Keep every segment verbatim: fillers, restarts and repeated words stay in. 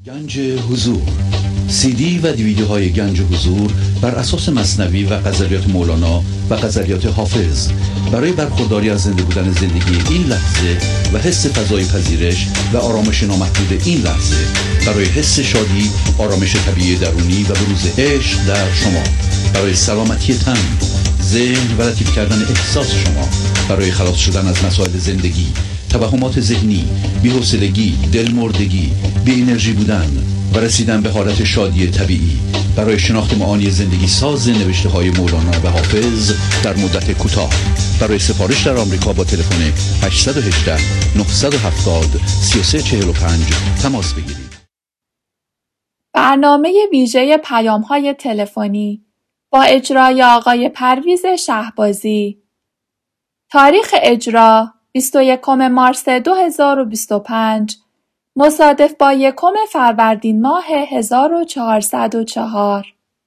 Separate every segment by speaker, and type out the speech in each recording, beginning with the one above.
Speaker 1: گنج حضور، سی دی و دیویدیوهای گنج حضور بر اساس مثنوی و غزلیات مولانا و غزلیات حافظ برای برخورداری از زنده بودن زندگی این لحظه و حس فضای پذیرش و آرامش نامحدود این لحظه، برای حس شادی، آرامش طبیعی درونی و بروز عشق در شما، برای سلامتی تن، ذهن و لطیف کردن احساس شما، برای خلاص شدن از مسائل زندگی، توهمات ذهنی، بی‌حوصلگی، دلمردگی، بی انرژی بودن و رسیدن به حالت شادی طبیعی، برای شناخت معانی زندگی ساز نوشته های مولانا و حافظ در مدت کوتاه. برای سفارش در آمریکا با تلفن هشت یک هشت نه هفت صفر سه سه چهار پنج تماس بگیرید.
Speaker 2: برنامه ویژه پیام‌های تلفنی با اجرای آقای پرویز شهبازی. تاریخ اجرا بیست و یکم مارس دو هزار و بیست و پنج مصادف با یکم فروردین ماه هزار و چهارصد و چهار.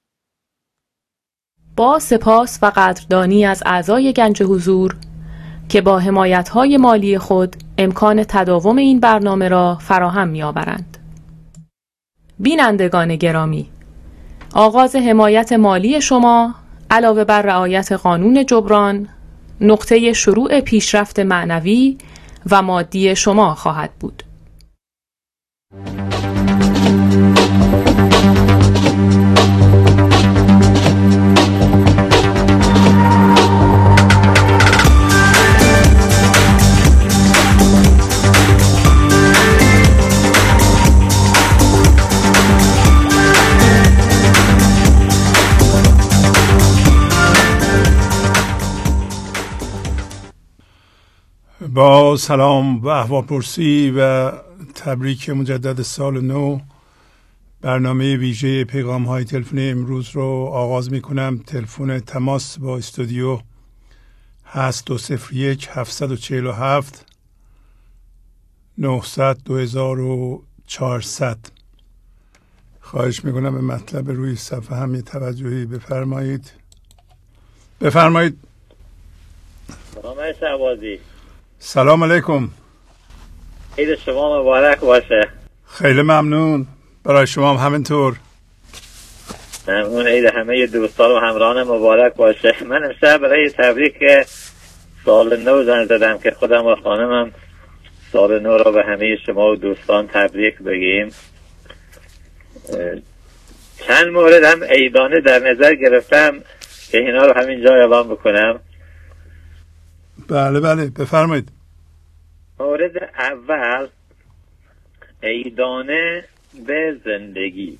Speaker 3: با سپاس و قدردانی از اعضای گنج حضور که با حمایت‌های مالی خود امکان تداوم این برنامه را فراهم می‌آورند. بینندگان گرامی، آغاز حمایت مالی شما علاوه بر رعایت قانون جبران نقطه شروع پیشرفت معنوی و مادی شما خواهد بود.
Speaker 4: با سلام و احوالپرسی و تبریک مجدد سال نو، برنامه ویژه پیغام های تلفنی امروز رو آغاز می کنم. تلفن تماس با استودیو هست دو صفر یک هفت چهار هفت نهصد دو هزار و چهارصد. خواهش می کنم به مطلب روی صفحه هم یه توجهی بفرمایید. بفرمایید.
Speaker 5: سلام شهبازی.
Speaker 4: سلام علیکم.
Speaker 5: عید شما مبارک باشه.
Speaker 4: خیلی ممنون، برای شما هم همینطور.
Speaker 5: ممنون. عید همه دوستان و همراهان مبارک باشه. من امشب برای تبریک سال نو زنگ زدم که خودم و خانمم سال نو را به همه شما و دوستان تبریک بگیم. چند مورد هم عیدانه در نظر گرفتم که اینا رو همین جا اعلام بکنم.
Speaker 4: بله بله بفرمایید.
Speaker 5: مورد اول، عیدانه به زندگی.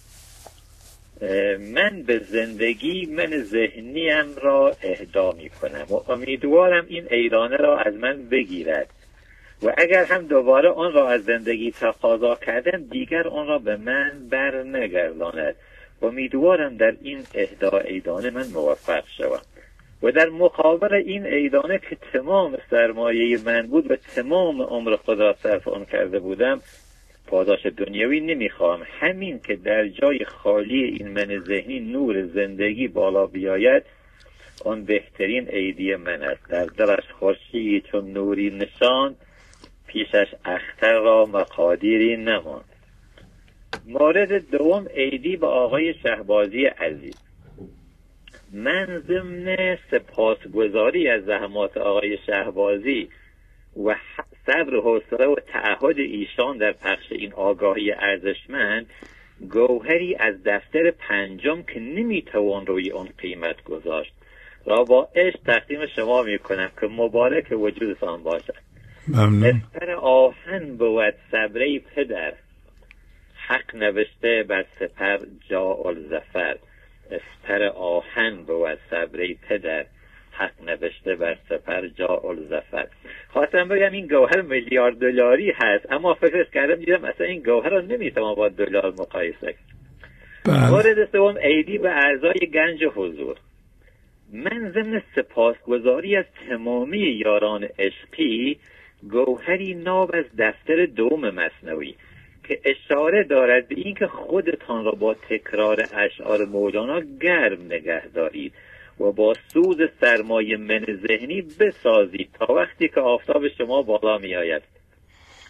Speaker 5: من به زندگی من ذهنیم را اهدا می کنم و امیدوارم این عیدانه را از من بگیرد و اگر هم دوباره آن را از زندگی تقاضا کردم دیگر آن را به من بر نگرداند. امیدوارم در این اهدا عیدانه من موفق شوم و در مقابل این عیدانه که تمام سرمایه من بود و تمام عمر خدا صرف آن کرده بودم، پاداش دنیوی نمیخوام. همین که در جای خالی این من ذهنی نور زندگی بالا بیاید، آن بهترین عیدی من است. در دلش خورشید چون نوری نشان، پیشش اختر را مقادیری نماند. مورد دوم، عیدی به آقای شهبازی عزیز. من ضمن سپاسگزاری از زحمات آقای شهبازی و صبر و حوصله و تعهد ایشان در پخش این آگاهی ارزشمند، گوهری از دفتر پنجم که نمیتوان روی اون قیمت گذاشت را با عشق تقدیم شما میکنم که مبارک وجودتان باشد.
Speaker 4: ممنون.
Speaker 5: اسپر آهن بود صبره پدر، حق نوشته بر سپر جاء الظفر. اسپر آهن بود صبره پدر، حق نوشته بر سپر جاء الظفر. خواستم بگم این گوهر میلیارد دلاری هست، اما فکرش کردم دیدم اصلا این گوهر رو نمیتونم با دلار مقایسه کنم. مورد سوم، عیدی به اعضای گنج حضور. من ضمن سپاسگزاری از تمامی یاران عشقی، گوهری ناب از دفتر دوم مثنوی که اشاره دارد به این که خودتان را با تکرار اشعار مولانا گرم نگه دارید و با سوز سرمایه من ذهنی بسازید تا وقتی که آفتاب شما بالا می آید.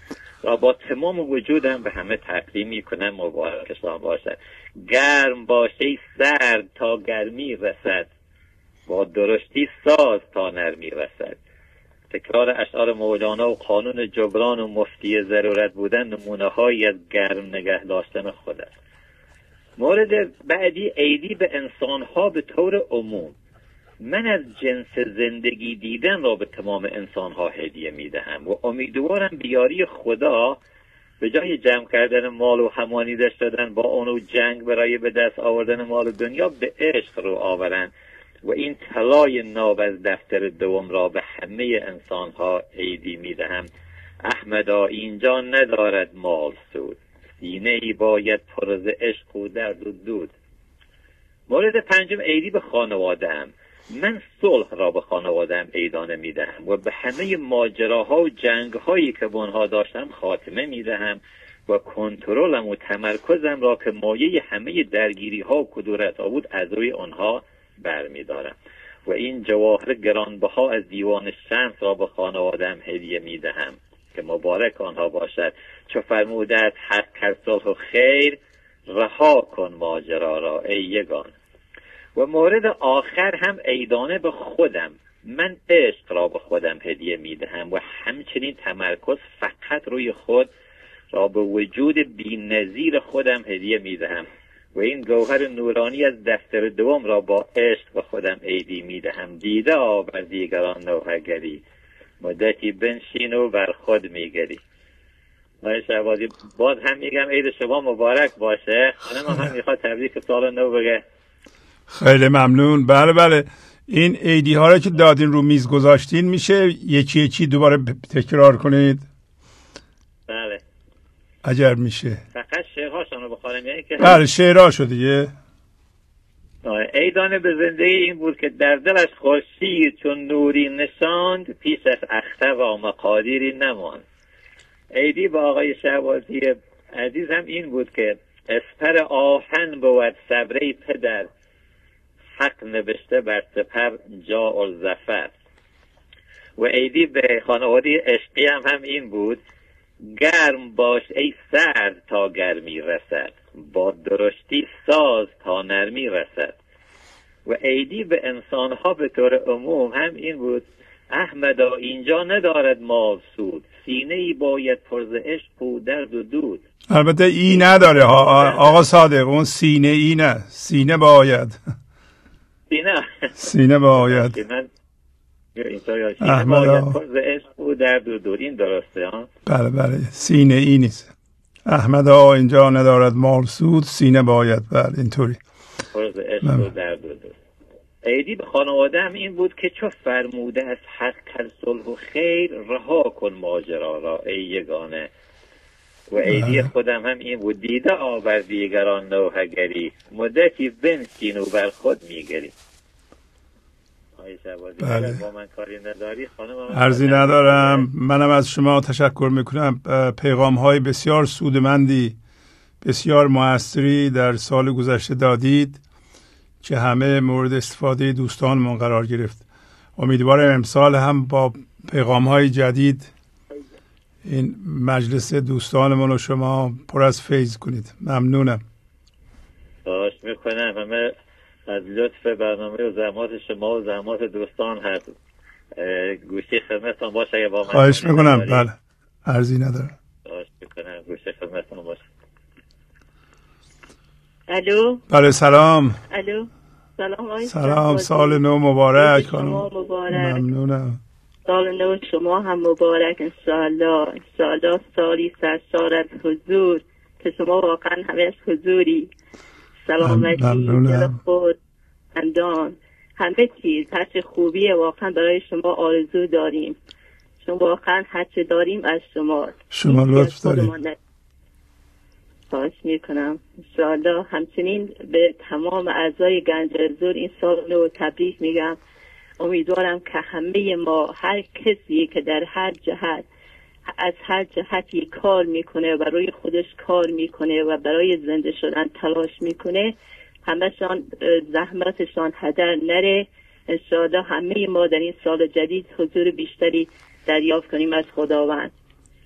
Speaker 5: را با تمام وجودم به همه تقدیم میکنم. مبارکشان باشد. گرم باشه سرد تا گرمی رسد، با درشتی ساز تا نرمی رسد. تکرار اشعار مولانا و قانون جبران و مفتی ضرورت بودن نمونه هایی از گرم نگه داشتن خود است. مورد بعدی، عیدی به انسان ها به طور عموم. من از جنس زندگی دیدن را به تمام انسان ها هدیه می دهم و امیدوارم بیاری خدا به جای جمع کردن مال و همانیده شدن با اون و جنگ برای به دست آوردن مال دنیا به عشق رو آورن و این طلای ناب از دفتر دوم را به همه انسان ها عیدی می دهم. احمدا اینجا ندارد مال سود، سینه ای باید پر از عشق و درد و دود. مورد پنجم، عیدی به خانواده‌ام. من صلح را به خانواده‌ام عیدانه می دهم و به همه ماجراها و جنگ‌هایی که بانها داشتم خاتمه می دهم و کنترلم و تمرکزم را که مایه همه درگیری‌ها و کدورت‌ها بود از روی آنها برمی دارم و این جواهر گرانبها از دیوان شمس را به خانواده‌ام هدیه می دهم که مبارک آنها باشد. چو فرموده است حق کرد صلح و خیر، رها کن ماجرا را ای یگان. و مورد آخر هم عیدانه به خودم. من عشق را به خودم هدیه می دهم و همچنین تمرکز فقط روی خود را به وجود بی‌نظیر خودم هدیه می دهم و این گوهر نورانی از دفتر دوم را با عشق به خودم عیدی می دهم. دیده آور دیگران نوحگری، مدتی بنشین و بر خود می گری. آقای شهبازی، باز هم میگم عید شما مبارک باشه. خانم هم میخواد تبریک سال نو بگه.
Speaker 4: خیلی ممنون. بله بله، این عیدی ها رو که دادین رو میز گذاشتین میشه یکی یکی دوباره تکرار کنید؟
Speaker 5: بله
Speaker 4: اگر میشه
Speaker 5: فقط شعرهاشون رو بخوانم یعنی که
Speaker 4: بله شعرهاشو دیگه.
Speaker 5: عیدانه به زندگی این بود که در دلش خورشید چون نوری نشاند، پیش از اختر و مقادیری نماند. عیدی با آقای شهبازی عزیز هم این بود که اسپر آهن بود صبره پدر، حق نوشته بر سپر جاء الظفر. و عیدی به خانواده عشقی هم هم این بود، گرم باش ای سرد تا گرمی رسد، با درشتی ساز تا نرمی رسد. و عیدی به انسانها به طور عموم هم این بود، احمدا اینجا ندارد مال سود، سینه ای باید پر ز عشق و درد و دود.
Speaker 4: البته ای نداره آقا صادق، اون سینه ای نه، سینه باید
Speaker 5: سینه
Speaker 4: سینه باید
Speaker 5: من اینطوری سینه باید پر ز عشق و درد و دود. این درسته ها؟
Speaker 4: بله بله، سینه ای نیست. احمدا اینجا ندارد مال سود، سینه باید. بله اینطوری
Speaker 5: پر ز عشق و درد و دود. عیدی به خانواده هم این بود که چو فرموده از حق کرد صلح و خیر، رها کن ماجرا را ای یگانه. و عیدی خودم هم این بود، دیده آور دیگران نوحگری، مدتی بنشین و بر خود میگری. آقای شهبازی
Speaker 4: بله.
Speaker 5: با من کاری نداری خانم؟
Speaker 4: عرضی ندارم. منم از شما تشکر میکنم. پیغام های بسیار سودمندی، بسیار موثری در سال گذشته دادید که همه مورد استفاده دوستانمون قرار گرفت. امیدوارم امسال هم با پیغام های جدید این مجلس دوستانمون و شما پر از فیض کنید. ممنونم.
Speaker 5: خواهش میکنم. همه از لطف برنامه و زحمات شما و زحمات دوستان هست. گوشی خدمتتون باشه. اگه با من
Speaker 4: خواهش میکنم. بله عرضی ندارم.
Speaker 5: خواهش میکنم. گوشی خدمتتون باشه.
Speaker 6: الو.
Speaker 4: بله سلام.
Speaker 6: الو. سلام آقای
Speaker 4: سلام، سال نو مبارک خانم.
Speaker 6: مبارک.
Speaker 4: ممنونم.
Speaker 6: سال نو شما هم مبارک انشاءالله. انشاءالله سالی سرشار از حضور که شما واقعا همه از حضوری، سلامتی، دل خود، اندان، همه چیز، هر چه خوبیه واقعا برای شما آرزو داریم. شما واقعا هر چه داریم از شما.
Speaker 4: شما لطف داریم.
Speaker 6: خواهش میکنم. انشاءالله همچنین به تمام اعضای گنج حضور این سال نو تبریک میگم. امیدوارم که همه ما، هر کسی که در هر جهت از هر جهتی کار میکنه و روی خودش کار میکنه و برای زنده شدن تلاش میکنه، همه‌شان زحمتشان هدر نره. انشاءالله همه ما در این سال جدید حضور بیشتری دریافت کنیم از خداوند.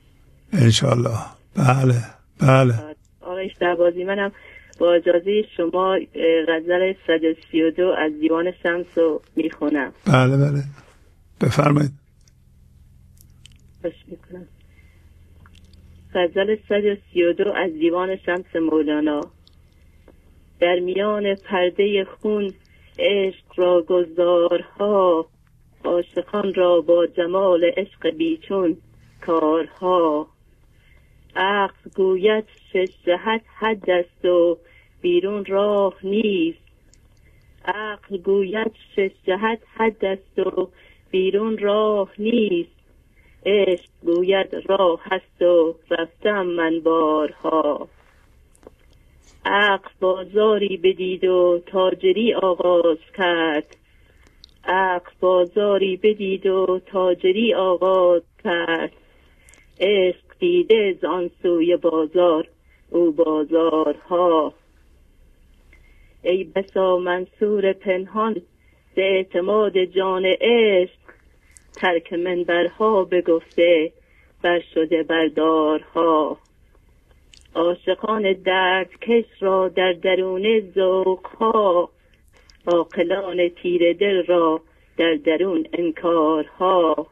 Speaker 4: انشالله. بله بله.
Speaker 6: آقای شهبازی، منم با اجازه شما غزل صد و سی و دو از دیوان شمس رو میخونم.
Speaker 4: بله بله بفرمایید.
Speaker 6: خوش میکنم. غزل صد و سی و دو از دیوان شمس مولانا. در میان پرده خون عشق را گلزارها، عاشقان را با جمال عشق بیچون کارها. عقل گوید شش جهت حد است و بیرون راه نیست. عقل گوید شش جهت حد است و بیرون راه نیست. عشق گوید راه هست و رفتم من بارها. عقل بازاری بدید و تاجری آغاز کرد. عقل بازاری بدید و تاجری آغاز کرد. عشق دیده زان سوی بازار او بازارها. ای بسا منصور پنهان به اعتماد جان عشق، ترک منبرها بگفته بر شده بردارها. عاشقان دردکش را در درون ذوقها، عاقلان تیره دل را در درون انکارها.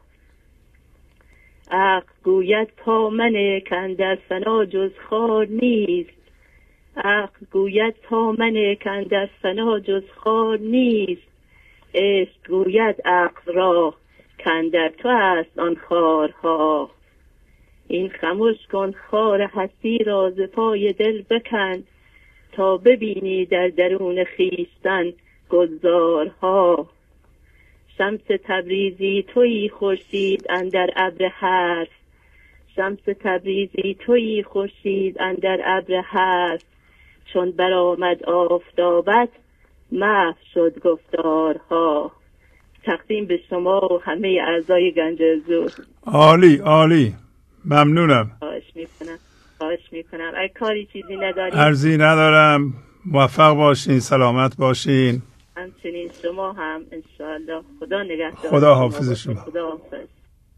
Speaker 6: عقل گوید پا منه کاندر فنا جز خار نیست. عقل گوید پا منه کاندر فنا جز خار نیست. عشق گوید عقل را کاندر تو است آن خارها. این خموش کن خار هستی را ز پای دل بکن، تا ببینی در درون خویشتن گلزارها. شمس تبریزی تویی خورشید اندر ابر حرف. شمس تبریزی تویی خورشید اندر ابر حرف. چون برآمد آفتابت محو شد گفتارها. تقدیم به شما و همه اعضای گنج حضور.
Speaker 4: عالی عالی، ممنونم.
Speaker 6: خواهش میکنم خواهش میکنم اگه کاری چیزی ندارید.
Speaker 4: عرضی ندارم. موفق باشین، سلامت باشین.
Speaker 6: همچنین شما هم انشاءالله. خدا نگهدار.
Speaker 4: خدا حافظ شما.
Speaker 6: خدا حافظ.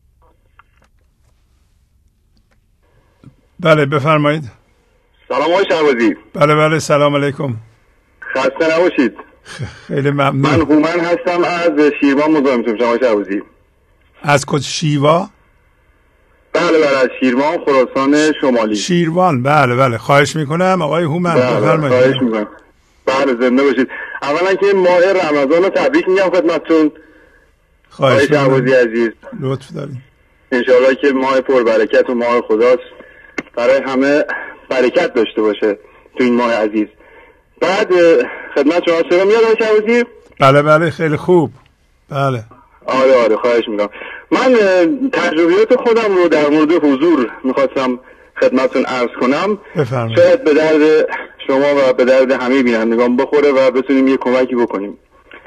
Speaker 4: بله بفرمایید.
Speaker 7: سلام آقای شهبازی.
Speaker 4: بله بله سلام علیکم.
Speaker 7: خسته نباشید.
Speaker 4: خیلی ممنون.
Speaker 7: من هومن هستم از شیروان مزاحم شدم آقای شهبازی.
Speaker 4: از کجا؟ شیوا؟
Speaker 7: بله بله از شیروان خراسان شمالی.
Speaker 4: شیروان بله بله خواهش میکنم آقای هومن بفرمایید.
Speaker 7: خواهش میکنم. بله زنده باشید. اولا که ماه رمضان رو تبریک میگم خدمتتون.
Speaker 4: خواهش میکنم.
Speaker 7: شهبازی عزیز
Speaker 4: لطف دارید.
Speaker 7: انشاءالله که ماه پربرکت و ماه خداست، برای همه برکت داشته باشه تو این ماه عزیز. بعد خدمت شما صدا میاد آقای شهبازی؟
Speaker 4: بله بله خیلی خوب. بله
Speaker 7: آره آره خواهش میکنم. من تجربیات خودم رو در مورد حضور میخواستم خدمتتون عرض کنم.
Speaker 4: بفرمایید.
Speaker 7: شاید به درد شما و به درد همه بینندگان بخوره و بتونیم یه کمکی بکنیم.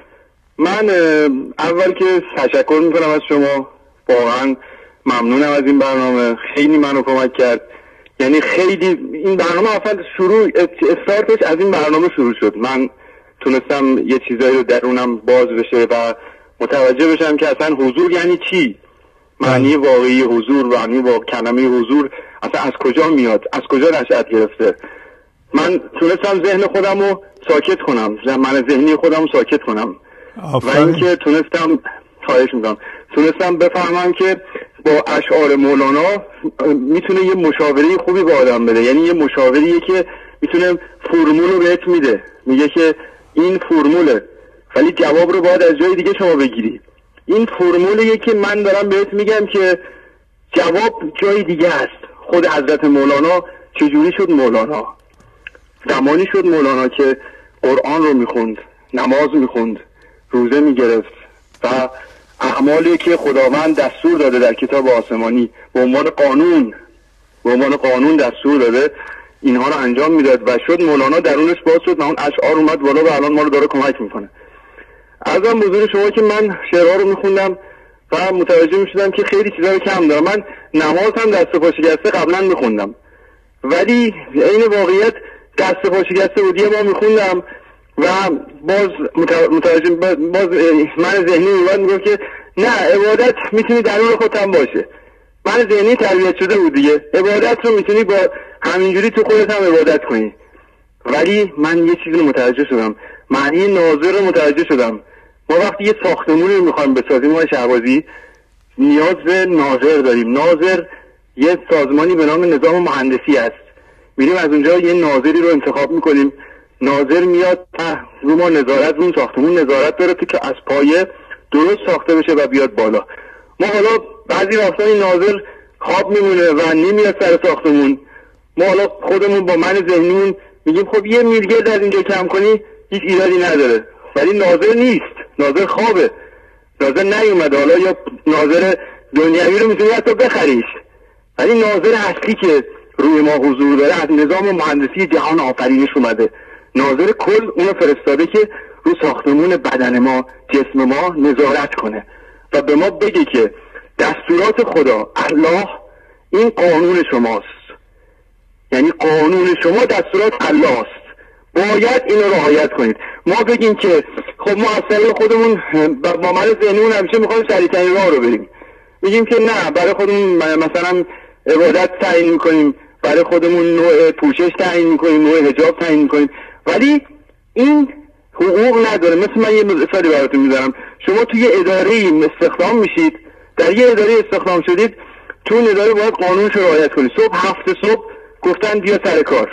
Speaker 7: من اول که تشکر میکنم از شما، واقعا ممنونم از این برنامه. خیلی منو کمک کرد. یعنی خیلی این برنامه اصلا شروع استارتش از این برنامه شروع شد. من تونستم یه چیزایی رو درونم باز بشه و متوجه بشم که اصلا حضور یعنی چی، معنی واقعی حضور، معنی واقعی کلمه حضور اصلا از کجا میاد، از کجا نشأت گرفته. من تونستم ذهن خودم رو ساکت کنم، من ذهنی خودم رو ساکت کنم. آفرین. و اینکه تونستم خواهش میکنم تونستم بفهمم که با اشعار مولانا میتونه یه مشاوره خوبی به آدم بده. یعنی یه مشاوریه که میتونه فرمول رو بهت میده، میگه که این فرموله ولی جواب رو باید از جای دیگه شما بگیری. این فرمولیه که من دارم بهت میگم که جواب جای دیگه است. خود حضرت مولانا چجوری شد مولانا؟ زمانی شد مولانا که قرآن رو میخوند، نماز میخوند، روزه میگرفت و اعمالی که خداوند دستور داده در کتاب آسمانی به عنوان قانون به عنوان قانون دستور داده اینها رو انجام میداد و شد مولانا درونش باز شد و اون اشعار اومد بالا و الان ما رو داره کمک میکنه. عرضم بزرگ شما که من شعرها رو میخوندم و متوجه میشدم که خیلی چیزا رو کم دارم. من نماز هم دست پا شکسته قبلا میخوندم، ولی عین واقعیت دست پا شکسته بود. یه بار میخوندم و باز متوجه باز من ذهنی میاد میگم که نه، عبادت میتونی درون خودت هم باشه. من ذهنی تربیت شده بود دیگه. عبادت رو میتونی با همینجوری تو خودت هم عبادت کنی. ولی من یه چیزی رو متوجه شدم، معنی ناظر رو متوجه شدم. ما وقتی یه ساختمونی رو میخوایم بسازیم ما شهبازی، نیاز به ناظر داریم. ناظر یه سازمانی به نام نظام مهندسی است. میریم از اونجا یه ناظری رو انتخاب میکنیم، ناظر میاد رو ما نظارت، رو اون ساختمون نظارت داره که از پایه درست ساخته بشه و بیاد بالا. ما حالا بعضی وقتا این ناظر خواب میمونه و نمیاد سر ساختمون. ما حالا خودمون با من ذهنیمون میگیم خب یه میلگرد از اینجا کم کنی هیچ ایرادی نداره، ولی ناظر نیست، ناظر خوابه، ناظر نیومده. حالا یا ناظر دنیوی رو میتونی حتی بخریش، ولی ناظر اصلی که روی ما حضور داره از نظام مهندسی جهان آفرینش اومده. ناظر کل اونو فرستاده که رو ساختمون بدن ما، جسم ما نظارت کنه و به ما بگه که دستورات خدا، الله، این قانون شماست. یعنی قانون شما دستورات الله است، باید اینو رعایت کنید. ما بگیم که خب ما از طریق خودمون با من ذهنمون همیشه میخوایم سریع‌ترین راه رو بریم، میگیم که نه، برای خودمون مثلا عبادت تعیین میکنیم، برای خودمون نوع پوشش تعیین میکنیم، نوع حجاب تعیین میکنیم، ولی این حقوق نداره. مثل من یه مثالی براتون میذارم، شما توی اداره استخدام میشید، در یه اداره استخدام شدید، تو اون اداره باید قانونش رو رعایت کنید. صبح هفت صبح گفتن بیا سر کار،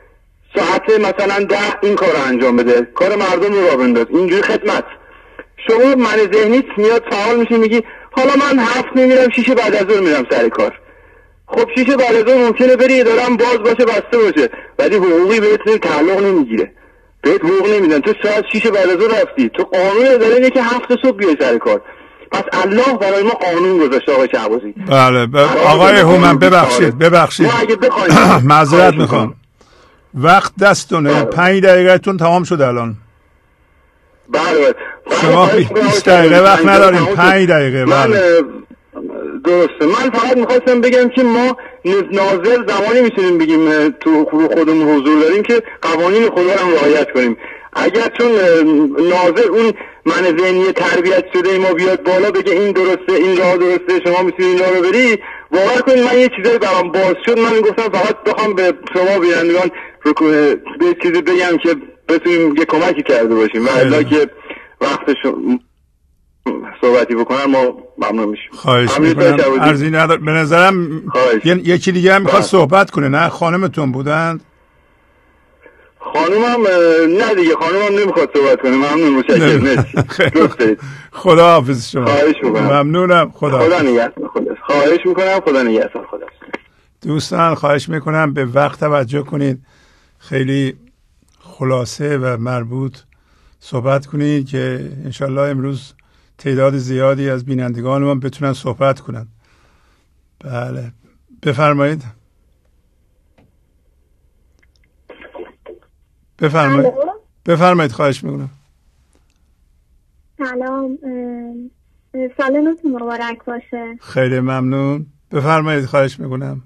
Speaker 7: ساعت مثلا ده این کار رو انجام بده، کار مردم رو راه بنداز، اینجوری خدمت. شما من ذهنیت میاد فعال میشی، میگی حالا من هفت نمیرم، شیشه بعد از ظهر میرم سر کار. خب شیشه بعد از ظهر ممکنه بری اداره هم باز باشه، بسته باشه، ولی حقوقی بهت تعلق نمیگیره، بهت حقوق نمیدن. تو ساعت شیشه بعد از ظهر رفتی، تو قانون اداره اینه که هفت صبح بیای سر کار. پس الله برای ما قانون گذاشته آقای شهبازی.
Speaker 4: بله ب... آقای هومن ببخشید ببخشید معذرت میخوام، وقت دستونه. پنج دقیقهتون تمام شد الان.
Speaker 7: بله
Speaker 4: شما بیست دقیقه وقت نداریم، پنج دقیقه. بله
Speaker 7: درسته. من فقط میخواستم بگم که ما ناظر زمانی میتونیم بگیم تو خودمون حضور داریم که قوانین خدا رو رعایت کنیم. اگر چون ناظر اون من ذهنی تربیت شده ما بیاد بالا بگه این درسته، این راه درسته، شما میتونید این راه رو بری، باور کنید من یه چیزایی برام باز شد. من میگفتم فقط بخوام به شما بینندگان به چیزی بگم که بتونیم یه کمکی کرده باشیم، و الا که وقتش صحبتی بکنم ما ممنون میشیم.
Speaker 4: خواهش میکنم. عرضی ندار. به نظرم یکی دیگه هم میخواد صحبت کنه. نه خانمتون بودند؟
Speaker 7: خانومم نه دیگه، خانومم نمیخواد صحبت کنه. ممنون، متشکرم. مرسی.
Speaker 4: خدا حافظ شما.
Speaker 7: خواهش میکنم.
Speaker 4: ممنونم. خدا
Speaker 7: خدا نگهدار. خدا خواهش میکنم. خدا نگهدار. خدا.
Speaker 4: دوستان خواهش میکنم به وقت توجه کنید، خیلی خلاصه و مربوط صحبت کنید که انشالله امروز تعداد زیادی از بینندگان ما بتونن صحبت کنند. بله بفرمایید. بفرمایید. بفرمایید خواهش میکنم.
Speaker 8: سلام، سال نوتون مبارک باشه.
Speaker 4: خیلی ممنون. بفرمایید خواهش میکنم.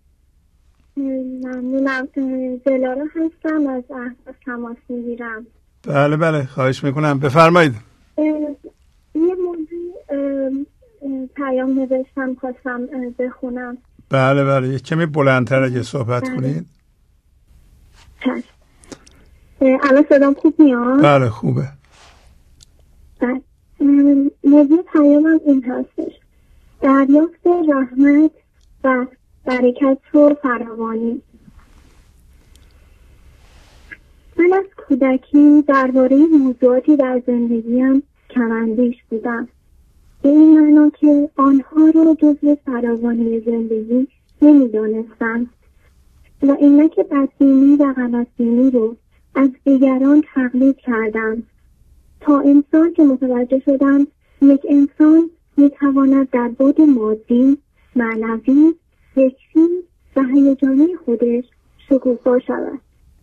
Speaker 8: ممنونم. دلارا هستم، از احساس تماس میگیرم.
Speaker 4: بله بله خواهش میکنم. بفرمایید.
Speaker 8: یه موضوع پیام نوشتم خواستم بخونم.
Speaker 4: بله بله یه کمی بلندتر اگه صحبت بله. کنید.
Speaker 8: چشم. الان صدام خوب میاد؟
Speaker 4: بله خوبه.
Speaker 8: بله. موضوع پیامم این هستش: دریافت رحمت و برکت و فراوانی. من از کودکی درباره موضوعاتی در زندگیم کم‌اندیش بودم، به این معنا که آنها رو جزو فراوانی زندگی نمی‌دانستم و اینه که بدبینی و غلط‌بینی رو از دیگران تقلید کردم، تا امسال که متوجه شدم یک انسان میتواند در بعد مادی، معنوی، فکری و هیجانی خودش شکوفا شود.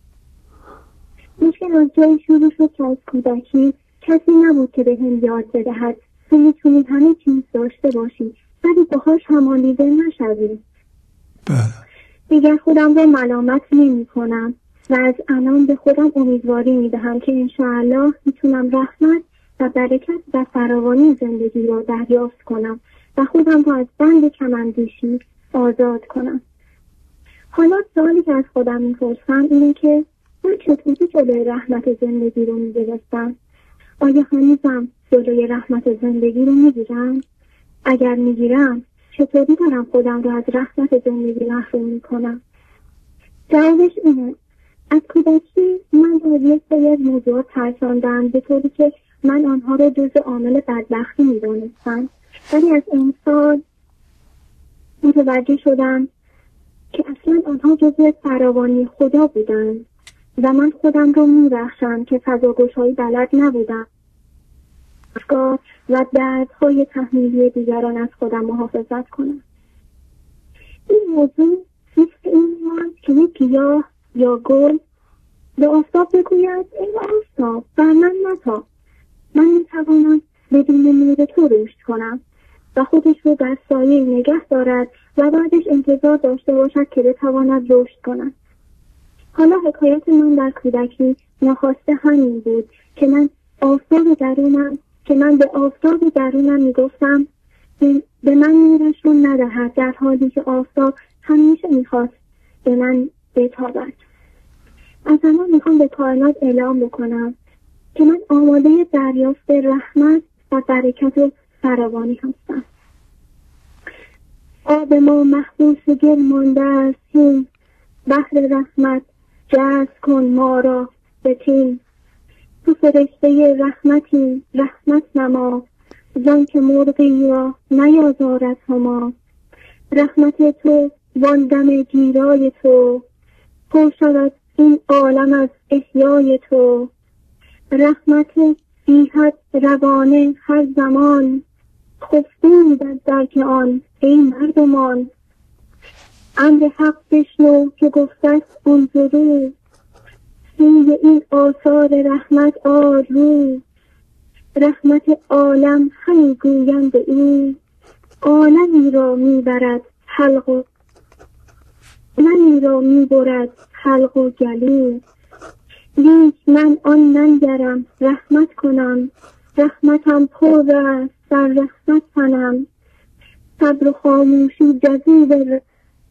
Speaker 8: مشکل از جایی شروع شد که از کودکی کسی نبود که به هم یاد بدهد که میتونید همه چیز داشته باشید ولی باهاش همانیده نشوید. دیگر خودم رو ملامت نمی کنم و از الان به خودم امیدواری می دهم که انشاءالله میتونم رحمت و برکت و فراوانی زندگی را دریافت کنم و خودم رو از بند کماندیشی آزاد کنم. حالا سوالی که از خودم میپرسم اینه که من چطوری جلوی رحمت زندگی رو میگرفتم؟ آیا هنوزم جلوی رحمت زندگی رو میگیرم؟ اگر میگیرم چطوری دارم خودم رو از رحمت زندگی محروم میکنم؟ جوابش اینه: از کودکی من از یک سری از موضوعات ترساندم به طوری که من آنها رو جز عامل بدبختی میدانستم، ولی از این سال متوجه شدم که اصلا آنها جز فراوانی خدا بودند و من خودم رو میبخشم که فضاگوش‌هایی بلد نبودم افکار و دردهای تحمیلی دیگران از خودم محافظت کنم. این موضوع مثل این هست که یک گیاه یا گل به آفتاب بگوید ای آفتاب بر من نتاب، من میتوانم بدون نور تو رشد کنم و خودش رو در سایه نگه دارد و بعدش انتظار داشته باشد که بتواند رشد کند. حالا حکایت من در کودکی ناخواسته همین بود که من آفتاب درونم که من به آفتاب درونم میگفتم به من نورش رو ندهد، در حالی که آفتاب همیشه میخواست به من بتابد. از الان میخوام به کائنات اعلام بکنم که من آماده دریافت رحمت و برکت و فراوانی هستم. آب ما محبوس گل مانده است هین، بحر رحمت جذب کن ما را به تین. تو فرشته رحمتی رحمت نما، زن که مرغی را نیازارد هما. رحمت تو وان دم گیرای تو، پر شود این عالم از احیای تو. رحمت بی حد روانه هر زمان، خفتیم در درک آن ای مردمان. امر حق بشنو که گفته انظروا، سوی این آثار رحمت آر رو. رحمت عالم همی گویند او، عالمی را میبرد حلق و عالمی را میبرد حلق و گلو. لیک من آن ننگرم رحمت کنم، رحمتم پر است در رحمت تنم. صبر و خاموشی جزیره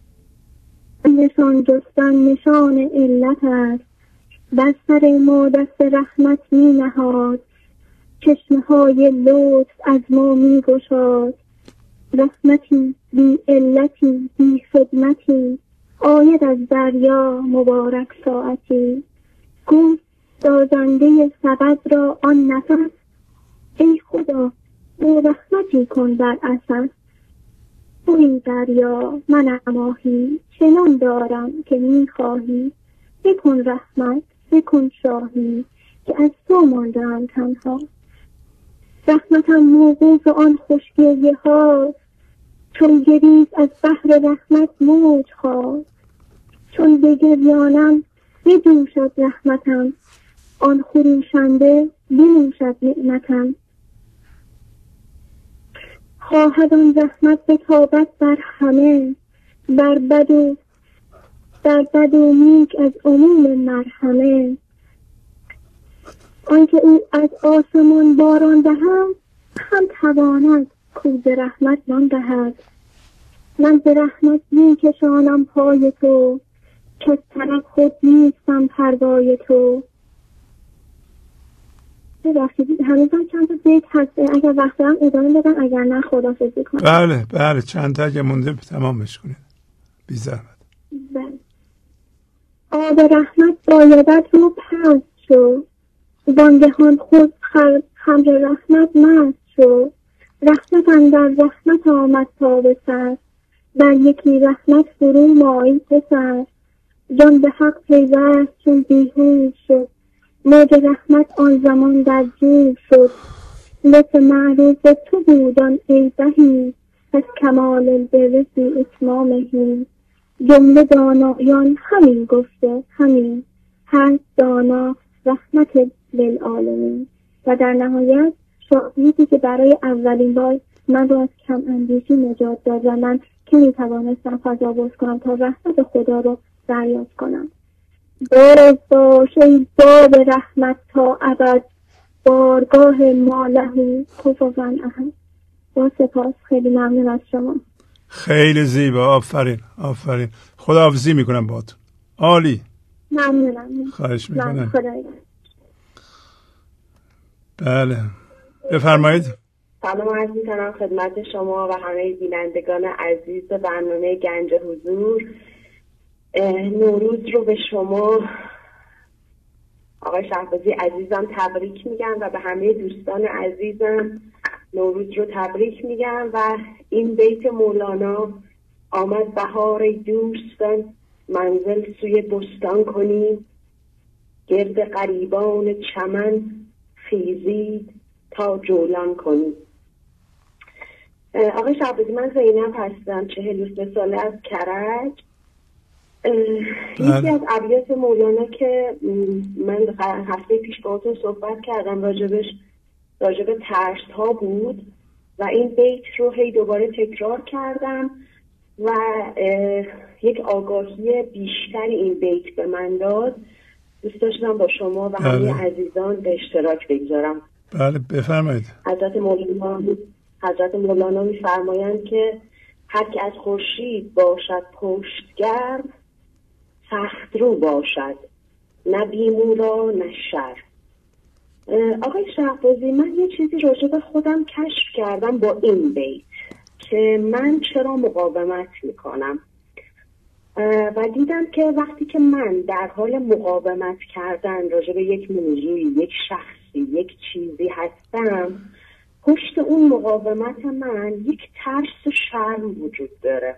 Speaker 8: نشان جستن نشان علت است. بر سر ما دست رحمت می نهاد، چشمه های لطف از ما می گشاد. رحمتی بی علتی بی خدمتی، آید از دریا مبارک ساعتی. گفت سازنده سبد را آن نفس، ای خدا با رحمتی کن بر اساس. توی دریا من ماهی، چنان دارم که می خواهی. بکن رحمت بکن شاهی، که از تو ماندم تنها. رحمتم موقوف آن خوشگیه ها، چون گریز از بحر رحمت موج خواست. چون بگریانم بدوشد رحمتم، آن خروشنده بنوشد نعمتم. خواهد آن رحمت بتابد بر همه، بر بد و در بد و نیک از عموم مرحمه. آنکه او از آسمان باران دهد، هم تواند کو ز رحمت نان دهد. من ز رحمت می کشانم پای تو، که طرف خود نیستم پروای تو. ببخشید هنوزم چند تا بیت هسته، اگر وقت دارم ادامه بدم، اگر نه خداحافظی کنم.
Speaker 4: بله بله چند تا اگه مونده تمامش کنید بی زحمت.
Speaker 8: بله. آب رحمت بایدت رو پس شو، وانگهان خود خمر رحمت مست شو. رحمت اندر رحمت آمد تا به سر، در یکی رحمت فرو مایی پسر. جان به حق پیوست چون بیهوش شد، موج رحمت آن زمان در جوش شد. لطف معروف تو بودان ای بهی، پس کمال البر فی اتمامه. جمله دانایان همین گفته همین، هر دانا رحمت للعالمین. و در نهایت شاهدی که برای اولین بار من رو از کم اندیشی نجات داد و من که میتوانستم فضا باز کنم تا رحمت خدا رو دریافت کنم. باز باش ای باب رحمت تا ابد، بارگاه ما له کفوا احد. با سپاس، خیلی ممنون از شما.
Speaker 4: خیلی زیبا، آفرین آفرین. خداحافظی میکنم باهاتون. عالی.
Speaker 8: ممنونم.
Speaker 4: خواهش میکنم.
Speaker 8: خداحافظ.
Speaker 4: بله بفرمایید.
Speaker 9: سلام عرض میکنم خدمت شما و همه بینندگان عزیز برنامه گنج حضور. نوروز رو به شما آقای شهبازی عزیزم تبریک میگم و به همه دوستان عزیزم نوروز رو تبریک میگم و این بیت مولانا آمد بهار دوستان منزل سوی بستان کنیم گرد غریبان چمن خیزید تا جولان کنیم. آقای شهبازی من زینب هستم، چهل و سه ساله از کرج. یکی از ابیات مولانا که من هفته پیش باهاتون صحبت کردم راجبش راجب ترس ها بود و این بیت رو هی دوباره تکرار کردم و یک آگاهی بیشتر این بیت به من داد. دوست داشتم با شما و همه عزیزان به اشتراک بگذارم.
Speaker 4: بله بفرمایید.
Speaker 9: حضرت مولانا حضرت مولانا می‌فرمایند که هر که از خورشید باشد پشتگرد سخت رو باشد نه بیمورا نه شر. آقای شهبازی من یه چیزی راجع به خودم کشف کردم با این بیت که من چرا مقاومت میکنم و دیدم که وقتی که من در حال مقاومت کردن راجع به یک موضوعی، یک شخصی، یک چیزی هستم، پشت اون مقاومت من یک ترس و شرم وجود داره.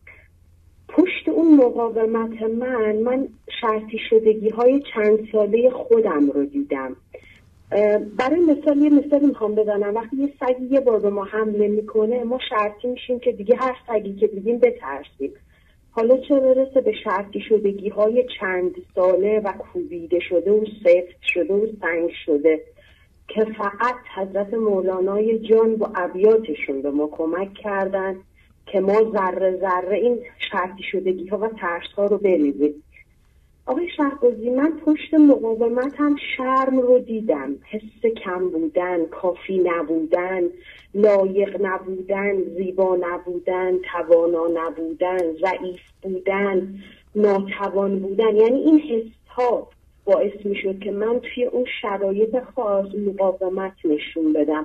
Speaker 9: پشت اون مقاومت من من شرطی شدگی های چند ساله خودم رو دیدم. برای مثال یه مثال میخوام بزنم. وقتی یه سگی یه بار به ما حمله میکنه ما شرطی میشیم که دیگه هر سگی که دیدیم بترسیم. حالا چه برسه به شرطی شدگی های چند ساله و کوبیده شده و سفت شده و سنگ شده که فقط حضرت مولانای جان با ابیاتشون به ما کمک کردن که ما ذره ذره این شرطی شدگی ها و ترس ها رو بریزیم. آقای شهبازی من پشت مقاومت هم شرم رو دیدم، حس کم بودن، کافی نبودن، لایق نبودن، زیبا نبودن، توانا نبودن، ضعیف بودن، ناتوان بودن. یعنی این حس ها باعث می شد که من توی اون شرایط خاص مقاومت نشون بدم.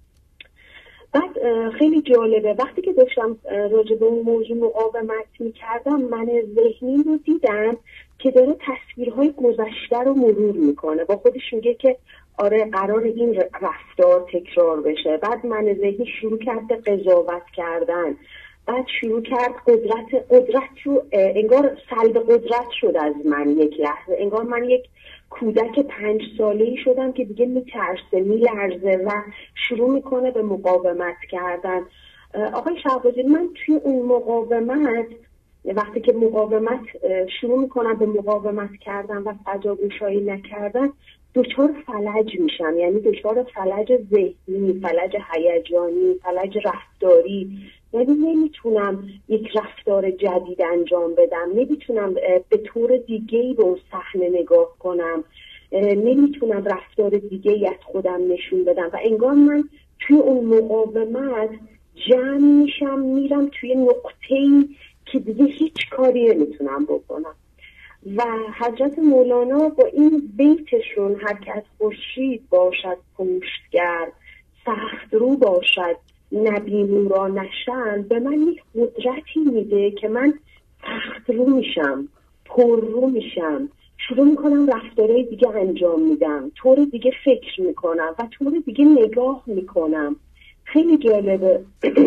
Speaker 9: بعد خیلی جالبه وقتی که داشتم راجع به اون موضوع مقاومت می کردم من ذهنی رو دیدم که داره تصویرهای گذشته رو مرور میکنه. با خودش میگه که آره قرار این رفتار تکرار بشه. بعد من ذهنی شروع کرد قضاوت کردن، بعد شروع کرد قدرت قدرت رو انگار سلب قدرت شد از من یک لحظه. انگار من یک کودک پنج ساله‌ای شدم که دیگه میترسه، میلرزه و شروع میکنه به مقاومت کردن. آقای شهبازی من توی اون مقاومت وقتی که مقاومت شروع میکنم به مقاومت کردن و سجاگوشایی نکردن دچار فلج میشم. یعنی دچار فلج ذهنی، فلج هیجانی، فلج رفتاری. یعنی نمیتونم یک رفتار جدید انجام بدم، نمیتونم به طور دیگه‌ای به اون صحنه نگاه کنم، نمیتونم رفتار دیگه‌ای از خودم نشون بدم و انگار من توی اون مقاومت جمع میشم، میرم توی نقطه‌ای که دیگه هیچ کاری نمیتونم بکنم. و حضرت مولانا با این بیتشون هر که از خورشید باشد پشتگرد سخت رو باشد نبینو را نشن به من یک قدرتی میده که من سخت رو میشم، پر رو میشم، شروع میکنم رفتارهای دیگه انجام میدم، طور دیگه فکر میکنم و طور دیگه نگاه میکنم. خیلی جالبه.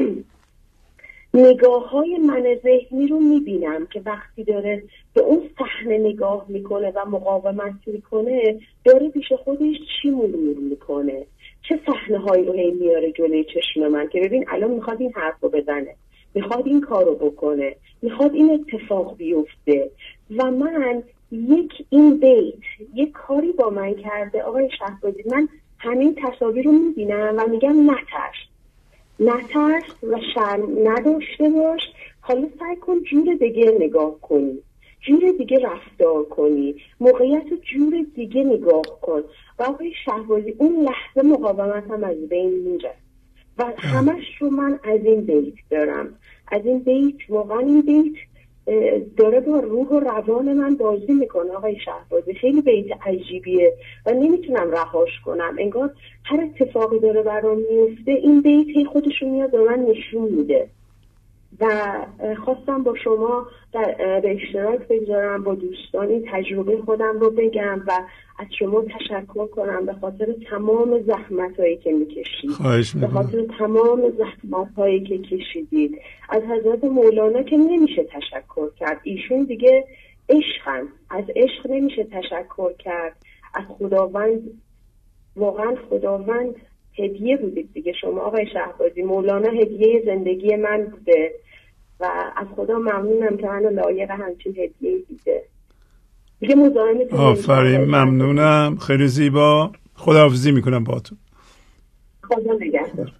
Speaker 9: نگاه های من ذهنی رو میبینم که وقتی داره به اون صحنه نگاه میکنه و مقاومت میکنه داره پیش خودش چی مرور میکنه، چه صحنه هایی رو هی میاره جلوی چشم من که ببین الان میخواد این حرف رو بزنه، میخواد این کار رو بکنه، میخواد این اتفاق بیفته. و من یک این بیت یک کاری با من کرده آقای شهبازی. من همین تصاویر رو میبینم و میگم نترس نترس و شرم نداشته باش، حالا سعی کن جور دیگه نگاه کنی، جور دیگه رفتار کنی، موقعیت جور دیگه نگاه کن. و آقای شهبازی اون لحظه مقاومت هم از بین میره. و همش رو من از این بیت دارم. از این بیت واقعا این بیت داره با روح و روان من بازی میکنه آقای شهبازی. خیلی بیت عجیبیه و نمیتونم رهاش کنم. انگار هر اتفاقی داره برام میفته این بیت خودشو میاد به من نشون میده و خواستم با شما در به اشتراک بگذارم، با دوستانی تجربه خودم رو بگم و از شما تشکر کنم به خاطر تمام زحمت هایی که میکشید، به خاطر تمام زحمت هایی که کشیدید. از حضرت مولانا که نمیشه تشکر کرد، ایشون دیگه عشقن، از عشق نمیشه تشکر کرد. از خداوند، واقعا خداوند هدیه بودید دیگه شما آقای شهبازی. مولانا هدیه زندگی من بوده و از خدا ممنونم که منو لایق همچین هدیه دیده. دیگه مزاحمتون
Speaker 4: آفرین، ممنونم، خیلی زیبا. خداحافظی میکنم باهاتون.
Speaker 9: خدا نگهدار.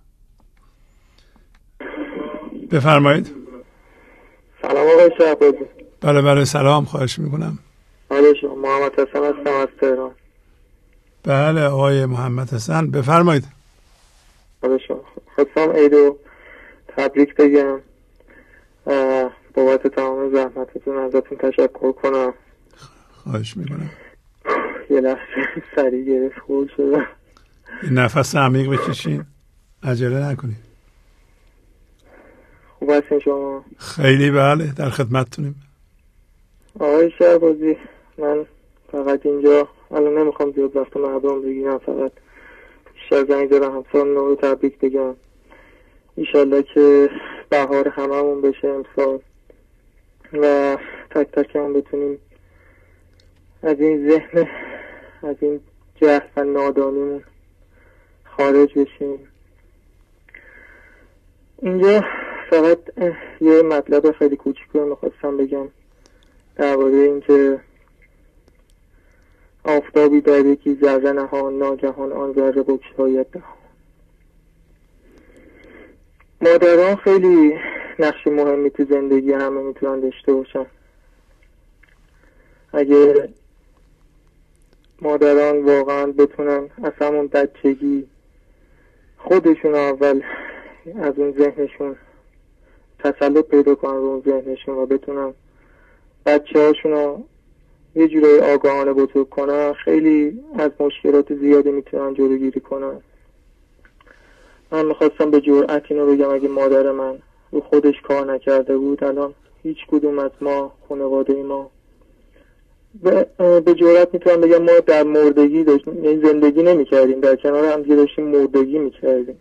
Speaker 4: بفرمایید.
Speaker 10: سلام آقای شهبازی.
Speaker 4: بله بله سلام، خواهش میکنم.
Speaker 10: بله شما محمد حسن هستم از تهران.
Speaker 4: بله آقای محمد حسن بفرمایید.
Speaker 10: بله شما خواستم عیدو تبریک بگم، بابت تمام زحمتتون ازتون تشکر کنم.
Speaker 4: خواهش میکنم.
Speaker 10: یه لحظه سریع گرفت خورد شدم.
Speaker 4: نفس عمیق بکشین، عجله نکنید.
Speaker 10: خوب هستین شما؟
Speaker 4: خیلی بله، در خدمتتونیم.
Speaker 10: آقای شهبازی من فقط اینجا الان نمیخوام زیاد وقت مردم بگیرم، فقط بیشتر زنگ زدم همسال نو رو تبریک بگم. ایشالله که بهار هممون بشه امسال و تک تک هم بتونیم از این ذهن، از این جهل و نادانیمون خارج بشیم. اینجا فقط یه مطلب خیلی کوچیک رو میخواستم بگم درباره این که آفتابی در یکی ذره نهان، ناگهان آن ذره بگشاید نهان. مادران خیلی نقش مهمی تو زندگی همه میتونن داشته باشن. اگه مادران واقعا بتونن از همون بچگی خودشون اول از اون ذهنشون تسلط پیدا کنن رو اون ذهنشون و بتونن بچه هاشون رو یه جورای آگاهانه بزرگ کنن، خیلی از مشکلات زیادی میتونن جلوگیری کنن. من میخواستم به جرئت اینو بگم اگه مادر من رو خودش کار نکرده بود الان هیچ کدوم از ما، خانواده ما، به جرئت میتونم بگم ما در مردگی داشتیم، یعنی زندگی نمیکردیم، در کنار هم دیگه داشتیم مردگی میکردیم.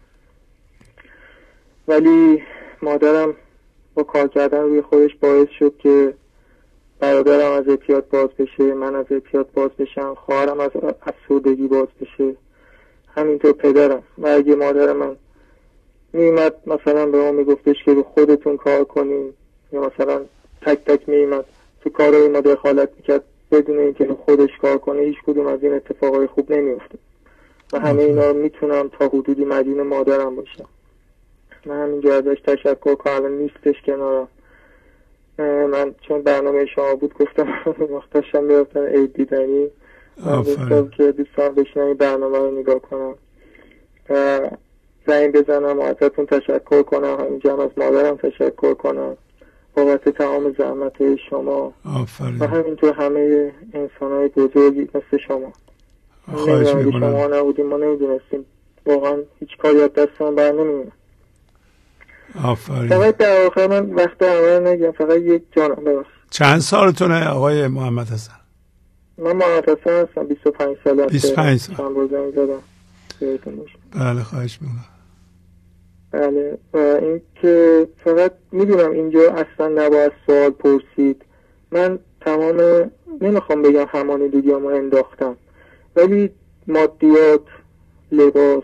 Speaker 10: ولی مادرم با کار کردن روی خودش باعث شد که برادرم از اعتیاد باز بشه، من از اعتیاد باز بشم، خواهرم از افسردگی باز بشه، همینطور پدرم. و اگه مادر من میمد مثلا به ما میگفتش که رو خودتون کار کنیم، یا مثلا تک تک میمد تو کارهای ما دخالت میکرد بدون اینکه رو خودش کار کنه، هیچ کدوم از این اتفاقای خوب نمیفته. و همه اینا میتونم تا حدودی مدیون مادرم باشم. من همینجا ازش تشکر کنم، الان نیستش کنارم. من چون برنامه شما بود گفتم وقتاشم بیافتن عید دیدنی، من گفتم که دوستان بشنم این برنامه رو نگاه کنم و زنگ بزنم و ازتون تشکر کنم. همینجا هم از مادرم تشکر کنم بابت تمام زحمت شما.
Speaker 4: آفرین.
Speaker 10: و همینطور همه انسان های بزرگی مثل شما.
Speaker 4: خواهش میکنم.
Speaker 10: شما نبودیم ما نمیدونستیم، واقعا هیچ کاری از دستمون بر نمیومد.
Speaker 4: آفرین.
Speaker 10: فقط در آخر من وقت عمل نگم، فقط یک جانم ببخشید.
Speaker 4: چند سالتونه آقای محمد حسن؟
Speaker 10: من محمد حسن هستم، بیست و پنج سال هست.
Speaker 4: بیست و پنج سال.
Speaker 10: چند بار زنگ زدم.
Speaker 4: بله خواهش میکنم.
Speaker 10: بله. و این که فقط میدونم اینجا اصلا نباید سوال پرسید. من تمام نمیخوام بگم همانی دیگه انداختم، ولی مادیات، لباس،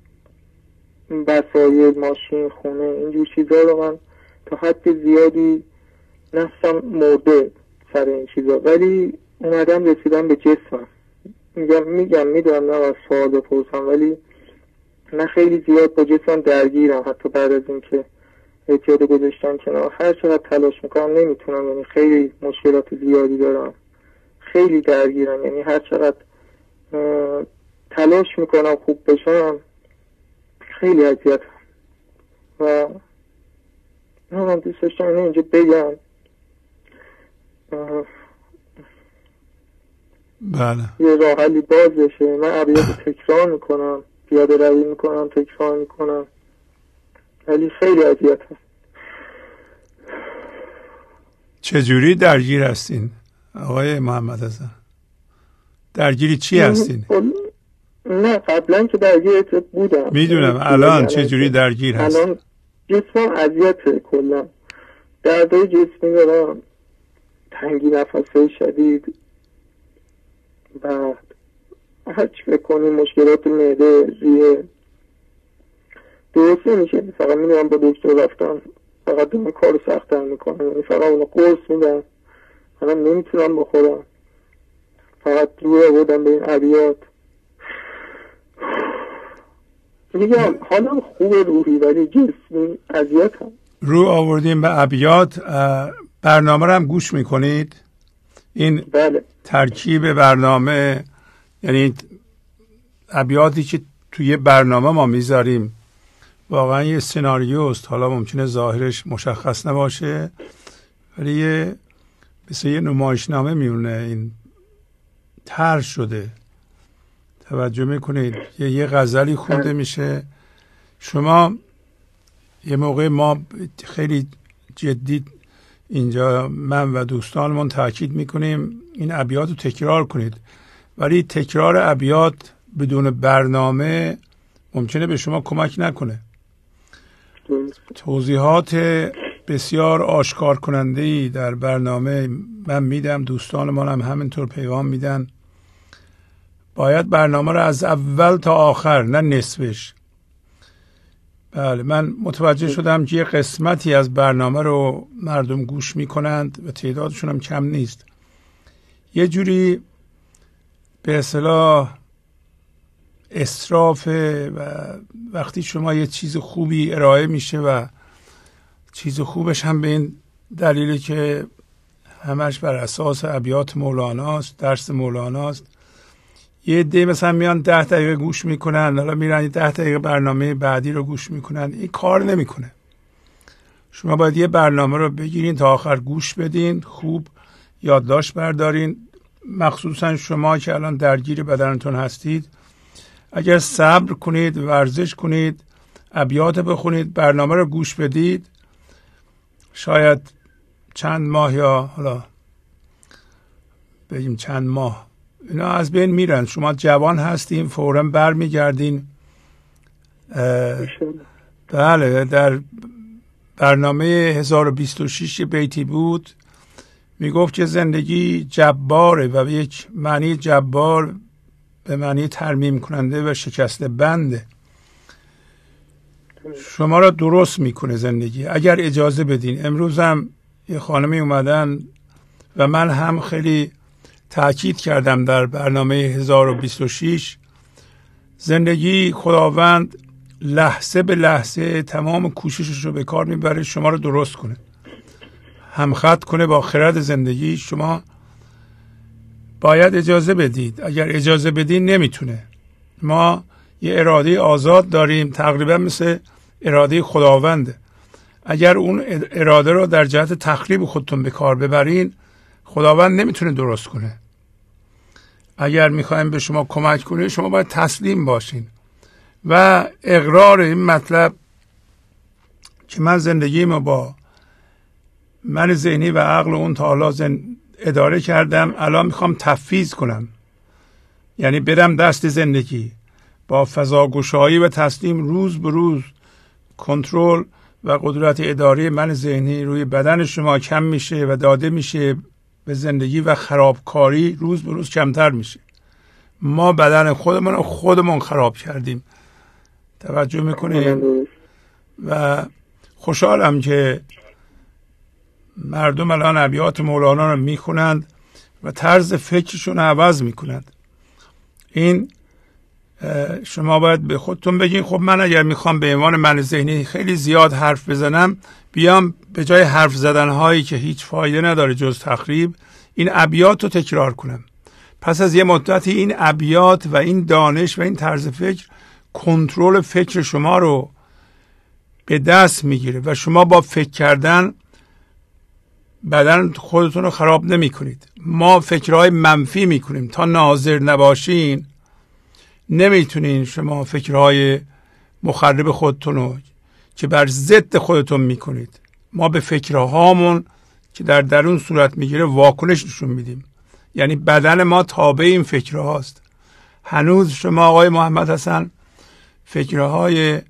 Speaker 10: وسایل، ماشین، خونه، اینجور چیزا رو من تا حد زیادی نفسم مرده سر این چیزا، ولی اومدم رسیدم به جسمم. میگم میگم میدونم نباید سوال بپرسم، ولی من خیلی زیاد با جسمم درگیرم. حتی بعد از این که اعتیاد گذاشتم کنار، هر چقدر تلاش میکنم نمیتونم، یعنی خیلی مشکلات زیادی دارم، خیلی درگیرم. یعنی هر چقدر تلاش میکنم خوب بشم خیلی اذیت و من دوست داشتم اینو اینجا بگم.
Speaker 4: بله
Speaker 10: یه راه حلی باز بشه. من ابیات تکرار میکنم، پیاده روی میکنم، تکرار میکنم، ولی خیلی اذیت هست.
Speaker 4: چجوری درگیر هستین آقای محمد حسن؟ درگیری چی هستین؟
Speaker 10: نه قبلا که درگیر بودم.
Speaker 4: میدونم. الان چجوری درگیر هستین؟
Speaker 10: الان جسمم اذیته، کلا دردای جسمی دارم، تنگی نفسای شدید، بعد هرچی فکر کنی مشکلات معده، ریه، درست نمیشه. فقط میدونم با دکتر رفتم، فقط دارم کار سخت‌تر میکنم، یعنی فقط اونو قرص میدن، منم نمیتونم بخورم، فقط روی آوردم به این ابیات. میگم حالم خوبه روحی ولی جسمی اذیتم.
Speaker 4: رو آوردیم به ابیات. برنامه رو هم گوش میکنید؟ این
Speaker 10: بله.
Speaker 4: ترکیب برنامه یعنی ابیاتی که توی برنامه ما میذاریم واقعا یه سناریوست. حالا ممکنه ظاهرش مشخص نباشه ولی یه مثل یه نمایشنامه میونه. این طرح شده، توجه میکنید؟ یه یه غزلی خونده میشه. شما یه موقع ما خیلی جدی اینجا من و دوستانمون تاکید میکنیم این ابیات رو تکرار کنید، ولی تکرار ابیات بدون برنامه ممکنه به شما کمک نکنه. توضیحات بسیار آشکار کننده‌ای در برنامه من میدم، دوستان ما هم همینطور پیغام میدن. باید برنامه رو از اول تا آخر، نه نصفش. بله من متوجه شدم که یه قسمتی از برنامه رو مردم گوش میکنند و تعدادشون هم کم نیست. یه جوری به اصطلاح اسرافه و وقتی شما یه چیز خوبی ارائه میشه و چیز خوبش هم به این دلیلی که همش بر اساس ابیات مولاناست، درس مولاناست، یه عده مثلا میان ده دقیقه گوش میکنن، حالا میرن ده دقیقه برنامه بعدی رو گوش میکنن. این کار نمیکنه. شما باید یه برنامه رو بگیرین تا آخر گوش بدین، خوب یادداشت بردارین. مخصوصا شما که الان درگیر بدنتون هستید، اگر صبر کنید، ورزش کنید، ابیات بخونید، برنامه رو گوش بدید، شاید چند ماه یا حالا بگیم چند ماه اینا از بین میرن. شما جوان هستین، فوراً بر میگردین. بله در برنامه هزار و بیست و شش بیتی بود میگفت که زندگی جباره و به یک معنی جبار به معنی ترمیم کننده و شکسته بنده. شما را درست میکنه زندگی اگر اجازه بدین. امروز هم یه خانمی اومدن و من هم خیلی تأکید کردم در برنامه هزار و بیست و شش، زندگی خداوند لحظه به لحظه تمام کوششش رو به کار میبره شما رو درست کنه، همخط کنه با خرد زندگی. شما باید اجازه بدید. اگر اجازه بدین نمیتونه. ما یه اراده آزاد داریم، تقریبا مثل اراده خداونده. اگر اون اراده رو در جهت تخریب خودتون به کار ببرین، خداوند نمیتونه درست کنه. اگر میخوایم به شما کمک کنه، شما باید تسلیم باشین و اقرار این مطلب که من زندگیمو با من ذهنی و عقل اون تا حالا اداره کردم، الان میخوام تفویض کنم، یعنی برم دست زندگی با فضاگشایی و تسلیم. روز به روز کنترل و قدرت اداره من ذهنی روی بدن شما کم میشه و داده میشه به زندگی و خرابکاری روز به روز کمتر میشه. ما بدن خودمون رو خودمون خراب کردیم. توجه میکنیم و خوشحالم که مردم الان ابیات مولانا رو میخونند و طرز فکرشون رو عوض میکنند. این شما باید به خودتون بگین خب من اگر میخوام به عنوان من ذهنی خیلی زیاد حرف بزنم، بیام به جای حرف زدن هایی که هیچ فایده نداره جز تخریب، این ابیات رو تکرار کنم. پس از یه مدتی این ابیات و این دانش و این طرز فکر کنترل فکر شما رو به دست میگیره و شما با فکر کردن بدن خودتون رو خراب نمی کنید. ما فکرهای منفی میکنیم. تا ناظر نباشین نمیتونین شما فکرهای مخرب خودتون رو که بر ضد خودتون میکنید. ما به فکرهامون که در درون صورت میگیره واکنش نشون میدیم. یعنی بدن ما تابع این فکرهاست. هنوز شما آقای محمد حسن فکرهای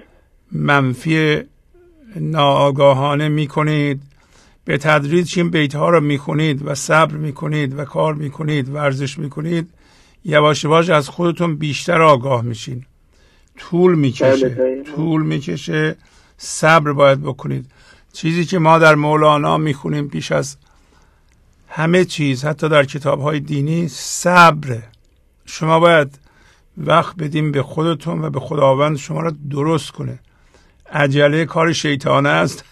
Speaker 4: منفی ناآگاهانه میکنید. به تدریج این بیت ها رو میخونید و صبر میکنید و کار میکنید، ورزش میکنید، یواش یواش از خودتون بیشتر آگاه میشین. طول میکشه، طول میکشه، صبر باید بکنید. چیزی که ما در مولانا میخونیم پیش از همه چیز، حتی در کتاب های دینی، صبر. شما باید وقت بدیم به خودتون و به خداوند شما را درست کنه. عجله کار شیطانه است.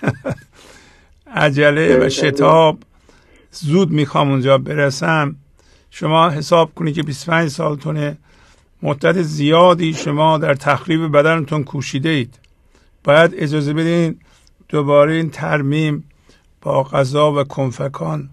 Speaker 4: عجله و شتاب، زود میخوام اونجا برسم. شما حساب کنید که بیست و پنج سالتونه، مدت زیادی شما در تخریب بدنتون کوشیده اید. باید اجازه بدین دوباره این ترمیم با غذا و کنفکان.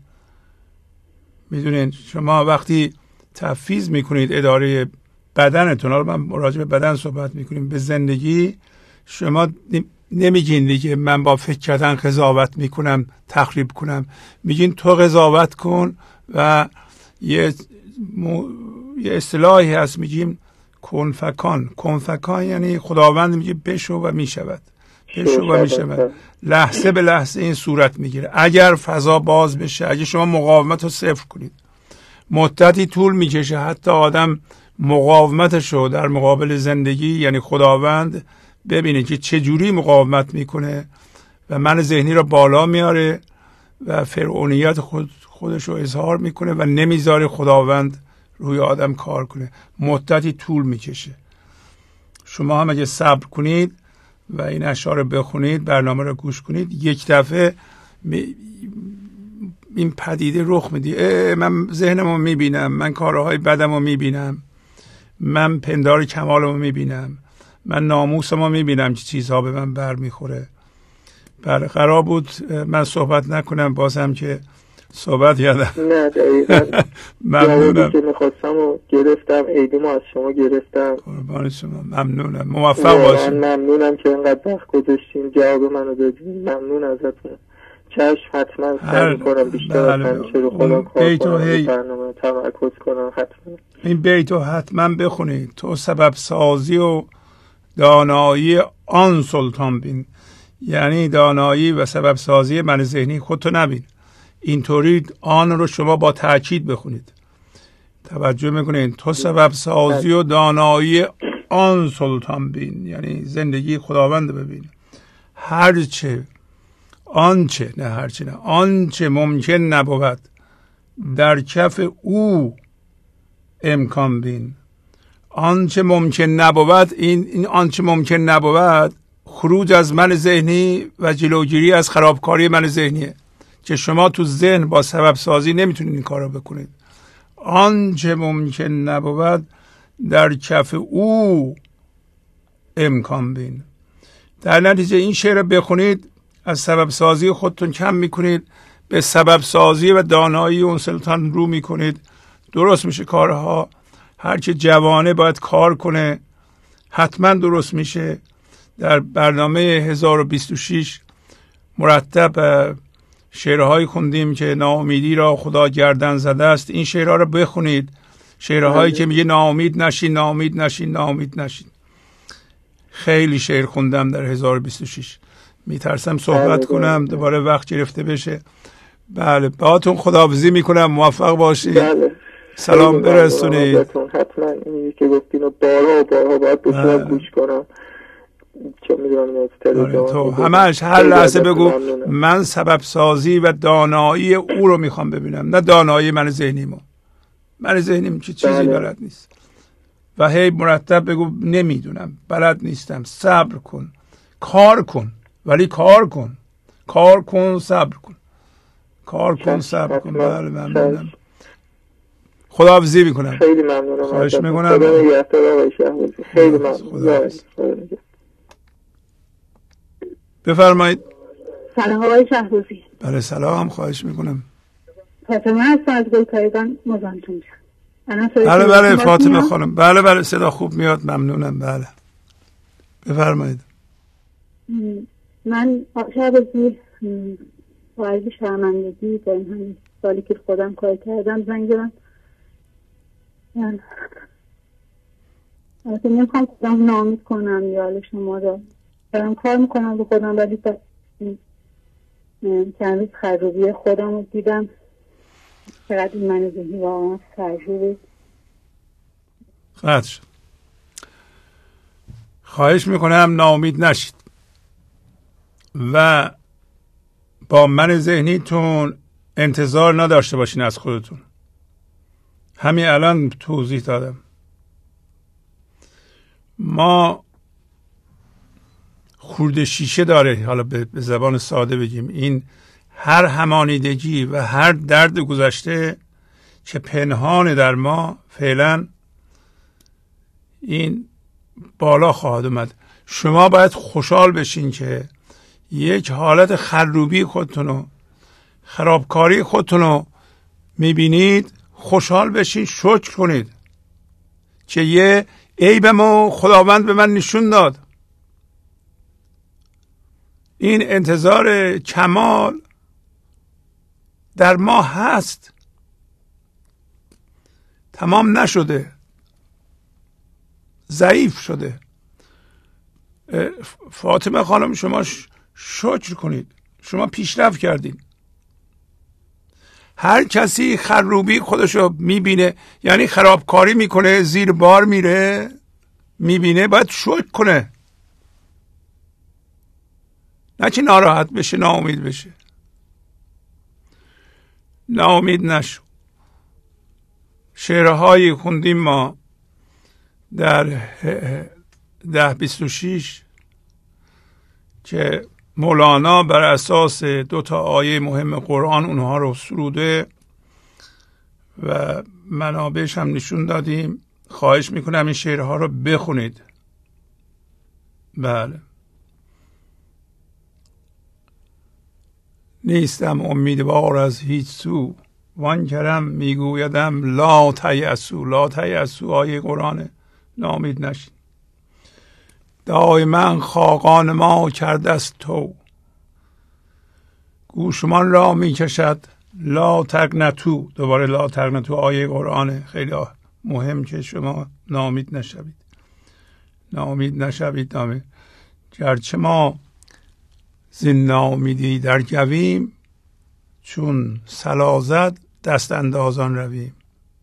Speaker 4: میدونین شما وقتی تفویض میکنید اداره بدنتون، حالا من راجع به بدن صحبت میکنیم، به زندگی، شما نمیگین دیگه من با فکر کردن قضاوت میکنم تخریب کنم. میگین تو قضاوت کن و یه م... یه اصطلاحی هست میگیم کنفکان. کنفکان یعنی خداوند میگه بشو و میشود، بشو و میشود. لحظه به لحظه این صورت میگیره. اگر فضا باز بشه، اگه شما مقاومت رو صفر کنید، مدتی طول میکشه حتی آدم مقاومتش رو در مقابل زندگی یعنی خداوند ببینید که چه جوری مقاومت میکنه و من ذهنی رو بالا میاره و فرعونیت خود خودش رو اظهار میکنه و نمیذاره خداوند روی آدم کار کنه. مدتی طول میکشه. شما هم اگه صبر کنید و این اشعار رو بخونید، برنامه رو گوش کنید، یک دفعه این پدیده رخ میده. من ذهنمو میبینم، من کارهای بدمو میبینم، من پندار کمالمو میبینم، من ناموسمو میبینم که چیزها به من بر میخوره. بله قرار بود من صحبت نکنم، بازم که صحبت یادم.
Speaker 10: نه دقیقا
Speaker 4: ممنونم
Speaker 10: که میخواستم و گرفتم، عیدیمو از شما گرفتم.
Speaker 4: قربان شما، ممنونم، موفق باشید.
Speaker 10: ممنونم که اینقدر وقت گذاشتین، جواب منو دادین. ممنون ازتون. چشم حتما سعی میکنم بیشتر از همیشه رو خودم کار کنم، برنامه تمرکز کنم. حتما
Speaker 4: این بیتو حتما بخونید. تو سبب سازی و دانایی آن سلطان بین. یعنی دانایی و سبب سازی من ذهنی خودتو نبین. اینطوری آن رو شما با تأکید بخونید. توجه میکنید. تو سبب سازی و دانایی آن سلطان بین، یعنی زندگی خداوند ببین. هرچه آنچه نه هرچه نه آنچه ممکن نبود در کف او امکان بین. آنچه ممکن نبود، این این آنچه ممکن نبود خروج از من ذهنی و جلوگیری از خرابکاری من ذهنیه که شما تو ذهن با سبب سازی نمیتونید این کار رو بکنید. آنچه ممکن نبود در کف او امکان بین. در نتیجه این شعر رو بخونید، از سبب سازی خودتون کم میکنید، به سبب سازی و دانایی اون سلطان رو میکنید. درست میشه کارها. هر که جوانه باید کار کنه، حتما درست میشه. در برنامه هزار و بیست و شش مرتب شعرهایی خوندیم که ناامیدی را خدا گردن زده است. این شعرها رو بخونید. شعرهایی که میگه ناامید نشین، ناامید نشین، ناامید نشین. خیلی شعر خوندم در هزار و بیست و شش. میترسم صحبت کنم دوباره وقت گرفته بشه. بله باهاتون خداحافظی میکنم. موفق باشید.
Speaker 10: بله.
Speaker 4: سلام برسونید.
Speaker 10: حتما اینی که گفتین و بارها و بارها باید بسیار گوش کنم. چون میدونم
Speaker 4: تو همش هر لحظه بگو من سبب سازی و دانایی او رو میخوام ببینم، نه دانایی من ذهنیمو. من ذهنیم که چیزی
Speaker 10: بله.
Speaker 4: بلد نیست. و هی مرتب بگو نمیدونم، بلد نیستم. صبر کن، کار کن، ولی کار کن، کار کن، صبر کن، کار کن، صبر کن. بله ممنونم. خداحافظی میکنم.
Speaker 10: خیلی ممنونم.
Speaker 4: خواهش میکنم.
Speaker 10: خدا نگهدار آقای شهبازی. خیلی ممنون.
Speaker 4: بفرمایید.
Speaker 11: سلام آقای شهبازی.
Speaker 4: بله سلام، خواهش میکنم.
Speaker 11: فاطمه هستم از گلپایگان مزاحمتون میشم.
Speaker 4: بله بله فاطمه خانم. بله بله صدا خوب میاد، ممنونم. بله بفرمایید.
Speaker 11: من شهبازی باید شرمندگی با این همین سالی که خودم کار کردم زنگ زدم. من البته نمیخوام خودم ناامید کنم یا حال شما رو، دارم کار میکنم به خودم، ولی چند روز خرجوبی خودم رو دیدم چقدر این من ذهنی واقعا خرجوبه.
Speaker 4: خواهد شد. خواهش میکنم ناامید نشید و با من ذهنیتون انتظار نداشته باشین از خودتون. همین الان توضیح دادم. ما خورده شیشه داره، حالا به زبان ساده بگیم، این هر همانیدگی و هر درد گذشته که پنهان در ما فعلا این بالا خواهد اومد. شما باید خوشحال بشین که یک حالت خروبی خودتونو، خرابکاری خودتونو میبینید، خوشحال بشین، شکر کنید که یه عیبمو خداوند به من نشون داد. این انتظار کمال در ما هست، تمام نشده، ضعیف شده. فاطمه خانم شما شکر کنید، شما پیشرفت کردین. هر کسی خروبی خودشو میبینه، یعنی خرابکاری میکنه، زیر بار میره، میبینه، باید شکر کنه، نه که ناراحت بشه، ناامید بشه. ناامید نشو. شعرهایی خوندیم ما در ده بیست و شیش که مولانا بر اساس دو تا آیه مهم قرآن اونها رو سروده و منابعش هم نشون دادیم. خواهش میکنم این شعرها رو بخونید. بله. نیستم امیدوار از هیچ سو، وان کرم میگویدم لا تیأسوا. لا تیأسوا آیه قرآنه، ناامید نشین. دائما خاقان ما کرده است تو، گوشمان را میکشد لا تقنطوا. دوباره لا تقنطوا آیه قرآنه، خیلی مهم که شما ناامید نشوید. ناامید نشوید. ناامید. گرچه ما زین ناامیدی در گویم، چون صلا زد دست اندازان رویم.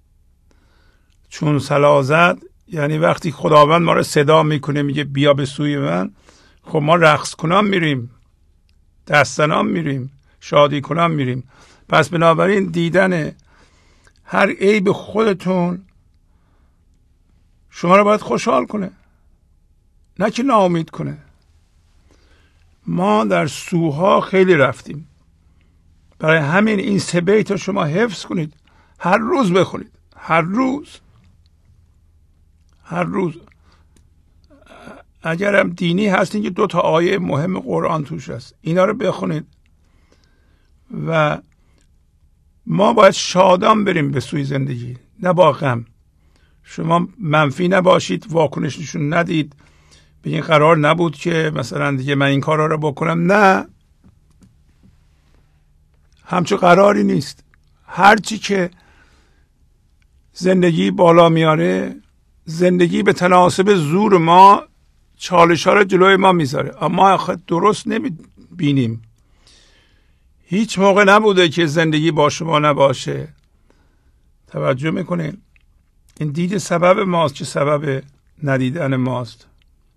Speaker 4: چون صلا زد یعنی وقتی خداوند ما رو صدا میکنه، میگه بیا به سوی من، خب ما رقص کنان میریم، دستنان میریم، شادی کنان میریم. پس بنابراین دیدن هر عیب خودتون شما رو باید خوشحال کنه، نه که ناامید کنه. ما در سوها خیلی رفتیم، برای همین این سه بیت رو شما حفظ کنید، هر روز بخونید، هر روز هر روز. اگرم دینی هستین که دو تا آیه مهم قرآن توش هست، اینا رو بخونید و ما باید شادان بریم به سوی زندگی، نه با غم. شما منفی نباشید، واکنش نشون ندید، بگین قرار نبود که مثلا دیگه من این کارا رو بکنم. نه، همچون قراری نیست. هرچی که زندگی بالا میاره، زندگی به تناسب زور ما چالش ها رو جلوی ما میذاره، اما درست نمیبینیم. هیچ موقع نبوده که زندگی با شما نباشه. توجه میکنین؟ این دید سبب ماست که سبب ندیدن ماست.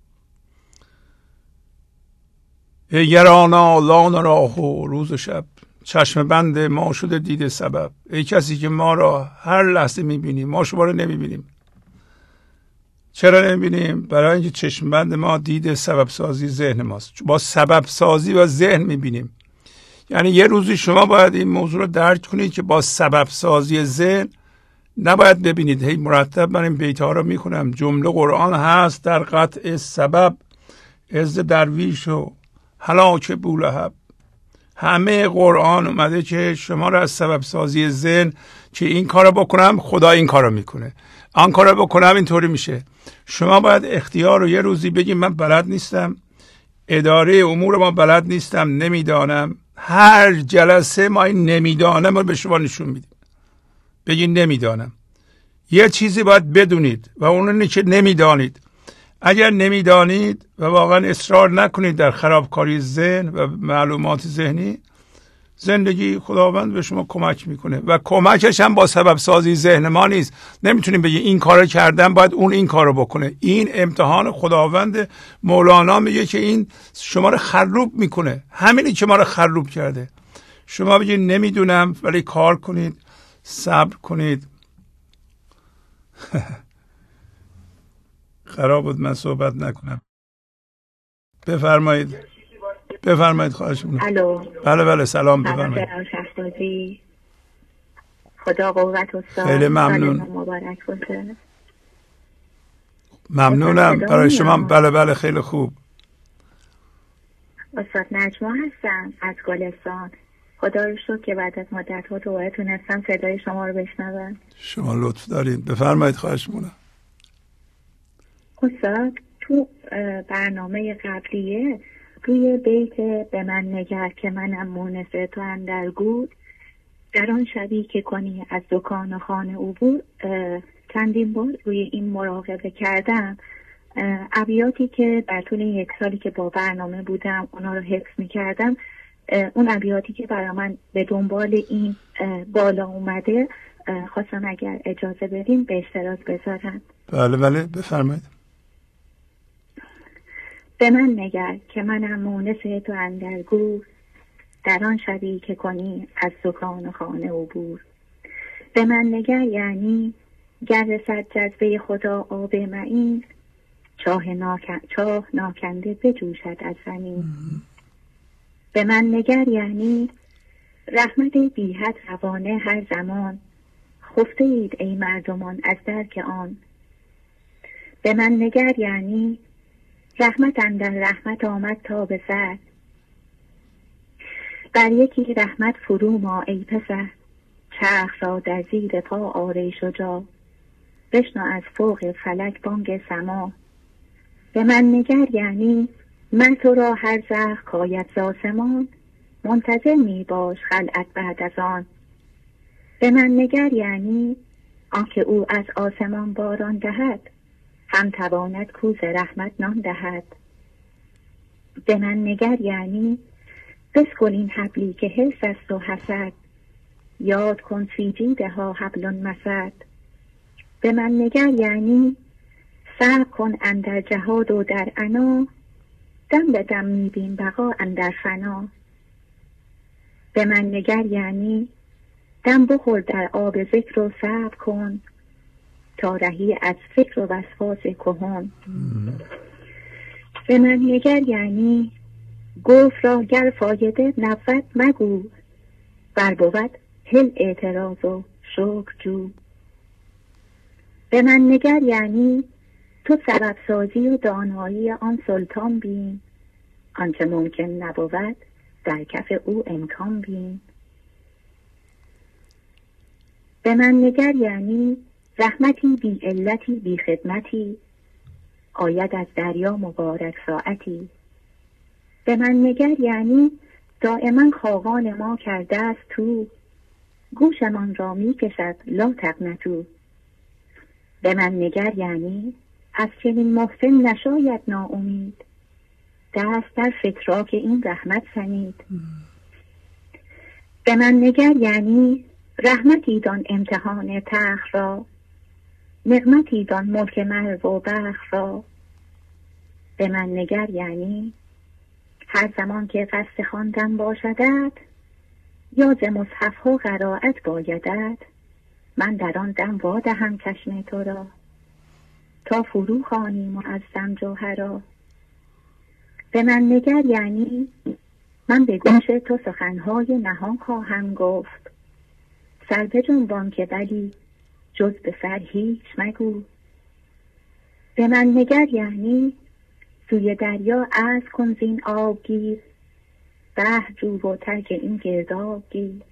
Speaker 4: یرانا لان راهو، روز و شب چشم بند ما شده دید سبب. ای کسی که ما را هر لحظه میبینی، ما شما رو نمیبینیم. چرا نمیبینیم؟ برای اینکه چشم بند ما دید سبب سازی ذهن ماست. با سبب سازی و ذهن میبینیم. یعنی یه روزی شما باید این موضوع رو درک کنید که با سبب سازی ذهن نباید ببینید هی مرتب من این بیت ها رو میخونم. جمله قرآن هست در قطع سبب، عز درویش و هلاک بولهب. همه قرآن اومده که شما رو از سبب سازی ذهن که این کارو بکنم خدا این کارو میکنه، آن کارو بکنم اینطوری میشه. شما باید اختیار رو یه روزی بگیم من بلد نیستم، اداره امور ما بلد نیستم، نمیدانم. هر جلسه ما این نمیدانم رو به شما نشون میدیم. بگین نمیدانم. یه چیزی باید بدونید و اون اینه که نمیدانید. اگر نمیدانید و واقعا اصرار نکنید در خرابکاری ذهن و معلومات ذهنی، زندگی خداوند به شما کمک میکنه و کمکش هم با سبب سازی ذهن ما نیست. نمیتونیم بگیم این کارو کردم باید اون این کارو بکنه. این امتحان خداوند. مولانا میگه که این شما رو خروب میکنه، همینی که ما رو خروب کرده. شما بگید نمیدونم ولی کار کنید، صبر کنید. خراب بود من صحبت نکنم. بفرمایید بفرمایید خواهش میکنم.
Speaker 12: الو.
Speaker 4: بله بله سلام بفرمایید.
Speaker 12: خدا قوت استاد.
Speaker 4: خیلی ممنون.
Speaker 12: مبارک باشه.
Speaker 4: ممنونم برای شما. بله بله خیلی خوب.
Speaker 12: استاد نجما هستم از گلستان. خدا رو شکر که بعد از مدت ها دوباره تونستم صدای شما رو بشنوم.
Speaker 4: شما لطف دارید. بفرمایید خواهش میکنم.
Speaker 12: استاد تو برنامه قبلیه روی بیت به من نگر که منم مونس تو اندر گور، در آن شبی که کنی از دکان و خانه عبور، چندین بار روی این مراقبه کردم. ابیاتی که در طول یک سالی که با برنامه بودم اونا رو حفظ می کردم، اون ابیاتی که برای من به دنبال این بالا اومده خواستم اگر اجازه بدیم به اشتراک بذارم.
Speaker 4: بله بله بفرمایید.
Speaker 12: به من نگر که منم مونس تو اندر گور، در آن شبی که کنی از دکان و خانه عبور. به من نگر یعنی گر رسد جذبه خدا آب معین، چاه, ناکن... چاه ناکنده بجوشد از زمین. به من نگر یعنی رحمت بی حد روانه هر زمان، خفته اید ای مردمان از درک آن. به من نگر یعنی رحمت اندر رحمت آمد تا به سر، بر یکی رحمت فرو ما ای پسر، چرخ را در زیر پا آری شجاع، بشنو از فوق فلک بانگ سما. به من نگر یعنی من تو را هر زخ کاید ز آسمان، منتظر می باش خلعت بعد از آن. به من نگر یعنی آنکه او از آسمان باران دهد، هم تواند کوز رحمت نان دهد. به من نگر یعنی بسکن این حبلی که حرص است و حسد، یاد کن فی جیدها حبل مسد. به من نگر یعنی صبر کن اندر جهاد و در عنا، دم به دم میبین بقا اندر فنا. به من نگر یعنی دم بخور در آب ذکر و صبر کن، تا رهی از فکر و وسواس کهن. به من نگر یعنی گفت را گر فایده نبود مگو، بر بود هل اعتراض و شکر جو. به من نگر یعنی تو سبب سازی و دانایی آن سلطان بین، آنچه ممکن نبود در کف او امکان بین. به من نگر یعنی رحمتی بی علتی بی خدمتی، آید از دریا مبارک ساعتی. به من نگر یعنی دائما خاقان ما کرده است تو، گوشمان را می کشد لا تقنطوا. به من نگر یعنی از چنین محسن نشاید ناامید، دست در فتراک این رحمت سنید. به من نگر یعنی رحمتی دان امتحان تخت را، نعمتی دان ملک مرو و بخت را. به من نگر یعنی هر زمان که قصد خواندن باشدت، یا ز مصحف ها قرائت بایدت، من در آن دم وادهم چشم تو را، تا فرو خوانی معظم جوهرا. به من نگر یعنی من به گوش تو سخنهای نهان خواهم گفت، سر بجنبان که ولی جز به سر هیچ مگو. به من نگر یعنی سوی دریا از کن زین آب گیر، بحر جو و ترک این گرداب گیر.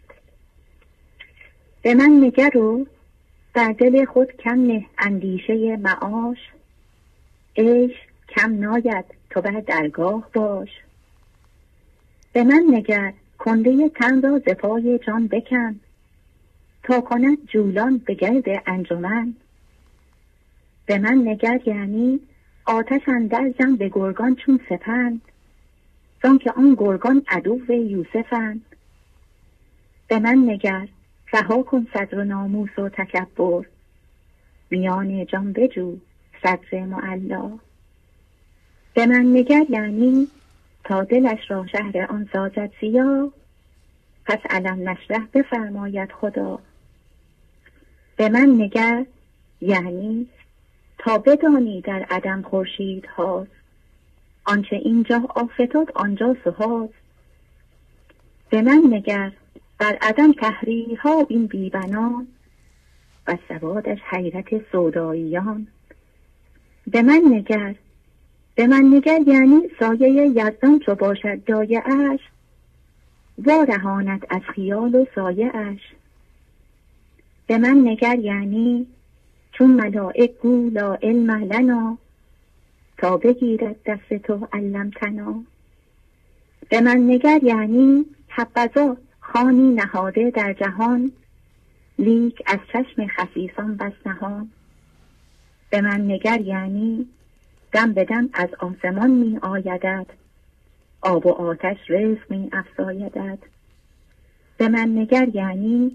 Speaker 12: به من نگر و در دل خود کم نه اندیشه معاش، عیش کم ناید تو بر درگاه باش. به من نگر کنده تن را ز پای جان بکن، تا کند جولان به گرد انجمن. به من نگر یعنی آتش اندر زن به گرگان چون سپند، زان که آن گرگان عدو یوسفند. به من نگر رها کن صدر و ناموس و تکبر، میان جان بجو صدر معلا. به من نگر یعنی تا دلش را شهر آن سازد سیاه، پس علم نشرح بفرماید خدا. به من نگر یعنی تا بدانی در عدم خورشید هاست، آنچه اینجا آفتاد آنجا سهاست. به من نگر بر عدم تحریرها این بیبنان، و سوادش حیرت سوداییان. به من نگر به من نگر یعنی سایه یزدان چو باشد دایه اش، وارهاند از خیال و سایه اش. به من نگر یعنی چون ملائک گو لا علم لنا، تا بگیرد دست تو علمتنا. به من نگر یعنی حبذا خانی نهاده در جهان، لیک از چشم خسیسان بس نهان. به من نگر یعنی دم به دم از آسمان می آیدد، آب و آتش رزق می افزایدد. به من نگر یعنی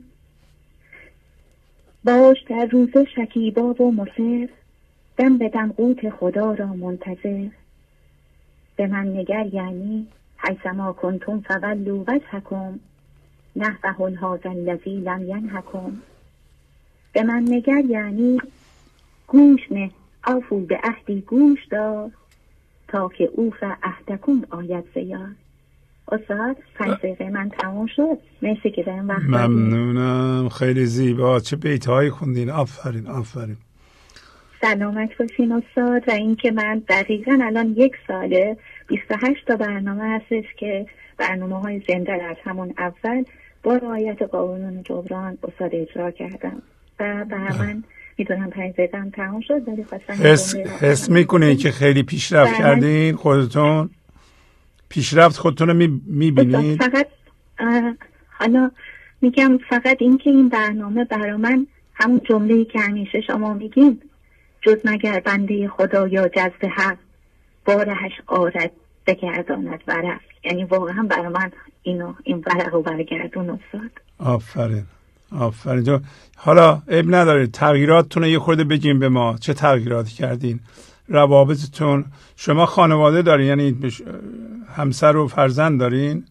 Speaker 12: باش در روز شکیبا و مصر، دم به دم قوت خدا را منتظر. به من نگر یعنی حیثما کنتم فولوا وجهکم، نحوه هذا الذی لم ینهکم. به من نگر یعنی گوش نه عفو به عهدی گوش دار، تا که اوف عهدکم آید زیاد. استاد پنج دقیقه من تمام شد. مرسی که بهم وقت دادید.
Speaker 4: ممنونم، خیلی زیبا. چه بیت‌هایی خوندین. آفرین آفرین.
Speaker 12: سلامت باشین استاد. و این که من دقیقا الان یک ساله بیست و هشت تا برنامه هستش که برنامه های زنده از همون اول با رعایت قانون جبران استاد اجرا کردم و برای من میدونم پنج دقیقه هم تمام شد، ولی خواستم
Speaker 4: حس, حس میکنین که خیلی پیشرفت کردین؟ خودتون پیشرفت خودتون رو میبینید؟
Speaker 12: فقط حالا میگم فقط این که این برنامه برای من همون جمله‌ای که همیشه شما میگین، جز مگر بنده خدا یا جذب حق بارهش آرد بگرداند ورق، یعنی واقعا برای من اینو این ورق رو برگردون استاد.
Speaker 4: آفرین آفرین. جو حالا عیب نداره تغییراتتون رو یه خورده بگیم به ما. چه تغییراتی کردین؟ روابطتون، شما خانواده دارین یعنی همسر و فرزند دارین؟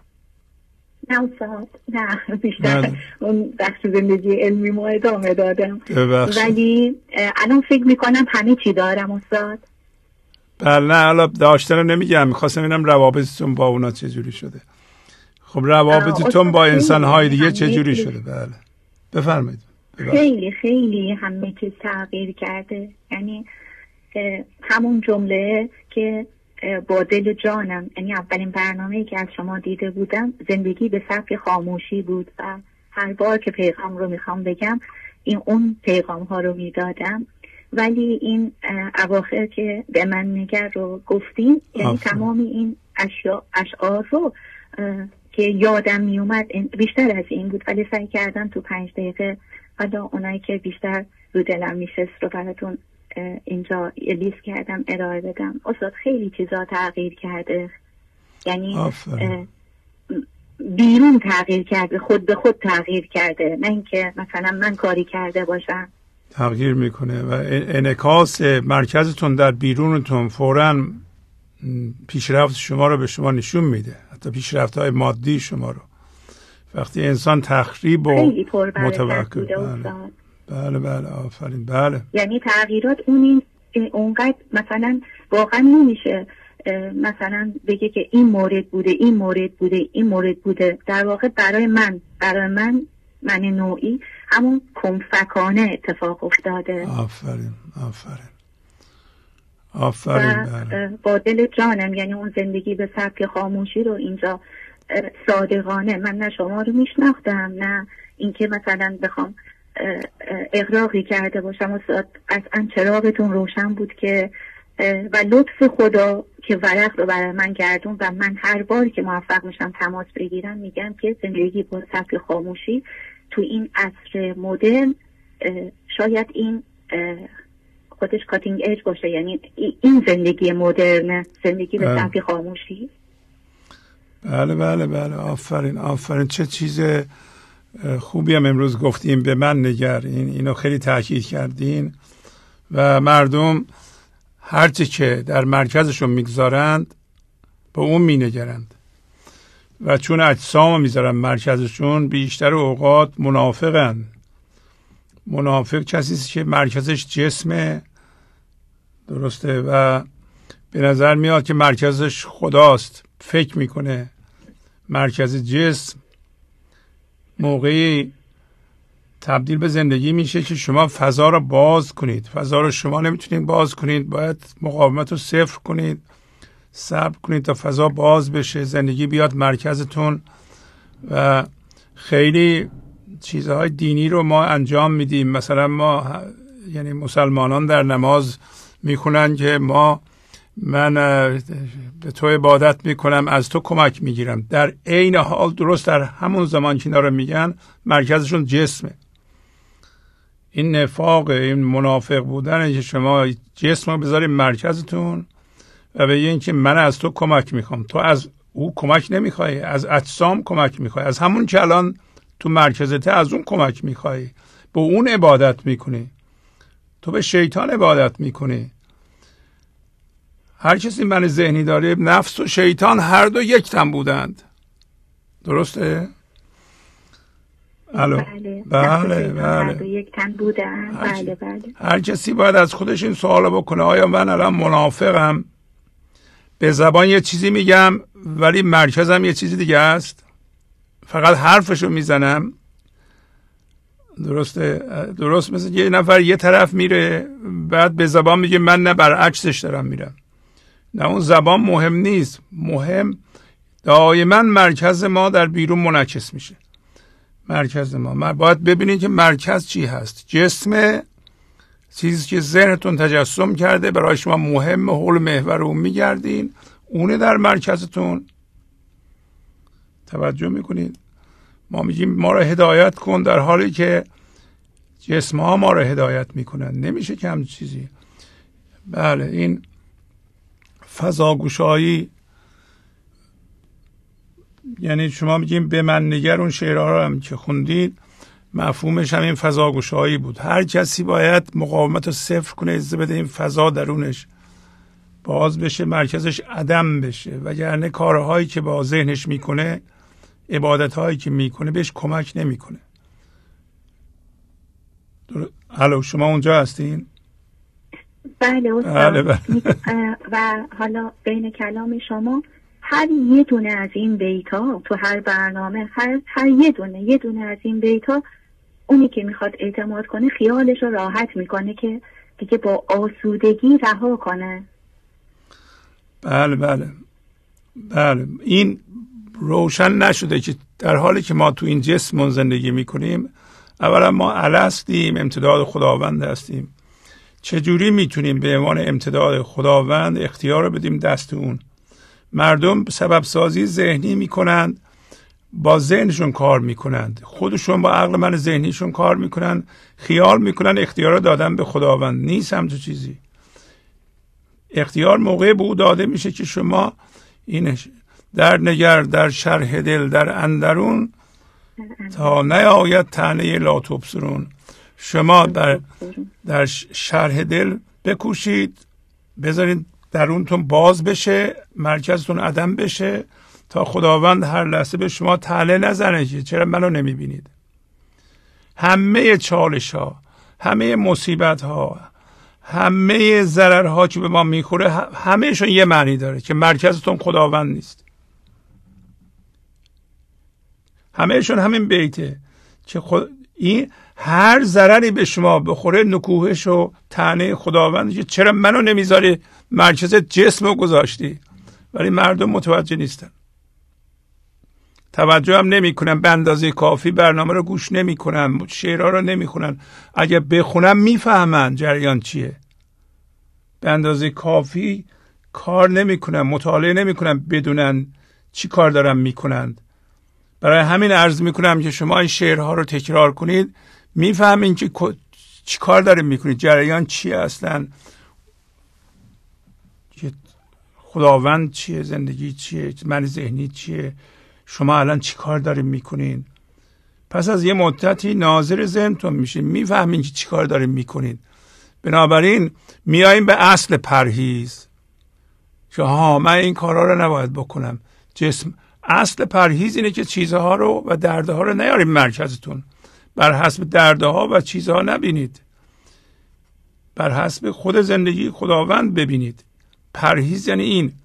Speaker 12: نه استاد، نه بیشتر اون بخش زندگی علمی ما ادامه دادم، ولی الان فکر میکنم همه چی دارم استاد.
Speaker 4: بله نه حالا داشتن رو نمیگم، میخواستم ببینم روابطتون با اونا چجوری شده. خب روابطتون با انسان‌های دیگه چجوری شده؟ بله بفرمایید.
Speaker 12: خیلی خیلی همه چیز تغییر کرده، یعنی همون جمله که با دل جانم، یعنی اولین برنامه‌ای که از شما دیده بودم زندگی به سبک خاموشی بود و هر بار که پیغام رو میخوام بگم این اون پیغام ها رو میدادم، ولی این اواخر که به من نگر رو گفتین یعنی تمامی این اشیا اشعار رو که یادم میومد بیشتر از این بود، ولی سعی کردم تو پنج دقیقه حالا اونایی که بیشتر رو دلم میشست رو براتون اینجا لیست کردم ارائه بدم. استاد خیلی چیزا تغییر کرده، یعنی بیرون تغییر کرده، خود به خود تغییر کرده، نه اینکه مثلا من کاری کرده باشم.
Speaker 4: تغییر میکنه و انعکاس مرکزتون در بیرونتون فوراً پیشرفت شما رو به شما نشون میده، حتی پیشرفت های مادی شما رو. وقتی انسان تخریب و متوکل. بله بله آفرین. بله
Speaker 12: یعنی تغییرات اون این اونقدر مثلا واقعا نمیشه مثلا بگه که این مورد بوده این مورد بوده این مورد بوده. در واقع برای من برای من من نوعی همون کنفکانه اتفاق افتاده.
Speaker 4: آفرین آفرین آفرین.
Speaker 12: با دل جانم، یعنی اون زندگی به سبک خاموشی رو اینجا صادقانه، من نه شما رو میشناختم نه اینکه مثلا بخوام اغراقی کرده باشم، استاد قطعا چراغتون روشن بود که و لطف خدا که ورق رو برای من گردون و من هر باری که موفق میشم تماس بگیرم میگم که زندگی با سبک خاموشی تو این عصر مدرن شاید این خودش کاتینگ ایج باشه، یعنی این زندگی مدرن، زندگی به سبک خاموشی.
Speaker 4: بله بله بله آفرین آفرین. چه چیز خوبی هم امروز گفتیم، به من نگر. این اینو خیلی تاکید کردین و مردم هرچی که در مرکزشون میگذارند به اون مینگرند و چون اجسام میذارن مرکزشون بیشتر اوقات منافقن. منافق کسی که مرکزش جسمه، درسته، و به نظر میاد که مرکزش خداست، فکر میکنه مرکز جسم موقعی تبدیل به زندگی میشه که شما فضا رو باز کنید. فضا رو شما نمیتونید باز کنید، باید مقاومت رو صفر کنید، صبر کنید تا فضا باز بشه، زندگی بیاد مرکزتون. و خیلی چیزهای دینی رو ما انجام میدیم، مثلا ما یعنی مسلمانان در نماز میخونن که ما من به تو عبادت میکنم، از تو کمک میگیرم. در عین حال درست در همون زمان که اینا رو میگن مرکزشون جسمه. این نفاق، این منافق بودنه که شما جسم رو بذارید مرکزتون و بگین که من از تو کمک میخوام. تو از او کمک نمیخوای، از اجسام کمک میخوای، از همون که الان تو مرکزته از اون کمک میخوای، به اون عبادت میکنی. تو به شیطان عبادت میکنی. هر کسی من ذهنی داره، نفس و شیطان هر دو یک تن بودند، درسته؟ الو.
Speaker 12: بله
Speaker 4: بله
Speaker 12: بله هر دو یک تن بودند. بله بله.
Speaker 4: هر کسی باید از خودش این سوال بکنه، آیا من الان منافقم؟ به زبان یه چیزی میگم ولی مرکزم یه چیزی دیگه است، فقط حرفشو میزنم، درسته؟ درست مثل یه نفر یه طرف میره بعد به زبان میگه من نه برعکسش دارم میرم. نه، اون زبان مهم نیست، مهم دائما مرکز ما در بیرون منعکس میشه. مرکز ما ما باید ببینید که مرکز چی هست. جسم، چیزی که ذهنتون تجسم کرده برای شما مهم، حول محور اون میگردین، اونه در مرکزتون. توجه میکنید؟ ما میگیم ما رو هدایت کن، در حالی که جسم ها ما رو هدایت میکنن. نمیشه که هم چیزی. بله، این فضاگوشایی، یعنی شما میگیم به من نگر، اون شعرها رو هم که خوندید مفهومش هم این فضاگوشایی بود. هر کسی باید مقاومت رو صفر کنه، اجازه بده این فضا درونش باز بشه، مرکزش عدم بشه، وگرنه کارهایی که با ذهنش میکنه، عبادتهایی که میکنه بهش کمک نمیکنه. الو، شما اونجا هستین؟
Speaker 12: بله
Speaker 4: بله بله.
Speaker 12: و حالا بین کلام شما هر یه دونه از این بیت‌ها تو هر برنامه، هر هر یه دونه یه دونه از این بیت‌ها، اونی که میخواد اعتماد کنه خیالش رو راحت میکنه که دیگه با آسودگی رها کنه.
Speaker 4: بله بله بله. این روشن نشده که در حالی که ما تو این جسم زندگی میکنیم، اولا ما الستیم، امتداد خداوند هستیم. چجوری میتونیم به عنوان امتداد خداوند اختیار رو بدیم دست اون؟ مردم سبب سازی ذهنی میکنند، با ذهنشون کار میکنند، خودشون با عقل من ذهنیشون کار میکنند، خیال میکنند اختیار دادن به خداوند. نیست همچون چیزی. اختیار موقع به او داده میشه که شما این در نگر در شرح دل در اندرون تا نیاید طعنه لا تبصرون. شما در در شرح دل بکوشید، بذارید درونتون باز بشه، مرکزتون عدم بشه، تا خداوند هر لحظه به شما طعنه نزنه که چرا منو نمیبینید. همه چالش ها، همه مصیبت ها، همه ضرر ها که به ما میخوره، همهشون یه معنی داره که مرکزتون خداوند نیست. همهشون همین بیته که خود این هر ضرری به شما بخوره نکوهش و طعنه خداوند که چرا منو نمیذاری مرکز جسم رو گذاشتی. ولی مردم متوجه نیستن، توجه هم نمی کنن، به اندازه کافی برنامه رو گوش نمی کنن، شعرها رو نمی خونن. اگه بخونن میفهمن جریان چیه. به اندازه کافی کار نمی کنن، مطالعه نمی کنن بدونن چی کار دارن میکنند. برای همین عرض میکنم که شما این شعرها رو تکرار کنید، میفهمین که چی کار دارین میکنید، جریان چیه، اصلا خداوند چیه، زندگی چیه، من ذهنی چیه، شما الان چی کار دارین میکنین. پس از یه مدتی ناظر ذهنتون میشین، میفهمین که چی کار دارین میکنین. بنابراین میاییم به اصل پرهیز که ها من این کارها رو نباید بکنم. جسم اصل پرهیز اینه که چیزها رو و دردها رو نیاریم مرکزتون، بر حسب دردها و چیزها نبینید، بر حسب خود زندگی خداوند ببینید. پرهیز یعنی این.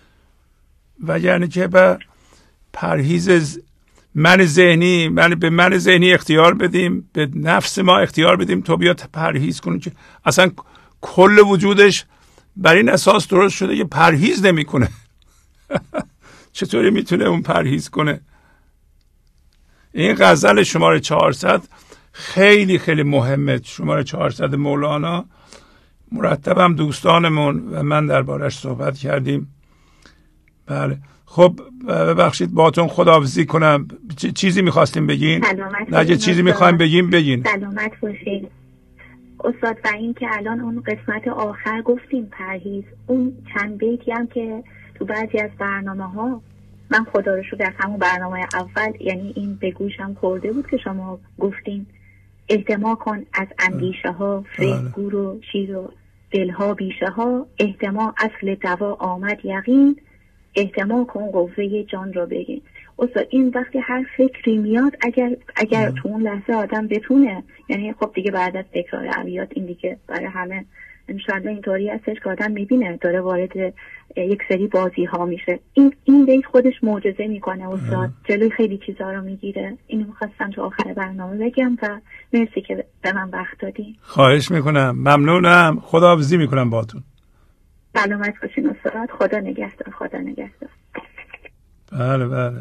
Speaker 4: و یعنی که به پرهیز من ذهنی، من به من ذهنی اختیار بدیم، به نفس ما اختیار بدیم تو بیا پرهیز کنیم، که اصلا کل وجودش بر این اساس درست شده که پرهیز نمیکنه. چطوری میتونه اون پرهیز کنه؟ این غزل شماره چهارصد خیلی خیلی مهمه. شماره چهارصد مولانا مرتبم دوستانمون و من دربارش صحبت کردیم. بله خب ببخشید باتون خداحافظی کنم. چیزی میخواستیم بگین؟ نه چیزی میخوایم بگیم بگین.
Speaker 12: سلامت باشید استاد. و این که الان اون قسمت آخر گفتیم پرهیز، اون چند بیتی هم که تو بعضی از برنامه ها من خدا رو شکر در همون برنامه اول، یعنی این به گوشم خورده بود که شما گفتین احتما کن از اندیشه ها، فکر گور و شیر و دلها بیشه ها، احتما اصل دوا آمد یقین، احتما کن قوه جان را بگین. استاد این وقتی هر فکری میاد، اگر اگر تو اون لحظه آدم بتونه، یعنی خب دیگه بعد از تکرار ابیات این دیگه برای همه انشالله اینطوری هستش که آدم میبینه داره وارد یک سری بازی ها میشه. این این بیت خودش معجزه میکنه استاد، جلوی خیلی چیزا رو میگیره. اینو میخواستم تو آخر برنامه بگم و مرسی که به من وقت دادین.
Speaker 4: خواهش میکنم، ممنونم، خداحافظی میکنم باتون.
Speaker 12: سلامت باشین استاد، خدا نگهدار. خدا نگهدار.
Speaker 4: بله بله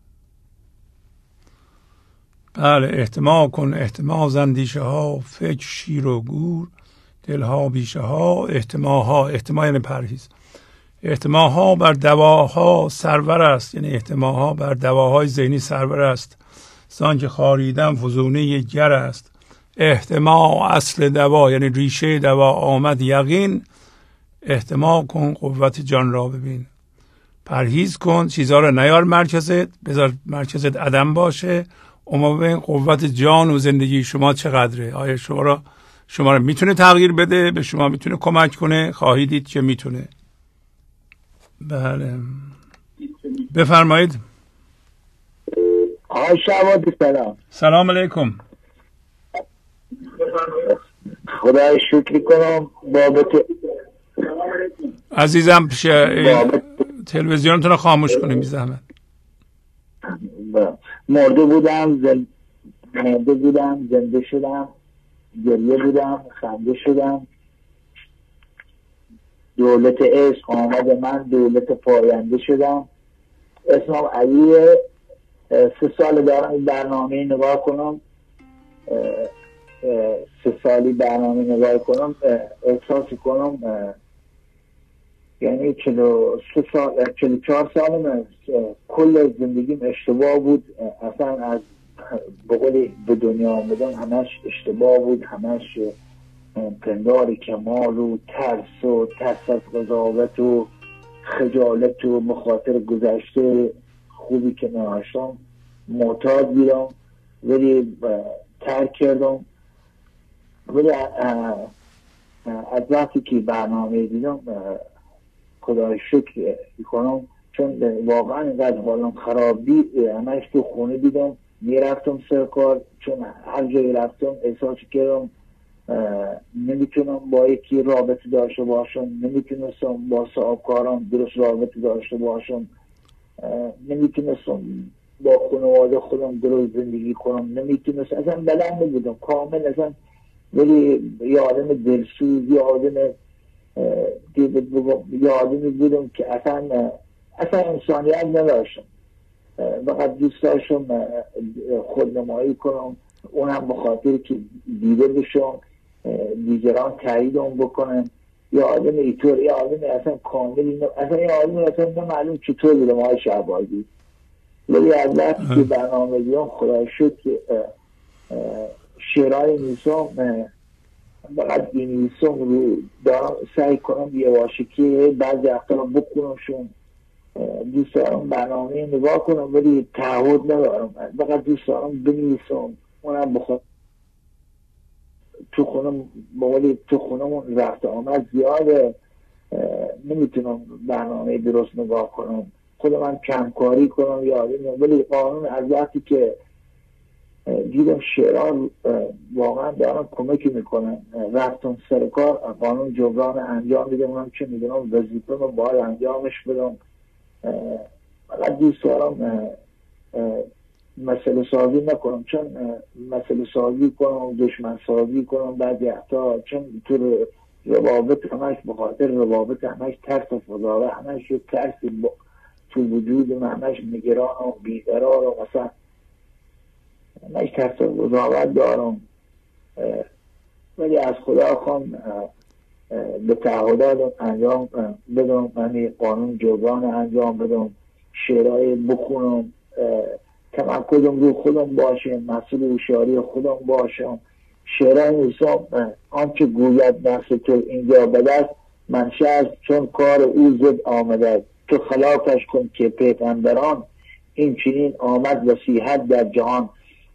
Speaker 4: بله. احتمال کن احتمال زندیشه ها، فکر شیر و گور، دلها بیشه ها، احتمال ها، احتمال یعنی پرهیز، احتمال ها بر دواها سرور است، یعنی احتمال ها بر دواهای ذهنی سرور است، زان که خاریدن فزونه گر است. احتمال اصل دوا یعنی ریشه دوا آمد یقین، احتمال کن قوت جان را ببین. پرهیز کن، چیزها رو نیار مرکزت، بذار مرکزت عدم باشه. اما ببین قوت جان و زندگی شما چقدره. آیا شما را شما را میتونه تغییر بده، به شما میتونه کمک کنه؟ خواهید دید که میتونه. بله بفرمایید.
Speaker 13: آقای شهبازی سلام.
Speaker 4: سلام علیکم.
Speaker 13: خدای شکر کنم بابت
Speaker 4: عزیزم ش... تلویزیونتون رو خاموش کنیم بی زحمت.
Speaker 13: مرده بودم زل... مرده بودم زنده شدم، گریه بودم خنده شدم، دولت عشق آمد من دولت پاینده شدم. اسمم علیه، سه سال دارم این برنامه نگاه کنم، سه سالی برنامه نگاه کنم احساس کنم یعنی چلو سه سال چلو چهار سال کل زندگیم اشتباه بود. اصلا از بقول به دنیا آمدن همش اشتباه بود، همش پندار کمال و ترس و ترس از قضاوت و خجالت و مخاطر گذشته خوبی که نهاشتم معتاد بیرم، ولی ترک کردم. ولی از وقتی که برنامه دیدم خدای شکر کنم، چون واقعا اینقدر حالم خرابی همش تو خونه دیدم، میرفتم سرکار، چون هر جایی رفتم احساس کردم نمیتونم با یکی رابطه داشته باشم، نمیتونستم با صاحبکارم درست رابطه داشته باشم، نمیتونستم با خانواده خودم درست زندگی کنم، نمیتونست، اصلا بلند نبودم کامل اصلا. ولی یه آدم دلسوز، یه آدم یه آدمی بودم که اصلا اصلا انسانیت نداشتم. فقط دوست داشتم خودنمایی کنم، اونم به خاطر که دیده بشم، دیگران تاییدم بکنن. یه آدم ایطور، یه آدم اصلا کاملی، اصلا یه آدم اصلا نمعلوم چطور بودم های شهبازی. ولی از وقتی که برنامه دیام خدا شد که شعرهای نیستم، فقط این نیستم رو دارم سعی کنم یه واشه که بعضی اخترا بکنمشون. دوست دارم برنامه نگاه کنم ولی تعهد ندارم، فقط دوست دارم بنویسم. اونم بخواد تو خونم بقولی تو خونمون رفت آمد زیاده، نمیتونم برنامه درست نگاه کنم، خود من کمکاری کنم یا ولی قانون از وقتی که دیدم شعرها واقعا دارم کمکی میکنن، رفتم سر کار قانون جبران انجام میدم. اونم چه میدونم وظیفه رو باید انجامش بدم. فقط دوست دارم مسئله سازی نکنم، چون مسئله سازی کنم دشمن سازی کنم بعضی حتی، چون تو روابط همش بخاطر روابط همش ترس و فضاوه، همش یک ترس تو وجود من، همش نگران و بیقرار و مثلا همش ترس و فضاوت دارم. ولی از خدا خواهم به تعهدات انجام بدم، من قانون جبران انجام بدم، شعرهای بخونم، تمرکزم رو خودم باشه، مسئول هوشیاری خودم باشم. شعرهای نیستم آنچه گوید نفس تو اینجا بدست، منشه است چون کار او زد آمده، تو خلافش کن که پیغمبران این چنین آمد وصیحت در جهان.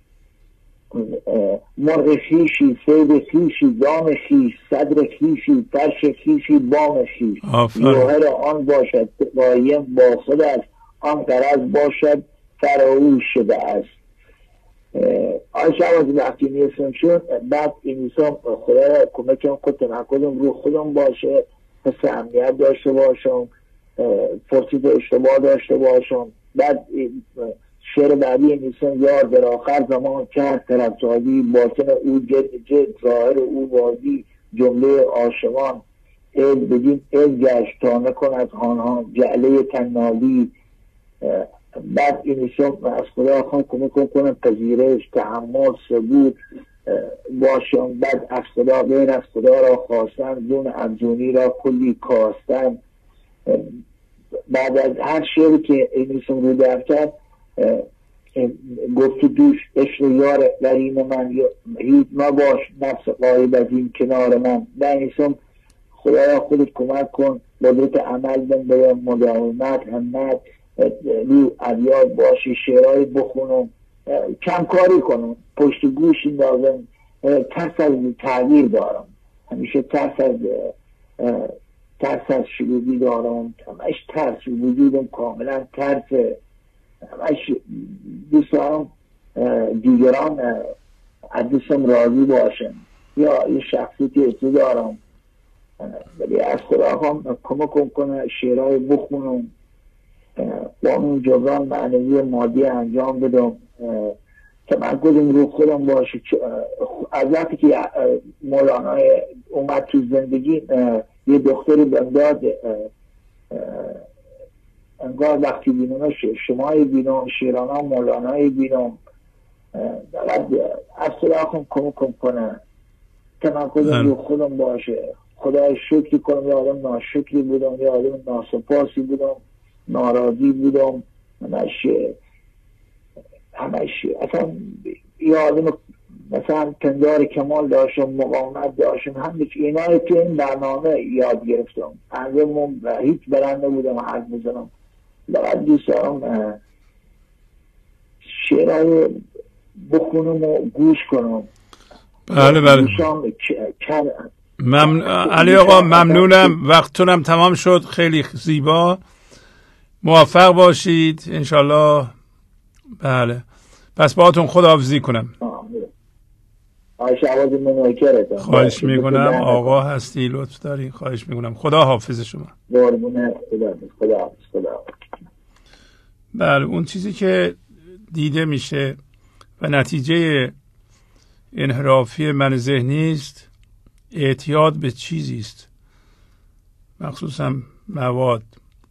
Speaker 13: مرغ خیشی، سید خیشی، دام خیش، صدر خیشی، فرش خیشی، بام خیش. جوهر آن باشد قایم با خود است، آن غرض باشد فراموش شده است. آیشه از وقتی نیستم شد بعد این نیستم خدا کمکم کن تمرکزم رو خودم باشه، پس امنیت داشته باشم، فرصت اشتباه داشته باشم. بعد شعر بعدی نیستم یار در آخر زمان کرد طرفزادی، باطن او جد جد ظاهر او بازی جمله عاشقان. عید بدین عید گشت تا نکن از آنها جعله تنالی. بعد این نیستم از خدا خواهم کمکم کنم پذیرش، تحمل، ثبوت باشم. بعد از خدا غیر از خدا را خواستن، دون افزونی را کلی کاستن. بعد از هر شعری که این نیستم رو درکت گفت دوش عشق یار درین من، هیچ نباش نفس غایب از این کنار من. بنیسم خدایا خودت کمک کن، قدرت عمل بندم، مداومت، همت رو ابیات باشی، شعرهای بخونم، کمکاری کنم، پشت گوش اندازم. ترس از تغییر دارم، همیشه ترس از ترس از شلوغی دارم، همش ترس وجودم کاملا ترس. همش دوست دارم دیگران از دوستم راضی باشن یا یه شخصیتی اتو دارم. ولی از خدا هم کمکم کنه شعرهای بخونم، با اون جبران معنوی مادی انجام بدم، تمرکزم رو خودم باشه. از وقتی که مولانا اومد تو زندگی یه دختری بنداد، انگار وقتی بینم شمایی بینم، شیرانا مولانایی بینم، از خدا خودم کمکم کنه، تمرکزم رو خودم باشه. خدای شکری کنم، یا آدم ناشکری بودم، یا آدم ناسپاسی بودم، ناراضی بودم، همش همش اصلا یا آدم مثلا پندار کمال داشتم، مقاومت داشتم، همه اینا تو این برنامه یاد گرفتم. انجام هیچ برنده بودم حرف بزنم، فقط دوست دارم شعرهای بخونم و گوش کنم.
Speaker 4: بله بله ممن... علی آقا ممنونم، وقتتونم تمام شد، خیلی زیبا، موفق باشید انشالله. بله پس باهاتون خداحافظی کنم. خواهش میکنم آقا هستی، لطف داری، خواهش میکنم. خدا حافظ شما.
Speaker 13: خدا خدا.
Speaker 4: بله اون چیزی که دیده میشه و نتیجه انحرافی من ذهنی است اعتیاد به چیزی است، مخصوصا مواد.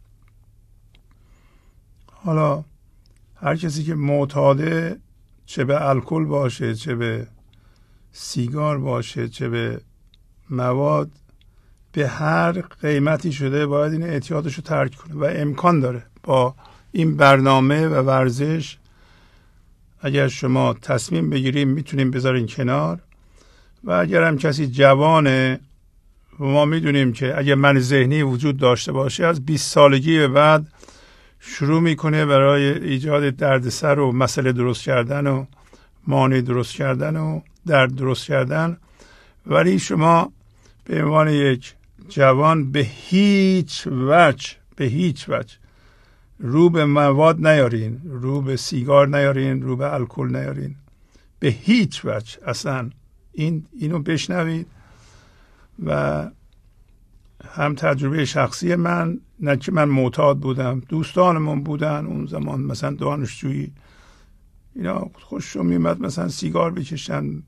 Speaker 4: حالا هر کسی که معتاده، چه به الکل باشه، چه به سیگار باشه، چه به مواد، به هر قیمتی شده باید این اعتیادش رو ترک کنه و امکان داره با این برنامه و ورزش. اگر شما تصمیم بگیریم میتونیم بذارین کنار. و اگر هم کسی جوانه و ما میدونیم که اگر من ذهنی وجود داشته باشه از بیست سالگی به بعد شروع میکنه برای ایجاد دردسر و مسئله درست کردن و مانع درست کردن و درد درست کردن. ولی شما به عنوان یک جوان به هیچ وجه به هیچ وجه رو به مواد نیارین، رو به سیگار نیارین، رو به الکل نیارین، به هیچ وجه. اصلا این اینو بشنوید. و هم تجربه شخصی من، نه که من معتاد بودم، دوستانمون بودن اون زمان، مثلا دانشجویی، اینا خوششون میومد مثلا سیگار بکشن،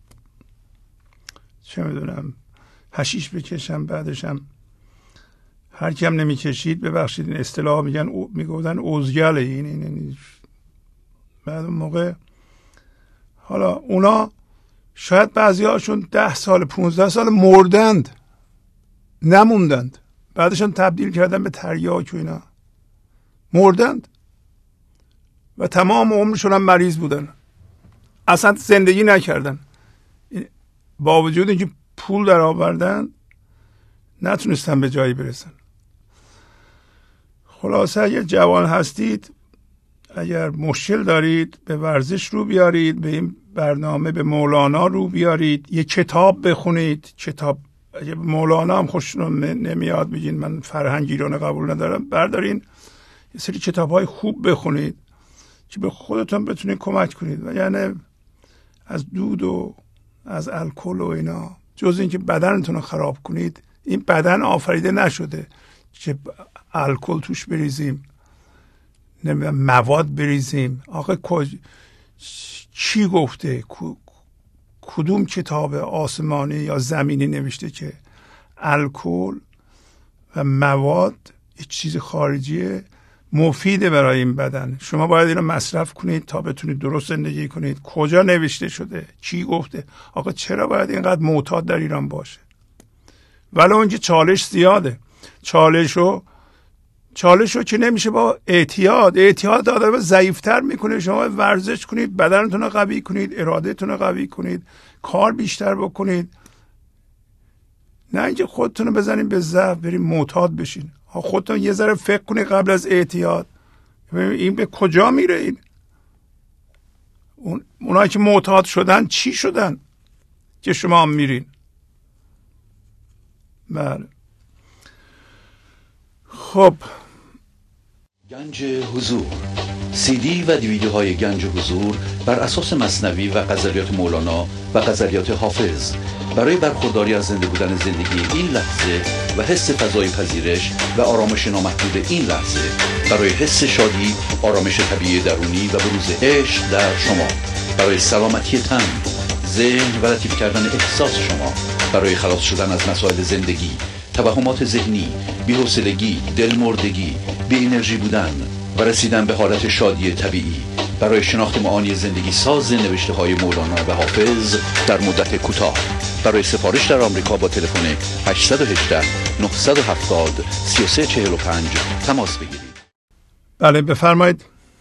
Speaker 4: چه میدونم حشیش بکشن، بعدش هم هر کم نمیکشید، ببخشید این اصطلاح میگن او میگفتن اوزگله این این, این. بعد اون موقع حالا اونا شاید بعضی هاشون ده سال پونزده سال مردند، نموندند، بعدشون تبدیل کردن به تریاک و اینا، مردند و تمام عمرشون هم مریض بودن، اصلا زندگی نکردن. با وجود اینکه پول در آوردن نتونستن به جایی برسن. خلاصه اگر جوان هستید، اگر مشکل دارید، به ورزش رو بیارید، به این برنامه به مولانا رو بیارید، یه کتاب بخونید. کتاب اگه مولانا هم خوشتون نمیاد بگین من فرهنگ ایران قبول ندارم، بردارین یه سری کتاب های خوب بخونید که به خودتون بتونید کمک کنید. و یعنی از دود و از الکل و اینا، جز اینکه بدنتون رو خراب کنید، این بدن آفریده نشده که الکل توش بریزیم، نمیدونم مواد بریزیم. آخه چی گفته؟ کدوم کتاب آسمانی یا زمینی نوشته که الکل و مواد یک چیز خارجیه مفیده برای این بدن؟ شما باید این رو مصرف کنید تا بتونید درست زندگی کنید. کجا نوشته شده؟ چی گفته؟ آقا چرا باید اینقدر معتاد در ایران باشه؟ ولی اونجا چالش زیاده. چالشو چالشو که نمیشه با اعتیاد. اعتیاد آدم ضعیفتر میکنه. شما ورزش کنید، بدنتون رو قوی کنید، ارادتون رو قوی کنید، کار بیشتر بکنید، نه اینکه خودتون رو بزنید به ضعف برید معتاد بشین. خودتون یه ذره فکر کنید قبل از اعتیاد این به کجا میره. این اون اونایی که معتاد شدن چی شدن که شما هم میرین؟ بله. خب
Speaker 1: گنج حضور، سی دی و دیویدیوهای گنج حضور بر اساس مثنوی و غزلیات مولانا و غزلیات حافظ برای برخورداری از زنده بودن زندگی این لحظه و حس فضای پذیرش و آرامش نامحدود این لحظه، برای حس شادی، آرامش طبیعی درونی و بروز عشق در شما، برای سلامتی تن، ذهن و لطیف کردن احساس شما، برای خلاص شدن از مسائل زندگی، توهمات ذهنی، بی‌حوصلگی، دلمردگی، بی انرژی بودن و رسیدن به حالت شادی طبیعی، برای شناخت معانی زندگی ساز نوشته های مولانا و حافظ در مدت کوتاه. برای سفارش در آمریکا با تلفن هشت یک هشت نه هفت صفر سه سه چهار پنج تماس بگیرید.
Speaker 4: بله بفرمایید.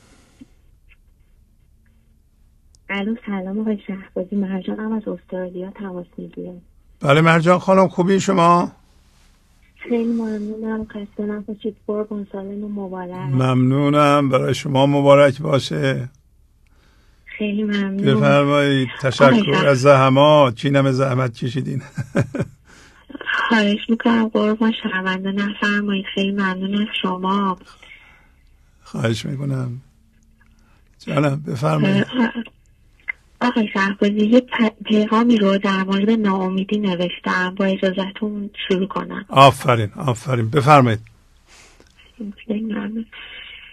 Speaker 12: الو سلام آقای شهبازی، مرجانم از استرالیا تماس میگیرم.
Speaker 4: بله مرجان خانم، خوبی شما؟
Speaker 12: خیلی ممنونم، خسته نباشید، قربان سالتون مبارک.
Speaker 4: ممنونم، برای شما مبارک باشه.
Speaker 12: خیلی ممنون.
Speaker 4: بفرمایید. تشکر از زحمات، چی نمه زحمت کشیدین.
Speaker 12: خواهش میکنم قربان شرمنده نفرمایید، خیلی ممنون از شما.
Speaker 4: خواهش میکنم جانم، بفرمایید.
Speaker 12: آقای شهبازی یه پیغامی رو در مورد ناامیدی نوشتم، با اجازتون شروع کنم.
Speaker 4: آفرین آفرین، بفرمایید.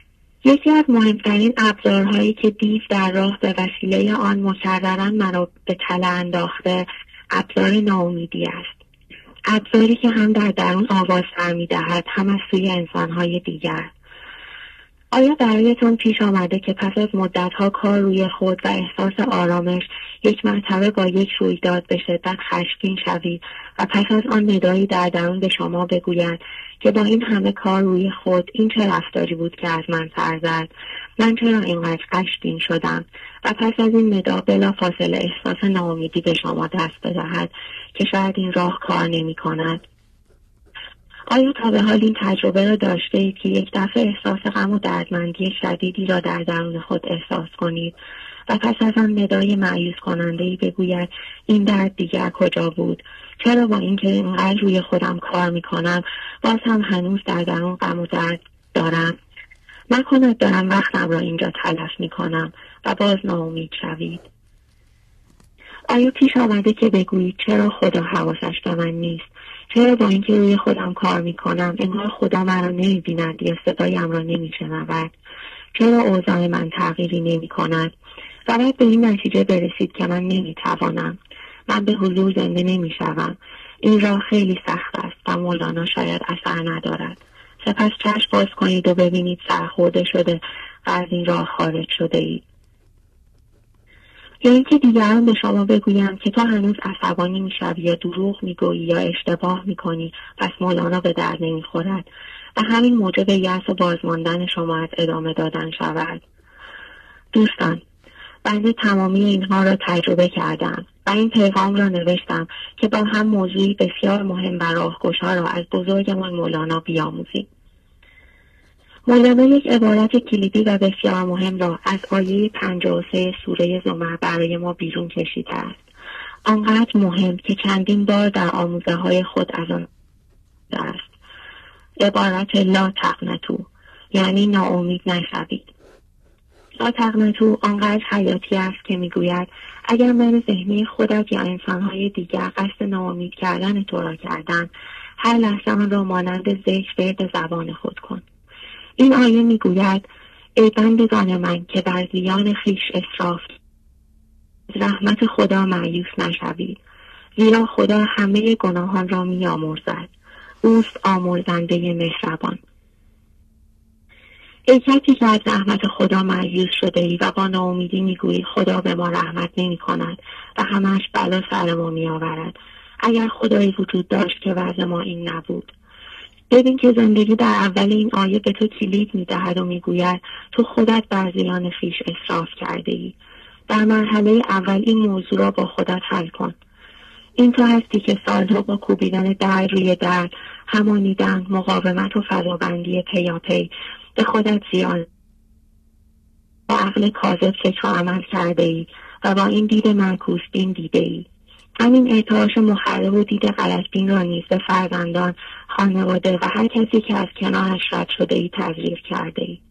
Speaker 14: یکی از مهمترین ابزارهایی که دیو در راه به وسیله آن مکرراً مرا به تله انداخته ابزار ناامیدی است. ابزاری که هم در درون آواز سر می‌دهد، هم از سوی انسان‌های دیگر. آیا برایتون پیش آمده که پس از مدت‌ها کار روی خود و احساس آرامش یک مرتبه با یک رویداد به شدت خشمگین شوید و پس از آن ندایی در درون به شما بگوید که با این همه کار روی خود این چه رفتاری بود که از من سر زد؟ من چرا اینقدر غمگین شدم؟ و پس از این ندا بلافاصله احساس ناامیدی به شما دست بدهد که شاید این راه کار نمی‌کند. آیا تا به حال این تجربه را داشته اید که یک دفعه احساس غم و دردمندی شدیدی را در درون خود احساس کنید و پس از آن ندای مایوس کننده‌ای بگوید این درد دیگر کجا بود؟ چرا با اینکه اینقدر روی خودم کار میکنم باز هم هنوز در درون غم و درد دارم؟ نکند دارم وقتم را اینجا تلف میکنم و باز ناامید شوید. آیا پیش آمده که بگویید چرا خدا حواسش به من نیست؟ چرا با اینکه روی خودم کار میکنم انگار خدا من را نمیبیند یا صدایم را نمیشنود؟ چرا اوضاع من تغییری نمیکند؟ و بعد به این نتیجه برسید که من نمیتوانم، من به حضور زنده نمیشوم، این راه خیلی سخت است و مولانا شاید اثر ندارد. سپس چشم باز کنید و ببینید سرخورده شده و از این راه خارج شده اید. یا اینکه دیگران به شما بگویند که تو هنوز عصبانی میشوی یا دروغ میگویی یا اشتباه میکنی، پس مولانا به درد نمیخورد و همین موجب یأس و بازماندن شما از ادامه دادن شود. دوستان، بنده تمامی اینها را تجربه کردم و این پیغام را نوشتم که با هم موضوعی بسیار مهم و راهگشا را از بزرگمان مولانا بیاموزیم. مولانا یک عبارت کلیدی و بسیار مهم را از آیه پنجاه و سه سوره زمر برای ما بیرون کشیده است. آنقدر مهم که چندین بار در آموزه های خود از آن است. عبارت لا تقنطوا، یعنی ناامید نشوید. لا تقنطوا آنقدر حیاتی است که میگوید اگر من ذهنی خودت یا انسانهای دیگر قصد ناامید کردن تو را کردن، هر لحظه آن را مانند ذکر ورد زبان خود کن. این آیه میگوید ای بندگان من که بر زیان خویش اسراف رحمت خدا مایوس نشوید، زیرا خدا همه گناهان را میآمرزد، اوست آمرزنده مهربان. ای کسی که از رحمت خدا مایوس شده ای و با ناامیدی میگویی خدا به ما رحمت نمی کند و همش بلا سر ما می آورد، اگر خدایی وجود داشت که وضع ما این نبود. ببین که زندگی در اول این آیه به تو کلید میدهد و میگوید تو خودت بر زیان خویش اسراف کرده ای. در مرحله اول این موضوع را با خودت حل کن. این تو هستی که سالها با کوبیدن در روی در، همانیدن، مقاومت و فضابندی پیاپی به خودت زیان با عقل کاذب فکر و عمل کرده ای و با این دید معکوس بین دیده ای. همین ارتعاش مخرب و دید غلطبین را نیز به فرزندان، خانواده و هر کسی که از کنارش رد شده ای تزریق کرده ای.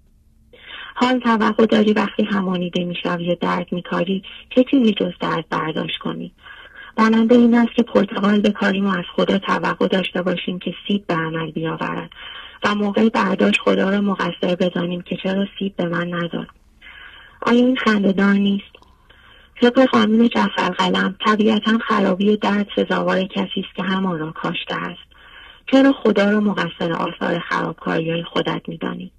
Speaker 14: حال توقع داری وقتی همانیده میشوی و درد میکاری چه چیزی جز درد برداشت کنی؟ مانند این است که پرتقال بکاریم و از خدا توقع داشته باشیم که سیب به عمل بیاورد و موقع برداشت خدا را مقصر بدانیم که چرا سیب به من نداد. آیا این خنده‌دار نیست؟ طبق قانون جعفر قلم طبیعتا خرابی درد سزاوار کسی است که همان را کاشته است. چرا خدا را مقصر آثار خرابکاری‌های خودت می‌دانی؟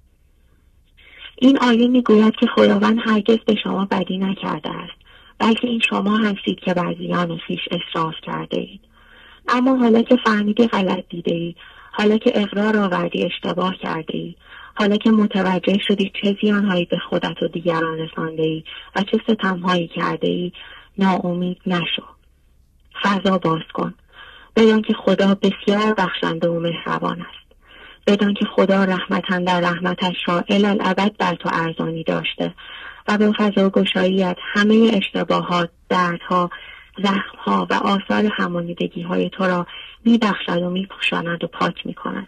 Speaker 14: این آیه میگوید که خداوند هرگز به شما بدی نکرده است، بلکه این شما هستید که بر زیان خویش اسراف کرده اید. اما حالا که فهمیدی غلط دیده ای، حالا که اقرار آوردی اشتباه کرده ای، حالا که متوجه شدی چه زیانهایی به خودت و دیگران رسانده ای و چه ستمهایی کرده ای، ناامید نشو. فضا باز کن. بدان که خدا بسیار بخشنده و مهربان است. بدان که خدا رحمتاً در رحمتش را الالابد بر تو ارزانی داشته و به فضا گشاییت همه اشتباهات، دردها، زخمها و آثار همانیدگی های تو را می بخشد و می پوشاند و پاک می کند.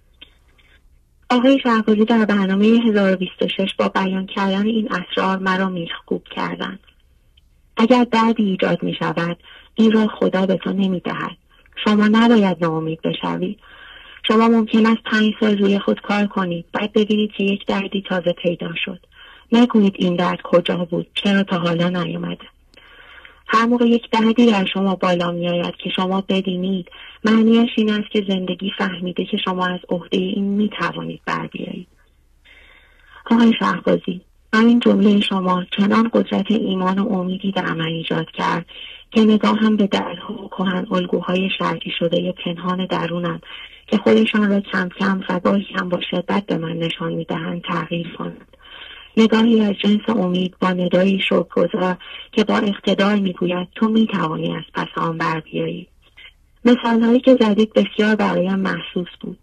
Speaker 14: آقای شهبازی در برنامه هزار و بیست و شش با بیان کردن این اسرار مرا میخکوب کردند. اگر دردی ایجاد می شود، این را خدا به تو نمی دهد. شما نباید ناامید بشوید. شما ممکن است پنج سال روی خود کار کنید، بعد ببینید که یک دردی تازه پیدا شد. نگویید این درد کجا بود، چرا تا حالا نیومده. هر موقع یک دردی در شما بالا می آید که شما بدینید، معنیش این است که زندگی فهمیده که شما از عهده این می توانید بر بیایید. آقای شهبازی، همین جمله شما چنان قدرت ایمان و امیدی در من ایجاد کرد که نگاهم به دردها و کهن الگوهای شرعی شده پنهان درونم که خودشان را کم کم و گاهی هم با شدت به من نشان می‌دهند تغییر کند. نگاهی از جنس امید با ندایی شکرگزار که با اقتدار میگوید تو میتوانی از پس آن بر بیایی. مثالهایی که زدید بسیار برایم محسوس بود.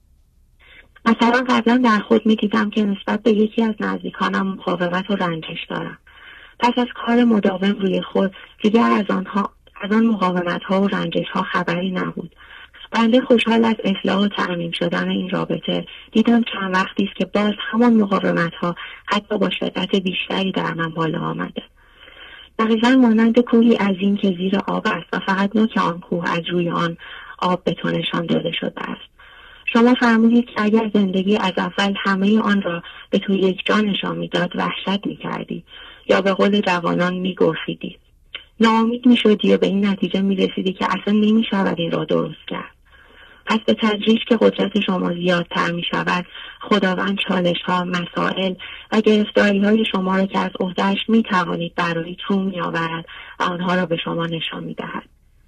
Speaker 14: مثلا قبلا در خود میدیدم که نسبت به یکی از نزدیکانم مقاومت و رنجش دارم. پس از کار مداوم روی خود دیگر از آنها از آن مقاومت ها و رنجش ها خبری نبود. بنده خوشحال از اصلاح و ترمیم شدن این رابطه دیدم چند وقتی است که باز همان مقاومت ها حتی با شدت بیشتری در من بالا آمده. دقیقاً مانند کوهی عظیم که زیر آب است و فقط نوک آن کوه از روی آن آب به تو نشان داده شده است. شما فرمودید که اگر زندگی از اول همه آن را به تو یک جا نشان میداد وحشت میکردی یا به قول جوانان میگرفیدی، ناامید میشدی و به این نتیجه میرسیدی که اصلا نمیشود این را درست کرد. پس به تدریج که قدرت شما زیادتر میشود، خداوند چالش ها، مسائل و گرفتاری های شما را که از عهده‌اش میتوانید برای تو میآورد و آنها را به شما نشان میدهد.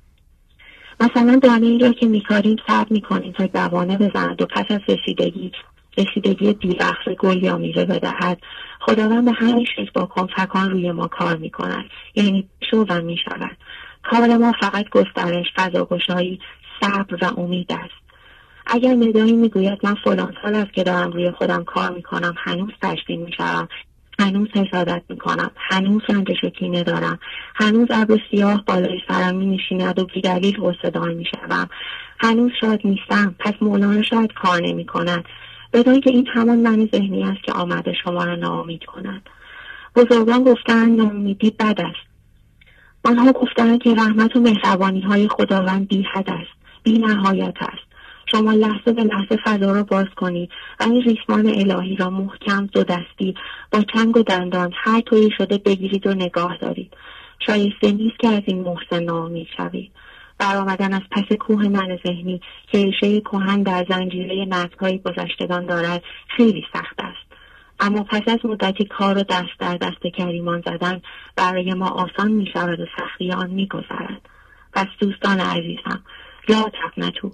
Speaker 14: مثلا دانه ای را که میکاریم صبر میکنیم تا دوانه بزند و پس از رسیدگی رسیدگی دیوقت گل یا میوه بدهد، خداوند به همین شکل با کنفکان روی ما کار میکند، یعنی شو و میشود. کار ما فقط گسترش، فضاگشایی، صبر و امید است. اگر ندایی میگوید من فلان سال است که دارم روی خودم کار میکنم، هنوز تشکیل میشوم، هنوز حسادت میکنم، هنوز رنجش و کینه دارم، هنوز ابر سیاه بالای سرم مینشیند و بیدلیل غصه‌دار میشوم، هنوز شاد نیستم، پس مولانا شاید کار نمیکند. بدان که این همان من ذهنی است که آمده شما را ناامید کند. بزرگان گفتند ناامیدی بد است. آنها گفتند که رحمت و مهربانی های خداوند بی حد است، بی نهایت است. شما لحظه به لحظه فضا را باز کنید و این ریسمان الهی را محکم دو دستی با چنگ و دندان هر طوری شده بگیرید و نگاه دارید. شایسته نیست که از این محسن ناامید شوید. برآمدن از پس کوه من ذهنی که ریشه کهن در زنجیره نسل‌های گذشتگان دارد خیلی سخت است، اما پس از مدتی کار و دست در دست کریمان زدن برای ما آسان می شود و سختی آن می گذرد. پس دوستان عزیزم، لا تقنطوا.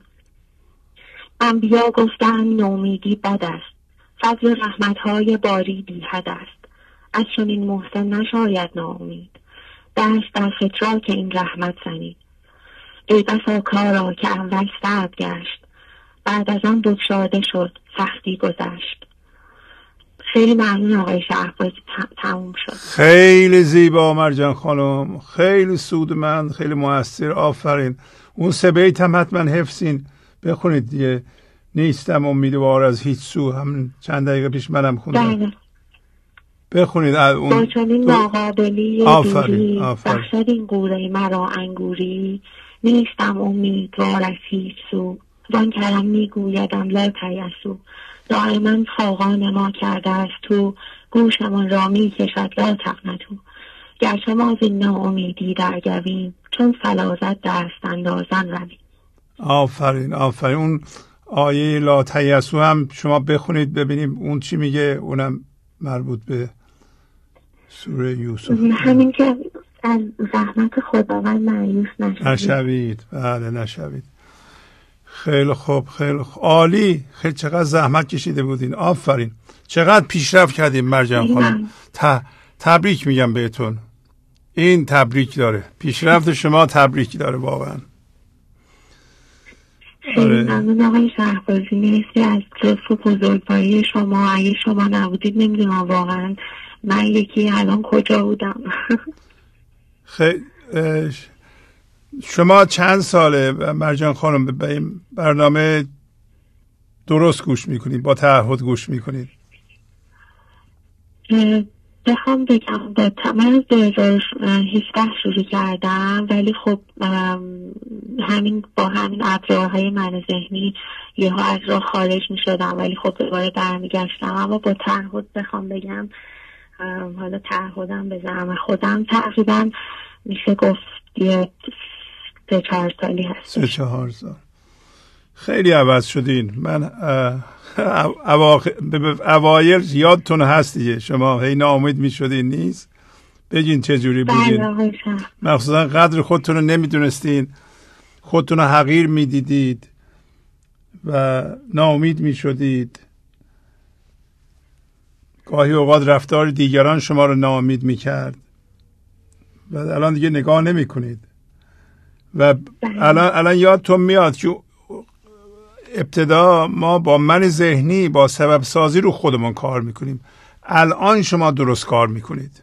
Speaker 14: انبیا گفتند نومیدی بد است، فضل رحمت‌های باری بی حد است. از چنین محسن نشاید ناامید، دست در فتراک این رحمت زنید. ای بسا کارا که اول صعب گشت، بعد از آن بگشاده شد، سختی گذشت. خیلی ممنون آقای شهبازی، تموم شد.
Speaker 4: خیلی زیبا مرجان خانم، خیلی سودمند، خیلی موثر. آفرین. اون سه بیت هم حتما حفظین، بخونید دیگه. نیستم امیدوار از هیچ سو، هم چند دقیقه پیش منم خوندم. بخونید اون.
Speaker 14: با چنین ناقابلی دوری بخشد این قوره مرا انگوری، نیستم امیدوار از هیچ سو، وان کرم میگویدم لا تیأسوا. دائما خاقان ما کرده است تو، گوشمان را میکشد لا تقنطوا. گرچه ما از این ناامیدی در گویم، چون فلازت دست اندازن رویم.
Speaker 4: آفرین آفرین. اون آیه لا تیأسوا هم شما بخونید ببینیم اون چی میگه، اونم مربوط به سوره یوسف.
Speaker 14: همین که از زحمت خداوند مایوس نشوید.
Speaker 4: نشوید. بله نشوید. خیلی خوب، خیلی خوب، عالی. خیلی چقدر زحمت کشیده بودین. آفرین. چقدر پیشرفت کردیم مرجان خانم. ت... تبریک میگم بهتون. این تبریک داره. پیشرفت شما تبریک داره واقعا.
Speaker 14: خیلی ممنون آقای شهبازی، مرسی از لطف و بزرگواری شما. اگه شما نبودید نمیدونم واقعا من یکی الان کجا بودم.
Speaker 4: خیلی شما چند ساله مرجان خانم به این برنامه درست گوش میکنید، با تعهد گوش میکنید؟
Speaker 14: بخوام بگم با من از دو هزار و هفده شروع کردم، ولی خب همین با همین ابزارهای من ذهنی یه ها از راه خارج می شدم، ولی خب دوباره برمیگشتم. اما با تعهد بخوام بگم، حالا تعهدم به زعم خودم تقریبا میشه گفت یه سه چهار سالی هست.
Speaker 4: سه چهار سال خیلی عوض شدین. من اوایل یادتون هست دیگه، شما هی ناامید می شدین نیست؟ بگین چه جوری بودین؟ مخصوصا قدر خودتون رو نمیدونستین، خودتون رو حقیر می دیدید و ناامید می شدید. گاهی اوقات رفتار دیگران شما رو ناامید می کرد و الان دیگه نگاه نمی کنید و الان الان یادتون میاد که ابتدا ما با من ذهنی با سبب سازی رو خودمون کار میکنیم. الان شما درست کار میکنید.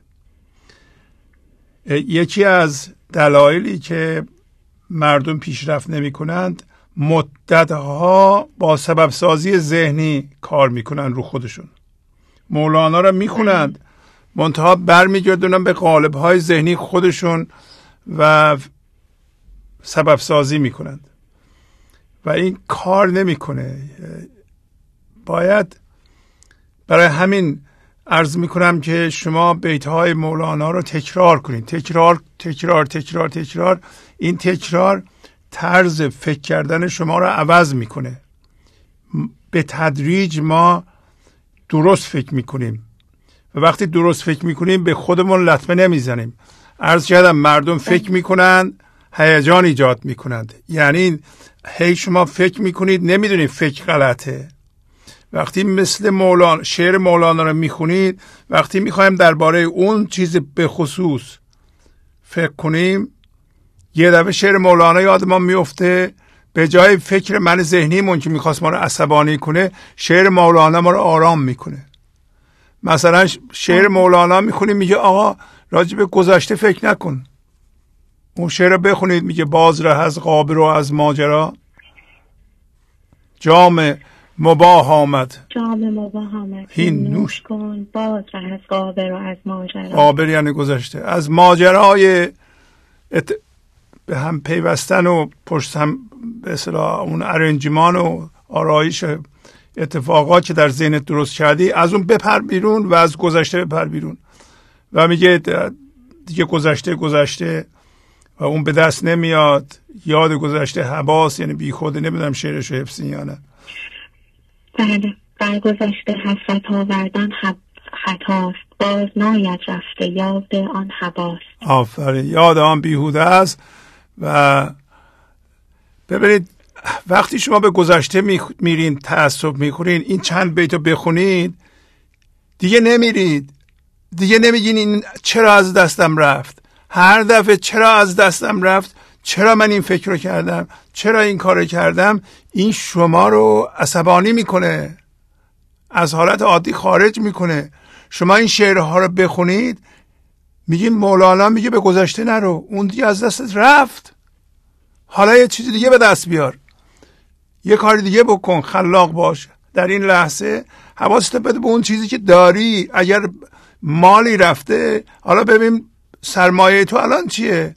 Speaker 4: یکی از دلایلی که مردم پیشرفت نمی کنند مدتها با سبب سازی ذهنی کار میکنن رو خودشون. مولانا رو میخونند منتها برمیگردونن به قالب‌های ذهنی خودشون و سبب سازی میکنند و این کار نمیکنه. باید برای همین عرض میکنم که شما بیتهای مولانا رو تکرار کنید، تکرار تکرار تکرار تکرار. این تکرار طرز فکر کردن شما رو عوض میکنه. به تدریج ما درست فکر میکنیم و وقتی درست فکر میکنیم به خودمون لطمه نمیزنیم. عرض کردم مردم فکر میکنند هیجان ایجاد میکنند، یعنی هی شما فکر میکنید نمیدونید فکر غلطه. وقتی مثل مولانا شعر مولانا رو میخونید، وقتی میخوایم درباره اون چیز به خصوص فکر کنیم، یه دفعه شعر مولانا یاد ما میفته. به جای فکر من ذهنیمون که میخواست ما رو عصبانی کنه، شعر مولانا ما رو آرام میکنه. مثلا شعر مولانا میخونیم میگه آقا راجع به گذشته فکر نکن. اون شعر رو بخونید میگه باز ره از غابر و از ماجرا، جام مباح آمد
Speaker 14: جام مباح آمد
Speaker 4: هین نوش
Speaker 14: کن، باز ره از غابر و از ماجرا.
Speaker 4: غابر یعنی گذشته، از ماجرای ات... به هم پیوستن و پشت هم به اصطلاح اون ارنجمان و آرایش اتفاقات که در ذهنت درست کردی از اون بپر بیرون و از گذشته بپر بیرون. و میگه دیگه گذشته گذشته و اون به دست نمیاد. یاد گذشته حباس یعنی بی خوده. نمیدونم شعرشو حفظی یا نه.
Speaker 14: بله، بر گذشته حسرت آوردن حب خطاست، باز ناید رفته یاد آن حباست.
Speaker 4: آفرین، یاد آن بیهوده است. و ببینید وقتی شما به گذشته میرین تعصب میکنین، این چند بیتو بخونید دیگه نمیرید، دیگه نمیگین این چرا از دستم رفت. هر دفعه چرا از دستم رفت، چرا من این فکر رو کردم، چرا این کار رو کردم، این شما رو عصبانی میکنه، از حالت عادی خارج میکنه. شما این شعرها رو بخونید میگین مولانا میگه به گذشته نرو، اون دیگه از دستت رفت، حالا یه چیز دیگه به دست بیار، یه کار دیگه بکن، خلاق باش. در این لحظه حواست بده به اون چیزی که داری. اگر مالی رفته، حالا ببین سرمایه تو الان چیه،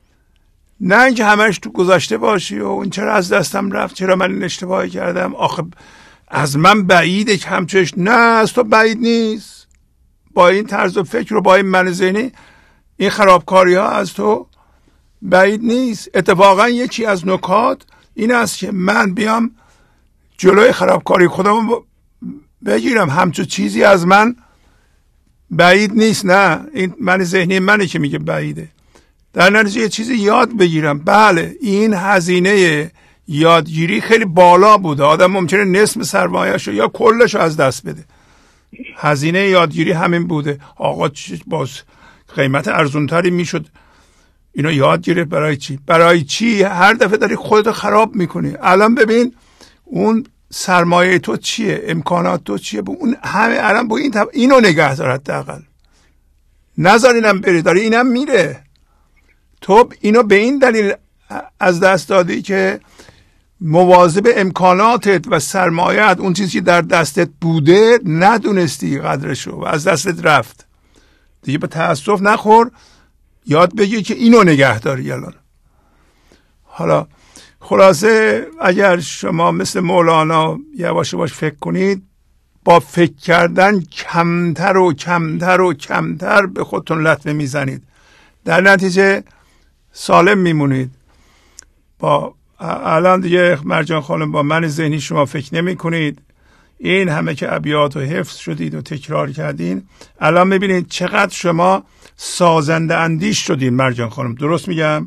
Speaker 4: نه اینکه همش تو گذشته باشی و این چرا از دستم رفت، چرا من این اشتباهی کردم، آخه از من بعیده که همچنش. نه، از تو بعید نیست. با این طرز فکر و با این من ذهنی این خرابکاری ها از تو بعید نیست. اتفاقا یکی از نکات این است که من بیام جلوی خرابکاری خودم بگیرم. همچون چیزی از من بعید نیست. نه، این من ذهنی منه که میگه بعیده. در نتیجه یه چیزی یاد بگیرم. بله، این هزینه یادگیری خیلی بالا بوده. آدم ممکنه نصف سرمایه‌شو یا کلشو از دست بده. هزینه یادگیری همین بوده. آقا باز قیمت ارزونتری میشد اینو یاد گرفت. برای چی؟ برای چی؟ هر دفعه داری خودتو خراب میکنی. الان ببین اون سرمایه تو چیه، امکانات تو چیه، اون همه الان با این طب... اینو نگه دار. حداقل نذار اینم بره، داره اینم میره. تو اینو به این دلیل از دست دادی که مواظب امکاناتت و سرمایه‌ات، اون چیزی که در دستت بوده ندونستی قدرشو و از دستت رفت. دیگه به تأسف نخور، یاد بگیر که اینو نگه داری الان. حالا خلاصه اگر شما مثل مولانا یواش یواش فکر کنید، با فکر کردن کمتر و کمتر و کمتر به خودتون لطمه میزنید، در نتیجه سالم میمونید. با الان دیگه مرجان خانم با من ذهنی شما فکر نمی کنید، این همه که ابیات و حفظ شدید و تکرار کردین، الان میبینید چقدر شما سازنده اندیش شدین. مرجان خانم درست میگم؟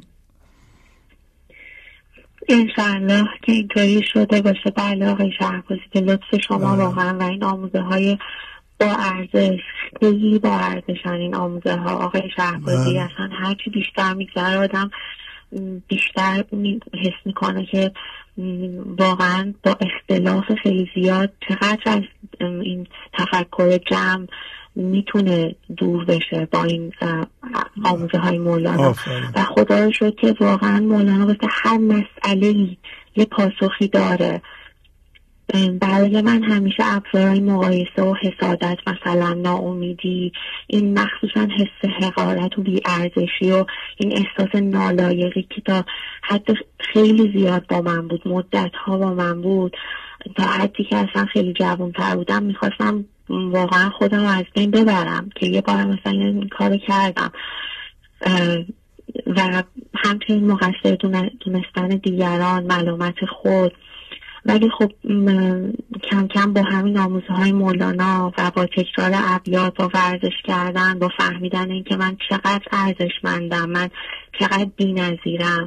Speaker 14: انشاءالله که اینطوری شده باشه. بله آقای شهبازی، به لطف شما واقعا و این آموزه های با ارزش، خیلی با ارزشن این آموزه ها آقای شهبازی. اصلا هرچی بیشتر میگذره آدم بیشتر حس میکنه که واقعا با اختلاف خیلی زیاد چقدر از این تفکر جمع میتونه دور بشه با این آموزه های مولانا. و خدا رو شد که واقعا مولانا واسه هر مسئله‌ای یه پاسخی داره. برای من همیشه ابزارهای مقایسه و حسادت، مثلا ناامیدی، این مخصوصا حس حقارت و بی‌ارزشی و این احساس نالایقی که تا حد خیلی زیاد با من بود، مدت ها با من بود، تا حدی که اصلا خیلی جوان‌تر بودم میخواستم واقعا خودم از بین ببرم که یه بار مثلا این کارو کردم. و همچنین مقصر دونستن دیگران، ملامت خود. ولی خب کم کم با همین آموزه های مولانا و با تکرار ابیات، با ورزش کردن، با فهمیدن این که من چقدر ارزشمندم، من چقدر بی‌نظیرم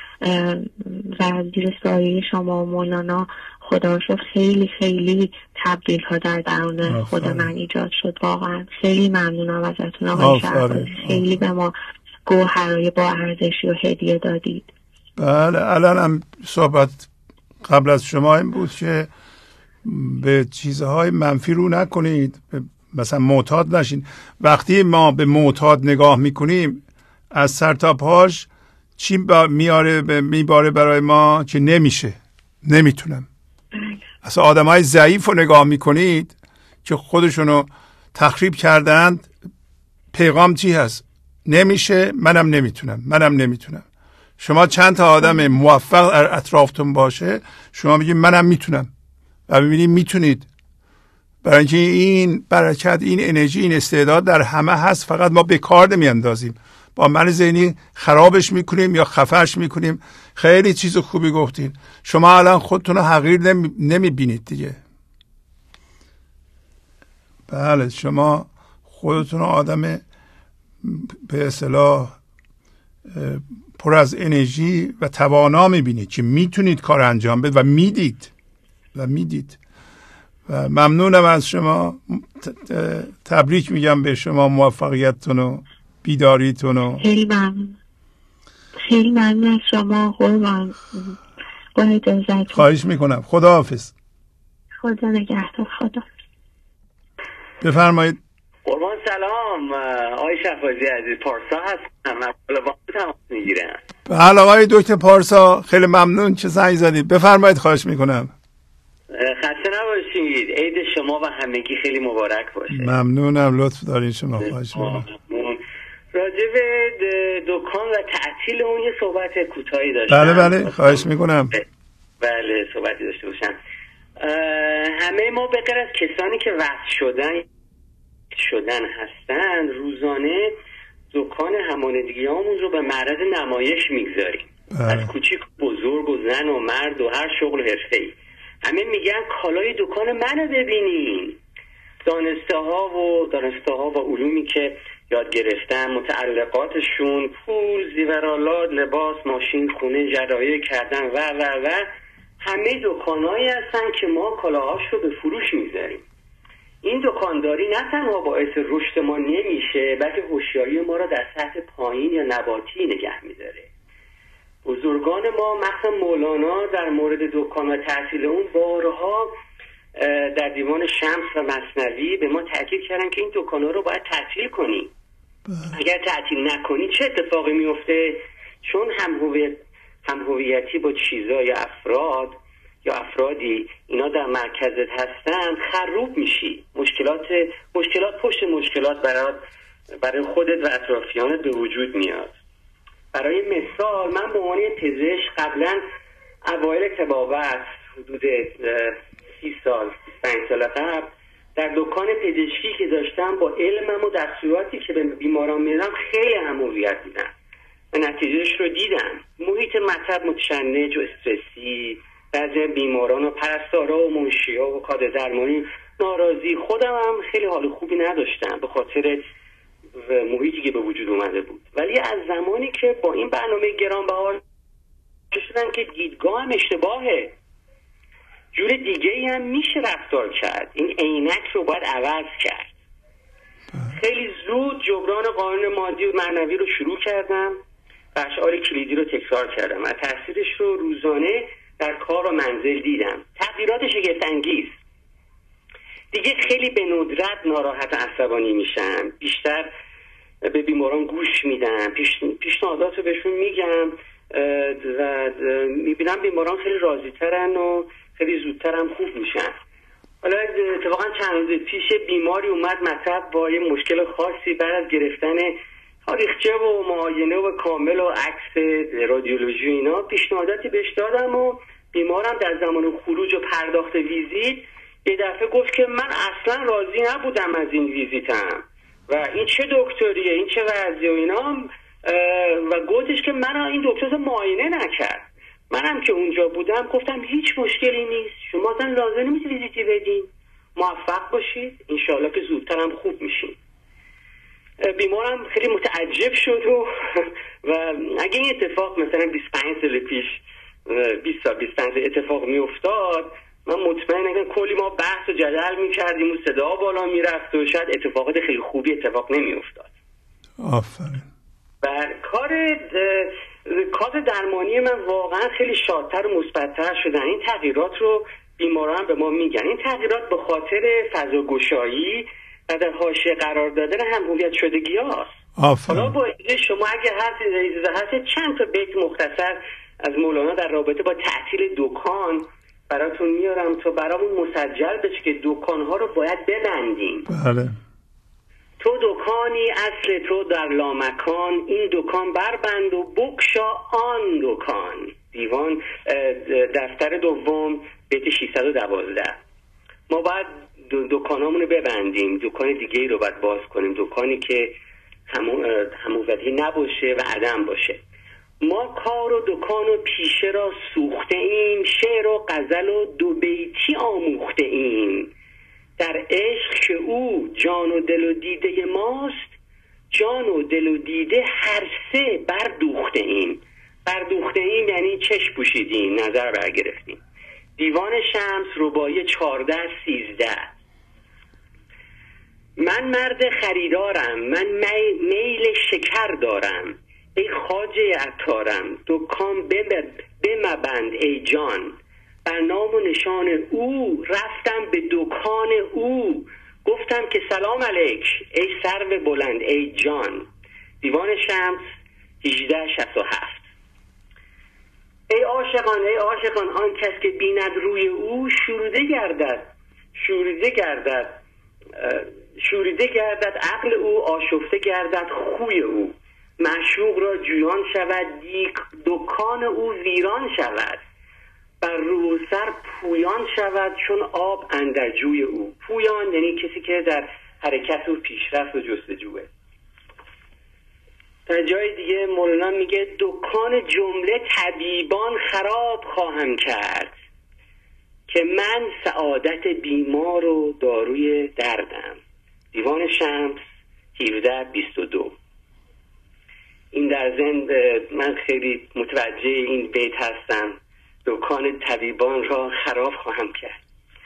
Speaker 14: و زیر سایه شما و مولانا خدا شد خیلی خیلی تبدیل ها در درون خود من ایجاد شد. واقعا خیلی ممنونم ازتون آقای شهبازی، خیلی به ما گوهرای با ارزشی و هدیه دادید.
Speaker 4: بله الان هم صحبت قبل از شما این بود که به چیزهای منفی رو نکنید، مثلا معتاد نشین. وقتی ما به معتاد نگاه میکنیم از سر تا پاش چی میاره میباره برای ما که نمیشه، نمیتونم. اصلا آدم های ضعیف رو نگاه میکنید که خودشونو تخریب کردند، پیغام چی هست؟ نمیشه، منم نمیتونم، منم نمیتونم. شما چند تا آدم موفق در اطرافتون باشه، شما میگید منم میتونم و ببینید میتونید. برای اینکه این برکت، این انرژی، این استعداد در همه هست، فقط ما به کار نمیاندازیم، با من ذهنی خرابش میکنیم یا خفش میکنیم. خیلی چیز خوبی گفتین. شما الان خودتون رو حقیر نمیبینید دیگه. بله شما خودتون رو آدم به اصطلاح پر از انرژی و توانا میبینید که میتونید کار انجام بدید و میدید و میدید و ممنونم از شما. تبریک میگم به شما، موفقیتتون و بیداریتون و
Speaker 14: خیلی ممنون. خیلی ممنون از شما. قربان باید ازتون
Speaker 4: خواهش میکنم. خدا حافظ.
Speaker 14: خدا نگهدار. خدا
Speaker 4: بفرمایید.
Speaker 15: قربان سلام آقای شهبازی عزیز، پارسا هستم، من با تماس میگیرم.
Speaker 4: بله آقای دکتر پارسا، خیلی ممنون که زنگ زدید. بفرمایید. خواهش میکنم.
Speaker 15: خسته نباشید. عید شما و همگی خیلی مبارک باشه.
Speaker 4: ممنونم، لطف دارین شما. خواهش میکنم.
Speaker 15: راجع به دکان و تعطیل اون یه صحبت کوتاهی داشتم.
Speaker 4: بله بله خواهش میکنم.
Speaker 15: بله صحبتی داشته باشم. همه ما به غیر از کسانی که وصل شدن شدن هستند، روزانه دکان همانندگیامون رو به معرض نمایش میگذاریم. از کوچیک بزرگ و زن و مرد و هر شغل و حرفه‌ای. همه میگن کالای دکان منو ببینین. دانسته ها و دانسته ها و علومی که یاد گرفتن، متعلقاتشون، پول، زیورالات، لباس، ماشین، خونه، جراحی کردن و و و همه دکانایی هستن که ما کالاهاش رو به فروش میذاریم. این دکانداری نه تنها باعث رشد ما نمیشه، بلکه هوشیاری ما را در سطح پایین یا نباتی نگه میداره. بزرگان ما مثلا مولانا در مورد دکان و تعطیل اون بارها در دیوان شمس و مثنوی به ما تاکید کردن که این دکان‌ها رو باید تعطیل کنی. اگر تعطیل نکنی چه اتفاقی میفته؟ چون هم هویت هم هویتی با چیزا یا افراد یا افرادی اینا در مرکزت هستن، خروب میشی. مشکلات مشکلات پشت مشکلات برات برای خودت و اطرافیانت به وجود میاد. برای مثال من به عنوان پزشک قبلا اوایل طبابت حدود سی سال پنج سال قبل در دکان پزشکی که داشتم با علمم و دستوراتی که به بیماران میدم خیلی هم‌هویت دیدم و نتیجهش رو دیدم. محیط مطب متشنج و استرسی، بعضی بیماران و پرستارا و منشیا و کادر درمانی ناراضی، خودم هم خیلی حال خوبی نداشتم به خاطر محیطی که به وجود اومده بود. ولی از زمانی که با این برنامه گرانبها شدن که دیدگاه هم اشتباهه، جور دیگه ای هم میشه رفتار کرد، این عینک رو باید عوض کرد. خیلی زود جبران قانون مادی و معنوی رو شروع کردم و اشعار کلیدی رو تکرار کردم و تاثیرش رو روزانه در کار و منزل دیدم. تغییرات شگفت انگیز. دیگه خیلی به ندرت ناراحت و عصبانی میشم، بیشتر به بیماران گوش میدم، پیش پیشنهادات رو بهشون میگم و میبینم بیماران خیلی راضی ترن و خیلی زودتر هم خوب میشن. حالا اتفاقا چند روز پیش بیماری اومد مطب با یه مشکل خاصی، بعد از گرفتن تاریخچه و معاینه و کامل و عکس رادیولوژی اینا پیشنهاداتی بهش دادم و بیمارم در زمان خروج و پرداخت ویزیت یه دفعه گفت که من اصلا راضی نبودم از این ویزیتم و این چه دکتریه، این چه وضعیه و اینا، و گفتش که من این دکتر معاینه نکرد. منم که اونجا بودم گفتم هیچ مشکلی نیست، شما اصلا لازم نیست ویزیتی بدین، موفق باشید، انشالله که زودتر هم خوب میشین. بیمارم خیلی متعجب شد و, و اگه این اتفاق مثلا بیست و پنج سال پیش بیست تا بیست و پنج اتفاق میافتاد، من مطمئنم کلی ما بحث و جدل میکردیم و صدا بالا میرفت و شاید اتفاقات خیلی خوبی اتفاق نمیافتاد.
Speaker 4: آفرین.
Speaker 15: و کار کار درمانی من واقعا خیلی شادتر و مثبت‌تر شدن. این تغییرات رو بیماران به ما میگن. این تغییرات به خاطر فضاگشایی و در حاشیه قرار دادن هم هویت شدگی هاست. حالا با شما اگه هست چند تا بیت مختصر از مولانا در رابطه با تعطیل دکان براتون میارم تا برامون مسجل بشه که دکان‌ها رو باید ببندیم.
Speaker 4: بله.
Speaker 15: تو دکانی اصل تو در لامکان، این دکان بربند و بکشا آن دکان. دیوان دفتر دوم بیت ششصد و دوازده. ما باید دکانامون رو ببندیم، دکان دیگه رو باید باز کنیم، دکانی که هموزدی نباشه و عدم باشه. ما کار و دکان و پیشه را سوخته ایم، شعر و غزل و دو بیتی آموخته ایم. در عشق که او جان و دل و دیده ماست، جان و دل و دیده هر سه بردوخته ایم. بردوخته ایم یعنی چشم پوشیدیم، نظر برگرفتیم. دیوان شمس رباعی چهارده سیزده. من مرد خریدارم، من میل شکر دارم، ای خواجه عطارم دکان بمبند ای جان. بر نام و نشان او رفتم به دکان او، گفتم که سلام علیک ای سرو بلند ای جان. دیوان شمس هجده شصت و هفت. ای عاشقان ای عاشقان آن کس که بیند روی او، شوریده گردد شوریده گردد شوریده گردد عقل او، آشفته گردد خوی او. معشوق را جویان شود دیک، دکان او ویران شود. بر رو سر پویان شود چون آب اندر جوی او. پویان یعنی کسی که در حرکت و پیشرفت و جستجوه. در جای دیگه مولانا میگه دکان جمله طبیبان خراب خواهم کرد، که من سعادت بیمار و داروی دردم. دیوان شمس هفده بیست و دو. این در ضمن من خیلی متوجه این بیت هستم، دکان طبیبان را خراب خواهم کرد.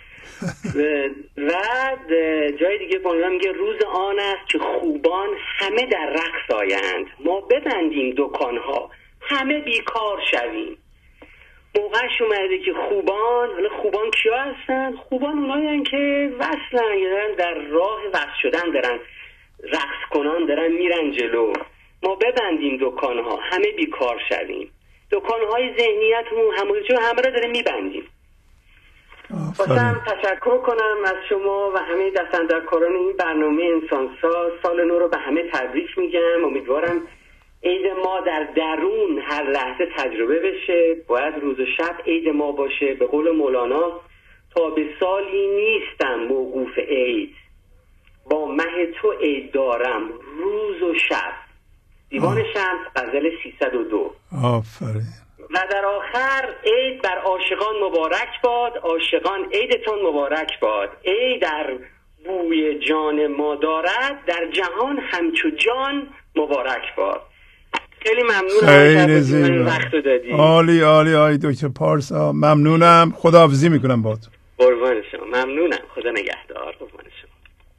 Speaker 15: و جای دیگه مولانا میگه روز آن است که خوبان همه در رقص آیند، ما ببندیم دکانها همه بیکار شویم. موقعش اومده که خوبان، حالا خوبان کیا هستن؟ خوبان اونایی هستن که وصلن، یعنی در راه وصل شدن دارن، رقص کنان دارن میرن جلو. ما ببندیم دکانها همه بیکار شویم. دکانهای ذهنیتمون همه همه را داره میبندیم. خواستم تشکر کنم از شما و همه دستاندرکاران این برنامه انسانساز. سال نو رو به همه تبریک میگم. امیدوارم عید ما در درون هر لحظه تجربه بشه. باید روز و شب عید ما باشه. به قول مولانا تا به سالی نیستم موقوف عید، با مه تو عید دارم روز و شب. دیوان شمس غزل سیصد و دو.
Speaker 4: آفرین.
Speaker 15: و در آخر عید بر عاشقان مبارک باد، عاشقان عیدتان مبارک باد. عید در بوی جان ما دارد، در جهان همچو جان مبارک باد. خیلی ممنونم
Speaker 4: خیلی زیبا،
Speaker 15: وقت دادی.
Speaker 4: عالی عالی آقای دکتر پارسا، ممنونم. خداحافظی میکنم با تو.
Speaker 15: قربان شما. ممنونم. خدا نگهدار. قربان شما.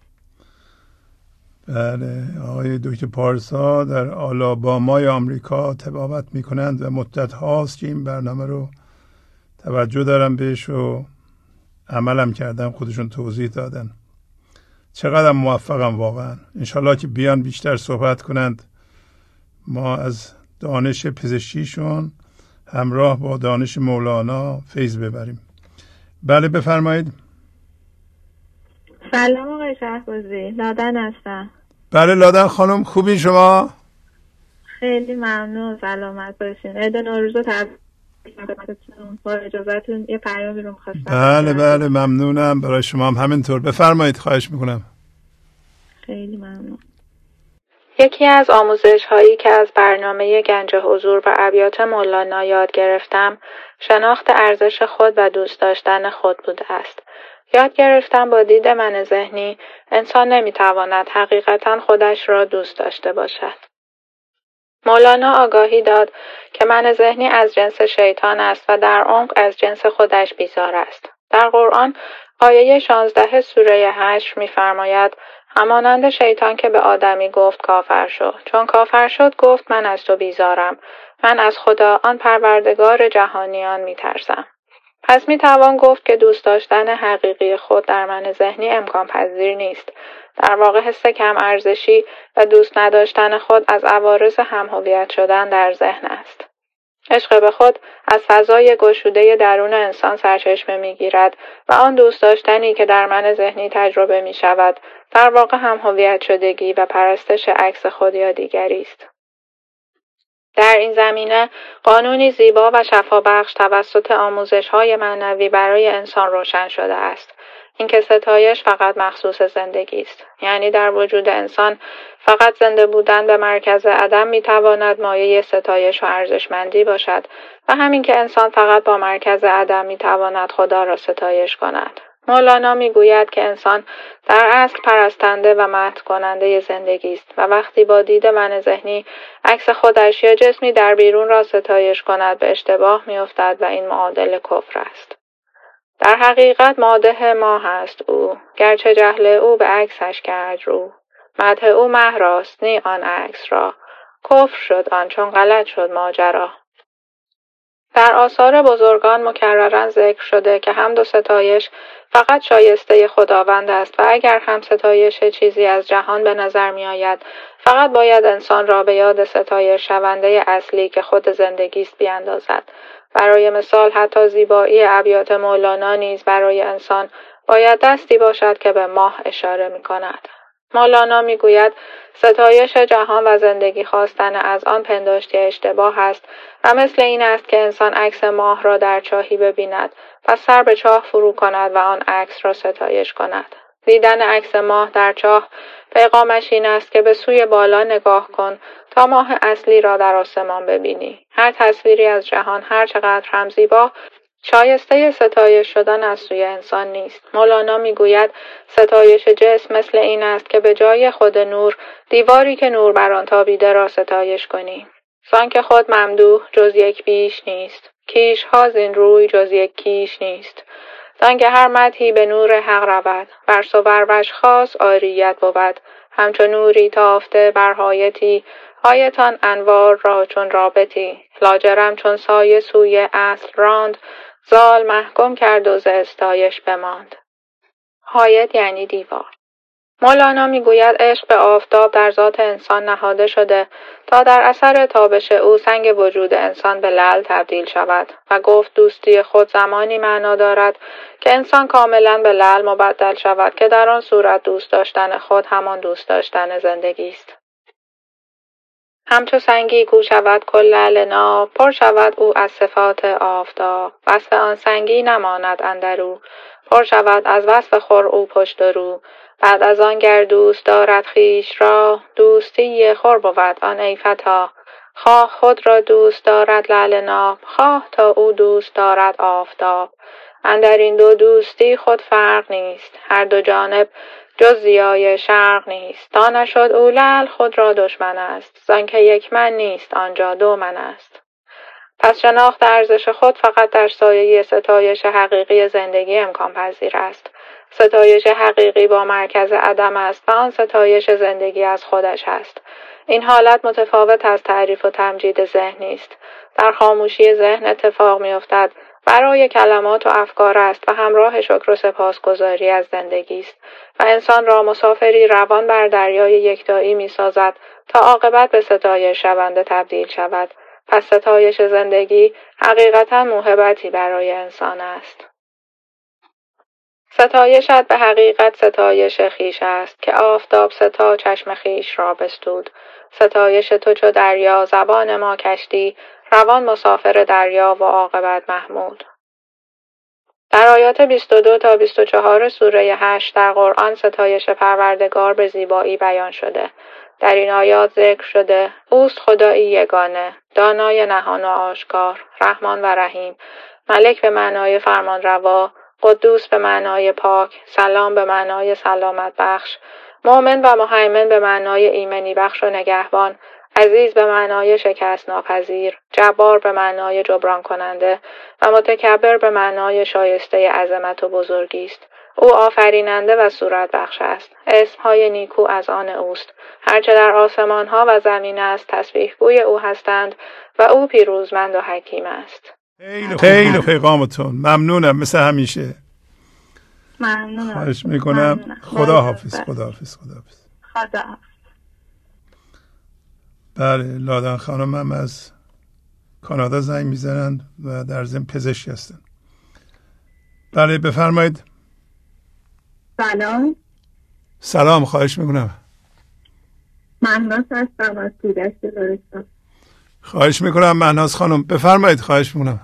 Speaker 4: بله، آقای دکتر پارسا در آلابامای آمریکا تبابت میکنند و مدت هاست که این برنامه رو توجه دارم بهش و عملم کردم، خودشون توضیح دادن. چقدر موفقم واقعا. انشالله که بیان بیشتر صحبت کنند، ما از دانش پزشکیشون همراه با دانش مولانا فیض ببریم. بله بفرمایید.
Speaker 16: سلام آقای شهبازی، لادن هستم.
Speaker 4: بله لادن خانم، خوبی شما؟
Speaker 16: خیلی ممنون، سلامت باشین. عید نوروز رو تبریک میگم. با اجازهتون یه پیامی رو می‌خواستم.
Speaker 4: بله بله ممنونم، برای شما هم همینطور. بفرمایید، خواهش میکنم.
Speaker 16: خیلی ممنون.
Speaker 2: یکی از آموزش هایی که از برنامه گنج حضور و ابیات مولانا یاد گرفتم، شناخت ارزش خود و دوست داشتن خود بوده است. یاد گرفتم با دید من ذهنی انسان نمیتواند حقیقتا خودش را دوست داشته باشد. مولانا آگاهی داد که من ذهنی از جنس شیطان است و در عمق از جنس خودش بیزار است. در قرآن آیه شانزده سوره حشر می‌فرماید همانند شیطان که به آدمی گفت کافر شو، چون کافر شد گفت من از تو بیزارم، من از خدا آن پروردگار جهانیان میترسم. پس میتوان گفت که دوست داشتن حقیقی خود در من ذهنی امکان پذیر نیست. در واقع حس کم ارزشی و دوست نداشتن خود از عوارض هم‌هویت شدن در ذهن است. عشق به خود از فضای گشوده درون انسان سرچشمه میگیرد و آن دوست داشتنی که در من ذهنی تجربه می شود در واقع هم‌هویت شدگی و پرستش عکس خود یا دیگری است. در این زمینه قانونی زیبا و شفابخش توسط آموزش‌های معنوی برای انسان روشن شده است. اینکه ستایش فقط مخصوص زندگی است. یعنی در وجود انسان فقط زنده بودن به مرکز عدم میتواند مایه ستایش و ارزشمندی باشد و همین که انسان فقط با مرکز عدم میتواند خدا را ستایش کند. مولانا میگوید که انسان در اصل پرستنده و مدح کننده زندگی است و وقتی با دید من ذهنی عکس خودش یا جسمی در بیرون را ستایش کند به اشتباه میافتد و این معادل کفر است. در حقیقت مادح ما هست او، گرچه جهل او به عکسش کرد رو. مدح او مه راست نی آن عکس را، کفر شد آن چون غلط شد ماجرا. در آثار بزرگان مکررن ذکر شده که حمد و ستایش فقط شایسته خداوند است و اگر هم ستایش چیزی از جهان به نظر می آید، فقط باید انسان را به یاد ستایش شونده اصلی که خود زندگی است بیاندازد. برای مثال حتی زیبایی ابیات مولانا نیز برای انسان باید دستی باشد که به ماه اشاره می کند. مولانا می گوید ستایش جهان و زندگی خواستن از آن پنداشتی اشتباه است و مثل این است که انسان عکس ماه را در چاهی ببیند و سر به چاه فرو کند و آن عکس را ستایش کند. دیدن عکس ماه در چاه پیغامش این است که به سوی بالا نگاه کن تا ماه اصلی را در آسمان ببینی. هر تصویری از جهان هر چقدر هم زیبا شایسته ستایش شدن از سوی انسان نیست. مولانا میگوید ستایش جسم مثل این است که به جای خود نور دیواری که نور بر آن تابیده را ستایش کنی. زان که خود ممدوح جز یک بیش نیست، کیش ها زین روی جز یک کیش نیست. زان که هر مدحی به نور حق رود، بر صوروش خاص عاریت بود. همچون نوری تافته بر حایتی، حایتان انوار را چون رابطی. لاجرم چون سایه سوی اصل راند، زال محکم کرد و ز استایش بماند. حایت یعنی دیوار.
Speaker 17: مولانا میگوید عشق به آفتاب در ذات انسان نهاده شده تا در اثر تابش او سنگ وجود انسان به لعل تبدیل شود و گفت دوستی خود زمانی معنا دارد که انسان کاملا به لعل مبدل شود که در آن صورت دوست داشتن خود همان دوست داشتن زندگی است. همچو سنگی کو شود کل لعل ناب، پر شود او از صفات آفتاب. وصف آن سنگی نماند اندرو، پر شود از وصف خور او پشت و رو. بعد از آن گر دوست دارد خویش را، دوستی خور بود آن ای فتا. خواه خود را دوست دارد لعل ناب، خواه تا او دوست دارد آفتاب. اندر این دو دوستی خود فرق نیست، هر دو جانب جز ضیای شرق نیست. تا نشد او لعل خود را دشمن است، زانکه یک من نیست آنجا دو من است. پس شناخت ارزش خود فقط در سایه ستایش حقیقی زندگی امکان پذیر است. ستایش حقیقی با مرکز عدم است و آن ستایش زندگی از خودش است. این حالت متفاوت از تعریف و تمجید ذهنی است. در خاموشی ذهن اتفاق می‌افتد، برای کلمات و افکار است و همراه شکر و سپاسگزاری از زندگی است و انسان را مسافری روان بر دریای یکتایی می‌سازد تا عاقبت به ستایش شونده تبدیل شود. پس ستایش زندگی حقیقتاً موهبتی برای انسان است. ستایشت به حقیقت ستایش خیش است که آفتاب ستا چشم خیش را بستود. ستایش تو چو دریا زبان ما کشتی، روان مسافر دریا و عاقبت محمود. در آیات بیست و دو تا بیست و چهار سوره هشت در قرآن ستایش پروردگار به زیبایی بیان شده. در این آیات ذکر شده اوست خدایی یگانه، دانای نهان و آشکار، رحمان و رحیم، ملک به معنای فرمان روا، قدوس به معنای پاک، سلام به معنای سلامت بخش، مؤمن و مهیمن به معنای ایمنی بخش و نگهبان، عزیز به معنای شکست ناپذیر، جبار به معنای جبران کننده و متکبر به معنای شایسته عظمت و بزرگی است. او آفریننده و صورت بخش است. اسمهای نیکو از آن اوست. هرچه در آسمان ها و زمین است تسبیح گوی او هستند و او پیروزمند و حکیم است.
Speaker 4: خیلی خیلی پیغامتون ممنونم مثل همیشه.
Speaker 16: ممنونم.
Speaker 4: خواهش میکنم. خدا حافظ. خدا حافظ. خدا حافظ.
Speaker 16: خدا حافظ.
Speaker 4: بله لادن خانم هم از کانادا زنگ میزنند و در ضمن پزشک هستن. بله بفرمایید.
Speaker 11: سلام.
Speaker 4: سلام خواهش میکنم.
Speaker 11: مهناز هستم از کودک لرستان.
Speaker 4: خواهش میکنم مهناز خانم بفرمایید. خواهش میکنم.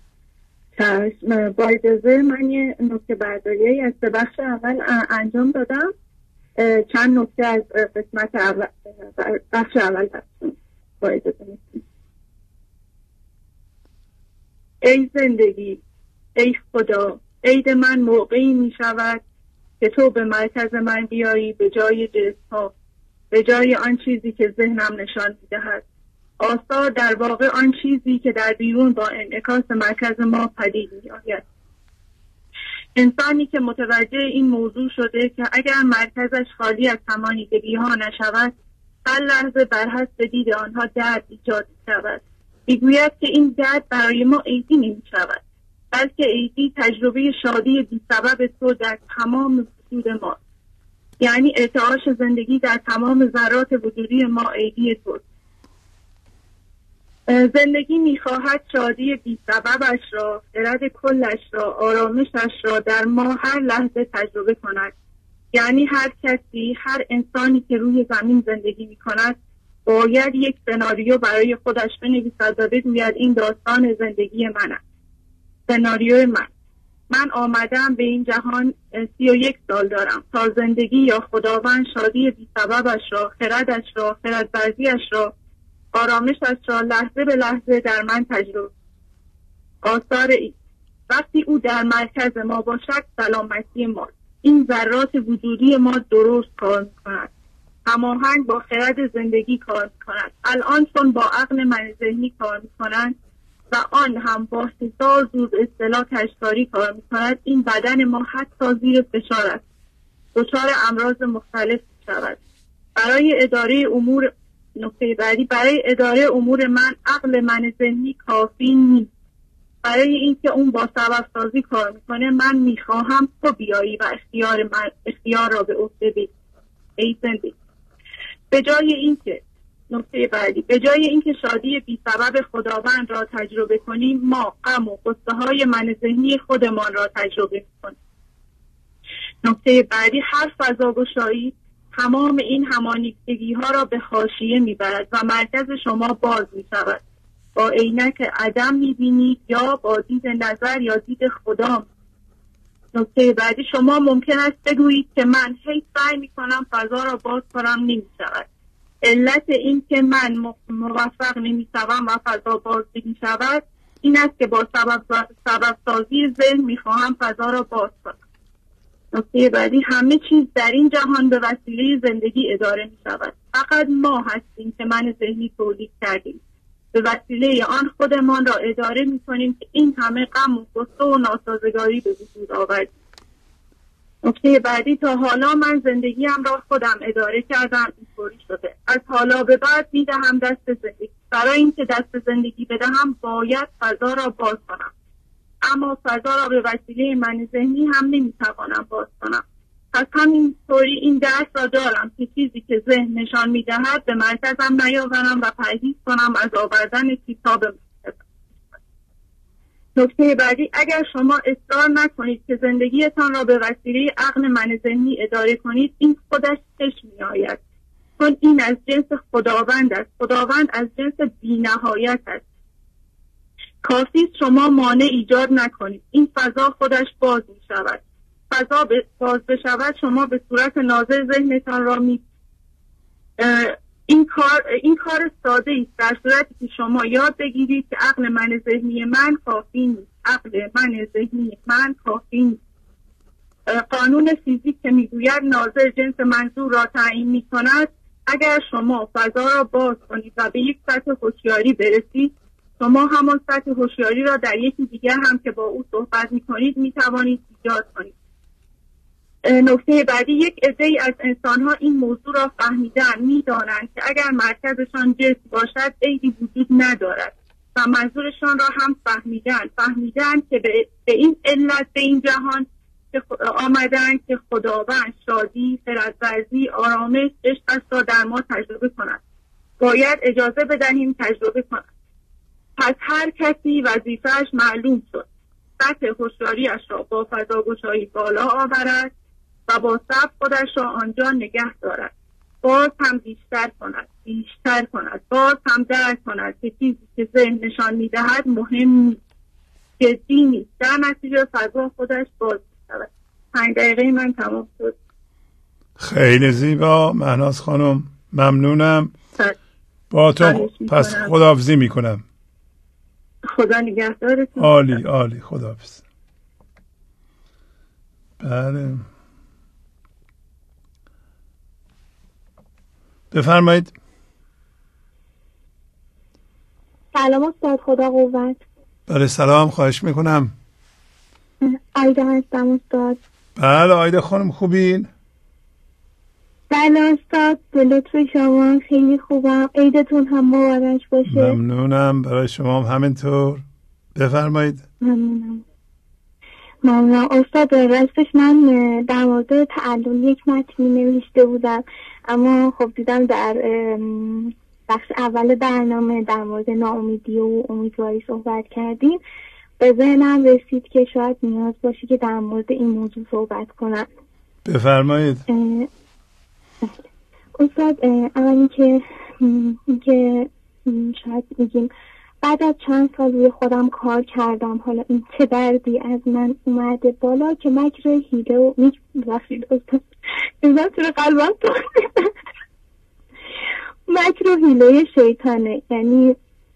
Speaker 11: با اجازه من یه نکته برداری از بخش اول انجام دادم. چند نکته از قسمت اول بخش اول هستم. با اجازه میکنم. ای زندگی، ای خدا، عید من موقعی میشود که تو به مرکز من بیایی به جای جسم ها، به جای آن چیزی که ذهنم نشان میدهد. آثار در واقع آن چیزی که در بیرون با انعکاس مرکز ما پدید میآید. انسانی که متوجه این موضوع شده که اگر مرکزش خالی از همانیدگی ها نشود، هر لحظه بر حسب دید آنها درد ایجاد شود. میگوید که این درد برای ما عیدی نمی شود، بلکه عیدی تجربه شادی بی سبب تو در تمام وجود ما، یعنی ارتعاش زندگی در تمام ذرات وجودی ما عیدی توست. زندگی میخواهد شادی بی سببش را، خرد کلش را، آرامشش را در ما هر لحظه تجربه کند. یعنی هر کسی، هر انسانی که روی زمین زندگی میکند باید یک سناریو برای خودش بنویسد و بگوید این داستان زندگی من است. سناریوی من. من آمدم به این جهان سی و یک سال دارم تا زندگی یا خداوند شادی بی سببش را، خردش را، خرد ورزیش را، آرامشش را لحظه به لحظه در من تجربه. آثار ای وقتی او در مرکز ما باشد سلامتی ما، این ذرات وجودی ما درست کار میکند، هماهنگ با خرد زندگی کار میکند. الان چون با عقل من ذهنی کار میکنند و آن هم با هزار جور اصطلاح کشکاری کار میکند، این بدن ما حتی زیر فشار است، دچار امراض مختلف شود. برای اداره امور نکته بعدی برای اداره امور من عقل من ذهنی کافی نیست. برای اینکه اون با سبب سازی کار میکنه من میخواهم تو بیایی و اختیار من اختیار را به عهده بگیری. ای زندگی. به جای اینکه نکته بعدی به جای اینکه شادی بی سبب خداوند را تجربه کنیم، ما غم و غصه های من ذهنی خودمان را تجربه کنیم. نکته بعدی، هر فضاگشایی تمام این همانیختگی ها را به حاشیه میبرد و مرکز شما باز می شود. با عینک عدم می بینید یا با دید نظر یا دید خدا. نکته بعدی، شما ممکن است بگویید که من هیچ سعی می کنم فضا را باز کنم، نمی شود. علت این که من موفق نمی شوم و فضا باز نمی شود این است که با سبب, سبب سازی ذهن می خواهم فضا را باز کنم. نکته بعدی، همه چیز در این جهان به وسیله زندگی اداره می شود. فقط ما هستیم که من ذهنی تولید کردیم. به وسیله آن خودمان را اداره می کنیم که این همه غم و غصه و ناسازگاری به وجود آوردیم. نکته بعدی، تا حالا من زندگیم را خودم اداره کردم، اینطوری شده. از حالا به بعد می دهم دست زندگی. برای اینکه دست زندگی بدهم باید فضا را باز کنم. اما فضا را به وسیله من ذهنی هم نمیتوانم باز کنم. پس همینطوری این درس را دارم که چیزی که ذهن نشان میدهد به مرکزم نیاورم و پرهیز کنم از آوردن کتاب مرکزم. نکته بعدی، اگر شما اصرار نکنید که زندگیتان را به وسیله عقل من ذهنی اداره کنید، این خودش کش میآید، چون این از جنس خداوند است. خداوند از جنس بی‌نهایت است. کافی شما مانع ایجاد نکنید، این فضا خودش باز می شود. فضا باز بشود شما به صورت ناظر ذهنتان را می این کار این کار ساده است در صورتی که شما یاد بگیرید که عقل من ذهنی من کافی نیست. عقل من ذهنی من کافی نیست. قانون فیزیک که میگوید ناظر جنس منظور را تعیین می کند، اگر شما فضا را باز کنید و به یک سطح هوشیاری برسید، شما همان سطح هوشیاری را در یکی دیگر هم که با او صحبت می‌کنید می‌توانید ایجاد کنید. نکته بعدی، یک عده‌ای از انسان‌ها این موضوع را فهمیدن، می‌دانند که اگر مرکزشان جسم باشد عیبی وجود ندارد و منظورشان را هم فهمیدن فهمیدن که به, به این علت به این جهان که آمدن که خداوند شادی، خردورزی، آرامش، عشق را در ما تجربه کند. باید اجازه بدهیم تجربه کند. پس هر کسی وظیفه‌اش معلوم شد. سطح هوشیاری‌اش را با فضاگشایی بالا آورد و با صبر خودش را آنجا نگه دارد. باز هم بیشتر کند، بیشتر کند، باز هم درک کند که چیزی که ذهن نشان می‌دهد مهم نیست، جدی نیست. در نتیجه فضا خودش باز می‌شود. پنج دقیقه من تمام شد.
Speaker 4: خیلی زیبا مهناز خانم، ممنونم. با تو پس خداحافظی میکنم.
Speaker 11: خدا نگهدارتون.
Speaker 4: عالی عالی، خداحافظ. بله بفرمایید.
Speaker 8: سلام استاد، خدا قوت.
Speaker 4: بله سلام، خواهش میکنم.
Speaker 8: آیده هستم استاد.
Speaker 4: بله آیده خانم، خوبین؟
Speaker 8: بله استاد، به لطف شما خیلی خوبم. عیدتون هم مبارک باشه.
Speaker 4: ممنونم، برای شما هم همینطور. بفرمایید.
Speaker 8: ممنونم. ممنونم استاد. راستش من در مورد تعلل یک متنی نوشته بودم، اما خب دیدم در بخش اول برنامه در مورد ناامیدی و امیدواری صحبت کردیم، به ذهنم رسید که شاید نیاز باشه که در مورد این موضوع صحبت کنم.
Speaker 4: بفرمایید.
Speaker 8: استاد، اولی که که شاید میگیم بعد از چند سال روی خودم کار کردم، حالا این چه دردی از من اومده بالا که مکر هیله و میک بخشید استاد اینجا توی قلبم تو مکر و هیله شیطانه، یعنی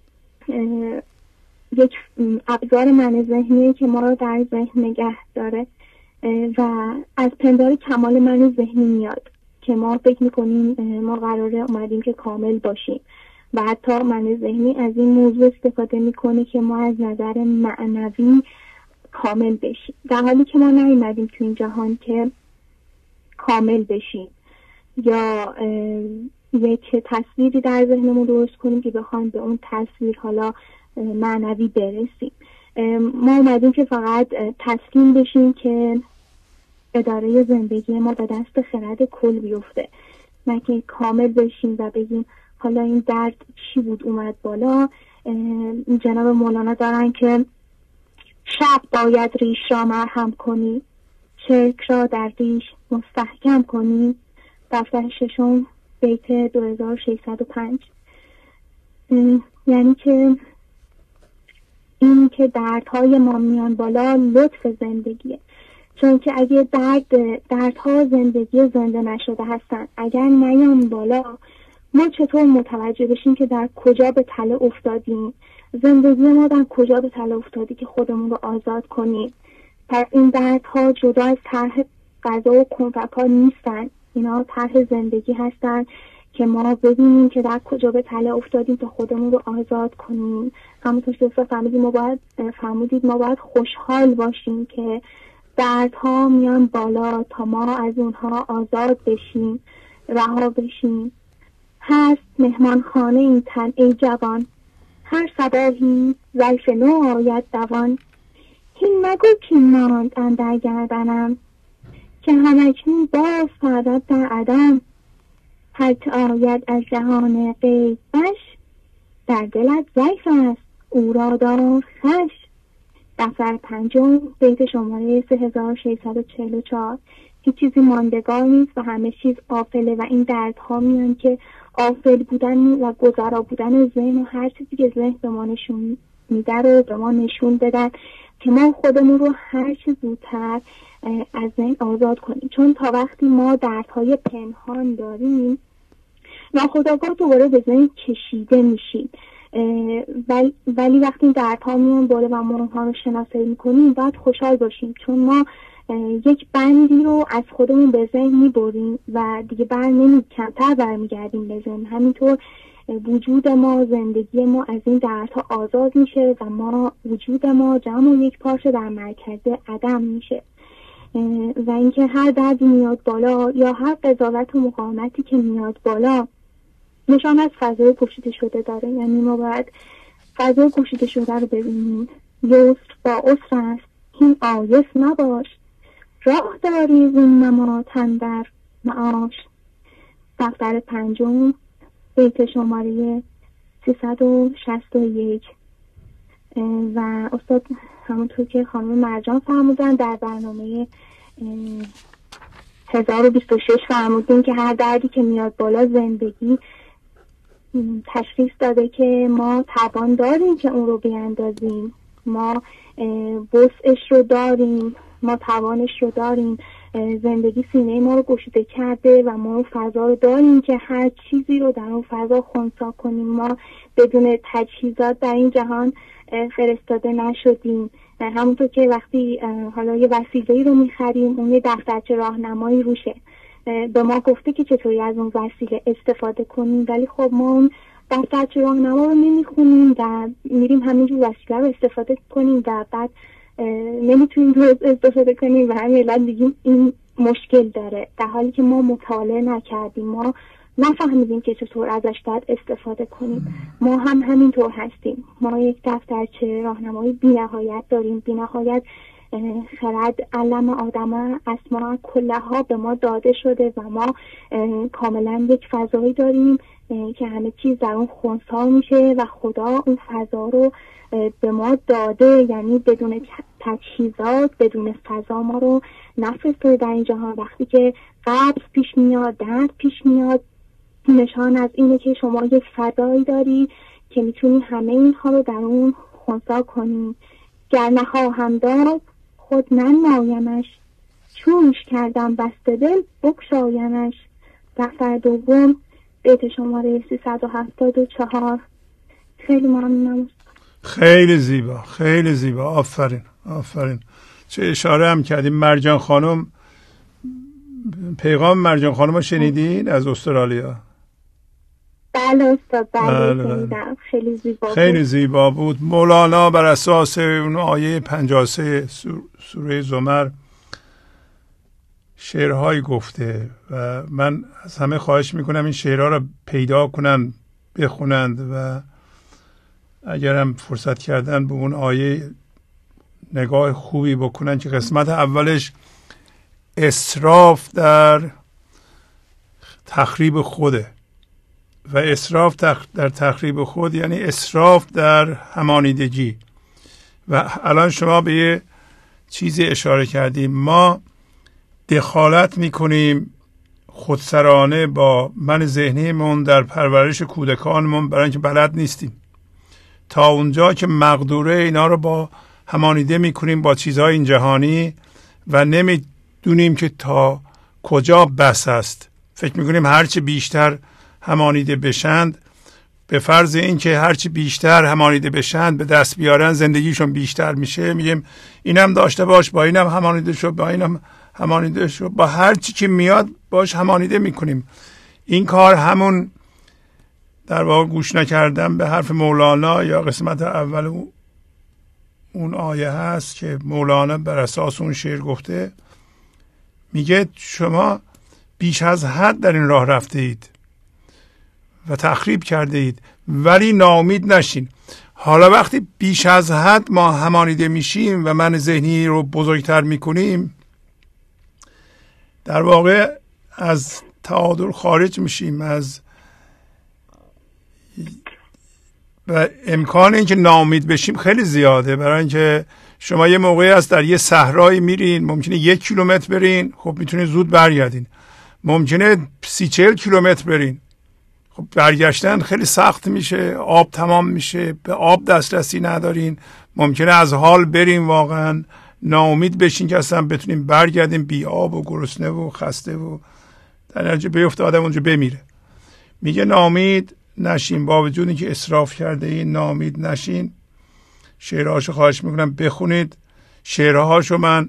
Speaker 8: یک ابزار من ذهنیه که ما رو در ذهن نگه داره و از پندار کمال من ذهنی میاد که ما فکر میکنیم ما قراره اومدیم که کامل باشیم و حتی من ذهنی از این موضوع استفاده میکنه که ما از نظر معنوی کامل بشیم، در حالی که ما نیومدیم تو این جهان که کامل بشیم یا یک تصویری در ذهنمون درست کنیم که بخوایم به اون تصویر حالا معنوی برسیم. ما اومدیم که فقط تسلیم بشیم که اداره زندگی ما به دست خرد کل بیفته نه که کامل بشیم و بگیم حالا این درد چی بود اومد بالا. جناب مولانا دارن که شب باید ریش را مرهم کنی، چرک را در ریش مستحکم کنی. دفتر ششم بیت دو هزار و ششصد و پنج. یعنی که این که دردهای ما میان بالا لطف زندگیه، چون که اگه درد دردها زندگی زنده نشده هستن، اگر نیان بالا ما چطور متوجه بشیم که در کجا به تله افتادیم، زندگی ما در کجا به تله افتادی که خودمون رو آزاد کنیم. پس این دردها جدا از طرح غذا و کنفک‌ها نیستن، اینا طرح زندگی هستن که ما ببینیم که در کجا به تله افتادیم تا خودمون رو آزاد کنیم. همونطور که فهمیدیم ما باید فهمیدید ما باید خوشحال باشیم که دردها میان بالا تا ما از اونها آزاد بشیم، رها بشیم. هست مهمان خانه این تن ای جوان، هر صباحی ضیف نو آید دوان. هین مگو که ماند اندر گردنم، که همکنون باز پردد در عدم. هر که آید از جهان غیب بش، در دلت ضیف است او را دار خوش. دفتر پنجم بیت شماره سه هزار و ششصد و چهل و چهار. هیچ چیزی ماندگار نیست و همه چیز آفله و این دردها میان که آفل بودن و گذرا بودن ذهن و هر چیزی که ذهن به ما نشون میده رو به ما نشون بدن که ما خودمون رو هر چه زودتر از ذهن آزاد کنیم. چون تا وقتی ما دردهای پنهان داریم ناخودآگاه دوباره به ذهن کشیده میشیم، ولی, ولی وقتی دردها میان بالا و ما اونها رو شناسایی میکنیم باید خوشحال باشیم، چون ما یک بندی رو از خودمون به ذهن میبریم و دیگه بر نمی کمتر برمیگردیم به ذهن. همینطور وجود ما، زندگی ما از این دردها آزاد میشه و ما وجود ما جمع و یک پارچه در مرکز عدم میشه. و اینکه هر دردی میاد بالا یا هر قضاوت و مقاومتی که میاد بالا نشان از فضای گشوده شده داره. یعنی ما باید فضای گشوده شده رو ببینیم. یسر با عسر است این آیس نباش، راه داری زین نما تندر معاش. دفتر پنجم بیت شماره سیصد و شصت و یک. و استاد همونطور که خانم مرجان فرمودن در برنامه هزار و بیست و شش فرمودن که هر دردی که میاد بالا زندگی تشخیص داده که ما توان داریم که اون رو بیاندازیم، ما وسعش رو داریم، ما توانش رو داریم. زندگی سینه ما رو گشوده کرده و ما اون فضا رو داریم که هر چیزی رو در اون فضا خنثی کنیم. ما بدون تجهیزات در این جهان فرستاده نشدیم. همونطور که وقتی حالا یه وسیله‌ای رو می‌خریم اون یه دفترچه راهنمایی روشه، به ما گفته که چطوری از اون وسیله استفاده کنیم، ولی خب ما اون دفترچه راهنما رو نمی‌خونیم و میریم همینجور وسیله رو استفاده کنیم و بعد نمیتونیم درست استفاده کنیم و همین الان دیگیم این مشکل داره، در حالی که ما مطالعه نکردیم، ما نفهمیدیم که چطور ازش باید استفاده کنیم. ما هم همینطور هستیم، ما یک دفترچه راهنمایی بی‌نهایت داریم، بی‌نهایت خرد علم آدم اسماء کلها به ما داده شده و ما کاملا یک فضایی داریم که همه چیز در اون خنثی میشه و خدا اون فضا رو به ما داده، یعنی بدون تجهیزات، بدون فضا ما رو نفرستاده در این جهان. وقتی که قبض پیش میاد، درد پیش میاد، نشان از اینه که شما یک فضایی داری که میتونی همه اینها رو در اون خنثی کنی. گر نخواهم داد خود ننمایمش، چونش کردم بسته دل بگشایمش. دفتر دوم بیت شماره سیصد و هفتاد و چهار. خیلی ممنونم.
Speaker 4: خیلی زیبا، خیلی زیبا، آفرین آفرین. چه اشاره هم کردیم. مرجان خانم، پیغام مرجان خانم رو شنیدین از استرالیا؟
Speaker 8: بله استاد، بله شنیدم. خیلی زیبا بود.
Speaker 4: خیلی زیبا بود. مولانا بر اساس اون آیه پنجاه و سه سوره زمر شعرهایی گفته و من از همه خواهش میکنم این شعرها رو پیدا کنن، بخونند و اگر هم فرصت کردن به اون آیه نگاه خوبی بکنن که قسمت اولش اسراف در تخریب خوده و اسراف در تخریب خود یعنی اسراف در همانیدگی. و الان شما به یه چیزی اشاره کردیم، ما دخالت میکنیم خودسرانه با من ذهنیمون در پرورش کودکانمون برای اینکه بلد نیستیم. تا اونجا که مقدوره اینا رو با همانیده میکنیم با چیزهای این جهانی و نمیدونیم که تا کجا بس است. فکر میکنیم هرچی بیشتر همانیده بشند، به فرض اینکه هرچی بیشتر همانیده بشند به دست بیارن زندگیشون بیشتر میشه، میگیم اینم داشته باش، با اینم همانیده شو، با اینم همانیده شو، با هر چی که میاد باش همانیده میکنیم. این کار همون در واقع گوش نکردن به حرف مولانا یا قسمت اول اون آیه هست که مولانا بر اساس اون شعر گفته، میگه شما بیش از حد در این راه رفته اید و تخریب کرده اید ولی ناامید نشین. حالا وقتی بیش از حد ما همانیده میشیم و من ذهنی رو بزرگتر میکنیم، در واقع از تعادل خارج میشیم، از و امکان اینکه ناامید بشیم خیلی زیاده. برای اینکه شما یه موقعی از در یه صحرایی میرین، ممکنه یک کیلومتر برین، خب میتونید زود برگردین. ممکنه سی چهل کیلومتر برین، خب برگشتن خیلی سخت میشه، آب تمام میشه، به آب دسترسی ندارین. ممکنه از حال برین، واقعا ناامید بشین که اصلا بتونیم برگردیم، بی آب و گرسنه و خسته و در نتیجه بیفته آدم اونجا بمیره. میگه ناامید نشین، با وجود اینکه اسراف کرده این ناامید نشین. شعرهاشو خواهش میکنم بخونید. شعرهاشو من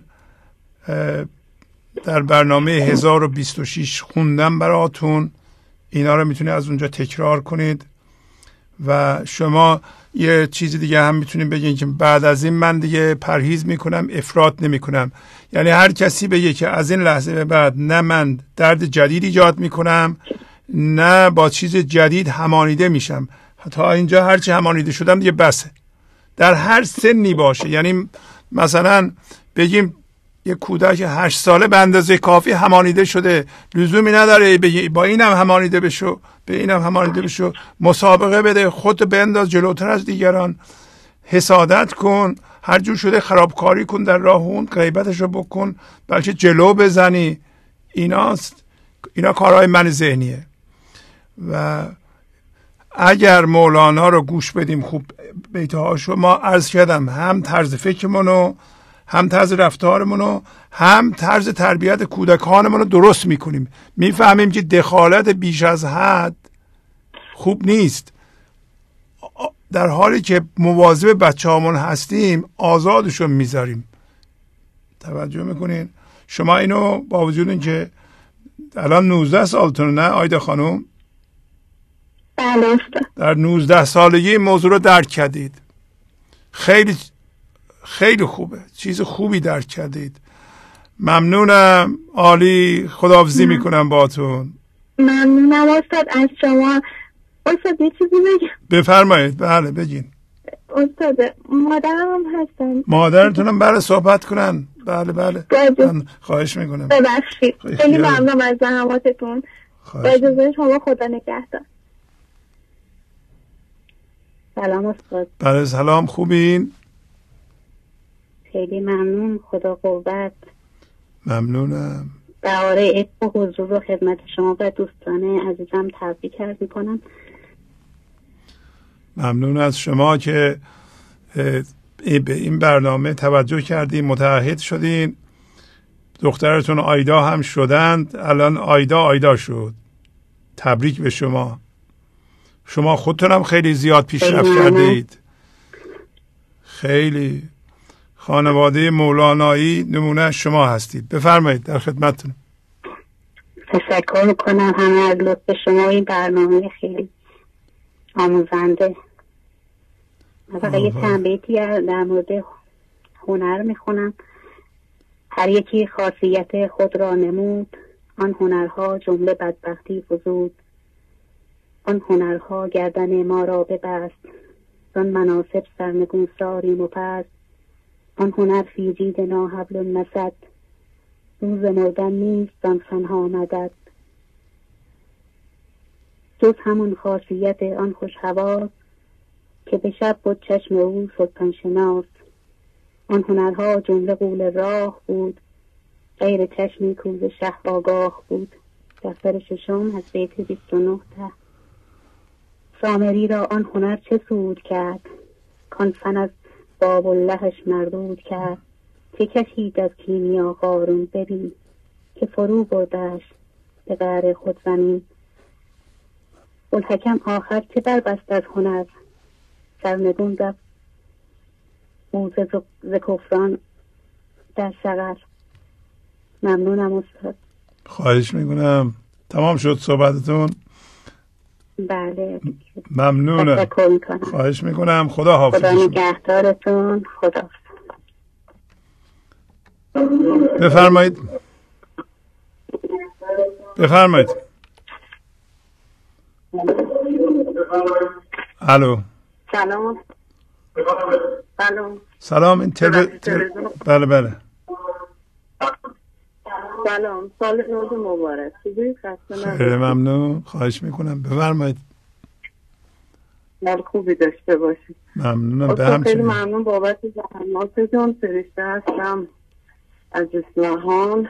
Speaker 4: در برنامه هزار و بیست و شش خوندم براتون، اینا رو میتونید از اونجا تکرار کنید. و شما یه چیز دیگه هم میتونید بگین که بعد از این من دیگه پرهیز میکنم، افراط نمیکنم. یعنی هر کسی بگه که از این لحظه به بعد نه من درد جدید ایجاد میکنم نه با چیز جدید همانیده میشم، تا اینجا هرچی همانیده شدم دیگه بسه. در هر سنی باشه، یعنی مثلا بگیم یه کودک هشت ساله به اندازه کافی همانیده شده، لزومی نداره بگی با اینم همانیده بشو، به اینم همانیده بشو. مسابقه بده، خودت بنداز جلوتر از دیگران، حسادت کن، هر جور شده خرابکاری کن در راه اون، غیبتش رو بکن، بلکه جلو بزنی. ایناست، اینا کارهای من ذهنیه. و اگر مولانا رو گوش بدیم خوب بیتهاشو، ما عرض کردم هم طرز فکرمونو، هم طرز رفتارمونو، هم طرز تربیت کودکانمونو درست میکنیم. میفهمیم که دخالت بیش از حد خوب نیست. در حالی که مواظب بچه هامون هستیم آزادشون میذاریم. توجه میکنین؟ شما اینو با وجود این که الان نوزده سالتون، نه آیده خانم؟
Speaker 11: بله.
Speaker 4: در نوزده سالگی این موضوع رو درک کردید. خیلی خیلی خوبه، چیز خوبی درک کردید. ممنونم، عالی. خداحافظی میکنم باهاتون.
Speaker 11: ممنونم استاد از شما. استاد یه چیزی بگم؟
Speaker 4: بفرمایید. بله بگین.
Speaker 11: استاد مادرم هم هستن.
Speaker 4: مادرتونم بله صحبت کنن. بله بله من خواهش میکنم.
Speaker 11: ببخشید. خیلی ممنونم از زحماتتون. با اجازه شما خدا نگهدار.
Speaker 18: سلام استاد.
Speaker 4: بله سلام، خوبین؟
Speaker 18: خیلی ممنون، خدا قوت.
Speaker 4: ممنونم.
Speaker 18: بهاره عشق و حضور رو خدمت شما و دوستان عزیزم تبریک عرض میکنم.
Speaker 4: ممنون از شما که به این برنامه توجه کردین، متعهد شدین. دخترتون آیدا هم شدند، الان آیدا آیدا شد. تبریک به شما. شما خودتون هم خیلی زیاد پیشرفت کرده اید. خیلی. خانواده مولانایی نمونه شما هستید. بفرمایید، در خدمتتون.
Speaker 18: تشکر میکنم همه از لطف شما. این برنامه خیلی آموزنده. مثلا یه چند بیتی در مورد هنر میخونم. هر یکی خاصیت خود را نمود، آن هنرها جمله بدبختی فزود. آن هنرها گردن ما را ببست، آن مناسب سرنگون ساریم و پست. آن هنر فی جیدنا حبل المسد، روز مردن نیست آن فنها مدد. جز همون خاصیت آن خوش حواس که به شب بود چشم او سلطان شناس. آن هنرها جمله قول راه بود، غیر چشمی کوز شه آگاه بود. دفتر ششم از بیت بیست و نه ته. سامری را آن هنر چه سود کرد، کان فن از باب اللهش مردود کرد. چه کشید از کیمیا قارون ببین، که فرو بردش به قعر خود زمین. بوالحکم آخر چه بربست از هنر، سرنگون رفت موزه ز کفران در سقر. ممنونم استاد.
Speaker 4: خواهش میکنم. تمام شد صحبتتون؟
Speaker 18: بله
Speaker 4: ممنونم.
Speaker 18: تشکر میکنم.
Speaker 4: خواهش میکنم. خدا حافظ.
Speaker 18: خدا نگهدارتون. خدا.
Speaker 4: بفرمایید بفرمایید. الو.
Speaker 11: سلام. سلام.
Speaker 4: سلام. این تلو... تل... بله بله.
Speaker 11: سلام. سال نو مبارک.
Speaker 4: خیلی ممنون. خواهش میکنم. بفرمایید.
Speaker 11: حال خوبی داشته باشید.
Speaker 4: ممنونم. به همچنین.
Speaker 11: خیلی ممنون بابت زحماتتون. فرشته هستم از اصفهان.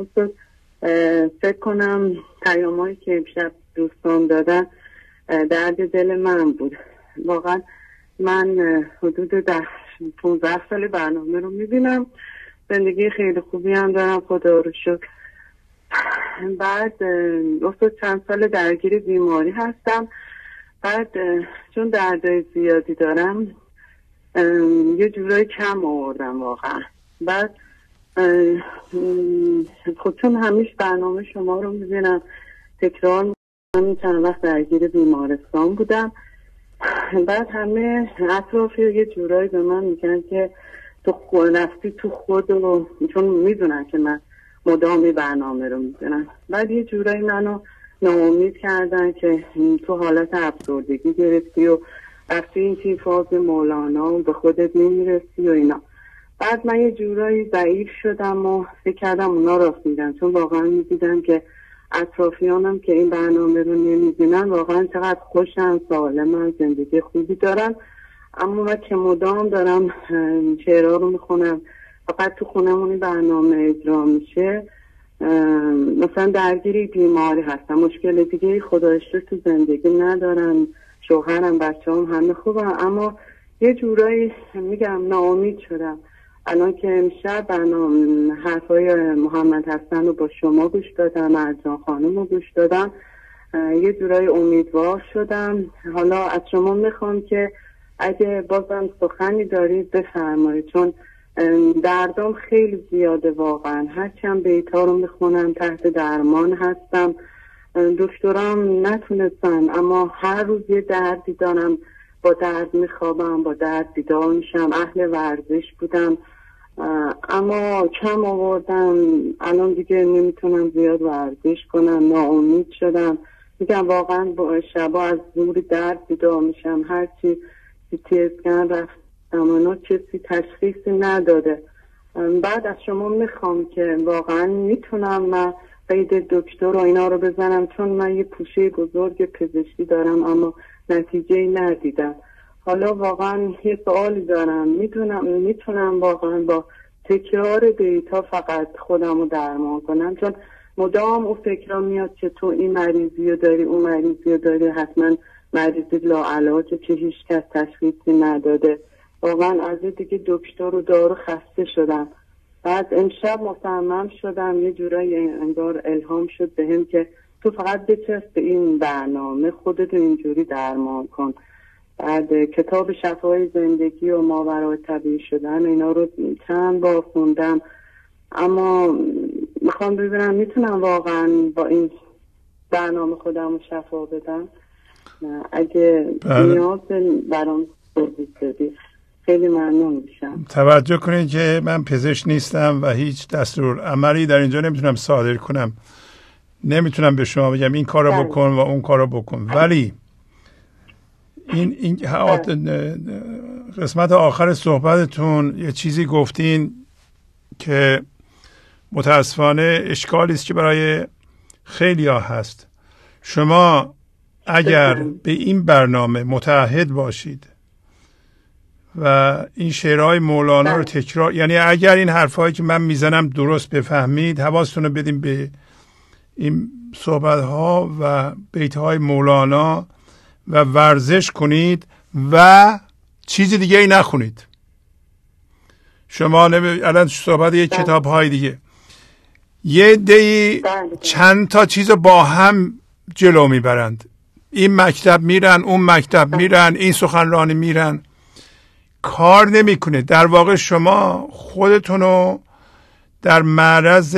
Speaker 11: فکر کنم پیامایی که امشب دوستان دادن درد دل من بود. واقعا من حدود ده پونزده سال برنامه رو میبینم. زندگی خیلی خوبی هم دارم خدا رو شکر. بعد افتاد چند سال درگیر بیماری هستم. بعد چون دردای زیادی دارم یه جورای کم آوردم واقعا. بعد خب چون همیشه برنامه شما رو میبینم تکرار میکنم، چند وقت درگیر بیمارستان بودم. بعد همه اطرافی یه جورایی به من میگن که تو خود رفتی تو خود و چون میدونن که من مدامی برنامه رو میدونم. بعد یه جورایی منو ناامید کردن که تو حالت افسردگی گرفتی و رفتی این چی فاز مولانا و به خودت نمیرسی و اینا. بعد من یه جورایی ضعیف شدم و فکر کردم اونا راست میگن، چون واقعا میدیدم که اطرافیانم که این برنامه رو نمیدونن واقعا چقدر خوشن، سالمن، زندگی خوبی دارن. اما من که مدام دارم شعرها رو میخونم، فقط تو خونمون این برنامه اجرا میشه، مثلا درگیری بیماری هستم. مشکل دیگه خدایش رو تو زندگی ندارم، شوهرم بچه هم همه خوبم، اما یه جورایی میگم ناامید شدم. الان که امشب برنامه حرفای محمد حسن رو با شما گوش دادم، مرجان خانم رو گوش دادم، یه جورایی امیدوار شدم. حالا از شما میخوام که اگه بازم سخنی دارید بفرمایید، چون دردام خیلی زیاده واقعا. هرچند بیتا رو میخونم تحت درمان هستم، دکترام نتونستن، اما هر روز یه دردی دارم، با درد میخوابم، با درد بیدار میشم. اهل ورزش بودم اما کم آوردم، الان دیگه نمیتونم زیاد ورزش کنم، ناامید شدم. میگم واقعا با شبا از زور درد بیدار میشم. هرچی سی تی اسکن رفتم اما کسی تشخیصی نداده. بعد از شما میخوام که واقعا میتونم من قید دکتر و اینا رو بزنم، چون من یه پوشه بزرگ پزشکی دارم اما نتیجه ندیدم. حالا واقعا یه سوالی دارم، میتونم میتونم واقعا با تکرار دیتا فقط خودم رو درمان کنم؟ چون مدام اون فکرها میاد که تو این مریضی رو داری، اون مریضی رو داری، حتما مریضی لاعلاجه که هیچ کس تشخیصی نداده. واقعا از دیگه دکتر و دارو خسته شدم. بعد امشب مصمم شدم، یه جورایی انگار الهام شد بهم که تو فقط بچسب به این برنامه، خودتو اینجوری درمان کن. بعد کتاب شفای زندگی و ماورای طبیعی شدن اینا رو چند بار خوندم، اما میخوام ببینم میتونم واقعا با این برنامه خودم رو شفا بدم. اگه نیاز برام توضیح بدی خیلی ممنون میشم.
Speaker 4: توجه کنید که من پزشک نیستم و هیچ دستور عملی در اینجا نمیتونم صادر کنم. نمیتونم به شما بگم این کارو بکن و اون کارو بکن، ولی این این قسمت آخر صحبتتون یه چیزی گفتین که متاسفانه اشکالی است که برای خیلی ها هست. شما اگر به این برنامه متعهد باشید و این شعرهای مولانا رو تکرار، یعنی اگر این حرفایی که من میزنم درست بفهمید، حواستون رو بدیم به این صحبت ها و بیت های مولانا و ورزش کنید و چیز دیگه ای نخونید. شما نمی... الان صحبت یک کتاب های دیگه، یه دی چند تا چیز با هم جلو میبرند، این مکتب میرن، اون مکتب میرن، این سخنرانی میرن، کار نمیکنه. در واقع شما خودتونو در معرض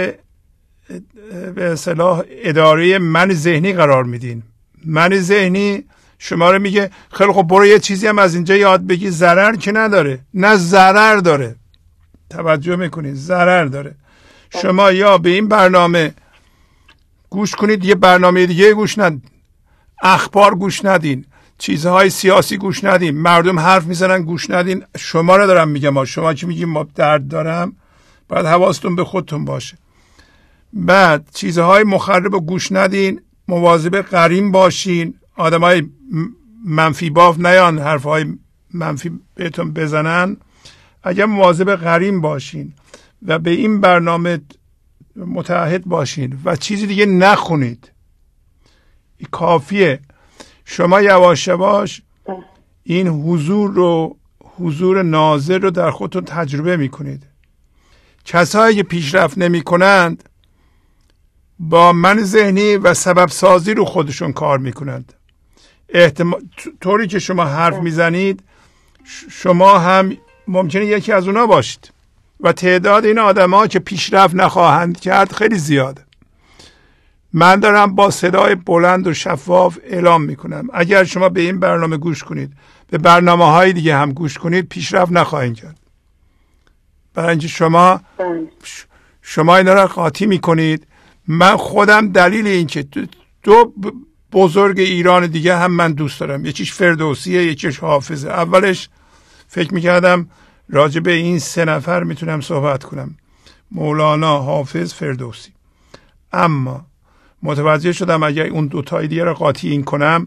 Speaker 4: به اصطلاح اداره من ذهنی قرار میدین. من ذهنی شما رو میگه خیلی خب برو یه چیزی هم از اینجا یاد بگی، ضرر که نداره. نه، ضرر داره. توجه میکنید؟ ضرر داره. شما یا به این برنامه گوش کنید، یه برنامه دیگه گوش ندید، اخبار گوش ندین، چیزهای سیاسی گوش ندین، مردم حرف میزنن گوش ندین. شما رو دارم میگم، شما که میگیم ما درد دارم، باید حواستون به خودتون باشه. بعد چیزهای مخرب گوش ندین، مواظب قرین باشین، آدمای منفی باف نیان حرفهای منفی بهتون بزنن. اگر مواظب قرین باشین و به این برنامه متعهد باشین و چیزی دیگه نخونید، کافیه. شما یواش یواش این حضور رو، حضور ناظر رو در خودتون تجربه میکنید. کسایی که پیشرفت نمی کنند با من ذهنی و سبب سازی رو خودشون کار میکنند. احتمال طوری که شما حرف میزنید شما هم ممکنه یکی از اونا باشید و تعداد این آدم ها که پیشرفت نخواهند کرد خیلی زیاده. من دارم با صدای بلند و شفاف اعلام میکنم اگر شما به این برنامه گوش کنید، به برنامه های دیگه هم گوش کنید، پیشرفت نخواهید کرد. برای اینکه شما شما اینا را قاطی میکنید. من خودم دلیل این که دو بزرگ ایران دیگه هم من دوست دارم، یکیش فردوسیه، یکیش حافظه. اولش فکر میکردم راجع به این سه نفر میتونم صحبت کنم، مولانا، حافظ، فردوسی. اما متوجه شدم اگر اون دوتای دیگه را قاطی این کنم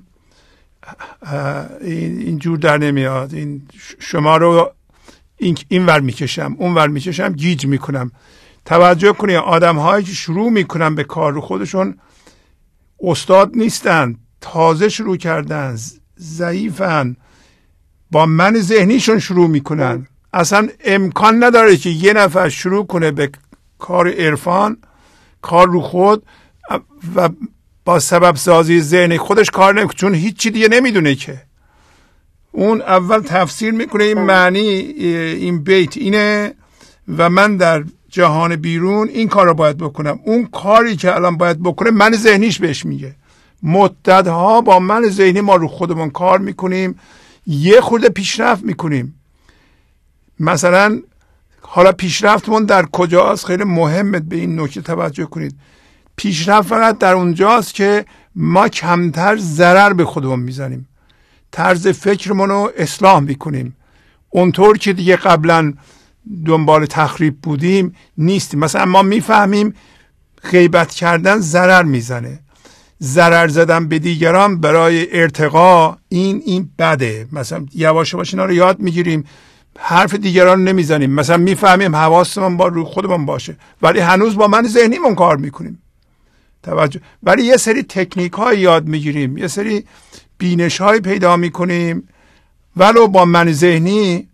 Speaker 4: این جور در نمیاد. این شما رو این, این ور میکشم، اون ور میکشم، گیج میکنم. توجه کنید آدم هایی که شروع میکنن به کار رو خودشون استاد نیستن، تازه شروع کردن، ضعیفن، با من ذهنیشون شروع میکنن. اصلا امکان نداره که یه نفر شروع کنه به کار عرفان، کار رو خود و با سبب سازی ذهن خودش کار نمیکنه، چون هیچی دیگه نمیدونه که. اون اول تفسیر میکنه این معنی این بیت اینه و من در جهان بیرون این کار رو باید بکنم. اون کاری که الان باید بکنه من ذهنیش بهش میگه. مدتها با من ذهنی ما رو خودمون کار میکنیم، یه خورده پیشرفت میکنیم. مثلا حالا پیشرفتمون در کجاست؟ خیلی مهمه به این نکته توجه کنید. پیشرفت فقط در اونجاست که ما کمتر ضرر به خودمون میزنیم، طرز فکرمون رو اصلاح میکنیم. اونطور که دیگه قبلا دنبال تخریب بودیم نیستیم. مثلا ما میفهمیم غیبت کردن ضرر میزنه، ضرر زدن به دیگران برای ارتقا این این بده. مثلا یواش یواش اینا رو یاد میگیریم، حرف دیگران نمیزنیم. مثلا میفهمیم حواسمون با روی خودمون باشه، ولی هنوز با من ذهنیمون کار میکنیم. توجه. ولی یه سری تکنیک های یاد میگیریم، یه سری بینش های پیدا میکنیم، ولو با من ذهنی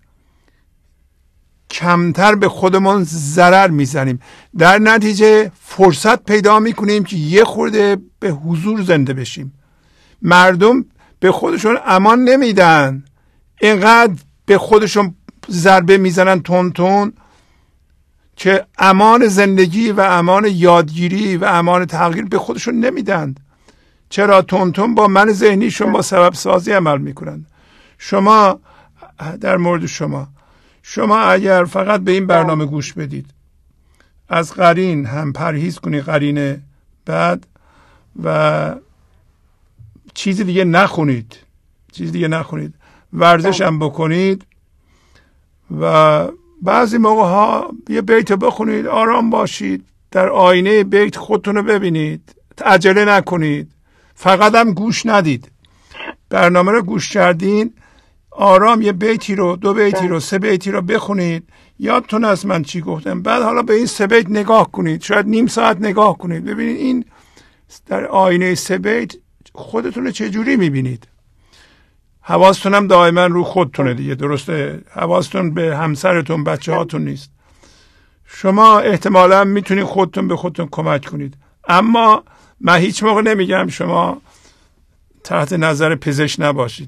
Speaker 4: کمتر به خودمون ضرر میزنیم. در نتیجه فرصت پیدا میکنیم که یه خورده به حضور زنده بشیم. مردم به خودشون امان نمیدن، اینقدر به خودشون ضربه میزنن تون تون که امان زندگی و امان یادگیری و امان تغییر به خودشون نمیدن. چرا؟ تون تون با من ذهنیشون با سبب سازی عمل میکنن. شما در مورد شما شما اگر فقط به این برنامه گوش بدید، از قرین هم پرهیز کنید، قرین بعد، و چیز دیگه نخونید، چیز دیگه نخونید، ورزش هم بکنید و بعضی موقع ها یه بیت بخونید، آرام باشید، در آینه بیت خودتون رو ببینید، عجله نکنید، فقط هم گوش ندید. برنامه رو گوش کردین، آرام یه بیتی رو، دو بیتی رو، سه بیتی رو بخونید. یادتون از من چی گفتم. بعد حالا به این سه بیت نگاه کنید، شاید نیم ساعت نگاه کنید، ببینید این در آینه سه بیت خودتون رو چجوری میبینید. حواستون هم دائما رو خودتونه دیگه، درسته؟ حواستون به همسرتون، بچه هاتون نیست. شما احتمالا میتونید خودتون به خودتون کمک کنید، اما من هیچ موقع نمیگم شما تحت نظر پزشک نباشید.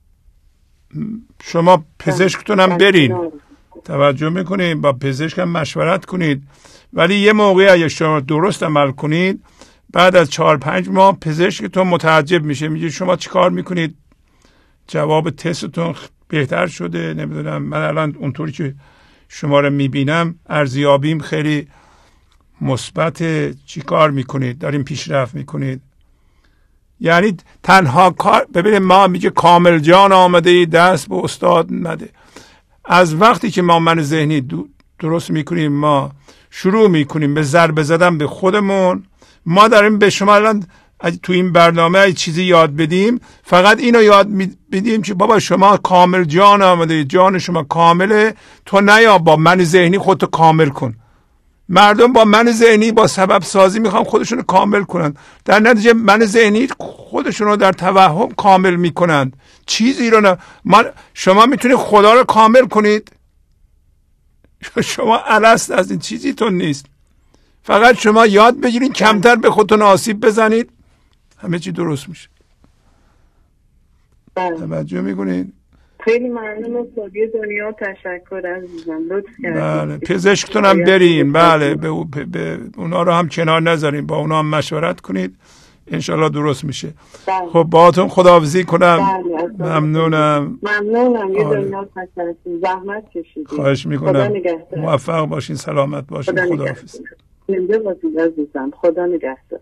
Speaker 4: شما پزشکتون هم برین، توجه میکنید، با پزشک هم مشورت کنید، ولی یه موقعی اگه شما درست عمل کنید، بعد از چهار پنج ماه پزشکتون متعجب میشه، میگه شما چی کار میکنید؟ جواب تستتون بهتر شده، نمیدونم من الان اونطوری که شما رو میبینم ارزیابیم خیلی مثبت، چی کار میکنید؟ داریم پیشرفت میکنید. یعنی تنها کار، ببینید ما میگه کامل جان آمده ای دست به استاد نده. از وقتی که ما من ذهنی درست میکنیم، ما شروع میکنیم به ضربه زدن به خودمون. ما داریم به شما الان تو این برنامه ای چیزی یاد بدیم، فقط اینو یاد بدیم که بابا شما کامل جان آمده، جان شما کامله، تو نیا با من ذهنی خودتو کامل کن. مردم با من ذهنی، با سبب سازی میخوام خودشونو کامل کنن، در نتیجه من ذهنی خودشونو در توهم کامل میکنن. چیزی رو نه. من شما میتونید خدا رو کامل کنید؟ شما الست از این چیزی تون نیست. فقط شما یاد بگیرید کمتر به خودتون آسیب بزنید، همه چی درست میشه. توجه میکنید؟
Speaker 11: خیلی ممنون از سادی دنیا، تشکر عزیزم، لطف کردید.
Speaker 4: بله، پزشکتون هم برین، بله، به, او به اونا رو هم کنار نذارین، با اونا هم مشورت کنید، انشالله درست میشه. بله. خب باهاتون خداحافظی کنم. بله. ممنونم.
Speaker 11: ممنونم. یه دنیا تشکر، زحمت کشیدید.
Speaker 4: خواهش میکنم. موفق باشین، سلامت باشین. خدا خداحافظ.
Speaker 11: زنده باشید عزیزم. خدا نگهدار.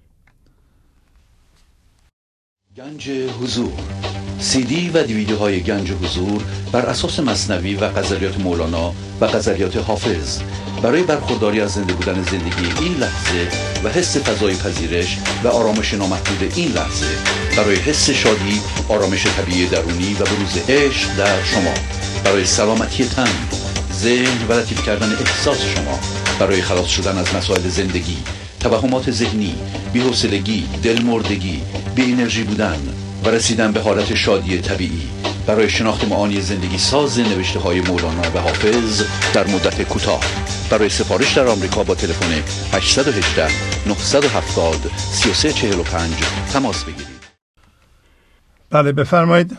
Speaker 1: گنج حضور، سی دی و دیویدیوهای گنج حضور بر اساس مثنوی و غزلیات مولانا و غزلیات حافظ برای برخورداری از زنده بودن زندگی این لحظه و حس فضای پذیرش و آرامش نامحدود این لحظه، برای حس شادی، آرامش طبیعی درونی و بروز عشق در شما، برای سلامتی تن، ذهن و لطیف کردن احساس شما، برای خلاص شدن از مسائل زندگی، توهمات ذهنی، بی‌حوصلگی، دلمردگی، بی انرژی بودن و رسیدن به حالت شادی طبیعی، برای شناخت معانی زندگی ساز نوشته های مولانا و حافظ در مدت کوتاه. برای سفارش در آمریکا با تلفن هشت یک هشت نه هفت صفر سه سه چهار پنج تماس بگیرید.
Speaker 4: بله بفرمایید.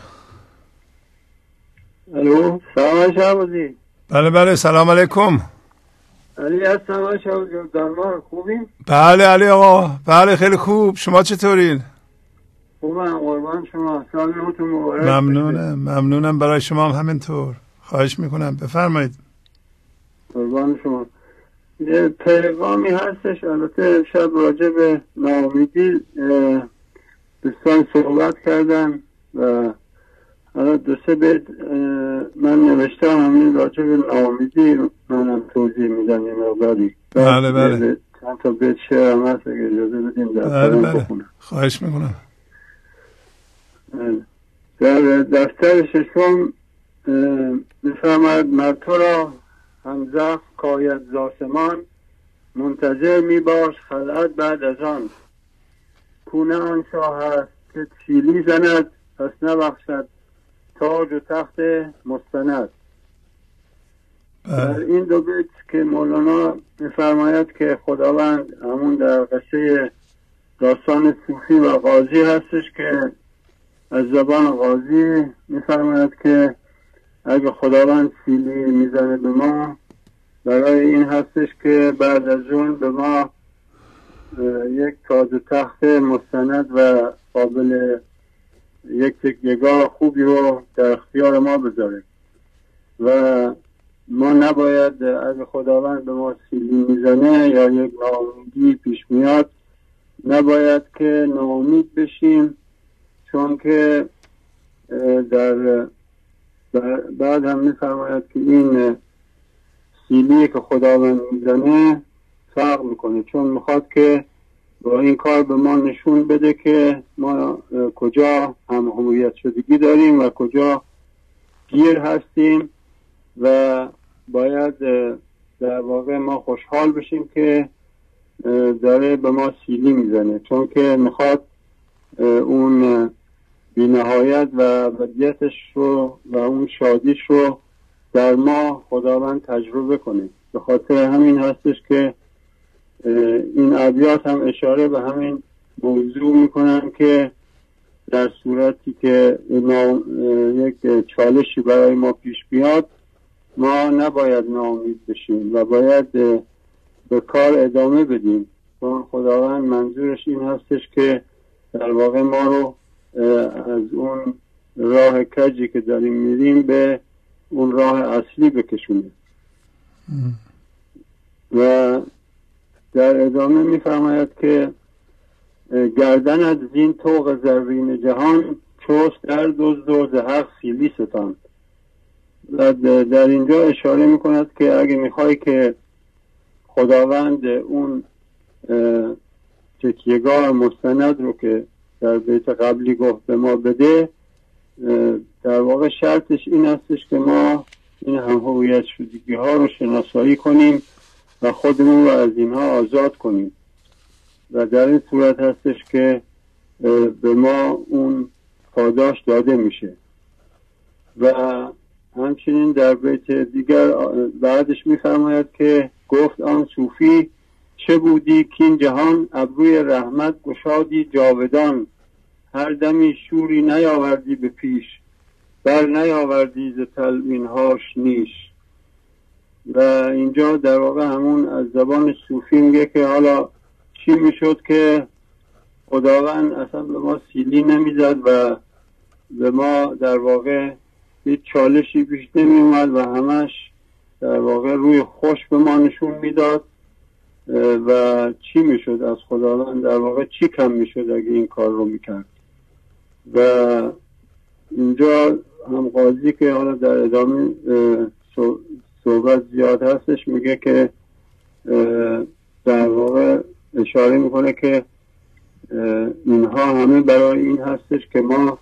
Speaker 10: الو، سلام شهبازی.
Speaker 4: بله بله، سلام علیکم.
Speaker 10: علی هستم. شهبازی درمان خوبیم؟
Speaker 4: بله علی آقا، بله خیلی خوب. شما چطورین؟
Speaker 10: خوبم قربان شما. سال نوتون مبارک.
Speaker 4: ممنونم ممنونم، برای شما هم همینطور. خواهش میکنم بفرمایید.
Speaker 10: قربان شما. یه پیغامی هستش، البته شب راجع به ناامیدی دوستان صحبت کردن و حالا دو سه بیت من نوشتم همین راجع به ناامیدی منم توضیح میدم یه مقداری.
Speaker 4: بله بله.
Speaker 10: چند تا بیت شعر هم هست اگه اجازه بدیم در
Speaker 4: بله بله. بخونم. خواهش میکنم.
Speaker 10: در دفتر ششم میفرماید مرد تو را همزخ کاید زاسمان، منتظر میباش خلعت بعد از آن. کونه آن شاه هست که چیلی زند، پس نبخشد تاج و تخت مستند. در این دو بیت که مولانا میفرماید که خداوند همون در قصه داستان صوفی و قاضی هستش که از زبان قاضی میفرماید که اگه خداوند سیلی میزنه به ما، برای این هستش که بعد از اون به ما یک تاج و تخت مستند و قابل یک تکیه‌گاه خوبی رو در اختیار ما بذاره و ما نباید اگه خداوند به ما سیلی میزنه یا یک ناامیدی پیش میاد نباید که ناامید بشیم، چون که در بعد هم میفرماید که این سیلی که خداوند میزنه فرق میکنه، چون میخواد که
Speaker 19: با این کار به ما نشون بده که ما کجا هم هویت شدگی داریم و کجا گیر هستیم و باید در واقع ما خوشحال بشیم که داره به ما سیلی میزنه، چون که میخواد اون بی‌نهایت و ابدیتش رو و اون شادیش رو در ما خداوند تجربه کنه. به خاطر همین هستش که این ابیات هم اشاره به همین موضوع میکنن که در صورتی که ما یک چالشی برای ما پیش بیاد ما نباید ناامید بشیم و باید به کار ادامه بدیم، چون خداوند منظورش این هستش که در واقع ما رو از اون راه کجی که داریم میریم به اون راه اصلی بکشونه. و در ادامه میفرماید که گردن از زین طوق زرین جهان چوست در دزد و ز حق سیلی ستان. و در اینجا اشاره میکند که اگه میخوای که خداوند اون تکیهگاه مستند رو که در بیت قبلی گفت به ما بده، در واقع شرطش این هستش که ما این هم هویت شدگی ها رو شناسایی کنیم و خودمون رو از اینها آزاد کنیم و در این صورت هستش که به ما اون پاداش داده میشه. و همچنین در بیت دیگر بعدش میفرماید که گفت آن صوفی چه بودی که این جهان ابروی رحمت گشادی جاودان، هر دمی شوری نیاوردی به پیش بر نیاوردی ز تلوینهاش نیش. و اینجا در واقع همون از زبان صوفی میگه که حالا چی میشد که خداوند اصلا به ما سیلی نمیزد و به ما در واقع هیچ چالشی پیش نمی اومد و همش در واقع روی خوش به ما نشون میداد و چی میشد از خداوند، در واقع چی کم میشد اگه این کار رو میکرد. و اینجا هم قاضی که حالا در ادامه صحبت زیاد هستش میگه که در واقع اشاره میکنه که اینها همه برای این هستش که ما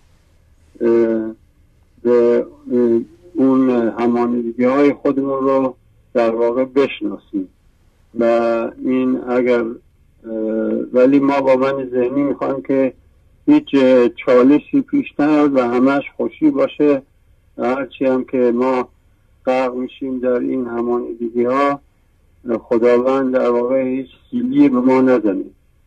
Speaker 19: به اون همانیدگی های خودمون رو در واقع بشناسیم. و این اگر ولی ما با من ذهنی میخوایم که هیچ چالشی پیش نیاد و همش خوشی باشه، هرچی هم که ما غرق میشیم در این همانیدگی ها خداوند در واقع هیچ سیلی به ما ندنه.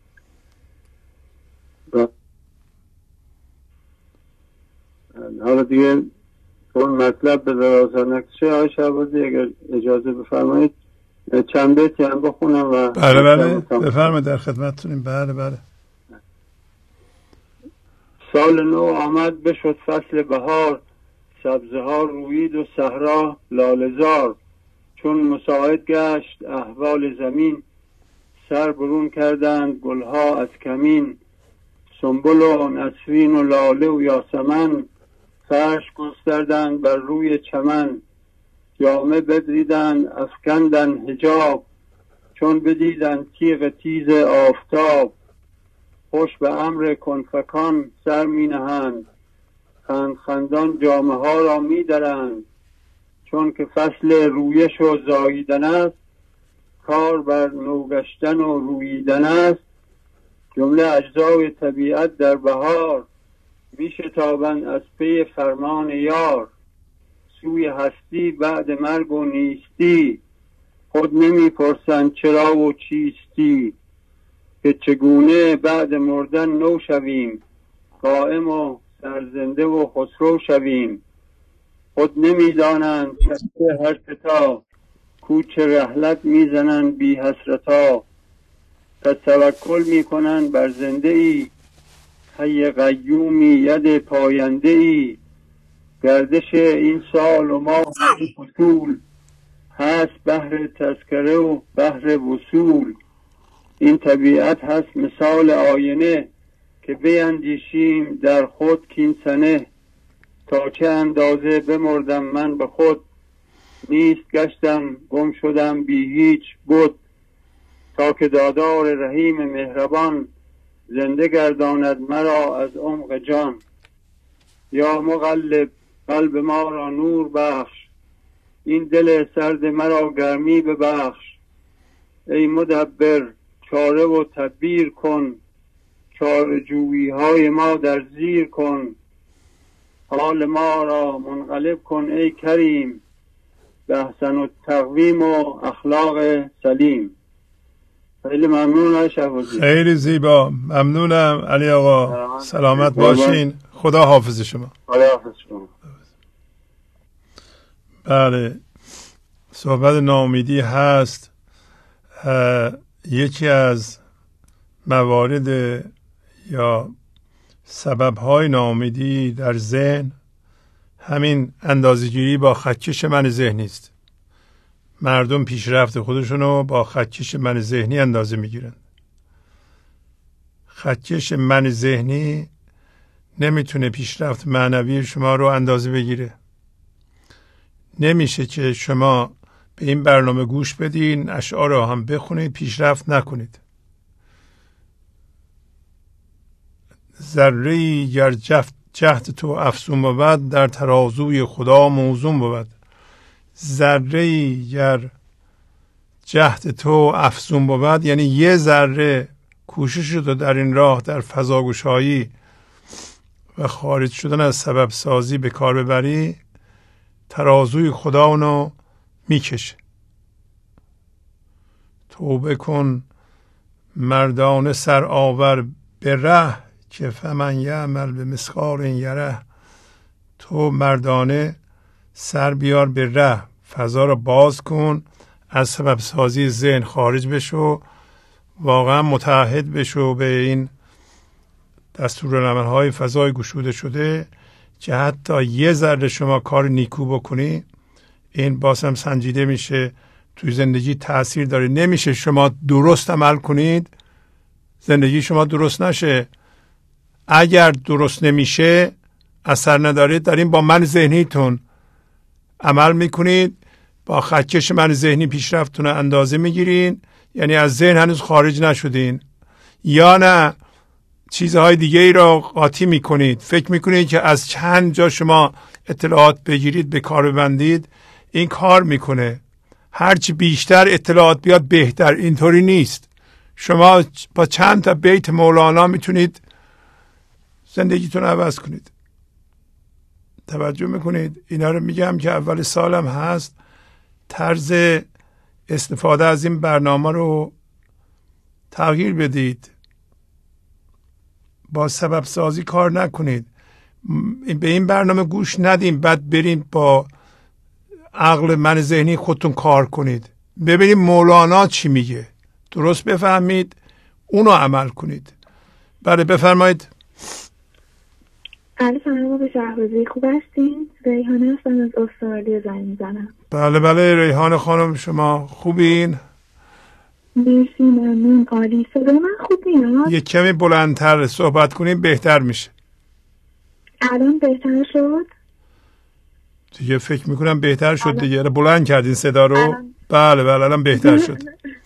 Speaker 19: حالا دیگه اون مطلب به درازا نکشه های شعبازی اگر اجازه بفرمایید چند بیتی هم بخونم. و
Speaker 4: بله بله بفرمایید در خدمتتونیم. بله بله.
Speaker 19: سال نو آمد بشد فصل بهار، سبزه ها رویید و صحرا لاله‌زار، چون مساعد گشت احوال زمین، سر برون کردند گلها از کمین، سنبل و نسرین و لاله و یاسمن، فرش گستردند بر روی چمن، جامه بدریدند افکندند حجاب، چون بدیدند تیغ تیز آفتاب، خوش به امر کنفکان سر می نهند، خند خندان جامه ها را می درند، چون که فصل رویش و زاییدن است، کار بر نوگشتن و روییدن است، جمله اجزای طبیعت در بهار، می شتابند از پی فرمان یار، سوی هستی بعد مرگ و نیستی، خود نمی پرسند چرا و چیستی، که چگونه بعد مردن نو شویم، قائم و سرزنده و خسرو شویم، خود نمی دانند کسته هر کتا، کوچ رحلت می زنند بی حسرتا، پس توکل می کنند بر زنده ای، حی قیومی ید پاینده ای، گردش این سال و ما فصول، هست بحر تذکره و بحر وصول، این طبیعت هست مثال آینه، که بیندیشیم در خود کین سنه، تا چه اندازه بمردم من به خود، نیست گشتم گم شدم بی هیچ بود، تا که دادار رحیم مهربان زنده گرداند مرا از عمق جان. یا مقلب قلب ما را نور بخش، این دل سرد مرا گرمی ببخش. ای مدبر چاره و تدبیر کن، چاره جویی های ما در زیر کن. حال ما را منقلب کن ای کریم، به احسن التقویم و اخلاق سلیم. خیلی ممنون شهبازی.
Speaker 4: خیلی زیبا، ممنونم علی آقا. سلامت باشین. خدا حافظ شما.
Speaker 19: خدا حافظ شما.
Speaker 4: بله، صحبت ناامیدی هست. یکی از موارد یا سبب‌های ناامیدی در ذهن همین اندازه‌گیری با خطکش من ذهنی است. مردم پیشرفت خودشونو با خطکش من ذهنی اندازه میگیرن. خطکش من ذهنی نمیتونه پیشرفت معنوی شما رو اندازه بگیره. نمیشه که شما به این برنامه گوش بدین، اشعار رو هم بخونید، پیشرفت نکنید. ذره‌ای گر جهد تو افزون بود، در ترازوی خدا موزون بود. ذره‌ای گر جهد تو افزون بود، یعنی یه ذره کوشش تو در این راه، در فضاگشایی و خارج شدن از سبب سازی به کار ببری، ترازوی خدا اونو میکشه. توبه کن مردان سر آور به ره، که فمن یعمل به مثقال یره. تو مردانه سر بیار به ره، فضا رو باز کن، از سبب سازی ذهن خارج بشو، واقعا متعهد بشو به این دستورالعمل‌های فضای گشوده شده که حتی یه ذره شما کار نیکو بکنی، این باز هم سنجیده میشه، توی زندگی تأثیر داره. نمیشه شما درست عمل کنید زندگی شما درست نشه. اگر درست نمیشه، اثر نداره، دارین با من ذهنیتون عمل میکنید، با خطکش من ذهنی پیشرفتتون اندازه میگیرین، یعنی از ذهن هنوز خارج نشدین. یا نه چیزهای دیگه ای را قاطی میکنید، فکر میکنید که از چند جا شما اطلاعات بگیرید، به کار ببندید، این کار میکنه. هرچی بیشتر اطلاعات بیاد بهتر. اینطوری نیست. شما با چند تا بیت مولانا میتونید زندگیتون عوض کنید. توجه میکنید؟ اینا رو میگم که اول سالم هست. طرز استفاده از این برنامه رو تغییر بدید. با سبب سازی کار نکنید. به این برنامه گوش ندیم بعد برید با عقل من ذهنی خودتون کار کنید. ببینید مولانا چی میگه، درست بفهمید، اونو عمل کنید. بله بفرمایید.
Speaker 8: علی سلام آقای شهبازی، خوب هستین؟ ریحانه هستم از استرالیا زنگ میزنم.
Speaker 4: بله بله ریحانه خانم، شما خوبین؟
Speaker 8: مرسی ممنون، عالی. صدا من خوب میاد؟
Speaker 4: یه کمی بلندتر صحبت کنیم بهتر میشه.
Speaker 8: الان بهتر شد؟
Speaker 4: دیگه فکر میکنم بهتر شد دیگه. بلند کردین صدا رو؟ الان. بله بله الان بهتر شد.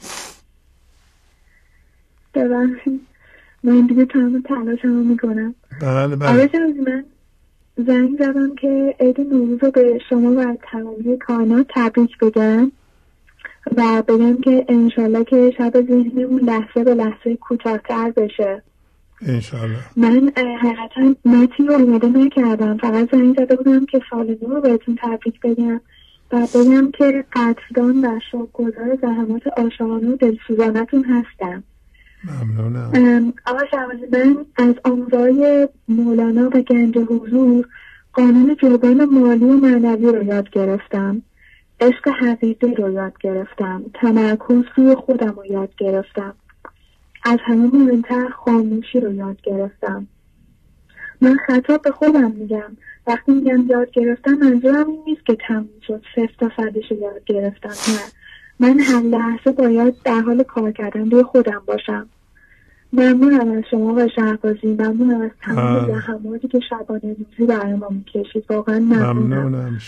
Speaker 8: ببخشید من دیگه تمام تلاشمو میکنم.
Speaker 4: بله بله.
Speaker 8: آقای شهبازی، من زنگ زدم که عید نوروز رو به شما و تمامی کائنات تبریک بگم و بگم که انشالله که شب ذهنمون لحظه به لحظه کوتاه‌تر بشه
Speaker 4: انشالله.
Speaker 8: من حقیقتا متنی رو آماده نکردم، فقط زنگ زده بودم که سال نو رو بهتون تبریک بگم و بگم که قدردان و شکرگزار زحمات عاشقانه و دلسوزانتون هستم.
Speaker 4: ممنونم.
Speaker 8: آقا شهبازی، من از آموزهای مولانا و گنج حضور قانون جبران مالی و معنوی رو یاد گرفتم، عشق حقیقی رو یاد گرفتم، تمرکز روی خودم رو یاد گرفتم، از همه مهمتر خاموشی رو یاد گرفتم. من خطاب به خودم میگم، وقتی میگم یاد گرفتم منظورم این نیست که تموم شد صفر تا صدش رو یاد گرفتم، نه، من هر لحظه باید در حال کار کردن روی خودم باشم. ممنونم از شما و شهبازی، ممنونم از تمام زحماتی که شبانه روزی برای ما میکشید، واقعا ممنونم.
Speaker 4: ممنونم.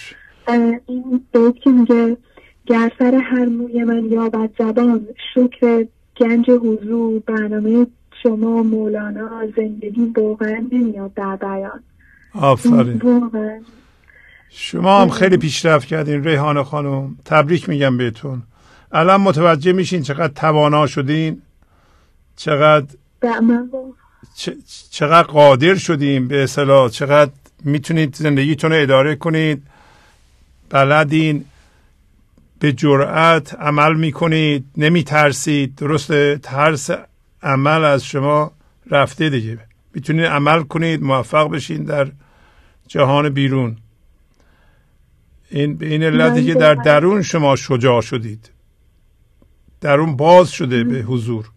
Speaker 8: این بیت که میگه گر سر هر موی من یابد زبان، شکر گنج حضور، برنامه شما، مولانا، زندگی واقعا نمیاد در بیان.
Speaker 4: آفرین.
Speaker 8: واقعا
Speaker 4: شما هم خیلی پیشرفت کردین ریحانه خانم، تبریک میگم بهتون. الان متوجه میشین چقدر توانا شدین، چقدر چقدر قادر شدین، به اصطلاح چقدر میتونید زندگیتون رو اداره کنید، بلدین، به جرأت عمل میکنید، نمیترسید. درسته؟ ترس عمل از شما رفته دیگه، میتونید عمل کنید، موفق بشین در جهان بیرون. این به این علتی که در درون شما شجاع شدید، درون باز شده به حضور.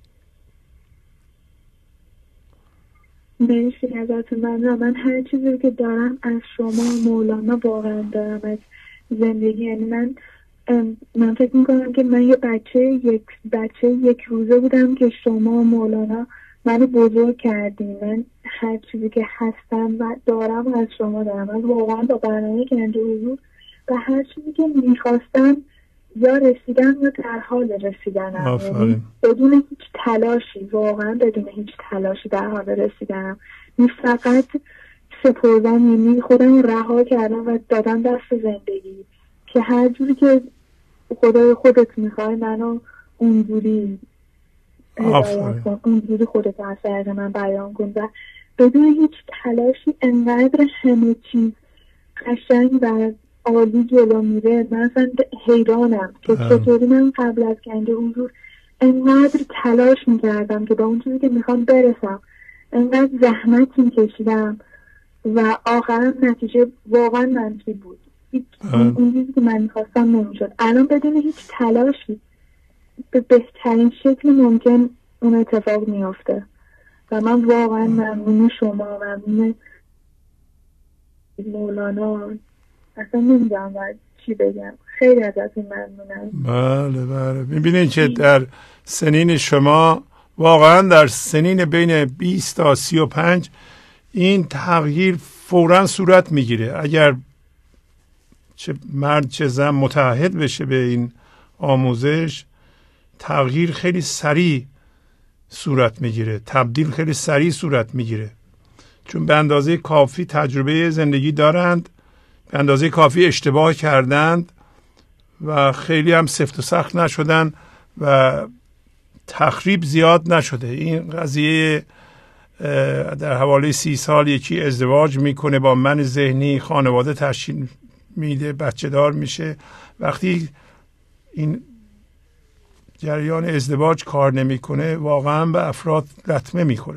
Speaker 8: مرسی ازتون. من من هر چیزی که دارم از شما مولانا واقعا دارم از زندگی. یعنی من من فکر میکنم که من یه بچه یک بچه یک روزه بودم که شما مولانا منو بزرگ کردیم. من هر چیزی که هستم و دارم از شما دارم. من واقعا با برنامه گنج حضور و هر چیزی که میخواستم یا رسیدن یا در حال رسیدنم، یعنی بدون هیچ تلاشی، واقعا بدون هیچ تلاشی در حال رسیدنم. می فقط سپردم، یعنی خودم رها کردم و دادم دست زندگی که هر جوری که خدای خودت میخوای منو اونجوری هدایت کن، اونجوری خودت اثر من بیان کن و بدون هیچ تلاشی انقدر همه چیز قشنگ و عالی جلو میره. من اصلا حیرانم که چطوری من قبل از گنج حضور انقدر تلاش میکردم که با اون چیزی که میخوام برسم، انقدر زحمت میکشیدم و آخرم نتیجه واقعا منفی بود. اون چیزی که من میخواستم نمیشد. الان بدون هیچ تلاشی به بهترین شکل ممکن اون اتفاق میفته و من واقعا ممنون شما، ممنون مولانا. اصلا نمیدونم باید چی بگم. خیلی ازتون ممنونم.
Speaker 4: بله بله. میبینید که در سنین شما، واقعا در سنین بین بیست تا سی و پنج این تغییر فوراً صورت میگیره. اگر چه مرد چه زن متعهد بشه به این آموزش، تغییر خیلی سریع صورت میگیره، تبدیل خیلی سریع صورت میگیره، چون به اندازه کافی تجربه زندگی دارند، به اندازه کافی اشتباه کردند و خیلی هم سفت و سخت نشدن و تخریب زیاد نشده. این قضیه در حواله سی سال یکی ازدواج میکنه با من ذهنی، خانواده تشکیل میده، بچه دار میشه. وقتی این جریان ازدواج کار نمیکنه واقعا به افراد لطمه میخوره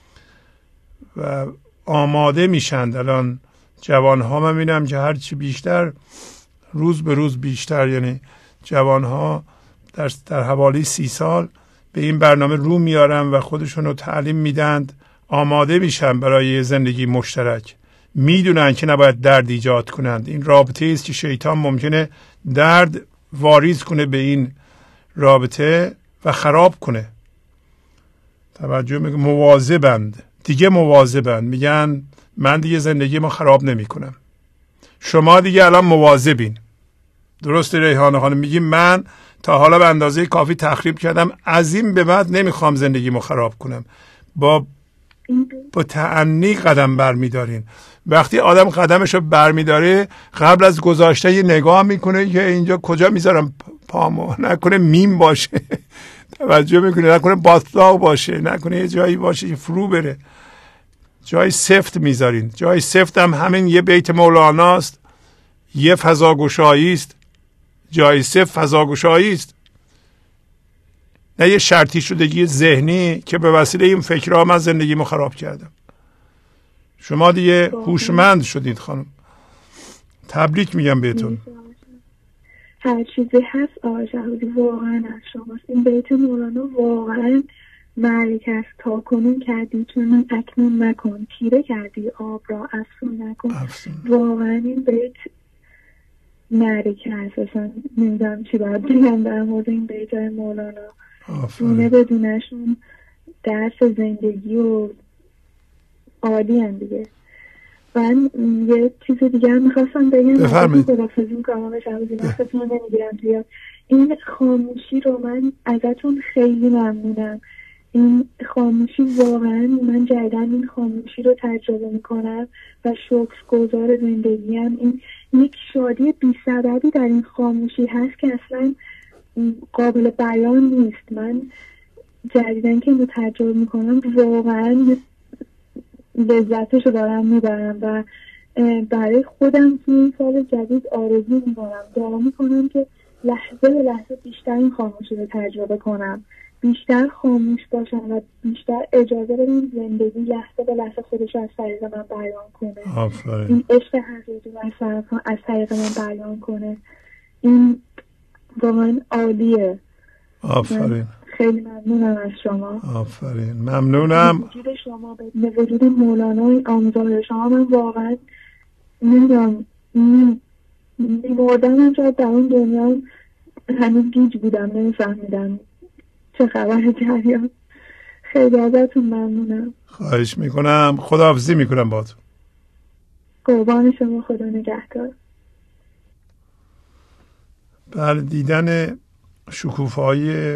Speaker 4: و آماده میشن. الان جوان ها من میبینم که هرچی بیشتر، روز به روز بیشتر، یعنی جوان ها در, در حوالی سی سال به این برنامه رو میارن و خودشون رو تعلیم میدند، آماده میشن برای زندگی مشترک. میدونن که نباید درد ایجاد کنند. این رابطه است که شیطان ممکنه درد واریز کنه به این رابطه و خراب کنه. توجه میگه مواظبند، دیگه مواظبند، میگن من دیگه زندگی ما خراب نمی کنم. شما دیگه الان مواظبین. درسته ریحانه خانم؟ میگی من تا حالا به اندازه کافی تخریب کردم، از این به بعد نمیخوام زندگی ما خراب کنم. با با تأنی قدم برمیدارین. وقتی آدم قدمش رو برمیداره، قبل از گذاشته یه نگاه میکنه که اینجا کجا میذارم پامو، نکنه میم باشه توجه میکنه، نکنه باطلاق باشه، نکنه یه جایی باشه که فرو بره. جای سفت میذارین. جای سفت هم همین یه بیت مولاناست، یه فضاگشایی است. جای سفت فضاگشایی است، نه یه شرطی شدگی ذهنی که به وسیله این فکرها من زندگیمو خراب کردم. شما دیگه هوشمند شدید خانم. تبریک میگم بهتون.
Speaker 8: هر چیزی هست آقای شهودی واقعا از شماست. این بیت مولانا واقعا معرکه است. تا کنون کردی چون اکنون نکن، تیره کردی آب را افسون نکن. افسون. واقعا این بیت معرکه است. اصلا نمیدونم چی باید بگم در مورد این بیت های مولانا. دونه بدونشون درس زندگی و عالی هم دیگه. من یه چیز دیگه هم میخواستم بگم.
Speaker 4: بفرمایید.
Speaker 8: خدافظی میکنم وقتتون رو نمیگیرم توی این خاموشی رو. من ازتون خیلی ممنونم. این خاموشی واقعا من جدیدن این خاموشی رو تجربه میکنم و شکرگزار زندگیم. این یک شادی بی سببی در این خاموشی هست که اصلا قابل بیان نیست. من جدیدن که اینو تجربه میکنم واقعا لذتش رو دارم میبرم و برای خودم توی این سال جدید آرزو میکنم، دعا میکنم که لحظه به لحظه بیشتر این خاموشی رو تجربه کنم، بیشتر خاموش باشم و بیشتر اجازه بدم زندگی لحظه به لحظه خودش رو از طریق من بیان کنه.
Speaker 4: آفرین.
Speaker 8: این عشق حقیقی رو از طریق من بیان کنه. این واقعا عالیه.
Speaker 4: آفرین.
Speaker 8: خیلی ممنونم از شما.
Speaker 4: آفرین. ممنونم.
Speaker 8: وجود شما به وجود مولانا آموزگار شما من واقعا نمیدونم میمردم من شاید در اون دنیا هنوز گیج بودم، نمیفهمیدم چه خبر جریان. خیلی ازتون ممنونم.
Speaker 4: خواهش میکنم. خداحافظی میکنم با تو.
Speaker 8: قربان شما. خدا نگهدار.
Speaker 4: بله، دیدن شکوفایی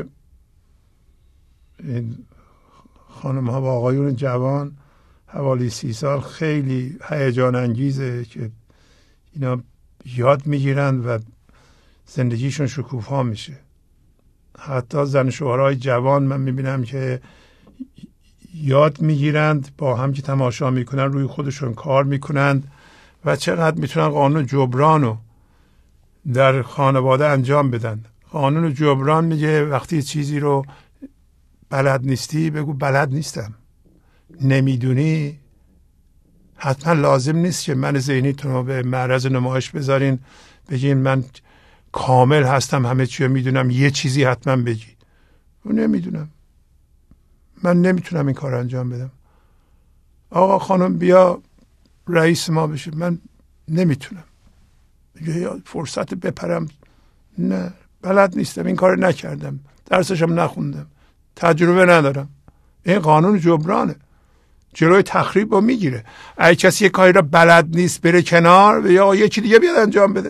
Speaker 4: این خانم ها و آقایون جوان حوالی سی سال خیلی هیجان انگیزه که اینا یاد میگیرند و زندگیشون شکوفا میشه. حتی زن شوهرهای جوان من میبینم که یاد میگیرند، با هم که تماشا میکنن روی خودشون کار میکنند و چقدر میتونن قانون جبران رو در خانواده انجام بدن. قانون جبران میگه وقتی چیزی رو بلد نیستی بگو بلد نیستم. نمیدونی حتما لازم نیست که من ذهنیتون رو به معرض نمایش بذارین بگین من کامل هستم همه چی رو میدونم یه چیزی حتما بگی. اون نمیدونم، من نمیتونم این کار انجام بدم. آقا خانم بیا رئیس ما بشه، من نمیتونم. یا فرصت بپرم، نه بلد نیستم، این کار نکردم، درسشم نخوندم، تجربه ندارم. این قانون جبرانه، جلوی تخریب رو میگیره. اگه کسی یه کاری را بلد نیست بره کنار و یا یکی دیگه بیاد انجام بده،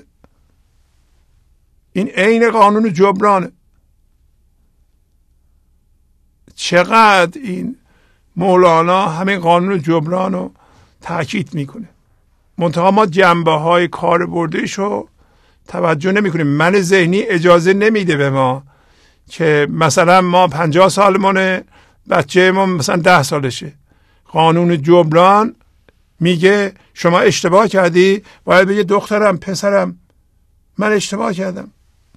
Speaker 4: این عین قانون جبرانه. چقدر این مولانا همین قانون جبران رو تاکید میکنه. منتها ما جنبه های کار بردهش رو توجه نمی کنیم. من ذهنی اجازه نمیده به ما که مثلا ما پنجاه سالمونه، بچه ما مثلا ده سالشه. قانون جبران میگه شما اشتباه کردی، باید بگه دخترم پسرم من اشتباه کردم،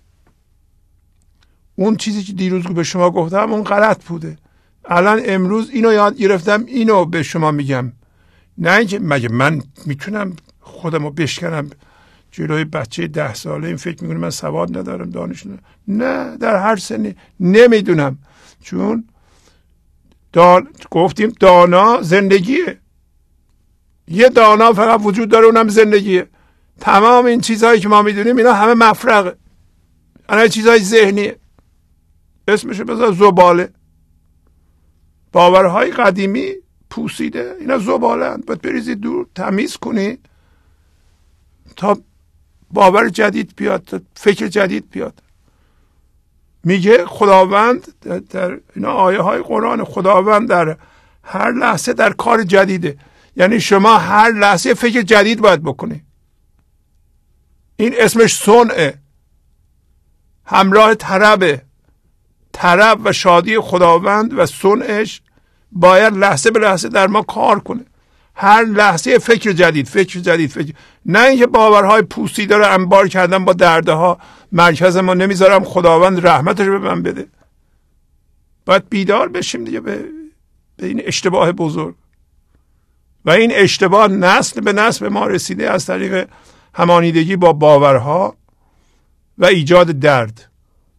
Speaker 4: اون چیزی که دیروز به شما گفتم اون غلط بوده، الان امروز اینو یاد گرفتم اینو به شما میگم. نه اینکه مگه من میتونم خودم رو بشکنم جلوی بچه ده ساله، این فکر میکنه من سواد ندارم، دانش ندارم. نه، در هر سنی نمیدونم. چون دان... گفتیم دانا زندگیه، یه دانا فقط وجود داره، اونم زندگیه. تمام این چیزهایی که ما میدونیم اینا همه مفرقه، اینا چیزهای ذهنیه، اسمشو بذار زباله. باورهای قدیمی پوسیده، اینا زباله اند، باید بریزی دور، تمیز کنی تا باور جدید بیاد، تا فکر جدید بیاد. میگه خداوند در اینا آیه های قرآن، خداوند در هر لحظه در کار جدیده. یعنی شما هر لحظه فکر جدید باید بکنی. این اسمش صنعه، همراه طربه. طرب و شادی خداوند و صنعش باید لحظه به لحظه در ما کار کنه. هر لحظه فکر جدید، فکر جدید، فکر. نه اینکه باورهای پوسیده رو انبار کردم با دردها مرکز ما نمیذارم خداوند رحمتش رو به من بده. باید بیدار بشیم دیگه به, به این اشتباه بزرگ. و این اشتباه نسل به نسل به ما رسیده از طریق همانیدگی با باورها و ایجاد درد.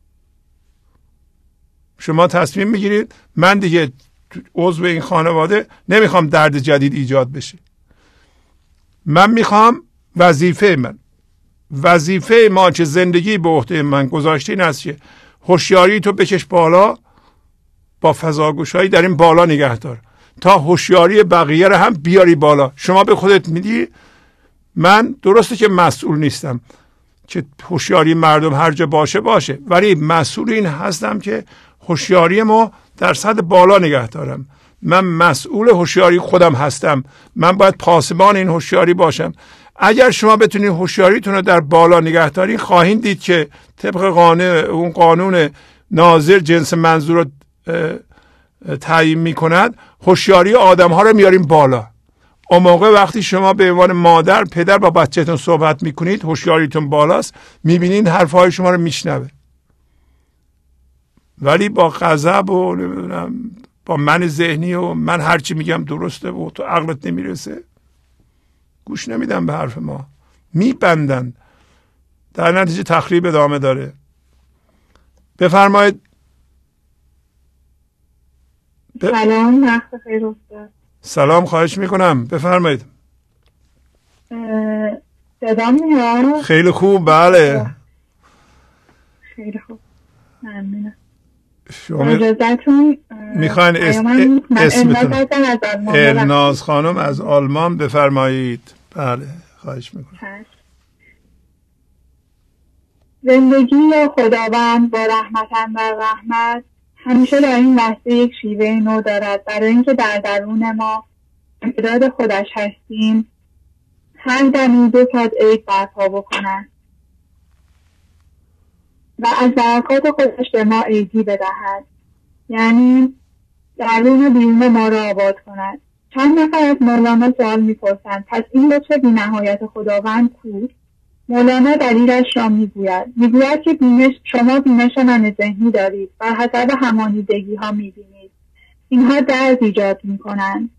Speaker 4: شما تصمیم میگیرید من دیگه عضو این خانواده نمیخوام درد جدید ایجاد بشه، من میخوام وظیفه من وظیفه ما که زندگی به عهده من گذاشته این است که هوشیاری تو بکش بالا، با فضاگوشایی در این بالا نگه دار. تا هوشیاری بقیه رو هم بیاری بالا. شما به خودت میدی من درسته که مسئول نیستم که هوشیاری مردم هر جا باشه باشه، ولی مسئول این هستم که هوشیاریمو در سطح بالا نگه دارم. من مسئول هوشیاری خودم هستم، من باید پاسبان این هوشیاری باشم. اگر شما بتونید هوشیاریتون رو در بالا نگه دارین، خواهید دید که طبق قانون اون قانون ناظر جنس منظور رو تعیین میکند، هوشیاری آدم ها رو میاریم بالا. اون موقع وقتی شما به عنوان مادر پدر با بچه‌تون صحبت میکنید، هوشیاریتون بالاست، میبینید حرفهای شما رو میشنوه. ولی با غضب و نمیدونم با من ذهنی و من هرچی میگم درسته و تو عقلت نمیرسه، گوش نمیدن به حرف ما، میبندن، در نتیجه تخریب ادامه داره. بفرمایید.
Speaker 11: ب... سلام. وقت بخیر استاد.
Speaker 4: سلام، خواهش میکنم، بفرمایید.
Speaker 11: صدا میاد؟
Speaker 4: خیلی خوب، بله.
Speaker 11: خیلی خوب، ممنونم.
Speaker 4: شما
Speaker 11: اجازتون
Speaker 4: میخواین اسم اسمتون؟ الناز خانم از آلمان، بفرمایید. بله، خواهش میکنم.
Speaker 11: زندگی یا خداوند با رحمتن و رحمت همیشه در این لحظه یک شیوه نو دارد، برای اینکه در درون ما امتداد خودش هستیم هر دمی دو صد عید برپا بکنند و از برکات خودش به ما عیدی بدهد، یعنی درون و بیرون ما را آباد کند. چند نفر از مولانا سوال میپرسند پس این لطف بی نهایت خداوند کو؟ مولانا دلیلش را میگوید میگوید که بینش شما بینش من ذهنی دارید و حسب همانیدگی ها میبینید، اینها درد ایجاد میکنند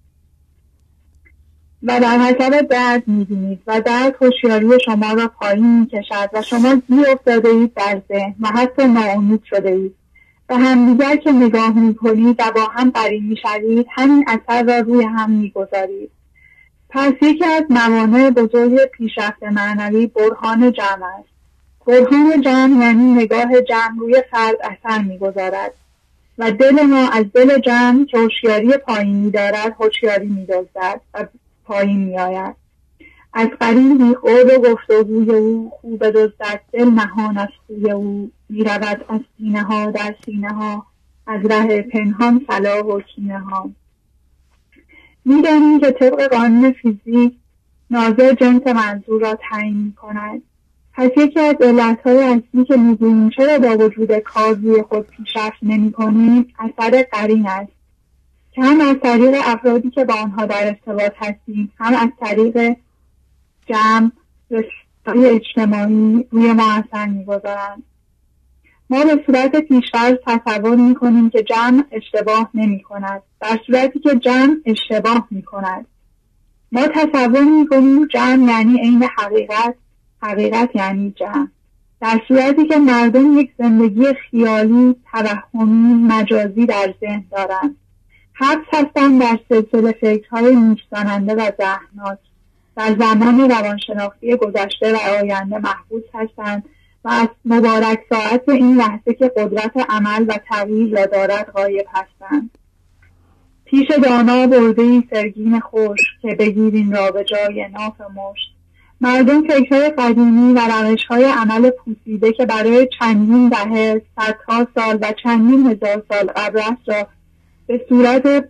Speaker 11: و در حسب درد میبینید و درد هوشیاری شما را پایین میکشد و شما گیر افتاده اید در ذهن و حتی ناامید شده اید و همدیگر که نگاه میکنید و با هم قرین میشوید همین اثر را روی هم میگذارید. پس یکی از موانع بزرگ پیشرفت معنوی برهان جمع است. برهان جمع یعنی نگاه جمع روی فرد اثر میگذارد و دل ما از دل جمع که هوشیاری پایینی دارد هوشیاری میدزدد و پایین میآید. از قریبی قول و گفتگوی او خوب دزدد دل نهان از خوی او، میرود از سینه ها در سینه ها از ره پنهان صلاح و کینه ها. میدانیم که طبق قانون فیزیک ناظر جنس منظور را تعیین می‌کند. پس یکی از علت‌های اصلی که می‌گوییم چرا با وجود کار روی خود پیشرفت نمی‌کنیم اثر قرین است که هم از طریق افرادی که با آنها در ارتباط هستیم، هم از طریق جمع رسانه‌های اجتماعی روی ما اثر می‌گذارند. ما به صورت پیش‌فرض تصور می‌کنیم که جمع اشتباه نمی‌کند، در صورتی که جمع اشتباه می‌کند. ما تصور می‌کنیم جمع یعنی عین حقیقت، حقیقت یعنی جمع، در صورتی که مردم یک زندگی خیالی، توهمی، مجازی در ذهن دارند. حبس هستند در سلسله فکرهای نیش‌زننده و زهرناک. در زمان روانشناختی گذشته و آینده محبوس هستند و از مبارک ساعت این لحظه که قدرت عمل و تغییر را دارد غایب هستند. پیش دانا برده ای سرگین خوش که بگیرین را به جای ناف مشت. مردم فکرهای قدیمی و روش‌های عمل پوسیده که برای چندین دهه، صدها سال و چندین هزار سال قبل است را به صورت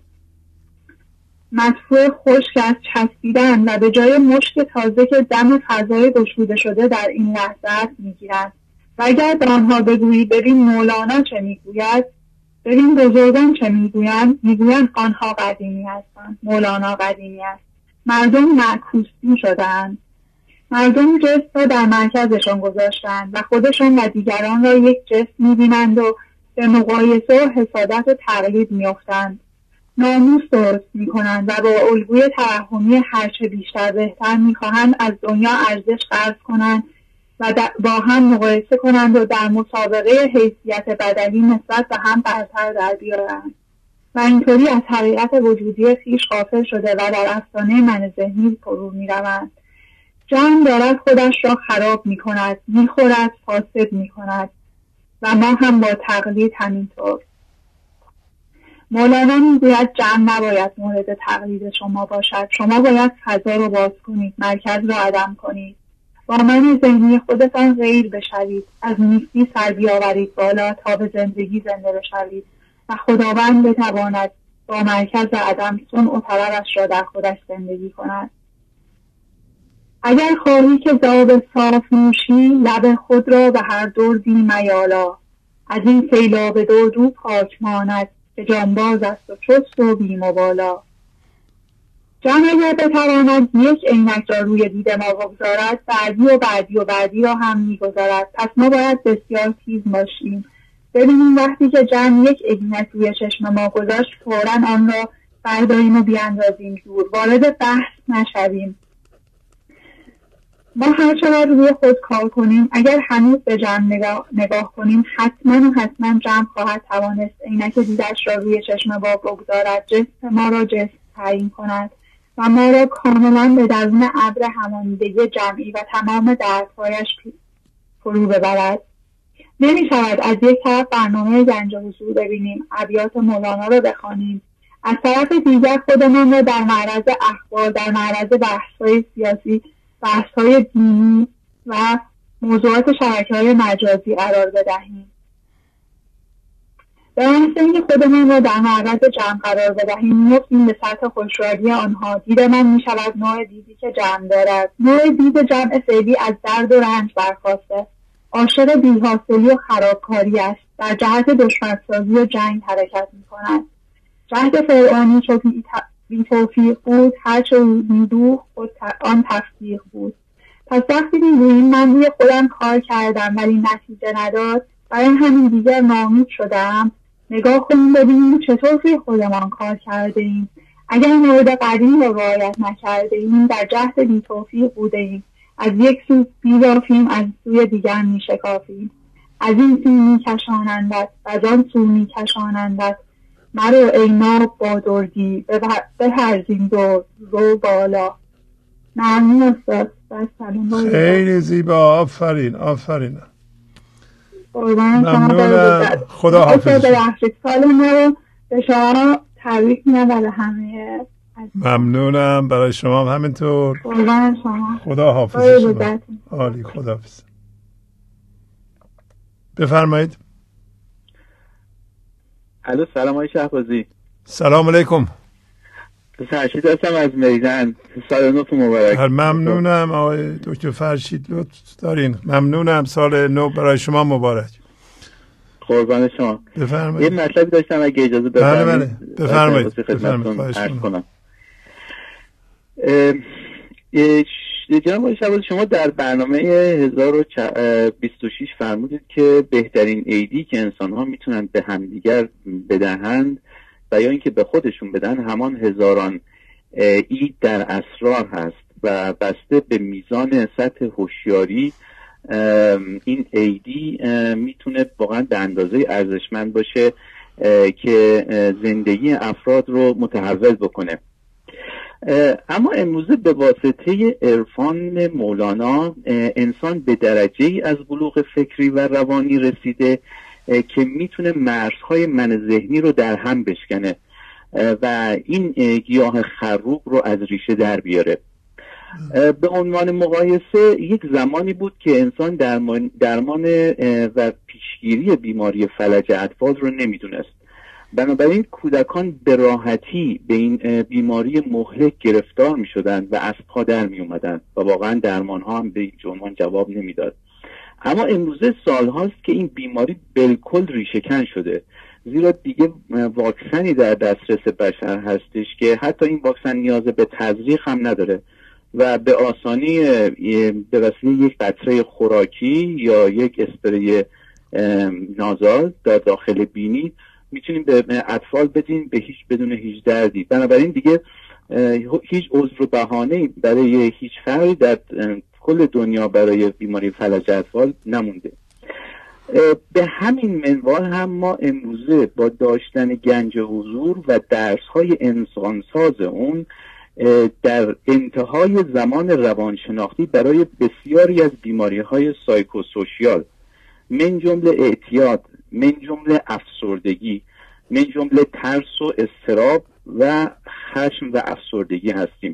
Speaker 11: مدفوع خشک از چسبیدن و به جای مشت تازه که دم فضای گشوده شده در این لحظه است میگیرند. و اگر به آنها بگویی ببین مولانا چه میگوید، ببین بزرگان چه میگویند، میگویند آنها قدیمی هستند، مولانا قدیمی است. مردم معکوسی شدند. مردم جسم را در مرکزشان گذاشتند و خودشان و دیگران را یک جسم میبینند و به مقایسه و حسادت و تقلید میافتند. ناموس درست میکنند و با الگوی توهمی هرچه بیشتر بهتر میخواهند از دنیا ارزش قرض کنند و با هم مقایسه کنند و در مسابقه حیثیت بدنی نسبت به هم برتر در بیارند و اینطوری از حقیقت وجودی خویش غافل شده و در افسانه من ذهنی فرو میروند. جمع دارد خودش را خراب میکند، میخورد، فاسد میکند و ما هم با تقلید همینطور. مولانا میگوید جمع نباید مورد تقلید شما باشد. شما باید فضا رو باز کنید، مرکز رو عدم کنید، با من ذهنی خودتان غیر بشوید، از نیستی سر بیاورید بالا تا به زندگی زنده بشوید و خداوند بتواند با مرکز عدم صنع و طلبش را در خودش زندگی کند. اگر خواهی که ذاب صاف نوشی، لب خود را به هر دردی میالا، از این سیلاب دردو پاک ماند که جانباز است و چست و بی‌مبالا. جمع اگر بتواند یک عینک را روی دید ما بگذارد، بعدی و بعدی و بعدی را هم میگذارد. پس ما باید بسیار تیز باشیم. ببینیم وقتی که جمع یک عینک روی چشم ما گذاشت، فوراً آن را برداریم و بیاندازیم دور، وارد بحث نشویم. ما هر چقدر روی خود کار کنیم، اگر هنوز به جمع نگاه, نگاه کنیم، حتما و حتما جمع خواهد توانست عینک دیدش را روی چشم ما بگذارد، جسم ما را جسم تعیین کند و ما را کاملا به درون ابر همانیدگی جمعی و تمام دردهایش فرو ببرد. نمی شود از یک طرف برنامه گنج حضور ببینیم، ابیات مولانا را بخوانیم، از طرف دیگر خودمان را در معرض اخبار، در معرض بحث‌های سیاسی، بحث‌های دینی و موضوعات شبکه‌های مجازی قرار بدهیم. به محض اینکه خودمان را در معرض جمع قرار بدهیم، می‌افتیم به سطح خوشرایی آنها. دید من می‌شود نوع دیدی که جمع دارد. نوع دید جمع فعلی از درد و رنج برخاسته، عاشق بی‌حاصلی و خرابکاری است، در جهت دشمنسازی و جنگ حرکت می‌کند. جهت فرعونی چو بی توفیق بود، هرچه میدوخت خود آن تفسیق بود. پس وقتی میگوییم من روی خودم کار کردم ولی نتیجه نداد، برای همین دیگر ناامید شدم، نگاه کنیم ببینیم چطور روی خودمان کار کرده ایم. اگر مورد قدیم را رعایت نکرده ایم، در جهت بی توفیق بوده ایم، از یک سو بی‌بافیم، از سوی دیگر میشکافیم. از این سو میکشانندت و از آن سو میکشانندت، مرو ای ناب با دردی بپرزین دور رو بالا. ممنون استاد.
Speaker 4: خیلی زیبا، آفرین آفرین.
Speaker 11: ممنونم.
Speaker 4: خدا حافظ.
Speaker 11: سال نو به شما تبریک میگم برای همه.
Speaker 4: ممنونم، برای شما هم همینطور.
Speaker 11: قربان شما.
Speaker 4: خدا حافظ شما. عالی، خدا حافظ. بفرمایید.
Speaker 20: الو، سلام آقای شهبازی.
Speaker 4: سلام علیکم.
Speaker 20: فرشید هستم از میدان. سال نو مبارک.
Speaker 4: ممنونم آقای دکتر فرشید، لطف دارین. ممنونم، سال نو برای شما مبارک.
Speaker 20: قربان شما.
Speaker 4: بفرمایید.
Speaker 20: یه مطلبی داشتم اگه اجازه بدید.
Speaker 4: بله بله. بفرمایید. بفرمایید.
Speaker 20: عرض کنم. جناب آقای شهبازی، شما در برنامه هزار و بیست و شش فرمودید که بهترین عیدی که انسان‌ها میتونن به همدیگر بدهند و یا اینکه به خودشون بدن همان هزاران عید در اسرار هست و بسته به میزان سطح هوشیاری این عیدی میتونه واقعا به اندازه ارزشمند باشه که زندگی افراد رو متحول بکنه. اما امروزه به واسطه عرفان مولانا انسان به درجه ای از بلوغ فکری و روانی رسیده که میتونه مرزهای من ذهنی رو در هم بشکنه و این گیاه خروب رو از ریشه در بیاره. به عنوان مقایسه، یک زمانی بود که انسان درمان, درمان و پیشگیری بیماری فلج اطفال رو نمیدونست. بنابراین کودکان به راحتی به این بیماری مهلک گرفتار می شدند و از پا در می اومدن و واقعا درمان ها هم به این عنوان جواب نمیداد. اما امروزه سال هاست که این بیماری بالکل ریشه‌کن شده، زیرا دیگه واکسنی در دسترس بشر هستش که حتی این واکسن نیاز به تزریق هم نداره و به آسانی به وسیله یک قطره خوراکی یا یک اسپری نازال در داخل بینی میتونیم به اطفال بدیم به هیچ بدون هیچ دردی. بنابراین دیگه هیچ عذر و بهانه‌ای برای هیچ فردی در کل دنیا برای بیماری فلج اطفال نمونده. به همین منوال هم ما امروزه با داشتن گنج حضور و درس‌های انسانساز اون در انتهای زمان روانشناختی برای بسیاری از بیماری‌های سایکوسوشیال من جمله اعتیاد، من جمله افسردگی من جمله ترس و اضطراب و خشم و افسردگی هستیم.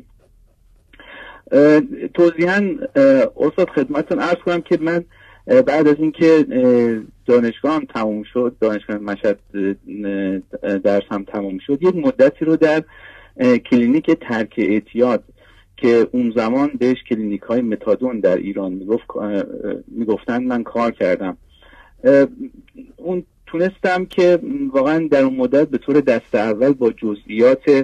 Speaker 20: توضیحاً استاد خدمتتون عرض کنم که من بعد از اینکه دانشگاهم تموم شد، دانشگاه مشهد درس هم تموم شد، یک مدتی رو در کلینیک ترک اعتیاد که اون زمان بهش کلینیک های متادون در ایران میگفت میگفتن من کار کردم. اون تونستم که واقعا در اون مدت به طور دست اول با جزئیات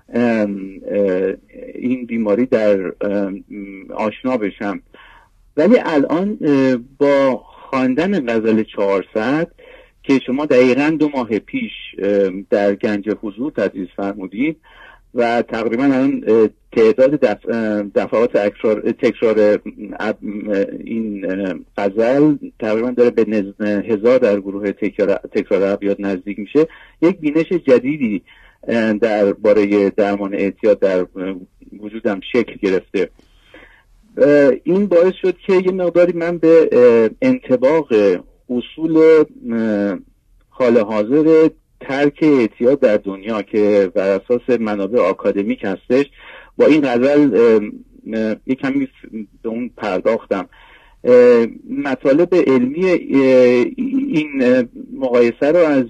Speaker 20: این بیماری در آشنا بشم، ولی الان با خواندن غزل چهارصد که شما دقیقاً دو ماه پیش در گنج حضور تدریس فرمودید و تقریبا الان تعداد دف... دفعات تکرار تکرار این غزل تقریبا داره به نز... هزار در گروه تکرار تکرار ابیات نزدیک میشه. یک بینش جدیدی درباره درمان اعتیاد در وجودم شکل گرفته. این باعث شد که یه مقداری من به انطباق اصول حال حاضر ترک اعتیاد در دنیا که بر اساس منابع آکادمیک هستش با این غزل یک کمی به اون پرداختم. مطالب علمی این مقایسه رو از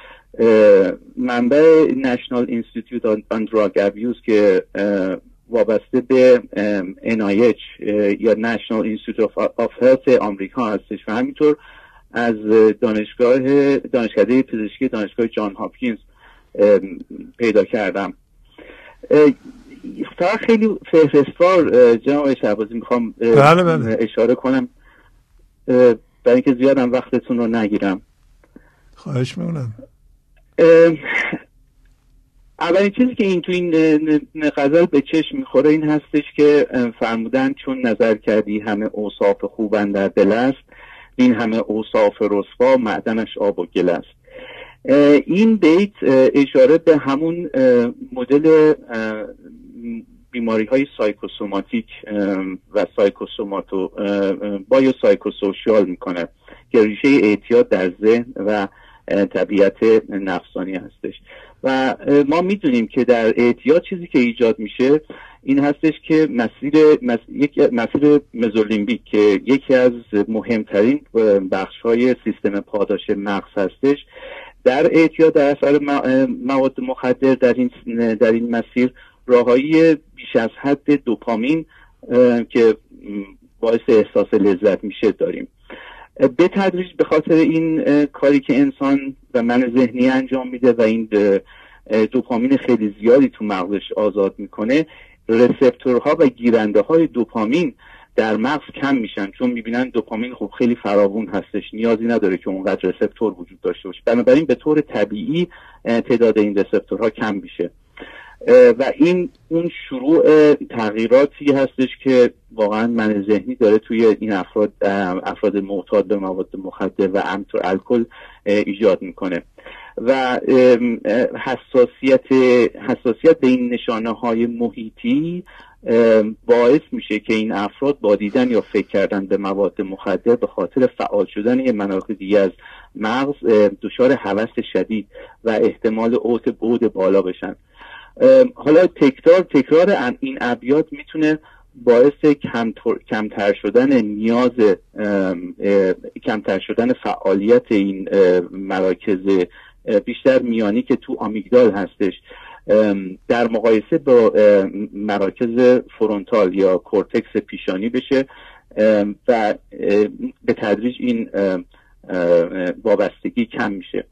Speaker 20: منبع National Institute on Drug Abuse که وابسته به ان آی اچ یا National Institute of Health آمریکا هستش و همینطور از دانشگاه دانشکده پزشکی دانشگاه جان هاپکینز پیدا کردم. فقط خیلی فهرستوار جناب شهبازی میخوام
Speaker 4: بله بله.
Speaker 20: اشاره کنم برای اینکه زیادم وقتتون رو نگیرم.
Speaker 4: خواهش میکنم.
Speaker 20: اولین چیزی که این تو این غزل به چشم میخوره این هستش که فرمودن چون نظر کردی همه اوصاف خوبن در دل است، این همه اوصاف رسوا معدنش آب و گل است. این بیت اشاره به همون مدل بیماری های سایکوسوماتیک و سایکوسوماتو بایو سایکوسوشیال میکنه که ریشه اعتیاد در ذهن و طبیعت نفسانی هستش و ما میدونیم که در اعتیاد چیزی که ایجاد میشه این هستش که مسیر مس... یک مسیر مزولیمبیک که یکی از مهمترین بخش‌های سیستم پاداش مغز هستش در اعتیاد در اثر مواد مخدر در این در این مسیر راههای بیش از حد دوپامین که باعث احساس لذت میشه داریم. به تدریج به خاطر این کاری که انسان و من ذهنی انجام میده و این دوپامین خیلی زیادی تو مغزش آزاد میکنه، رسپتورها و گیرنده های دوپامین در مغز کم میشن چون میبینن دوپامین خب خیلی فراوون هستش، نیازی نداره که اونقدر رسپتور وجود داشته باشه، بنابراین به طور طبیعی تعداد این رسپتورها کم میشه و این اون شروع تغییراتی هستش که واقعا من ذهنی داره توی این افراد افراد معتاد به مواد مخدر و همینطور الکل ایجاد میکنه و حساسیت حساسیت به این نشانه های محیطی باعث میشه که این افراد با دیدن یا فکر کردن به مواد مخدر به خاطر فعال شدن یه مناطق دیگه از مغز دچار هوس شدید و احتمال اوت بعد بالا بشن. حالا تکرار تکرار این ابیات میتونه باعث کمتر شدن نیاز کمتر شدن فعالیت این مراکز بیشتر میانی که تو آمیگدال هستش در مقایسه با مراکز فرونتال یا کورتکس پیشانی بشه و به تدریج این وابستگی کم میشه.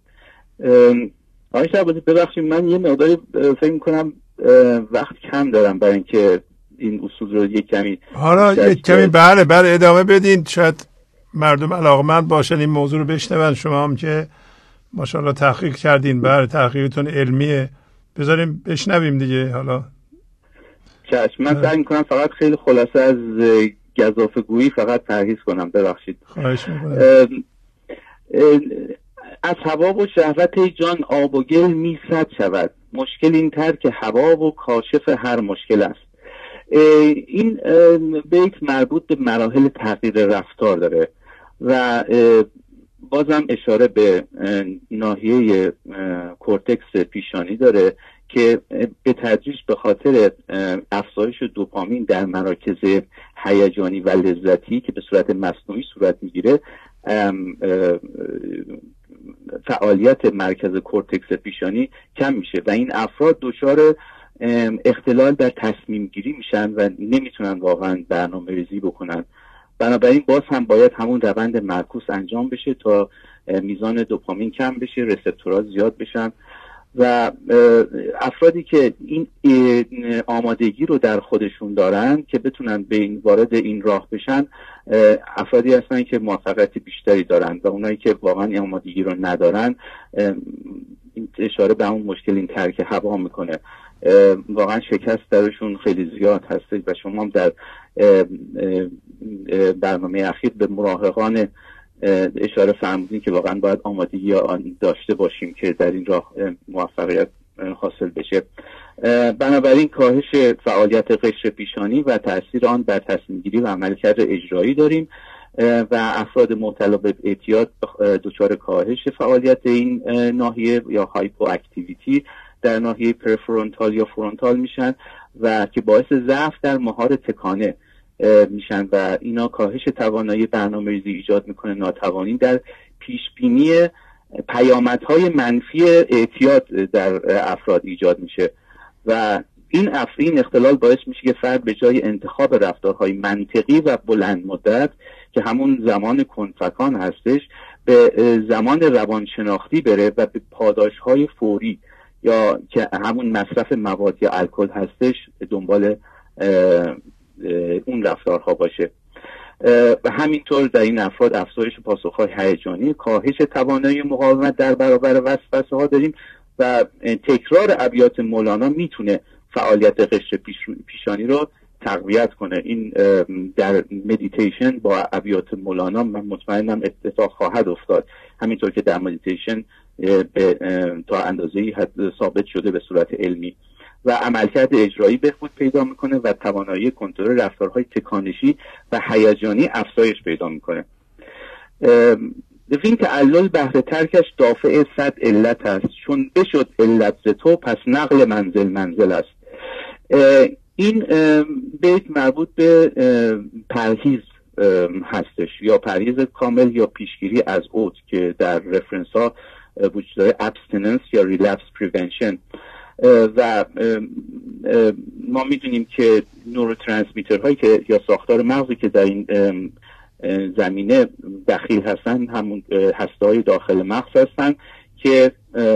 Speaker 20: آقای شهبازی ببخشید من یه مقداری فکر میکنم وقت کم دارم برای اینکه این اصول رو یک کمی
Speaker 4: حالا یک کمی بله بله ادامه بدین، شاید مردم علاقمند باشن این موضوع رو بشنون. شما هم که ماشاءالله تحقیق کردین، بله تحقیقتون علمیه، بذاریم بشنویم دیگه. حالا
Speaker 20: چشم من سعی میکنم فقط خیلی خلاصه از گزافه گویی فقط پرهیز کنم، ببخشید.
Speaker 4: خواهش میکنم.
Speaker 20: از هوا و شهوت جان آب و گل می صد شود، مشکل این تر که هوا و کاشف هر مشکل است. این بیت مربوط به مراحل تغییر رفتار داره و بازم اشاره به ناحیه کورتکس پیشانی داره که به تدریج به خاطر افزایش دوپامین در مراکز هیجانی و لذتی که به صورت مصنوعی صورت میگیره، فعالیت مرکز کورتکس پیشانی کم میشه و این افراد دچار اختلال در تصمیم گیری میشن و نمیتونن واقعا برنامه ریزی بکنن. بنابراین باز هم باید همون روند معکوس انجام بشه تا میزان دوپامین کم بشه، رسپتورها زیاد بشن و افرادی که این آمادگی رو در خودشون دارن که بتونن به این وارد این راه بشن، افرادی هستن که موفقیت بیشتری دارن و اونایی که واقعا این آمادگی رو ندارن، اشاره به اون مشکل این ترک هوا میکنه، واقعا شکست درشون خیلی زیاد هست و شما هم در برنامه اخیر به مراهقان اشاره فرمودین که واقعا باید آمادگی آن داشته باشیم که در این راه موفقیت حاصل بشه. بنابراین کاهش فعالیت قشر پیشانی و تاثیر آن بر تصمیم گیری و عملکرد اجرایی داریم و افراد مبتلا به اعتیاد دچار کاهش فعالیت این ناحیه یا هایپو اکتیویتی در ناحیه پرفرونتال یا فرونتال میشن و که باعث ضعف در مهار تکانه میشن و اینا کاهش توانایی برنامه‌ریزی ایجاد میکنه، ناتوانی در پیش بینی پیامدهای منفی اعتیاد در افراد ایجاد میشه و این این اختلال باعث میشه که فرد به جای انتخاب رفتارهای منطقی و بلند مدت که همون زمان کنفکان هستش، به زمان روانشناختی بره و به پاداشهای فوری یا که همون مصرف مواد یا الکل هستش دنبال اون رفتارها باشه. و همینطور در این افراد افزایش پاسخهای هیجانی، کاهش توانایی مقاومت در برابر وسوسه ها داریم و تکرار ابیات مولانا میتونه فعالیت قشر پیش پیشانی رو تقویت کنه. این در مدیتیشن با ابیات مولانا من مطمئنم اتفاق خواهد افتاد، همینطور که در مدیتیشن به تا اندازه‌ای ثابت شده به صورت علمی و عملکرد اجرایی بهبود پیدا میکنه و توانایی کنترل رفتارهای تکانشی و هیجانی افزایش پیدا میکنه. این تعلل بهر ترکش دافع صد علت است، چون بشد علت ز تو پس نقل منزل منزل است. این بیت مربوط به پرهیز هستش، یا پرهیز کامل یا پیشگیری از عود که در رفرنس ها وجود داره، ابستیننس یا ریلپس پریونشن. و ما میدونیم که نوروترانسمیتر هایی که یا ساختار مغزی که در این زمینه دخیل هستن همون هسته های داخل مغز هستن که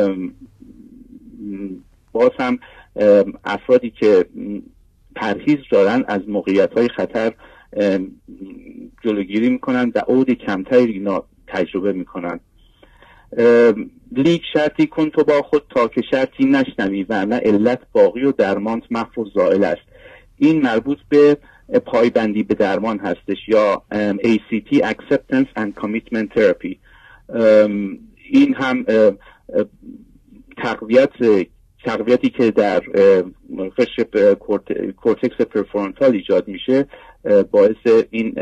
Speaker 20: باز هم افرادی که پرهیز دارن از موقعیت های خطر جلوگیری میکنن و عود کمتری اینا تجربه میکنن. لیک شرطی کن تو با خود تا که شرطی نشنوی ورنه علت باقی و درمانت محو و زائل است. این مربوط به پایبندی به درمان هستش یا ای سی تی Acceptance and Commitment Therapy. این هم تقویت تقویتی که در قشر کورتکس پرفرونتال ایجاد میشه باعث این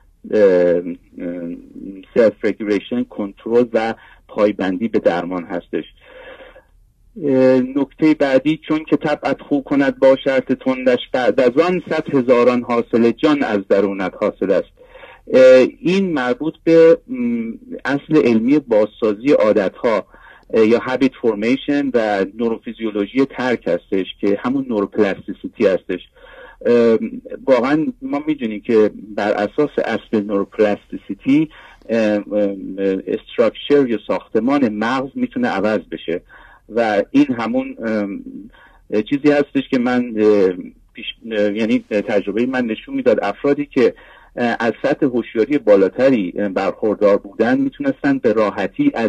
Speaker 20: سلف رگولیشن، کنترل و پایبندی به درمان هستش. نکته بعدی، چون که طبعت خو کند با شرط تندش بعد از آن صد هزاران حاصل جان از درونت حاصل است. این مربوط به اصل علمی بازسازی عادتها یا habit formation و نوروفیزیولوژی ترک هستش که همون نوروپلاستیسیتی هستش. واقعا ما میدونیم که بر اساس اصل نوروپلاستیسیتی استراکچر یا ساختمان مغز میتونه عوض بشه و این همون چیزی هستش که من پیش یعنی تجربه من نشون میداد افرادی که از سطح هوشیاری بالاتری برخوردار بودن میتونستن به راحتی از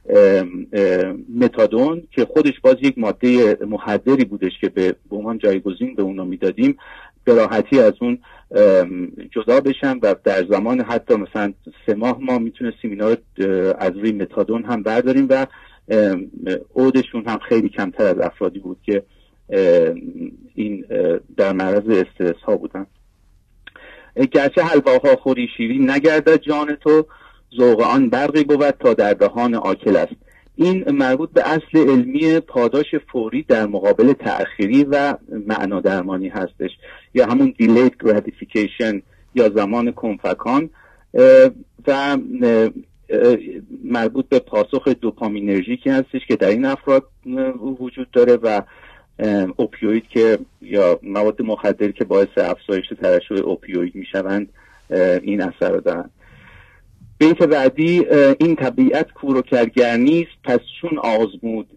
Speaker 20: متادون که خودش باز یک ماده مخدری بودش که به عنوان جایگزین به اونا میدادیم به راحتی از اون جدا بشن و در زمان حتی مثلا سه ماه ما میتونستیم اینا رو از روی متادون هم برداریم و عودشون هم خیلی کمتر از افرادی بود که این در معرض استرس ها بودن. گرچه حلواها خوری شیرین نگردد جان تو، ذوق آن برقی بود تا در دهان آکل است. این مربوط به اصل علمی پاداش فوری در مقابل تأخیری و معنا درمانی هستش، یا همون delayed gratification یا زمان کنفکان، و مربوط به پاسخ دوپامینرژیکی هستش که در این افراد وجود داره و اوپیوید که یا مواد مخدر که باعث افزایش ترشح اوپیوید میشوند این اثر رو دارن. بیت بعدی: این طبیعت کور و کرگرنی است، پس چون آزمود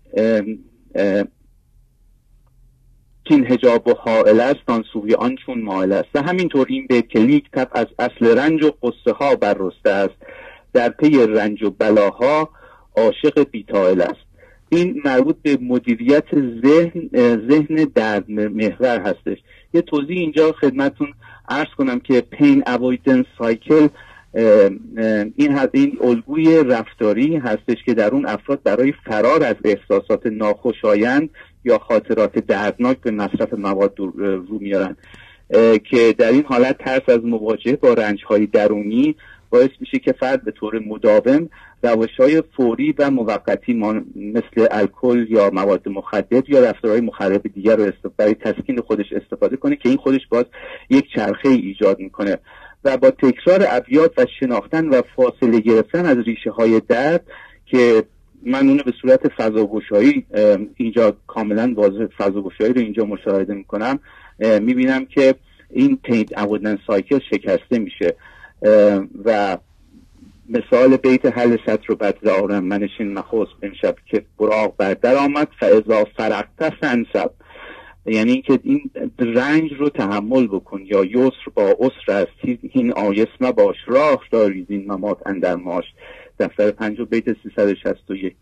Speaker 20: این حجاب و حائل است، آن سوی آن چون مائل است. و همینطور این بیت که لیک تب از اصل رنج و قصه ها بررسته است، در پی رنج و بلاها عاشق بی‌طائل است. این مربوط به مدیریت ذهن ذهن درد محور هستش. یه توضیح اینجا خدمتون عرض کنم که پین اوایدنس سایکل این این الگوی رفتاری هستش که در اون افراد برای فرار از احساسات ناخوشایند یا خاطرات دردناک به مصرف مواد رو میارن که در این حالت ترس از مواجهه با رنج‌های درونی باعث میشه که فرد به طور مداوم روش‌های فوری و موقتی مثل الکل یا مواد مخدر یا رفتارهای مخرب دیگر رو برای تسکین خودش استفاده کنه که این خودش باز یک چرخه ایجاد میکنه و با تکرار ابیات و شناختن و فاصله گرفتن از ریشه های درد که من اونو به صورت فضاگشایی اینجا کاملا واضح فضاگشایی رو اینجا مشاهده میکنم، میبینم که این پین اوایدنس سایکل شکسته میشه و مثال بیت حل سطر رو بد دارم منشین مخوص امشب که براغ بردر آمد فاذا فرقت فانصب، یعنی اینکه این رنج رو تحمل بکن یا یسر با عسر است، این آیس مباش راه داری این ممات اندر ماش. دفتر پنج بیت سیصد و شصت و یک.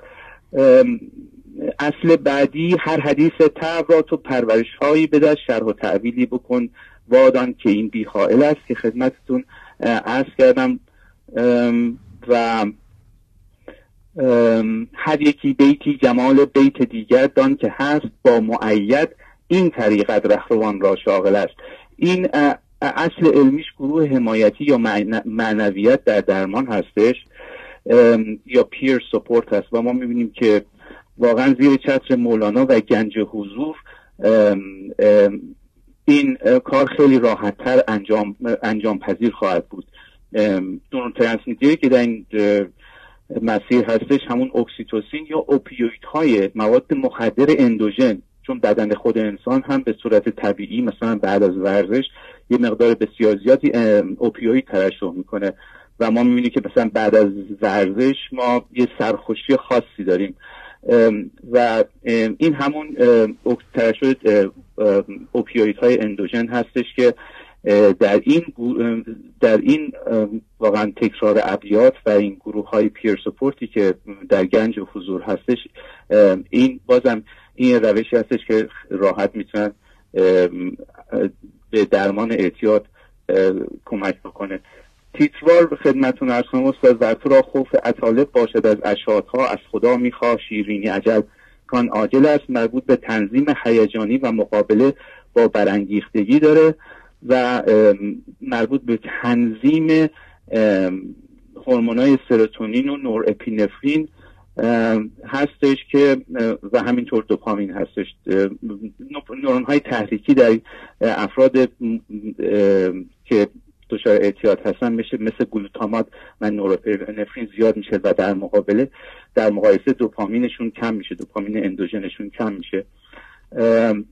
Speaker 20: اصل بعدی: هر حدیث طبع را تو پرورش هایی بده، شرح و تعویلی بکن وادان که این بی‌حائل است که خدمتتون عرض کردم. و هر یکی بیتی جمال بیت دیگر دان که هست با مؤید این طریقت رهروان را شاغل است. این اصل علمیش گروه حمایتی یا معنویت در درمان هستش یا پیر سپورت هست و ما میبینیم که واقعا زیر چتر مولانا و گنج حضور این کار خیلی راحت‌تر انجام انجام پذیر خواهد بود. نوروترانسمیتری که در این مسیر هستش همون اکسیتوسین یا اوپیویدهای مواد مخدر اندوژن، چون بدن خود انسان هم به صورت طبیعی مثلا بعد از ورزش یه مقدار بسیار زیادی اوپیوید ترشح میکنه و ما میبینیم که مثلا بعد از ورزش ما یه سرخوشی خاصی داریم و این همون ترشح اوپیویدهای اندوژن هستش که در این در این واقعا تکرار ابیات و این گروه های پیر سپورتی که در گنج و حضور هستش، این بازم این روشی هستش که راحت میتونن به درمان اعتیاد کمک بکنه. تیتروار خدمتون عرض کنم استاد: بر تو را خوف اطالب باشد از اشاطها، از خدا میخواه شیرینی اجل کان عاجل است. مربوط به تنظیم هیجانی و مقابله با برانگیختگی داره و مربوط به تنظیم هورمونای سروتونین و نور اپینفرین هستش که و همینطور دوپامین هستش. نورون های تحریکی در افراد که دچار اعتیاد هستن میشه مثل گلوتامات و نورپینفرین زیاد میشه و در مقابله در مقایسه دوپامینشون کم میشه، دوپامین اندوژنشون کم میشه. ام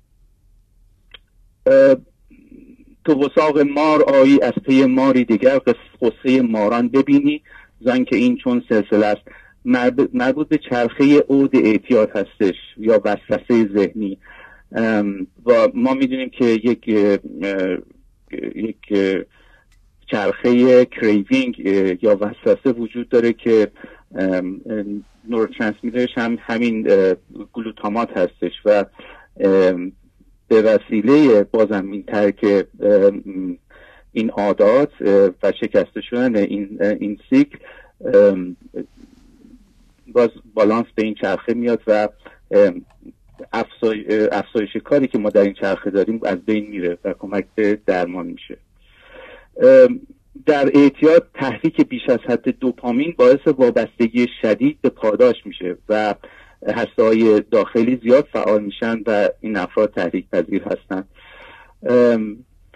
Speaker 20: ام تو وثاق مار آیی از پی ماری دیگر، قصه ماران ببینی زن که این چون سلسله است. مربوط به چرخه عود اعتیاد هستش یا وسوسه ذهنی و ما میدونیم که یک یک چرخه کریوینگ یا وسوسه وجود داره که نوروترانسمیترش هم همین گلوتامات هستش و به وسیله بازم این ترک این عادات و شکسته شدن این این سیکل باز بالانس به این چرخه میاد و افزای افزایش کاری که ما در این چرخه داریم از بین میره و کمک به درمان میشه. در اعتیاد تحریک بیش از حد دوپامین باعث وابستگی شدید به پاداش میشه و هسته‌های داخلی زیاد فعال میشن و این افراد تحریک پذیر هستن. ام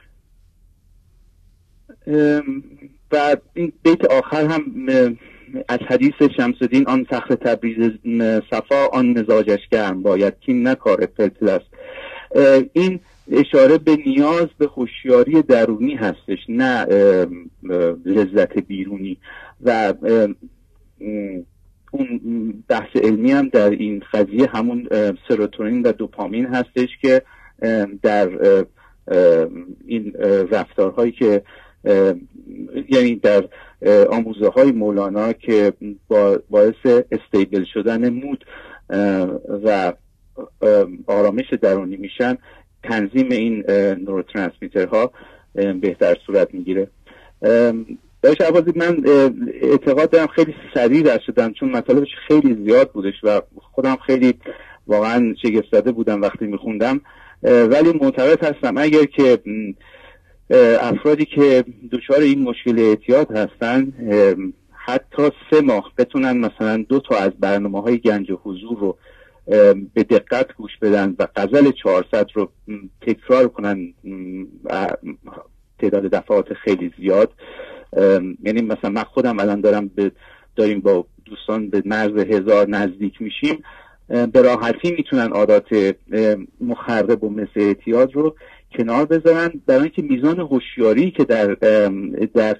Speaker 20: ام و این بیت آخر هم از حدیث شمس الدین آن فخر تبریز صفا آن مزاجش گرم باید کین نکار فلفل است. این اشاره به نیاز به هوشیاری درونی هستش، نه لذت بیرونی. و اون بحث علمی هم در این قضیه همون سروتونین و دوپامین هستش که در این رفتارهایی که یعنی در آموزه های مولانا که باعث استیبل شدن مود و آرامش درونی میشن، تنظیم این نوروترانسمیترها بهتر صورت میگیره. داشت عبازی، من اعتقاد دارم خیلی سریع رد شدم چون مطالبش خیلی زیاد بودش و خودم خیلی واقعا شگفت زده بودم وقتی میخوندم، ولی معتقد هستم اگر که افرادی که دچار این مشکل اعتیاد هستن حتی سه ماه بتونن مثلا دو تا از برنامه‌های گنج حضور رو به دقت گوش بدن و غزل چهارصد رو تکرار کنن تعداد دفعات خیلی زیاد، یعنی مثلا من خودم الان دارم به داریم با دوستان به مرز هزار نزدیک میشیم، به راحتی میتونن عادات مخرب و مثل اعتیاد رو کنار بذارن، برای اینکه میزان هوشیاری که در در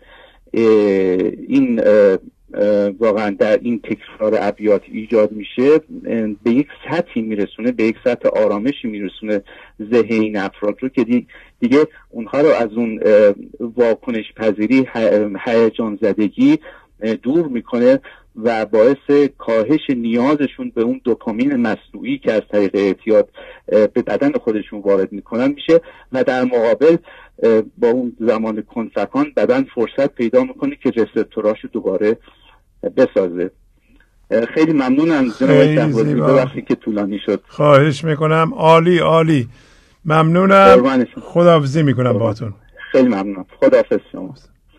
Speaker 20: این واقعا در این تکرار ابیات ایجاد میشه به یک سطحی میرسونه، به یک سطح آرامشی میرسونه ذهن این افراد رو که دیگه اونها رو از اون واکنش پذیری، هیجان زدگی دور میکنه و باعث کاهش نیازشون به اون دوپامین مصنوعی که از طریق اعتیاد به بدن خودشون وارد میکنن میشه و در مقابل با اون زمان کنفکان بدن فرصت پیدا میکنه که رسپتوراشو دوباره بسازه. خیلی ممنونم جناب شهبازی، ببخشید که طولانی شد.
Speaker 4: خواهش میکنم. عالی عالی، ممنونم. خداحافظی میکنم باهاتون.
Speaker 20: خیلی ممنونم. خداحافظ شما.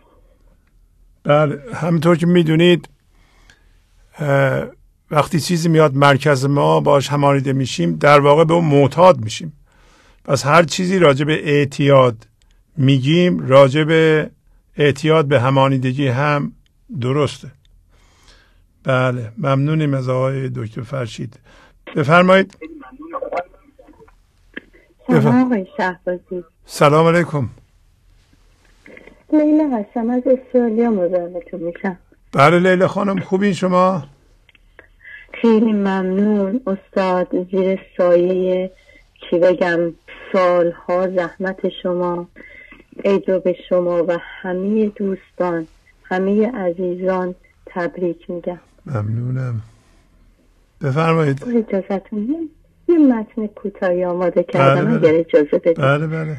Speaker 4: بله، همونطور که میدونید وقتی چیزی میاد مرکز ما باش همانیده میشیم، در واقع به اون معتاد میشیم. پس هر چیزی راجع به اعتیاد میگیم، راجع به اعتیاد به همانیدگی هم درسته. بله، ممنونیم از آقای دکتر فرشید. بفرمایید.
Speaker 21: سلام آقای شهبازی.
Speaker 4: سلام علیکم.
Speaker 21: لیلا هستم، از استرالیا مزاحمتون میشم.
Speaker 4: بله لیلا خانم، خوبین شما؟
Speaker 21: خیلی ممنون استاد. زیر سایه چی بگم سالها زحمت شما، عید رو به شما و همه دوستان، همه عزیزان تبریک میگم.
Speaker 4: ممنونم. بفرمایید.
Speaker 21: اجازتون یه متن کوتاهی آماده کردم
Speaker 4: بله
Speaker 21: اگر اجازه بدید.
Speaker 4: بله بله.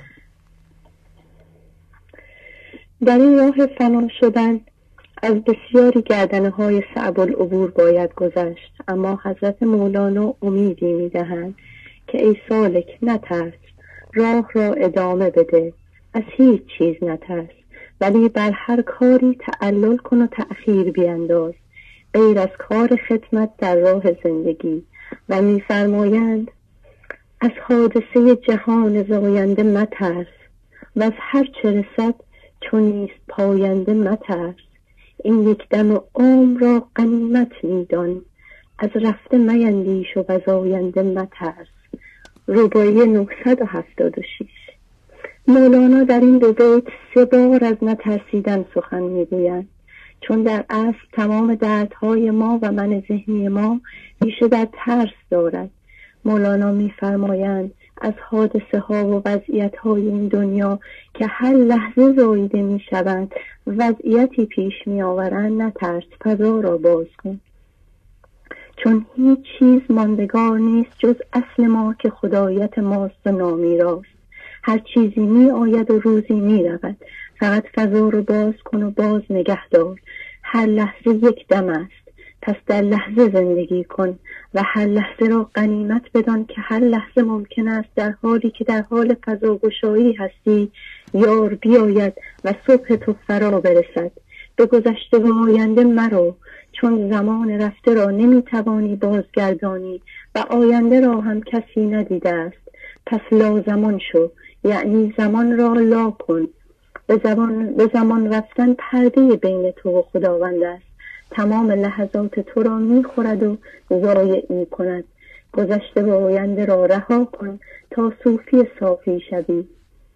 Speaker 21: در این راه فنا شدن از بسیاری گردنه های صعب العبور باید گذشت، اما حضرت مولانا امیدی میدهند که ای سالک نترس، راه را ادامه بده، از هیچ چیز نترس، ولی بر هر کاری تعلل کن و تأخیر بینداز، غیر از کار خدمت در راه زندگی. و میفرمایند از حادثه جهان زاینده مترس، و از هر چه رسد چون نیست پاینده مترس، این یک دم عمر را غنیمت میدان، از رفته میندیش و از آینده مترس. رباعی نهصد و هفتاد و شش. مولانا در این دو بیت سه بار از نترسیدن سخن میگویند، چون در اصل تمام دردهای ما و من ذهنی ما ریشه در ترس دارد. مولانا میفرمایند از حادثه ها و وضعیت های این دنیا که هر لحظه زاییده می شوند، وضعیتی پیش می آورند، نترس، فضا را باز کن، چون هیچ چیز ماندگار نیست جز اصل ما که خدایت ماست و نامی راست. هر چیزی می آید و روزی می رود، فقط فضا رو باز کن و باز نگه دار. هر لحظه یک دم است، پس در لحظه زندگی کن و هر لحظه را غنیمت بدان که هر لحظه ممکن است در حالی که در حال فضاگشایی هستی یار بیاید و صبح تو فرا برسد. به گذشته و آینده مرو، چون زمان رفته را نمیتوانی بازگردانی و آینده را هم کسی ندیده است. پس لا زمان شو، یعنی زمان را لا کن. به زمان, به زمان رفتن پرده بین تو و خداوند است. تمام لحظات تو را میخورد و ضایع میکند. گذشته و آینده را رها کن تا صوفی صافی شوی.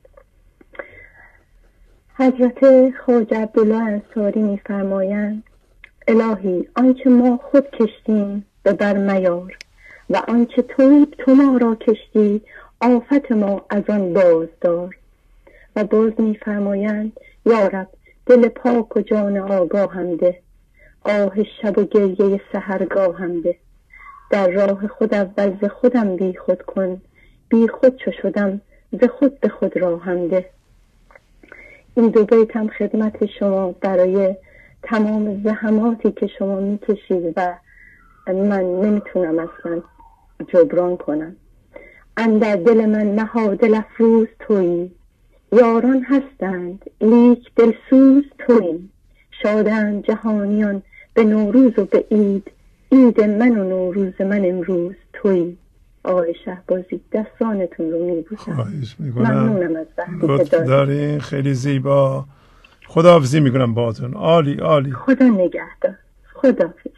Speaker 21: حضرت خواجه عبدالله انصاری میفرمایند الهی آنچه ما خود کشتیم به بر میار و آنچه توی تو ما را کشتی آفت ما از آن بازدار. و باز میفرمایند یا رب دل پاک و جان آگاهم ده، آه شب و گریه سحرگاهم ده. در راه خود اول ز خودم بی خود کن، بی خود چو شدم ز خود به خود راهم ده. این دو بیت هم خدمت شما برای تمام زحماتی که شما میکشید و من نمیتونم اصلا جبران کنم. اندر دل من نهاده افروز تویی، یاران هستند لیک دلسوز تویی. شادند جهانیان به نوروز و به عید، عید من و نوروز من امروز تویی. آقای شهبازی دستانتون رو میبوسم.
Speaker 4: خواهش میکنم.
Speaker 21: ممنونم از وقتی که
Speaker 4: دارین. خیلی زیبا. خداحافظی میکنم باهاتون. عالی عالی.
Speaker 21: خدا نگهدار. خداحافظ.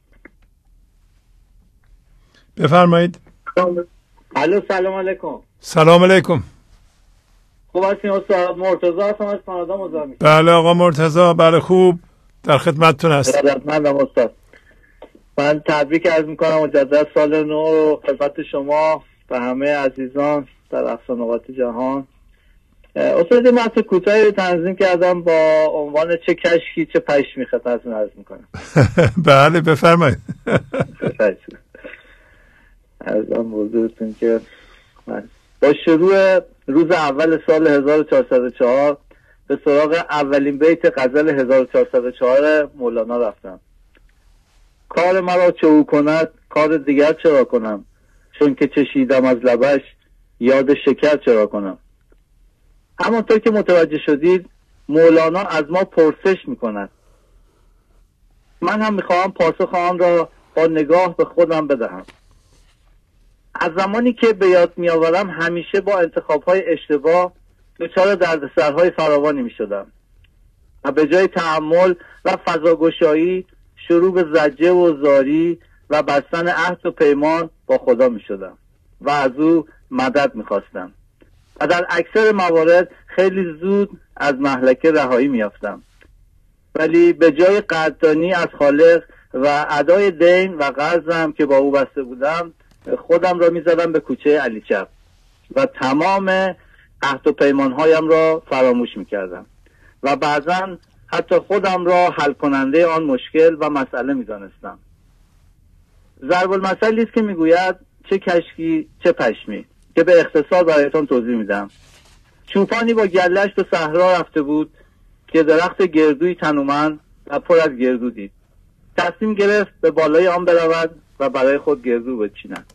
Speaker 4: بفرمایید.
Speaker 3: الو سلام علیکم.
Speaker 4: سلام علیکم.
Speaker 3: خوب هستین استاد؟ مرتضی هستم از کانادا مزاحم.
Speaker 4: بله آقا مرتضی، بله خوب، در خدمتتون هستم.
Speaker 3: من استاد من تبریک عرض میکنم مجدد سال نو خدمت شما و همه عزیزان در اقصا نقاط جهان. استاد من تو کوتاهی تنظیم کردم با عنوان چه کشکی چه پشمی خدمتتون عرض میکنم.
Speaker 4: بله بفرمایید.
Speaker 3: ارزم بزرگتون که من با شروع روز اول سال هزار و چهارصد و چهار به سراغ اولین بیت غزل هزار و چهارصد و چهار مولانا رفتم. کار مرا چه او کند کار دیگر چرا کنم، چون که چشیدم از لبش یاد شکر چرا کنم. همانطور که متوجه شدید مولانا از ما پرسش میکند. من هم میخواهم پاسخ آن را با نگاه به خودم بدهم. از زمانی که به یاد میآورم همیشه با انتخاب‌های اشتباه دچار دردسرهای فراوانی میشدم و به جای تأمل و فضاگشایی شروع به زجه و زاری و بستن عهد و پیمان با خدا میشدم و از او مدد میخواستم و در اکثر موارد خیلی زود از مهلکه رهایی میافتم. ولی به جای قدردانی از خالق و ادای دین و قرضم که با او بسته بودم خودم را میزدم به کوچه علی چپ و تمام عهد و پیمانهایم را فراموش میکردم و بعضا حتی خودم را حل کننده آن مشکل و مسئله میدانستم. ضرب المثلی است که میگوید چه کشکی چه پشمی، که به اختصار برایتان توضیح میدم. چوپانی با گله‌اش به صحرا رفته بود که درخت گردوی تنومند و پر از گردو دید. تصمیم گرفت به بالای آن برود و برای خود گردو بچیند.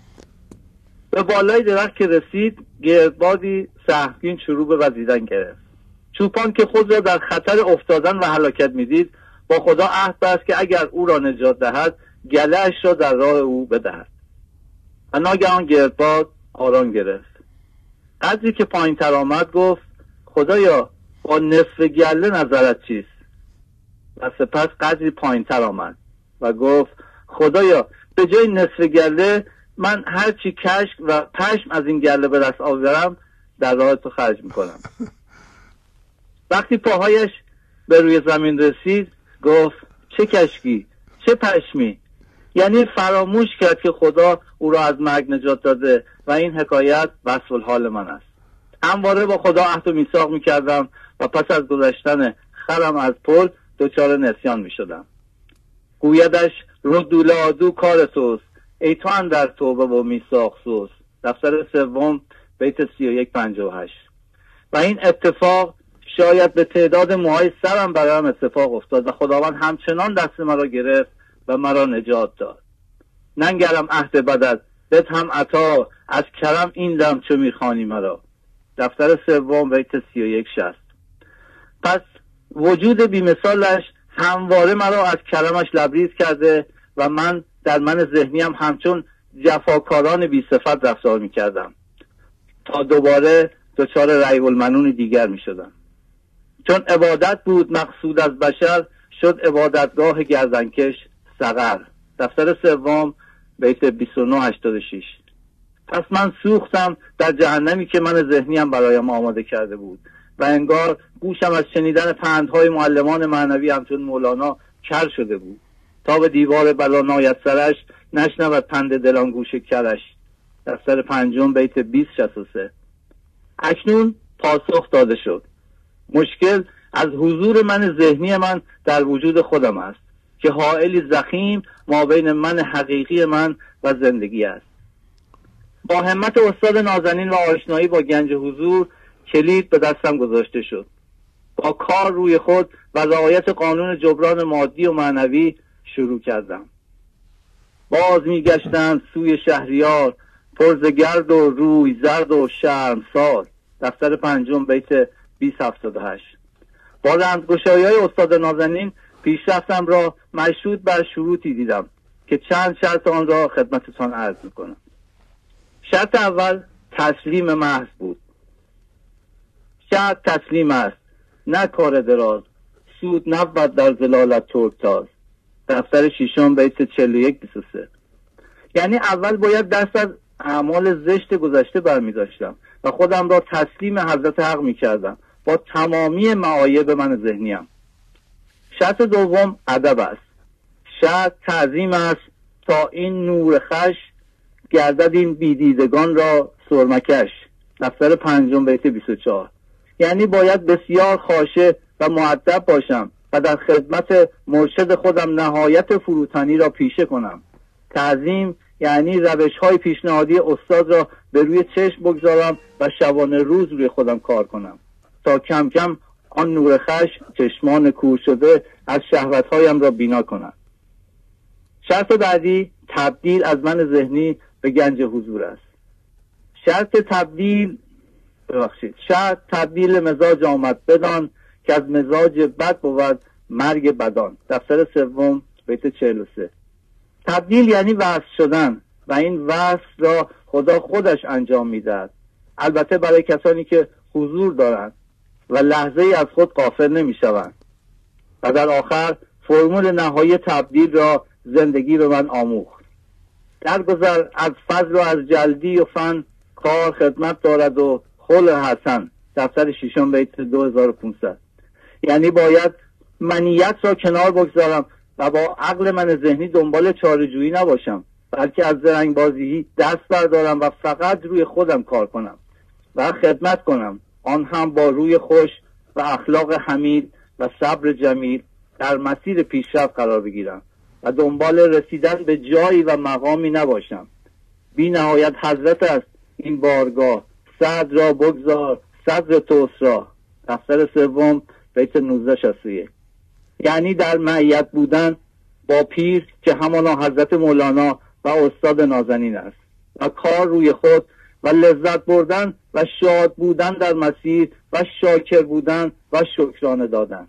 Speaker 3: به بالای درخت که رسید گردبادی سهمگین شروع به وزیدن گرفت. چوپان که خود را در خطر افتادن و هلاکت میدید با خدا عهد بست که اگر او را نجات دهد گله‌اش را در راه او بدهد. و ناگهان گردباد آرام گرفت. قدری که پایین تر آمد گفت خدایا با نصف گله نظرت چیست؟ و سپس قدری پایین تر آمد و گفت خدایا به جای نصف گله من هرچی کشک و پشم از این گله به دست آورم در راه تو خرج میکنم. وقتی پاهایش به روی زمین رسید گفت چه کشکی چه پشمی، یعنی فراموش کرد که خدا او را از مرگ نجات داده و این حکایت وصف الحال من است. همواره با خدا عهد و میثاق میکردم و پس از گذشتن خرم از پل دچار نسیان میشدم. گویدش رو دوله آدو کار توست، ای تو اندر توبه و میثاق سوز. دفتر سوم بیت سی و یک پنجاه و هشت. و این اتفاق شاید به تعداد موهای سرم برایم اتفاق افتاد و خداوند همچنان دست مرا گرفت و مرا نجات داد. ننگرم عهد بدت بد هم عطا، از کرم این دم چو میخوانی مرا. دفتر سوم بیت سی و یک شصت. پس وجود بیمثالش همواره مرا از کرمش لبریز کرده و من در من ذهنیم همچون جفاکاران بی صفت رفتار می کردم تا دوباره دچار ریب المنون دیگر می شدم. چون عبادت بود مقصود از بشر، شد عبادتگاه گردنکش سقر. دفتر سوم بیت بیست و نه هشتاد و شش. پس من سوختم در جهنمی که من ذهنیم برایم آماده کرده بود و انگار گوشم از شنیدن پندهای معلمان معنوی همچون مولانا کر شده بود تا به دیوار بلا ناید سرش، نشنود پند دلان گوش کرش. دفتر پنجم بیت بیست شصت و سه. اکنون پاسخ داده شد. مشکل از حضور من ذهنی من در وجود خودم است که حائلی ضخیم ما بین من حقیقی من و زندگی است. با همت استاد نازنین و آشنایی با گنج حضور کلید به دستم گذاشته شد. با کار روی خود و رعایت قانون جبران مادی و معنوی شروع کردم. باز میگشتم سوی شهریار، پرز گرد و روی زرد و شرمسار. دفتر پنجم بیت بیست هفتاد و هشت. با رمزگشایی‌های استاد نازنین پیشرفتم را مشروط بر شروطی دیدم که چند شرط آن را خدمتتان عرض میکنم. شرط اول تسلیم محض بود. شرط تسلیم است، نه کار دراز، سود نبود در ضلالت ترکتاز. دفتر ششم بیت چهل و یک بیست و سه. یعنی اول باید دست از اعمال زشت گذشته برمی داشتم و خودم را تسلیم حضرت حق می کردم با تمامی معایب من ذهنیم. شرط دوم ادب است. شرط تعظیم است تا این نور خش گردد این بیدیدگان را سرمکش. دفتر پنجم بیت بیست و چهار. یعنی باید بسیار خاشع و مؤدب باشم و در خدمت مرشد خودم نهایت فروتنی را پیشه کنم. تعظیم یعنی روش های پیشنهادی استاد را به روی چشم بگذارم و شبانه روز روی خودم کار کنم تا کم کم آن نور خش چشمان کور شده از شهوت هایم را بینا کنم. شرط بعدی تبدیل از من ذهنی به گنج حضور است. شرط تبدیل ببخشید شرط تبدیل مزاج آمد بدان که از مزاج بد بود مرگ بدان. دفتر سوم بیت چهل و سه. تبدیل یعنی وصل شدن و این وصل را خدا خودش انجام میدهد، البته برای کسانی که حضور دارند و لحظه ای از خود غافل نمی شوند. و در آخر فرمول نهایی تبدیل را زندگی به من آموخت. درگذر از فضل و از جلدی و فن، کار خدمت دارد و خلق حسن. دفتر ششم بیت دو هزار و پانصد. یعنی باید منیت را کنار بگذارم و با عقل من ذهنی دنبال چاره‌جویی نباشم، بلکه از زرنگ بازی دست بردارم و فقط روی خودم کار کنم و خدمت کنم، آن هم با روی خوش و اخلاق حمید و صبر جمیل در مسیر پیشرفت قرار بگیرم و دنبال رسیدن به جایی و مقامی نباشم. بی نهایت حضرت است این بارگاه، صد را بگذار صدر توست را. دفتر سوم بیت نوزده شصت و یک. یعنی در معیت بودن با پیر که همانا حضرت مولانا و استاد نازنین است و کار روی خود و لذت بردن و شاد بودن در مسیر و شاکر بودن و شکرانه دادن.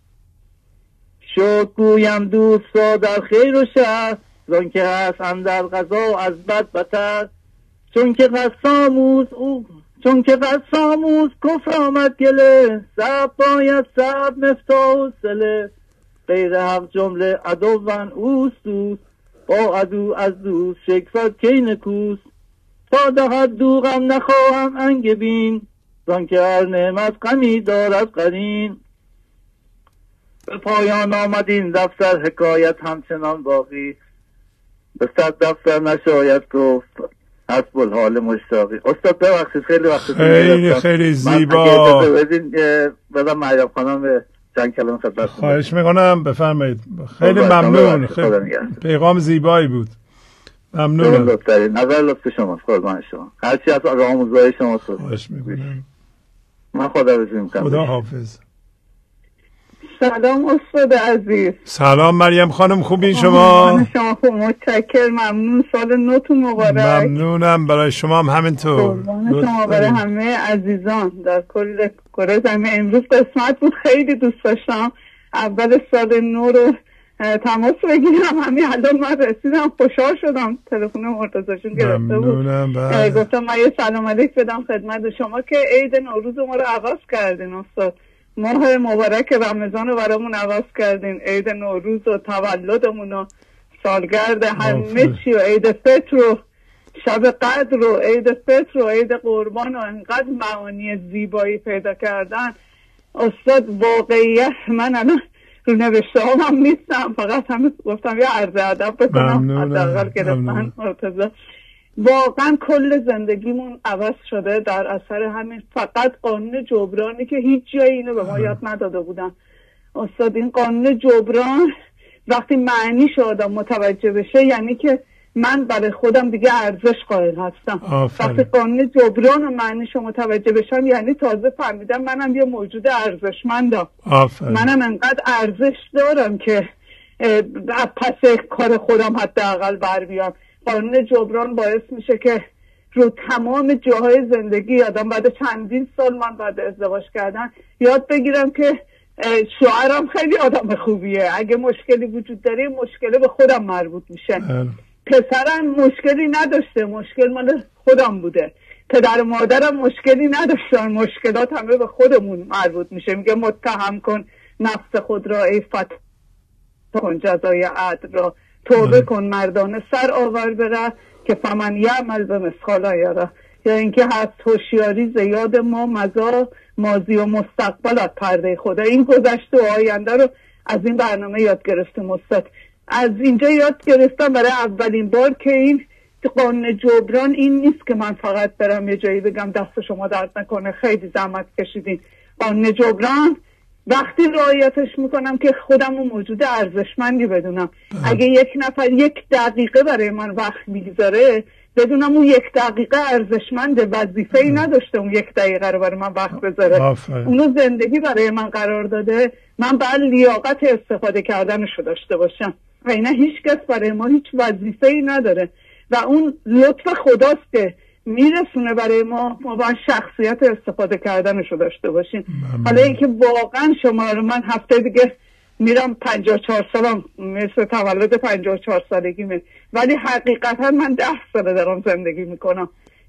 Speaker 3: شکر گویم دوست را در خیر و شر، زن که هست اندر غذا از بد بتر. چون که قساموز او چون که قساموز کفر آمد گله، صبر باید صبر مفتاح و سله. غیر حق جمله عدوان اوست دوست، با عدو از دوست شکفت کی نکوست. تا دهد دوغم نخواهم انگ بین، زن که هر نعمت غمی دارد قرین. به پایان آمد این دفتر حکایت همچنان باقی، به صد دفتر نشاید گفت حسب الحال مشتاقی. استاد ببخشید خیلی وقت
Speaker 4: خیلی خیلی زیبا.
Speaker 3: من اگه بدین بدم مریم خانم به چند کلمه خدمت.
Speaker 4: خواهش میکنم بفرمایید. خیلی ممنون. خیلی پیغام زیبایی بود. ممنونم.
Speaker 3: لطف دارید. نظر لطف شما. قربان شما. هرچی از آموزهای شما
Speaker 4: خواهش میکنم.
Speaker 3: من خدا بزنیم.
Speaker 4: خدا حافظ.
Speaker 5: سلام استاد عزیز.
Speaker 4: سلام مریم خانم، خوبی شما؟
Speaker 5: شما خوب، متشکر، ممنون. سال نوتون مبارک.
Speaker 4: ممنونم، برای شما هم همینطور.
Speaker 5: شما برای همه عزیزان در کل کره زمین. امروز قسمت بود خیلی دوست داشتم اول سال نو رو تماس بگیرم. همین الان من رسیدم، خوشحال شدم تلفن مرتضیشون گرفته بود. گفتم من یه سلام علیک بدم خدمت شما که عید نوروز ما رو عوض کردین استاد. ماه مبارک رمضان رو برامون عوض کردین، عید نوروز و تولدمون و سالگرد همه چی و عید فطر و شب قدر و عید فطر و عید قربان و انقدر معانی زیبایی پیدا کردن استاد. واقعیت من الان رو نوشته هم, هم نیستم، فقط هم گفتم یه عرض ادب بکنم. حداقل گرفتن مرتضی. واقعا کل زندگیمون عوض شده در اثر همین فقط قانون جبرانی که هیچ جایی اینو به ما یاد نداده بودن استاد. این قانون جبران وقتی معنیش آدم متوجه بشه یعنی که من برای خودم دیگه ارزش قائل هستم. وقتی قانون جبران و معنیش متوجه بشم یعنی تازه فهمیدم منم یه موجود ارزشمندم. منم انقدر ارزش دارم که پس کار خودم حداقل بر بیام. قانون جبران باعث میشه که رو تمام جاهای زندگی آدم بعد چندین سال من بعد ازدواج کردن یاد بگیرم که شوهرم خیلی آدم خوبیه، اگه مشکلی وجود داره مشکل به خودم مربوط میشه. پسرم مشکلی نداشته، مشکل مال خودم بوده. پدر و مادرم مشکلی نداشتن، مشکلات همه به خودمون مربوط میشه. میگه متهم کن نفس خود را ای فتح کن جزای عدل را، توبه کن مردانه سر آور بره که فمن یعمل به مثقال یاره. یا اینکه هست هوشیاری زیاد ما مزا ماضی و مستقبل از پرده خدا. این گذشته و آینده رو از این برنامه یاد گرفتم استاد. از اینجا یاد گرفتم برای اولین بار که این قانون جبران این نیست که من فقط برم یه جایی بگم دست شما درد نکنه خیلی زحمت کشیدین. قانون جبران وقتی رعایتش میکنم که خودم رو موجود ارزشمندی بدونم. اگه یک نفر یک دقیقه برای من وقت میگذاره بدونم اون یک دقیقه ارزشمنده، وظیفه ای نداشته اون یک دقیقه رو برای من وقت بذاره. اونو زندگی برای من قرار داده، من باید لیاقت استفاده کردنشو داشته باشم و اینا هیچ کس برای ما هیچ وظیفه ای نداره و اون لطف خداست که میرسونه برای ما ما باید شخصیت استفاده کردنشو داشته باشیم. حالا اینکه واقعا شما رو من هفته دیگه میرم پنجاه و چهار سالم، مثل تولد پنجاه و چهار سالگی می، ولی حقیقتا من ده ساله دارم زندگی میکنم.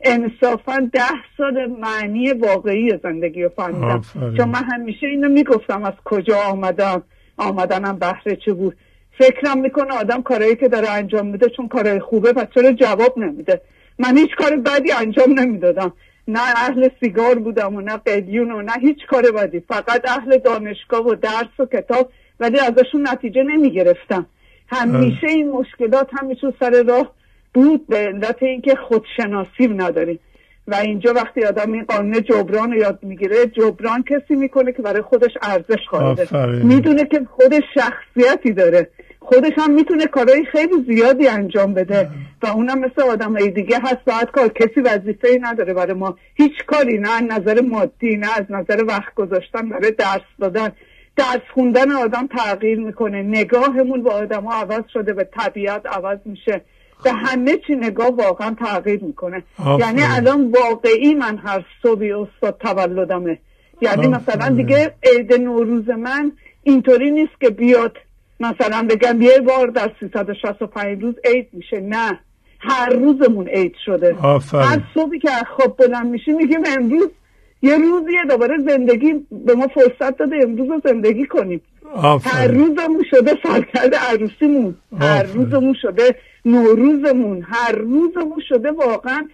Speaker 5: انصافا ده سال معنی واقعی زندگی رو فهمیدم. چون من همیشه اینو میگفتم از کجا آمدم، آمدنم بهره چه بود. فکرم میکنه آدم کارهایی که داره انجام میده چون کارهای خوبه پس چرا جواب نمیده. من هیچ کار بدی انجام نمیدادم، نه اهل سیگار بودم و نه قلیون و نه هیچ کار بدی، فقط اهل دانشگاه و درس و کتاب، ولی ازشون نتیجه نمیگرفتم. همیشه این مشکلات همیشه سر راه بود به علت اینکه خودشناسی نداریم. و اینجا وقتی آدم این قانون جبران رو یاد میگیره، جبران کسی میکنه که برای خودش ارزش قائله، میدونه که خودش شخصیتی داره، خودش هم میتونه کارهای خیلی زیادی انجام بده و اونم مثل آدمای دیگه هست باید کار. کسی وظیفه‌ای نداره برای ما هیچ کاری، نه از نظر مادی نه از نظر وقت گذاشتن برای درس دادن. درس خوندن آدم تغییر میکنه، نگاهمون با آدم ها عوض شده، به طبیعت عوض میشه، به همه چی نگاه واقعا تغییر میکنه. یعنی الان واقعی من هر صبحی استاد تولدمه، یعنی مثلا دیگه عید نوروز من اینطوری نیست که بیاد مثلا بگم یه بار در سیصد و شصت و پنج روز عید میشه، نه، هر روزمون عید شده. آفره. هر صبحی که خواب بلند میشه میگیم امروز یه روزیه، دوباره زندگی به ما فرصت داده امروز رو زندگی کنیم. آفره. هر روزمون شده سالگرد عروسیمون، هر روزمون شده نوروزمون، هر روزمون شده واقعا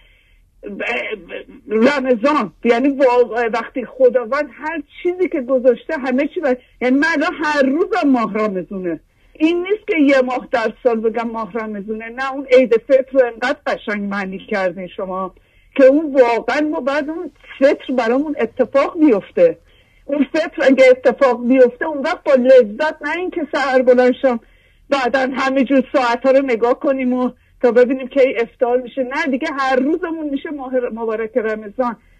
Speaker 5: رمضان. یعنی وقتی خداوند هر چیزی که گذاشته همه چی باید، یعنی من الان هر روزم ماه رمضونه. این نیست که یه ماه در سال بگم ماه رمضونه، نه، اون عید فطر رو انقدر قشنگ معنی کردین شما که اون واقعا ما بعد اون فطر برامون اتفاق بیفته. اون فطر اگه اتفاق بیفته اون وقت با لذت، نه این که سحر بلند شم بعدا همه جور ساعت ها رو نگاه کنیم و تا ببینیم که افطار میشه، نه دیگه هر روزمون میشه ماه مبارک رمضان.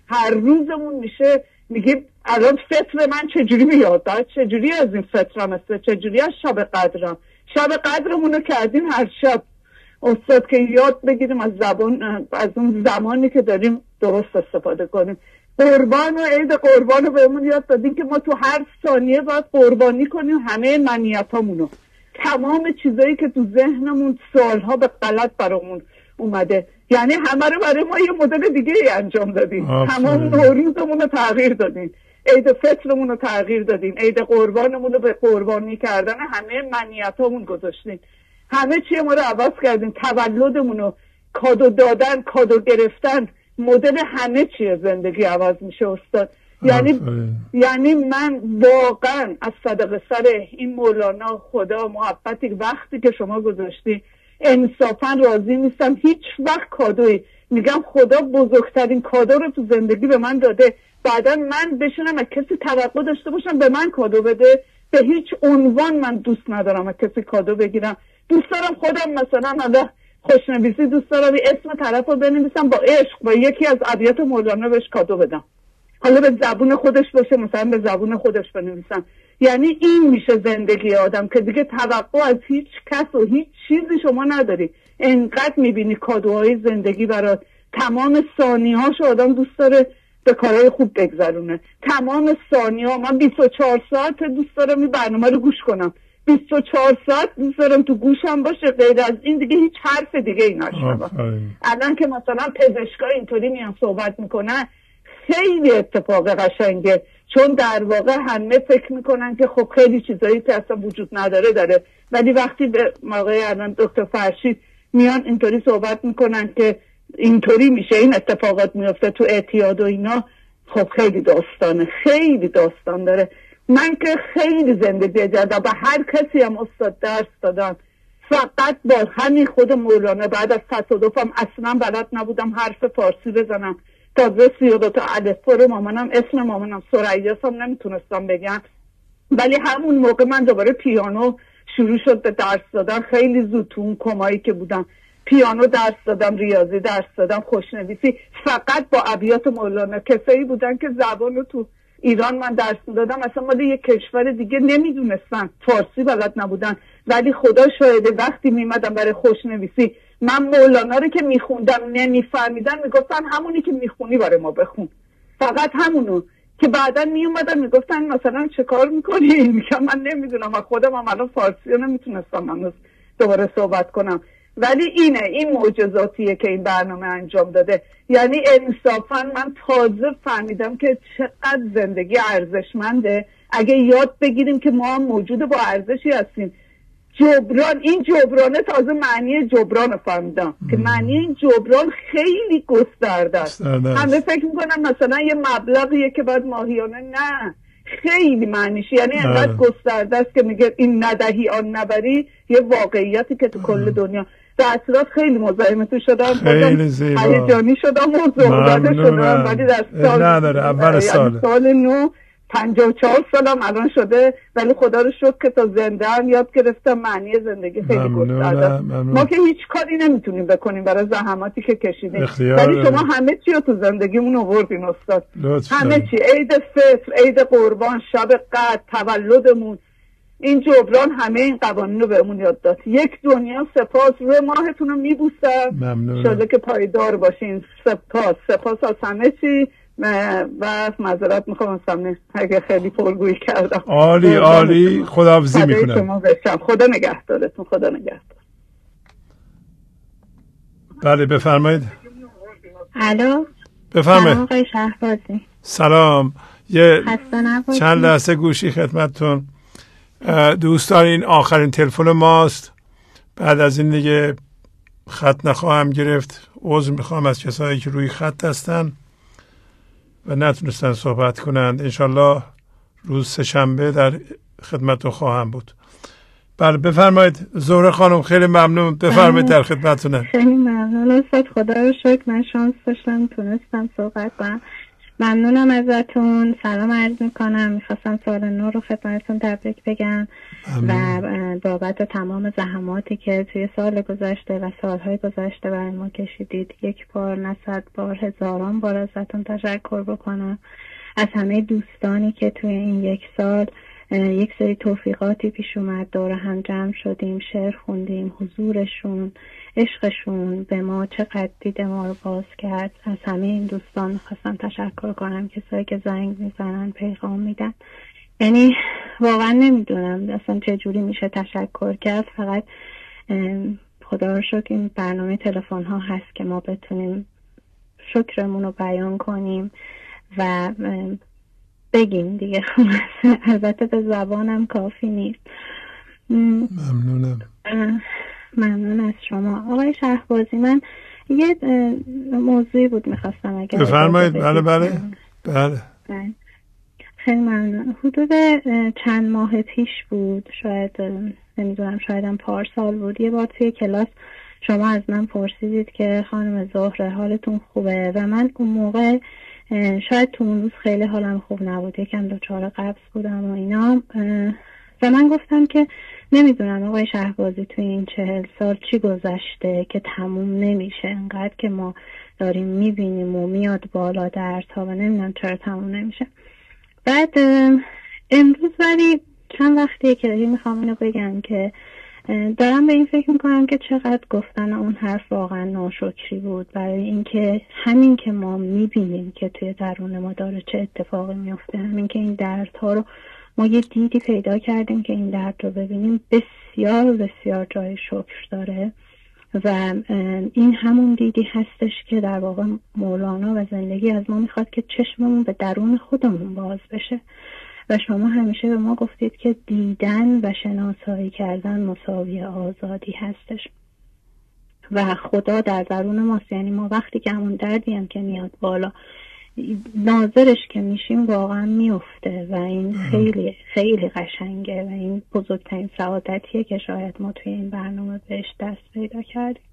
Speaker 5: هر روزمون میشه میگیم الان فطر من چجوری میاد، بعد چجوری از این فطرم است، چجوری از شب قدرم. شب قدرمونو کردیم هر شب استاد که یاد بگیریم از زبان، از اون زمانی که داریم درست استفاده کنیم. قربان و عید قربان رو بهمون یاد دادیم که ما تو هر ثانیه باید قربانی کنیم همه منیتامونو، تمام چیزایی که تو ذهنمون سالها به غلط برامون اومده، یعنی همه رو برای ما یه مدل دیگه ای انجام دادیم. تمام نوروزمون رو تغییر دادیم، عید فطرمون رو تغییر دادیم، عید قربانمون رو به قربانی کردن همه منیتامون گذاشتیم، همه چی ما رو عوض کردیم، تولدمون رو، کادو دادن، کادو گرفتن، مدل همه چی زندگی عوض میشه استاد. یعنی یعنی من واقعا از صدق سر این مولانا خدا محبتی وقتی که شما گذاشتی انصافا راضی نیستم هیچ وقت کادویی. میگم خدا بزرگترین کادو رو تو زندگی به من داده، بعدا من بشینم از کسی توقع داشته باشم به من کادو بده؟ به هیچ عنوان من دوست ندارم از کسی کادو بگیرم. دوست دارم خودم مثلا حالا خوشنویسی دوست دارم اسم طرف رو بنویسم با عشق با یکی از ابیات مولانا بهش کادو بدم، حالا به زبون خودش باشه مثلا به زبون خودش بنویسم. یعنی این میشه زندگی آدم که دیگه توقع از هیچ کس و هیچ چیزی شما نداری، انقدر میبینی کادوهای زندگی برات. تمام ثانیه‌هاش آدم دوست داره به کارهای خوب بگذرونه، تمام ثانیه‌ها. من بیست و چهار ساعت دوست دارم این برنامه رو گوش کنم، بیست و چهار ساعت دوست دارم تو گوشم باشه، غیر از این دیگه هیچ حرف دیگه ای نشنوم. الان که مثلا پزشکا اینطوری میان صحبت میکنن خیلی اتفاق قشنگه، چون در واقع همه فکر میکنن که خب خیلی چیزایی که اصلا وجود نداره داره، ولی وقتی به موقع الان دکتر فرشید میان اینطوری صحبت میکنن که اینطوری میشه، این اتفاقات میفته تو اعتیاد و اینا، خب خیلی داستانه، خیلی داستان داره. من که خیلی زندگی جدا به هر کسی هم استاد درس دادم، فقط با همین خود مولانا. بعد از تصادفم اصلا بلد نبودم حرف فارسی بزنم، تازه سی و دو تا الفبا رو مامانم، اسم مامانم سریاسم نمیتونستم بگم، ولی همون موقع من دوباره پیانو شروع شد به درس دادن. خیلی زود تو اون کمایی که بودم پیانو درس دادم، ریاضی درس دادم، خوشنویسی، فقط با ابیات مولانا. کسایی بودن که زبان رو تو ایران من درس دادم اصلا مال یک کشور دیگه نمیدونستن، فارسی بلد نبودن، ولی خدا شاهده وقتی میمدم برای خوشنویسی من مولانا رو که میخوندم نمیفهمیدن، میگفتن همونی که میخونی برای ما بخون، فقط همونو. که بعدا میومدن میگفتن مثلا چه کار میکنی؟ میگم من نمیدونم، خودم هم الان فارسی رو نمیتونستم من دوباره صحبت کنم. ولی اینه، این معجزاتیه که این برنامه انجام داده. یعنی انصافا من تازه فهمیدم که چقدر زندگی ارزشمنده اگه یاد بگیریم که ما هم موجود با ارزشی هستیم. جبران، این جبرانه تازه معنی جبران فهمیدم که معنی این جبران خیلی گسترده است. همه فکر میکنن مثلا یه مبلغیه که باید ماهیانه، نه، خیلی معنیش یعنی انقدر گسترده است که میگه این ندهی آن نبری، یه واقعیتی که تو کل دنیا. در اصلات خیلی مزاحمتون شدم،
Speaker 4: خیلی زیبا،
Speaker 5: هیجانی شدم و زهداده شدم، ولی در سال
Speaker 4: نداره اول سال
Speaker 5: سال نو پنجاه و چهار سالم الان شده، ولی خدا رو شکر که تا زنده هم یاد گرفتم معنی زندگی خیلی گسترده. ما که هیچ کاری نمیتونیم بکنیم برای زحماتی که کشیدیم، ولی شما همه چی رو تو زندگیمون آوردین استاد، همه چی، عید فطر، عید قربان، شب قدر، تولدمون، این جبران همه این قوانین رو بهمون یاد داد. یک دنیا سپاس، روی ماهتون رو میبوسم، شده که پایدار باشین. سپاس، سپاس از همه چی و معذرت میخوام سامنه اگه خیلی پرگویی کردم.
Speaker 4: عالی عالی، خداحافظی میکنم.
Speaker 5: خدا نگهدارتون، خدا نگهدار.
Speaker 4: بله بفرمایید.
Speaker 16: الو
Speaker 4: بفرمایید.
Speaker 16: سلام آقای شهبازی.
Speaker 4: سلام. یه چند لحظه گوشی خدمتتون. دوستان این آخرین تلفن ماست، بعد از این دیگه خط نخواهم گرفت. عذر میخوام از کسایی که روی خط هستن و نتونستن صحبت کنند. انشالله روز سه‌شنبه در خدمتتون خواهم بود. بله بفرمایید زهره خانم، خیلی ممنون، بفرمایید در خدمتتونم.
Speaker 16: خیلی ممنون استاد، خدا رو شکر من شانس داشتم تونستم صحبت کنم. ممنونم ازتون. سلام عرض میکنم. میخواستم سال نو رو خدمتتون تبریک بگم و بابت تمام زحماتی که توی سال گذشته و سالهای گذشته برای ما کشیدید یک بار نه صد بار هزاران بار ازتون تشکر بکنم. از همه دوستانی که توی این یک سال یک سری توفیقاتی پیش اومد، دور هم جمع شدیم، شعر خوندیم، حضورشون، عشقشون به ما چقدر دید ما رو باز کرد. از همه این دوستان خواستم تشکر کنم، کسایی که زنگ میزنن، پیغام میدن. یعنی واقعا نمیدونم اصلا چه جوری میشه تشکر کرد. فقط خدا رو شکر این برنامه تلفن ها هست که ما بتونیم شکرمون رو بیان کنیم و بگیم دیگه. خلاصه البته به زبانم کافی نیست.
Speaker 4: ممنونم.
Speaker 16: ممنون از شما آقای شهبازی. من یه موضوعی بود میخواستم اگر
Speaker 4: بفرمایید. بله بله بله
Speaker 16: خیلی ممنون. حدود چند ماه پیش بود، شاید نمیدونم شاید هم پارسال بود، یه بار توی کلاس شما از من پرسیدید که خانم زهره حالتون خوبه و من اون موقع شاید تو اون روز خیلی حالم خوب نبود، یکم دچار قبض بودم و اینا و من گفتم که نمیدونم آقای شهبازی توی این چهل سال چی گذشته که تموم نمیشه، انقدر که ما داریم میبینیم و میاد بالا دردها و نمیدونم چرا تموم نمیشه. بعد امروز ولی چند وقتیه که میخوام اینو بگم که دارم به این فکر میکنم که چقدر گفتن اون حرف واقعا ناشکری بود، برای اینکه همین که ما میبینیم که توی درون ما داره چه اتفاقی میفته، همین که این دردها رو ما یه دیدی پیدا کردیم که این درد رو ببینیم، بسیار بسیار جای شکر داره و این همون دیدی هستش که در واقع مولانا و زندگی از ما میخواد که چشممون به درون خودمون باز بشه و شما همیشه به ما گفتید که دیدن و شناسایی کردن مساوی آزادی هستش و خدا در درون ماست. یعنی ما وقتی که همون دردی هم که میاد بالا ناظرش که میشیم واقعا میفته و این خیلی خیلی قشنگه و این بزرگترین سعادتیه که شاید ما توی این برنامه بهش دست پیدا کردیم.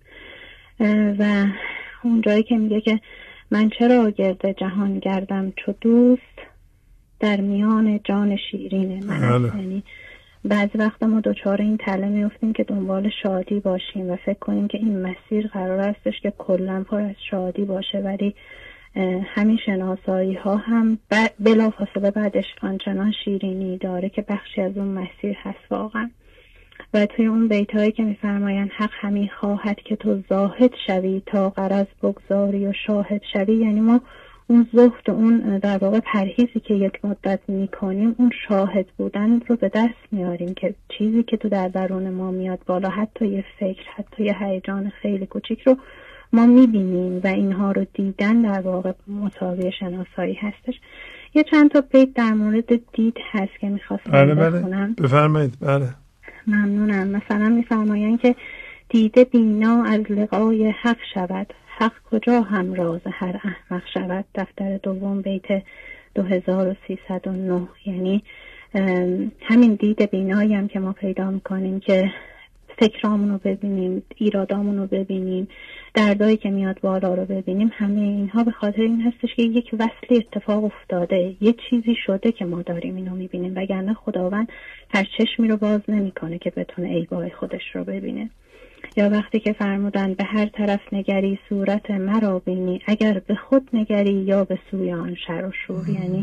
Speaker 16: و اون جایی که میگه که من چرا گرد جهان گردم چو دوست، در میان جان شیرین من. یعنی بعضی وقت ما دوچار این تله میفتیم که دنبال شادی باشیم و فکر کنیم که این مسیر قرار هستش که کلا پر از شادی باشه، ولی همین شناسایی ها هم بلا فاصله بعدش آنچنان شیرینی داره که بخشی از اون مسیر هست واقعا. و توی اون بیت هایی که میفرماین حق همی خواهد که تو زاهد شوی تا غرض بگذاری و شاهد شوی، یعنی ما اون زهد و اون در واقع پرهیزی که یک مدت میکنیم، اون شاهد بودن رو به دست میاریم که چیزی که تو در درون ما میاد بالا، حتی یه فکر، حتی یه هیجان خیلی کوچیک رو ما میبینیم و اینها رو دیدن در واقع مساوی شناسایی هستش. یه چند تا بیت در مورد دید هست که میخواستم
Speaker 4: بله
Speaker 16: بخونم.
Speaker 4: بله بفرمایید. بله
Speaker 16: ممنونم. مثلا میفرمایند که دیده بینا از لقای حق شود، حق کجا هم راز هر احمق شود. دفتر دوم بیت دو هزار و سیصد و نه. یعنی همین دید بینایی هم که ما پیدا میکنیم که فکرامون رو ببینیم، ایرادامون رو ببینیم، دردایی که میاد بالا رو ببینیم، همه اینها به خاطر این هستش که یک وصلی اتفاق افتاده، یه چیزی شده که ما داریم اینو میبینیم، وگرنه خداوند هر چشمی رو باز نمیکنه که بتونه عیبای خودش رو ببینه. یا وقتی که فرمودن به هر طرف نگری صورت مرا بینی، اگر به خود نگری یا به سوی آن شر و شور. یعنی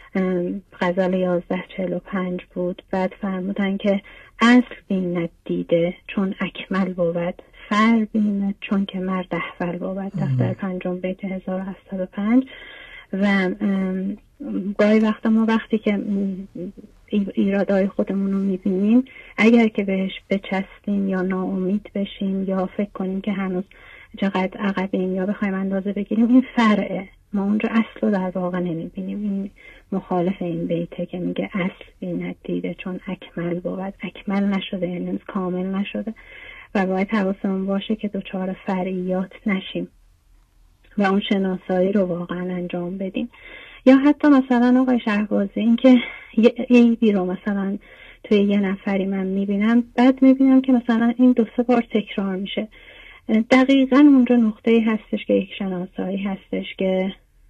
Speaker 16: غزل یازده چهل و پنج بود. بعد فرمودن که اصل بیند دیده چون اکمل بود، فر بیند چون که مرد احول بود. دفتر پنجم بیت هزار و هفتصد و پنج. و گاهی وقت ما وقتی که ایرادای خودمون رو میبینیم، اگر که بهش بچستیم یا ناامید بشیم یا فکر کنیم که هنوز چقدر عقبیم یا بخوایم اندازه بگیریم، این فرعه. ما اونجا اصل رو در واقع نمیبینیم. این مخالف این بیته که میگه اصل بیند دیده چون اکمل بود. اکمل نشده یعنی کامل نشده و باید حواسمون باشه که دوچار فرعیات نشیم و اون شناسایی رو واقعا انجام بدیم. یا حتی مثلا آقای شهبازی این که یه عیبی رو مثلا توی یه نفری من میبینم، بعد میبینم که مثلا این دو سه بار تکرار میشه، دقیقاً اونجا نقطه‌ای هستش که یک شناسایی هستش که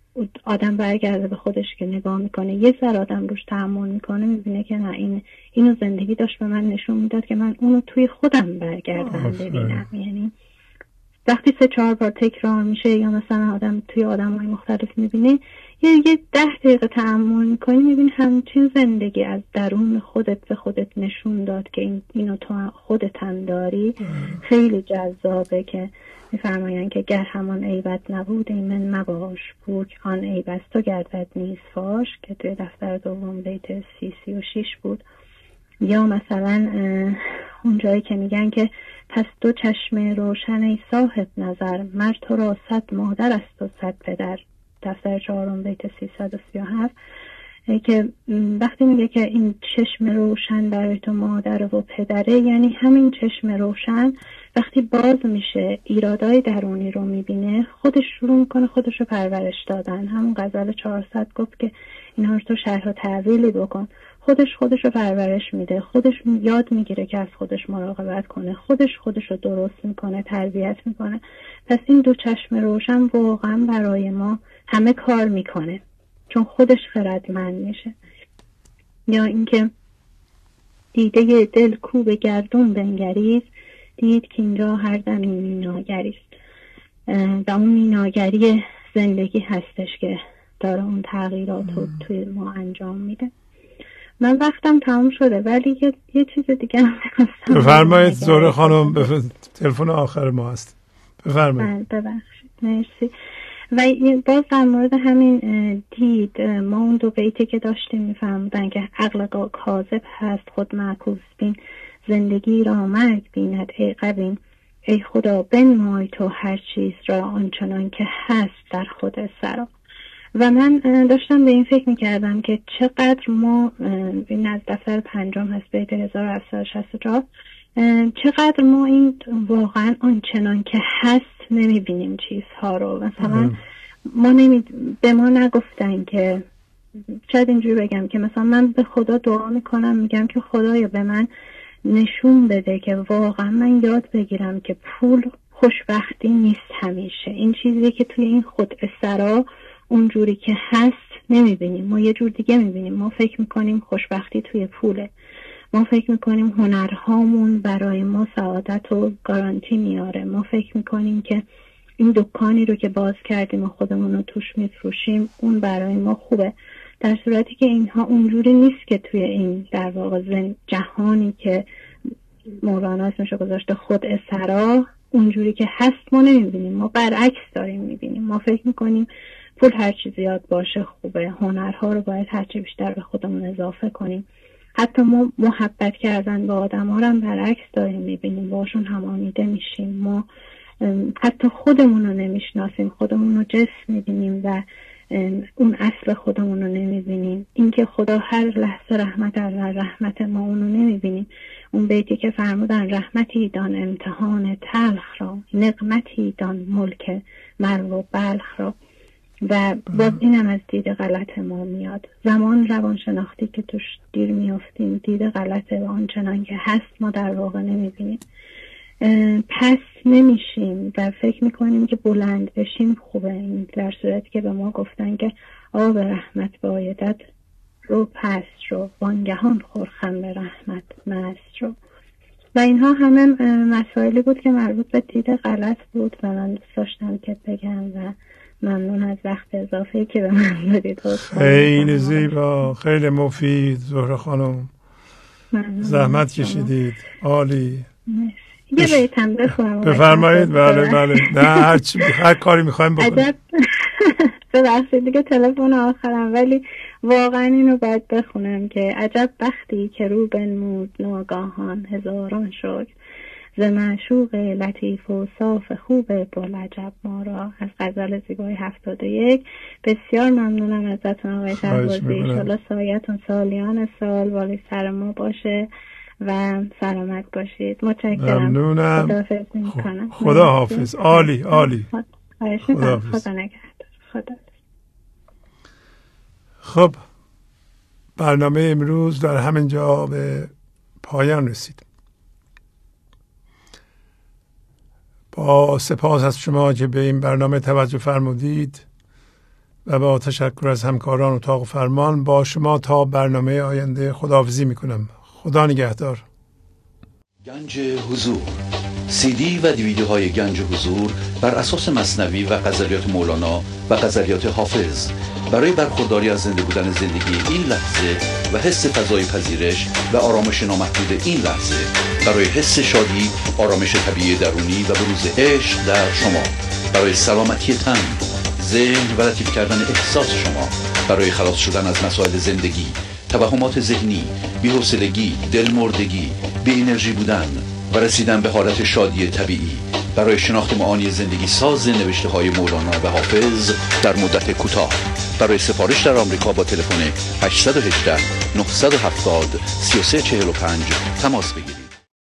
Speaker 16: آدم برگرده به خودش که نگاه میکنه، یه ذره آدم روش تحمل میکنه، میبینه که نه این اینو زندگی داشت به من نشون میداد که من اونو توی خودم برگردم ببینم. یعنی وقتی سه چهار بار تکرار میشه یا مثلا آدم توی آدم‌های مختلف میبینه، یه یه ده دقیقه تأمل میکنی، میبینی همچین زندگی از درون خودت به خودت نشون داد که این اینو تو خودت هم داری. خیلی جذابه که میفرمایند که گر همان عیبت نبود ایمن مباش، بوک آن عیب از تو گردد نیز فاش، که توی دفتر دوم بیت سی سی و شیش بود. یا مثلا اون جایی که میگن که پس دو چشم روشن ای صاحب نظر، مرد تو را صد مادر است و صد پدر، دفتر چهارم بیت سیصد و سی و هفت، که وقتی میگه که این چشم روشن برای تو مادر و پدره، یعنی همین چشم روشن وقتی باز میشه ایرادای درونی رو میبینه، خودش شروع میکنه خودش رو پرورش دادن. همون غزل چهارصد گفت که اینا رو تو شرح و تعویلی بکن. خودش خودش رو پرورش میده، خودش یاد میگیره که از خودش مراقبت کنه، خودش خودش رو درست میکنه، تربیت میکنه. پس این دو چشم روشن واقعا برای ما همه کار میکنه، چون خودش خردمند میشه. یا اینکه دیده دل کو به گردون بنگریز، دید که اینجا هر دمی میناگریست. و اون میناگری زندگی هستش که داره اون تغییرات رو توی ما انجام میده. من وقتم تمام شده، ولی یه, یه چیز دیگه هم می‌خواستم
Speaker 4: بفرمایید. زهره خانم بف... تلفن آخر ما هست، بفرمایید.
Speaker 16: ببخشید، مرسی. و باز در مورد همین دید، ما اون دو بیتی که داشتیم میفهمدن که عقل کاذب هست خود معکوس بین، زندگی را مرگ بیند ای قویم، ای خدا بنمای تو هر چیز را آنچنان که هست در خود سرا. و من داشتم به این فکر میکردم که چقدر ما، این از دفتر پنجم هست بیت هزار و هفتصد و شصت و چهار، چقدر ما این واقعا آنچنان که هست نمیبینیم چیزها رو. مثلا ما نمی... به ما نگفتن که، شاید اینجوری بگم که مثلا من به خدا دعا میکنم، میگم که خدایا به من نشون بده که واقعا من یاد بگیرم که پول خوشبختی نیست همیشه. این چیزی که توی این خود سرا اونجوری که هست نمیبینیم، ما یه جور دیگه میبینیم. ما فکر میکنیم خوشبختی توی پوله، ما فکر میکنیم هنرهامون برای ما سعادت و گارانتی میاره، ما فکر میکنیم که این دکانی رو که باز کردیم و خودمون رو توش میفروشیم اون برای ما خوبه، در صورتی که اینها اونجوری نیست که توی این در واقع زن جهانی که مولانا اسمشو گذاشته خود سرا، اونجوری که هست ما نمیبینیم، ما برعکس داریم میبینیم. ما فکر میکنیم پول هر چی زیاد باشه خوبه، هنرها رو باید هر چی بیشتر به خودمون اضافه کنیم. حتی ما محبت کردن با آدم ها رو هم برعکس داریم میبینیم، باشون همانیده میشیم. ما حتی خودمون رو نمیشناسیم، خودمون رو جسم میبینیم و اون اصل خودمون رو نمیبینیم. اینکه خدا هر لحظه رحمت از رحمت ما اونو نمیبینیم. اون بیتی که فرمودن رحمتی دان امتحان تلخ را، نقمتی دان ملک مرو و بلخ را. و باز اینم از دید غلط ما میاد. زمان روان شناختی که توش دیر میافتیم دید غلطه و آنچنان که هست ما در واقع نمیبینیم. پس نمیشیم و فکر میکنیم که بلند بشیم خوبه، این در صورتی که به ما گفتن که آب رحمت بایدت رو پس رو، وانگهان خورخم به رحمت مست رو. و اینها همه مسائلی بود که مربوط به دید غلط بود و من دوست داشتم که بگم و ممنون از وقت اضافه‌ای که به من دادید.
Speaker 4: خیلی زیبا، خیلی مفید زهره خانم، زحمت کشیدید، عالی.
Speaker 16: یه بیتم بخونم.
Speaker 4: بفرمایید. بله بله، نه هر چی هر کاری میخوایم بکنیم.
Speaker 16: ببخشید دیگه تلفن آخرم، ولی واقعا اینو باید بخونم که عجب بختی که رو بنمود ناگاهان، هزاران شکر ز معشوق لطیف و صاف خوب بلعجب ما را. از غزل زیبای هفتاد و یک. بسیار ممنونم ازتون آقای شهبازی، انشالله سایتون سالیان سال والی سر ما باشه و سلامت باشید. متشکرم.
Speaker 4: ممنونم.
Speaker 16: خداحافظ میکنم.
Speaker 4: خدا حافظ. عالی عالی.
Speaker 16: خدا حافظ. خدا نگهدار. خدا.
Speaker 4: خب برنامه امروز در همین جا به پایان رسید. با سپاس از شما که به این برنامه توجه فرمودید و با تشکر از همکاران اتاق فرمان با شما تا برنامه آینده خداحافظی میکنم. خدا نگهدار.
Speaker 1: گنج حضور، سی دی و دیویدیوهای گنج حضور بر اساس مثنوی و غزلیات مولانا و غزلیات حافظ برای برخورداری از زنده بودن زندگی این لحظه و حس فضای پذیرش و آرامش نامحدود این لحظه، برای حس شادی، آرامش طبیعی درونی و بروز عشق در شما، برای سلامتی تن، ذهن و لطیف کردن احساس شما، برای خلاص شدن از مسائل زندگی، توهمات ذهنی، بی‌حوصلگی، دلمردگی، بی انرژی بودن و رسیدن به حالت شادی طبیعی، برای شناخت معانی زندگی ساز نوشته های مولانا و حافظ در مدت کوتاه. برای سفارش در آمریکا با تلفن هشت یک هشت نه هفت صفر سه سه چهار پنج تماس بگیرید.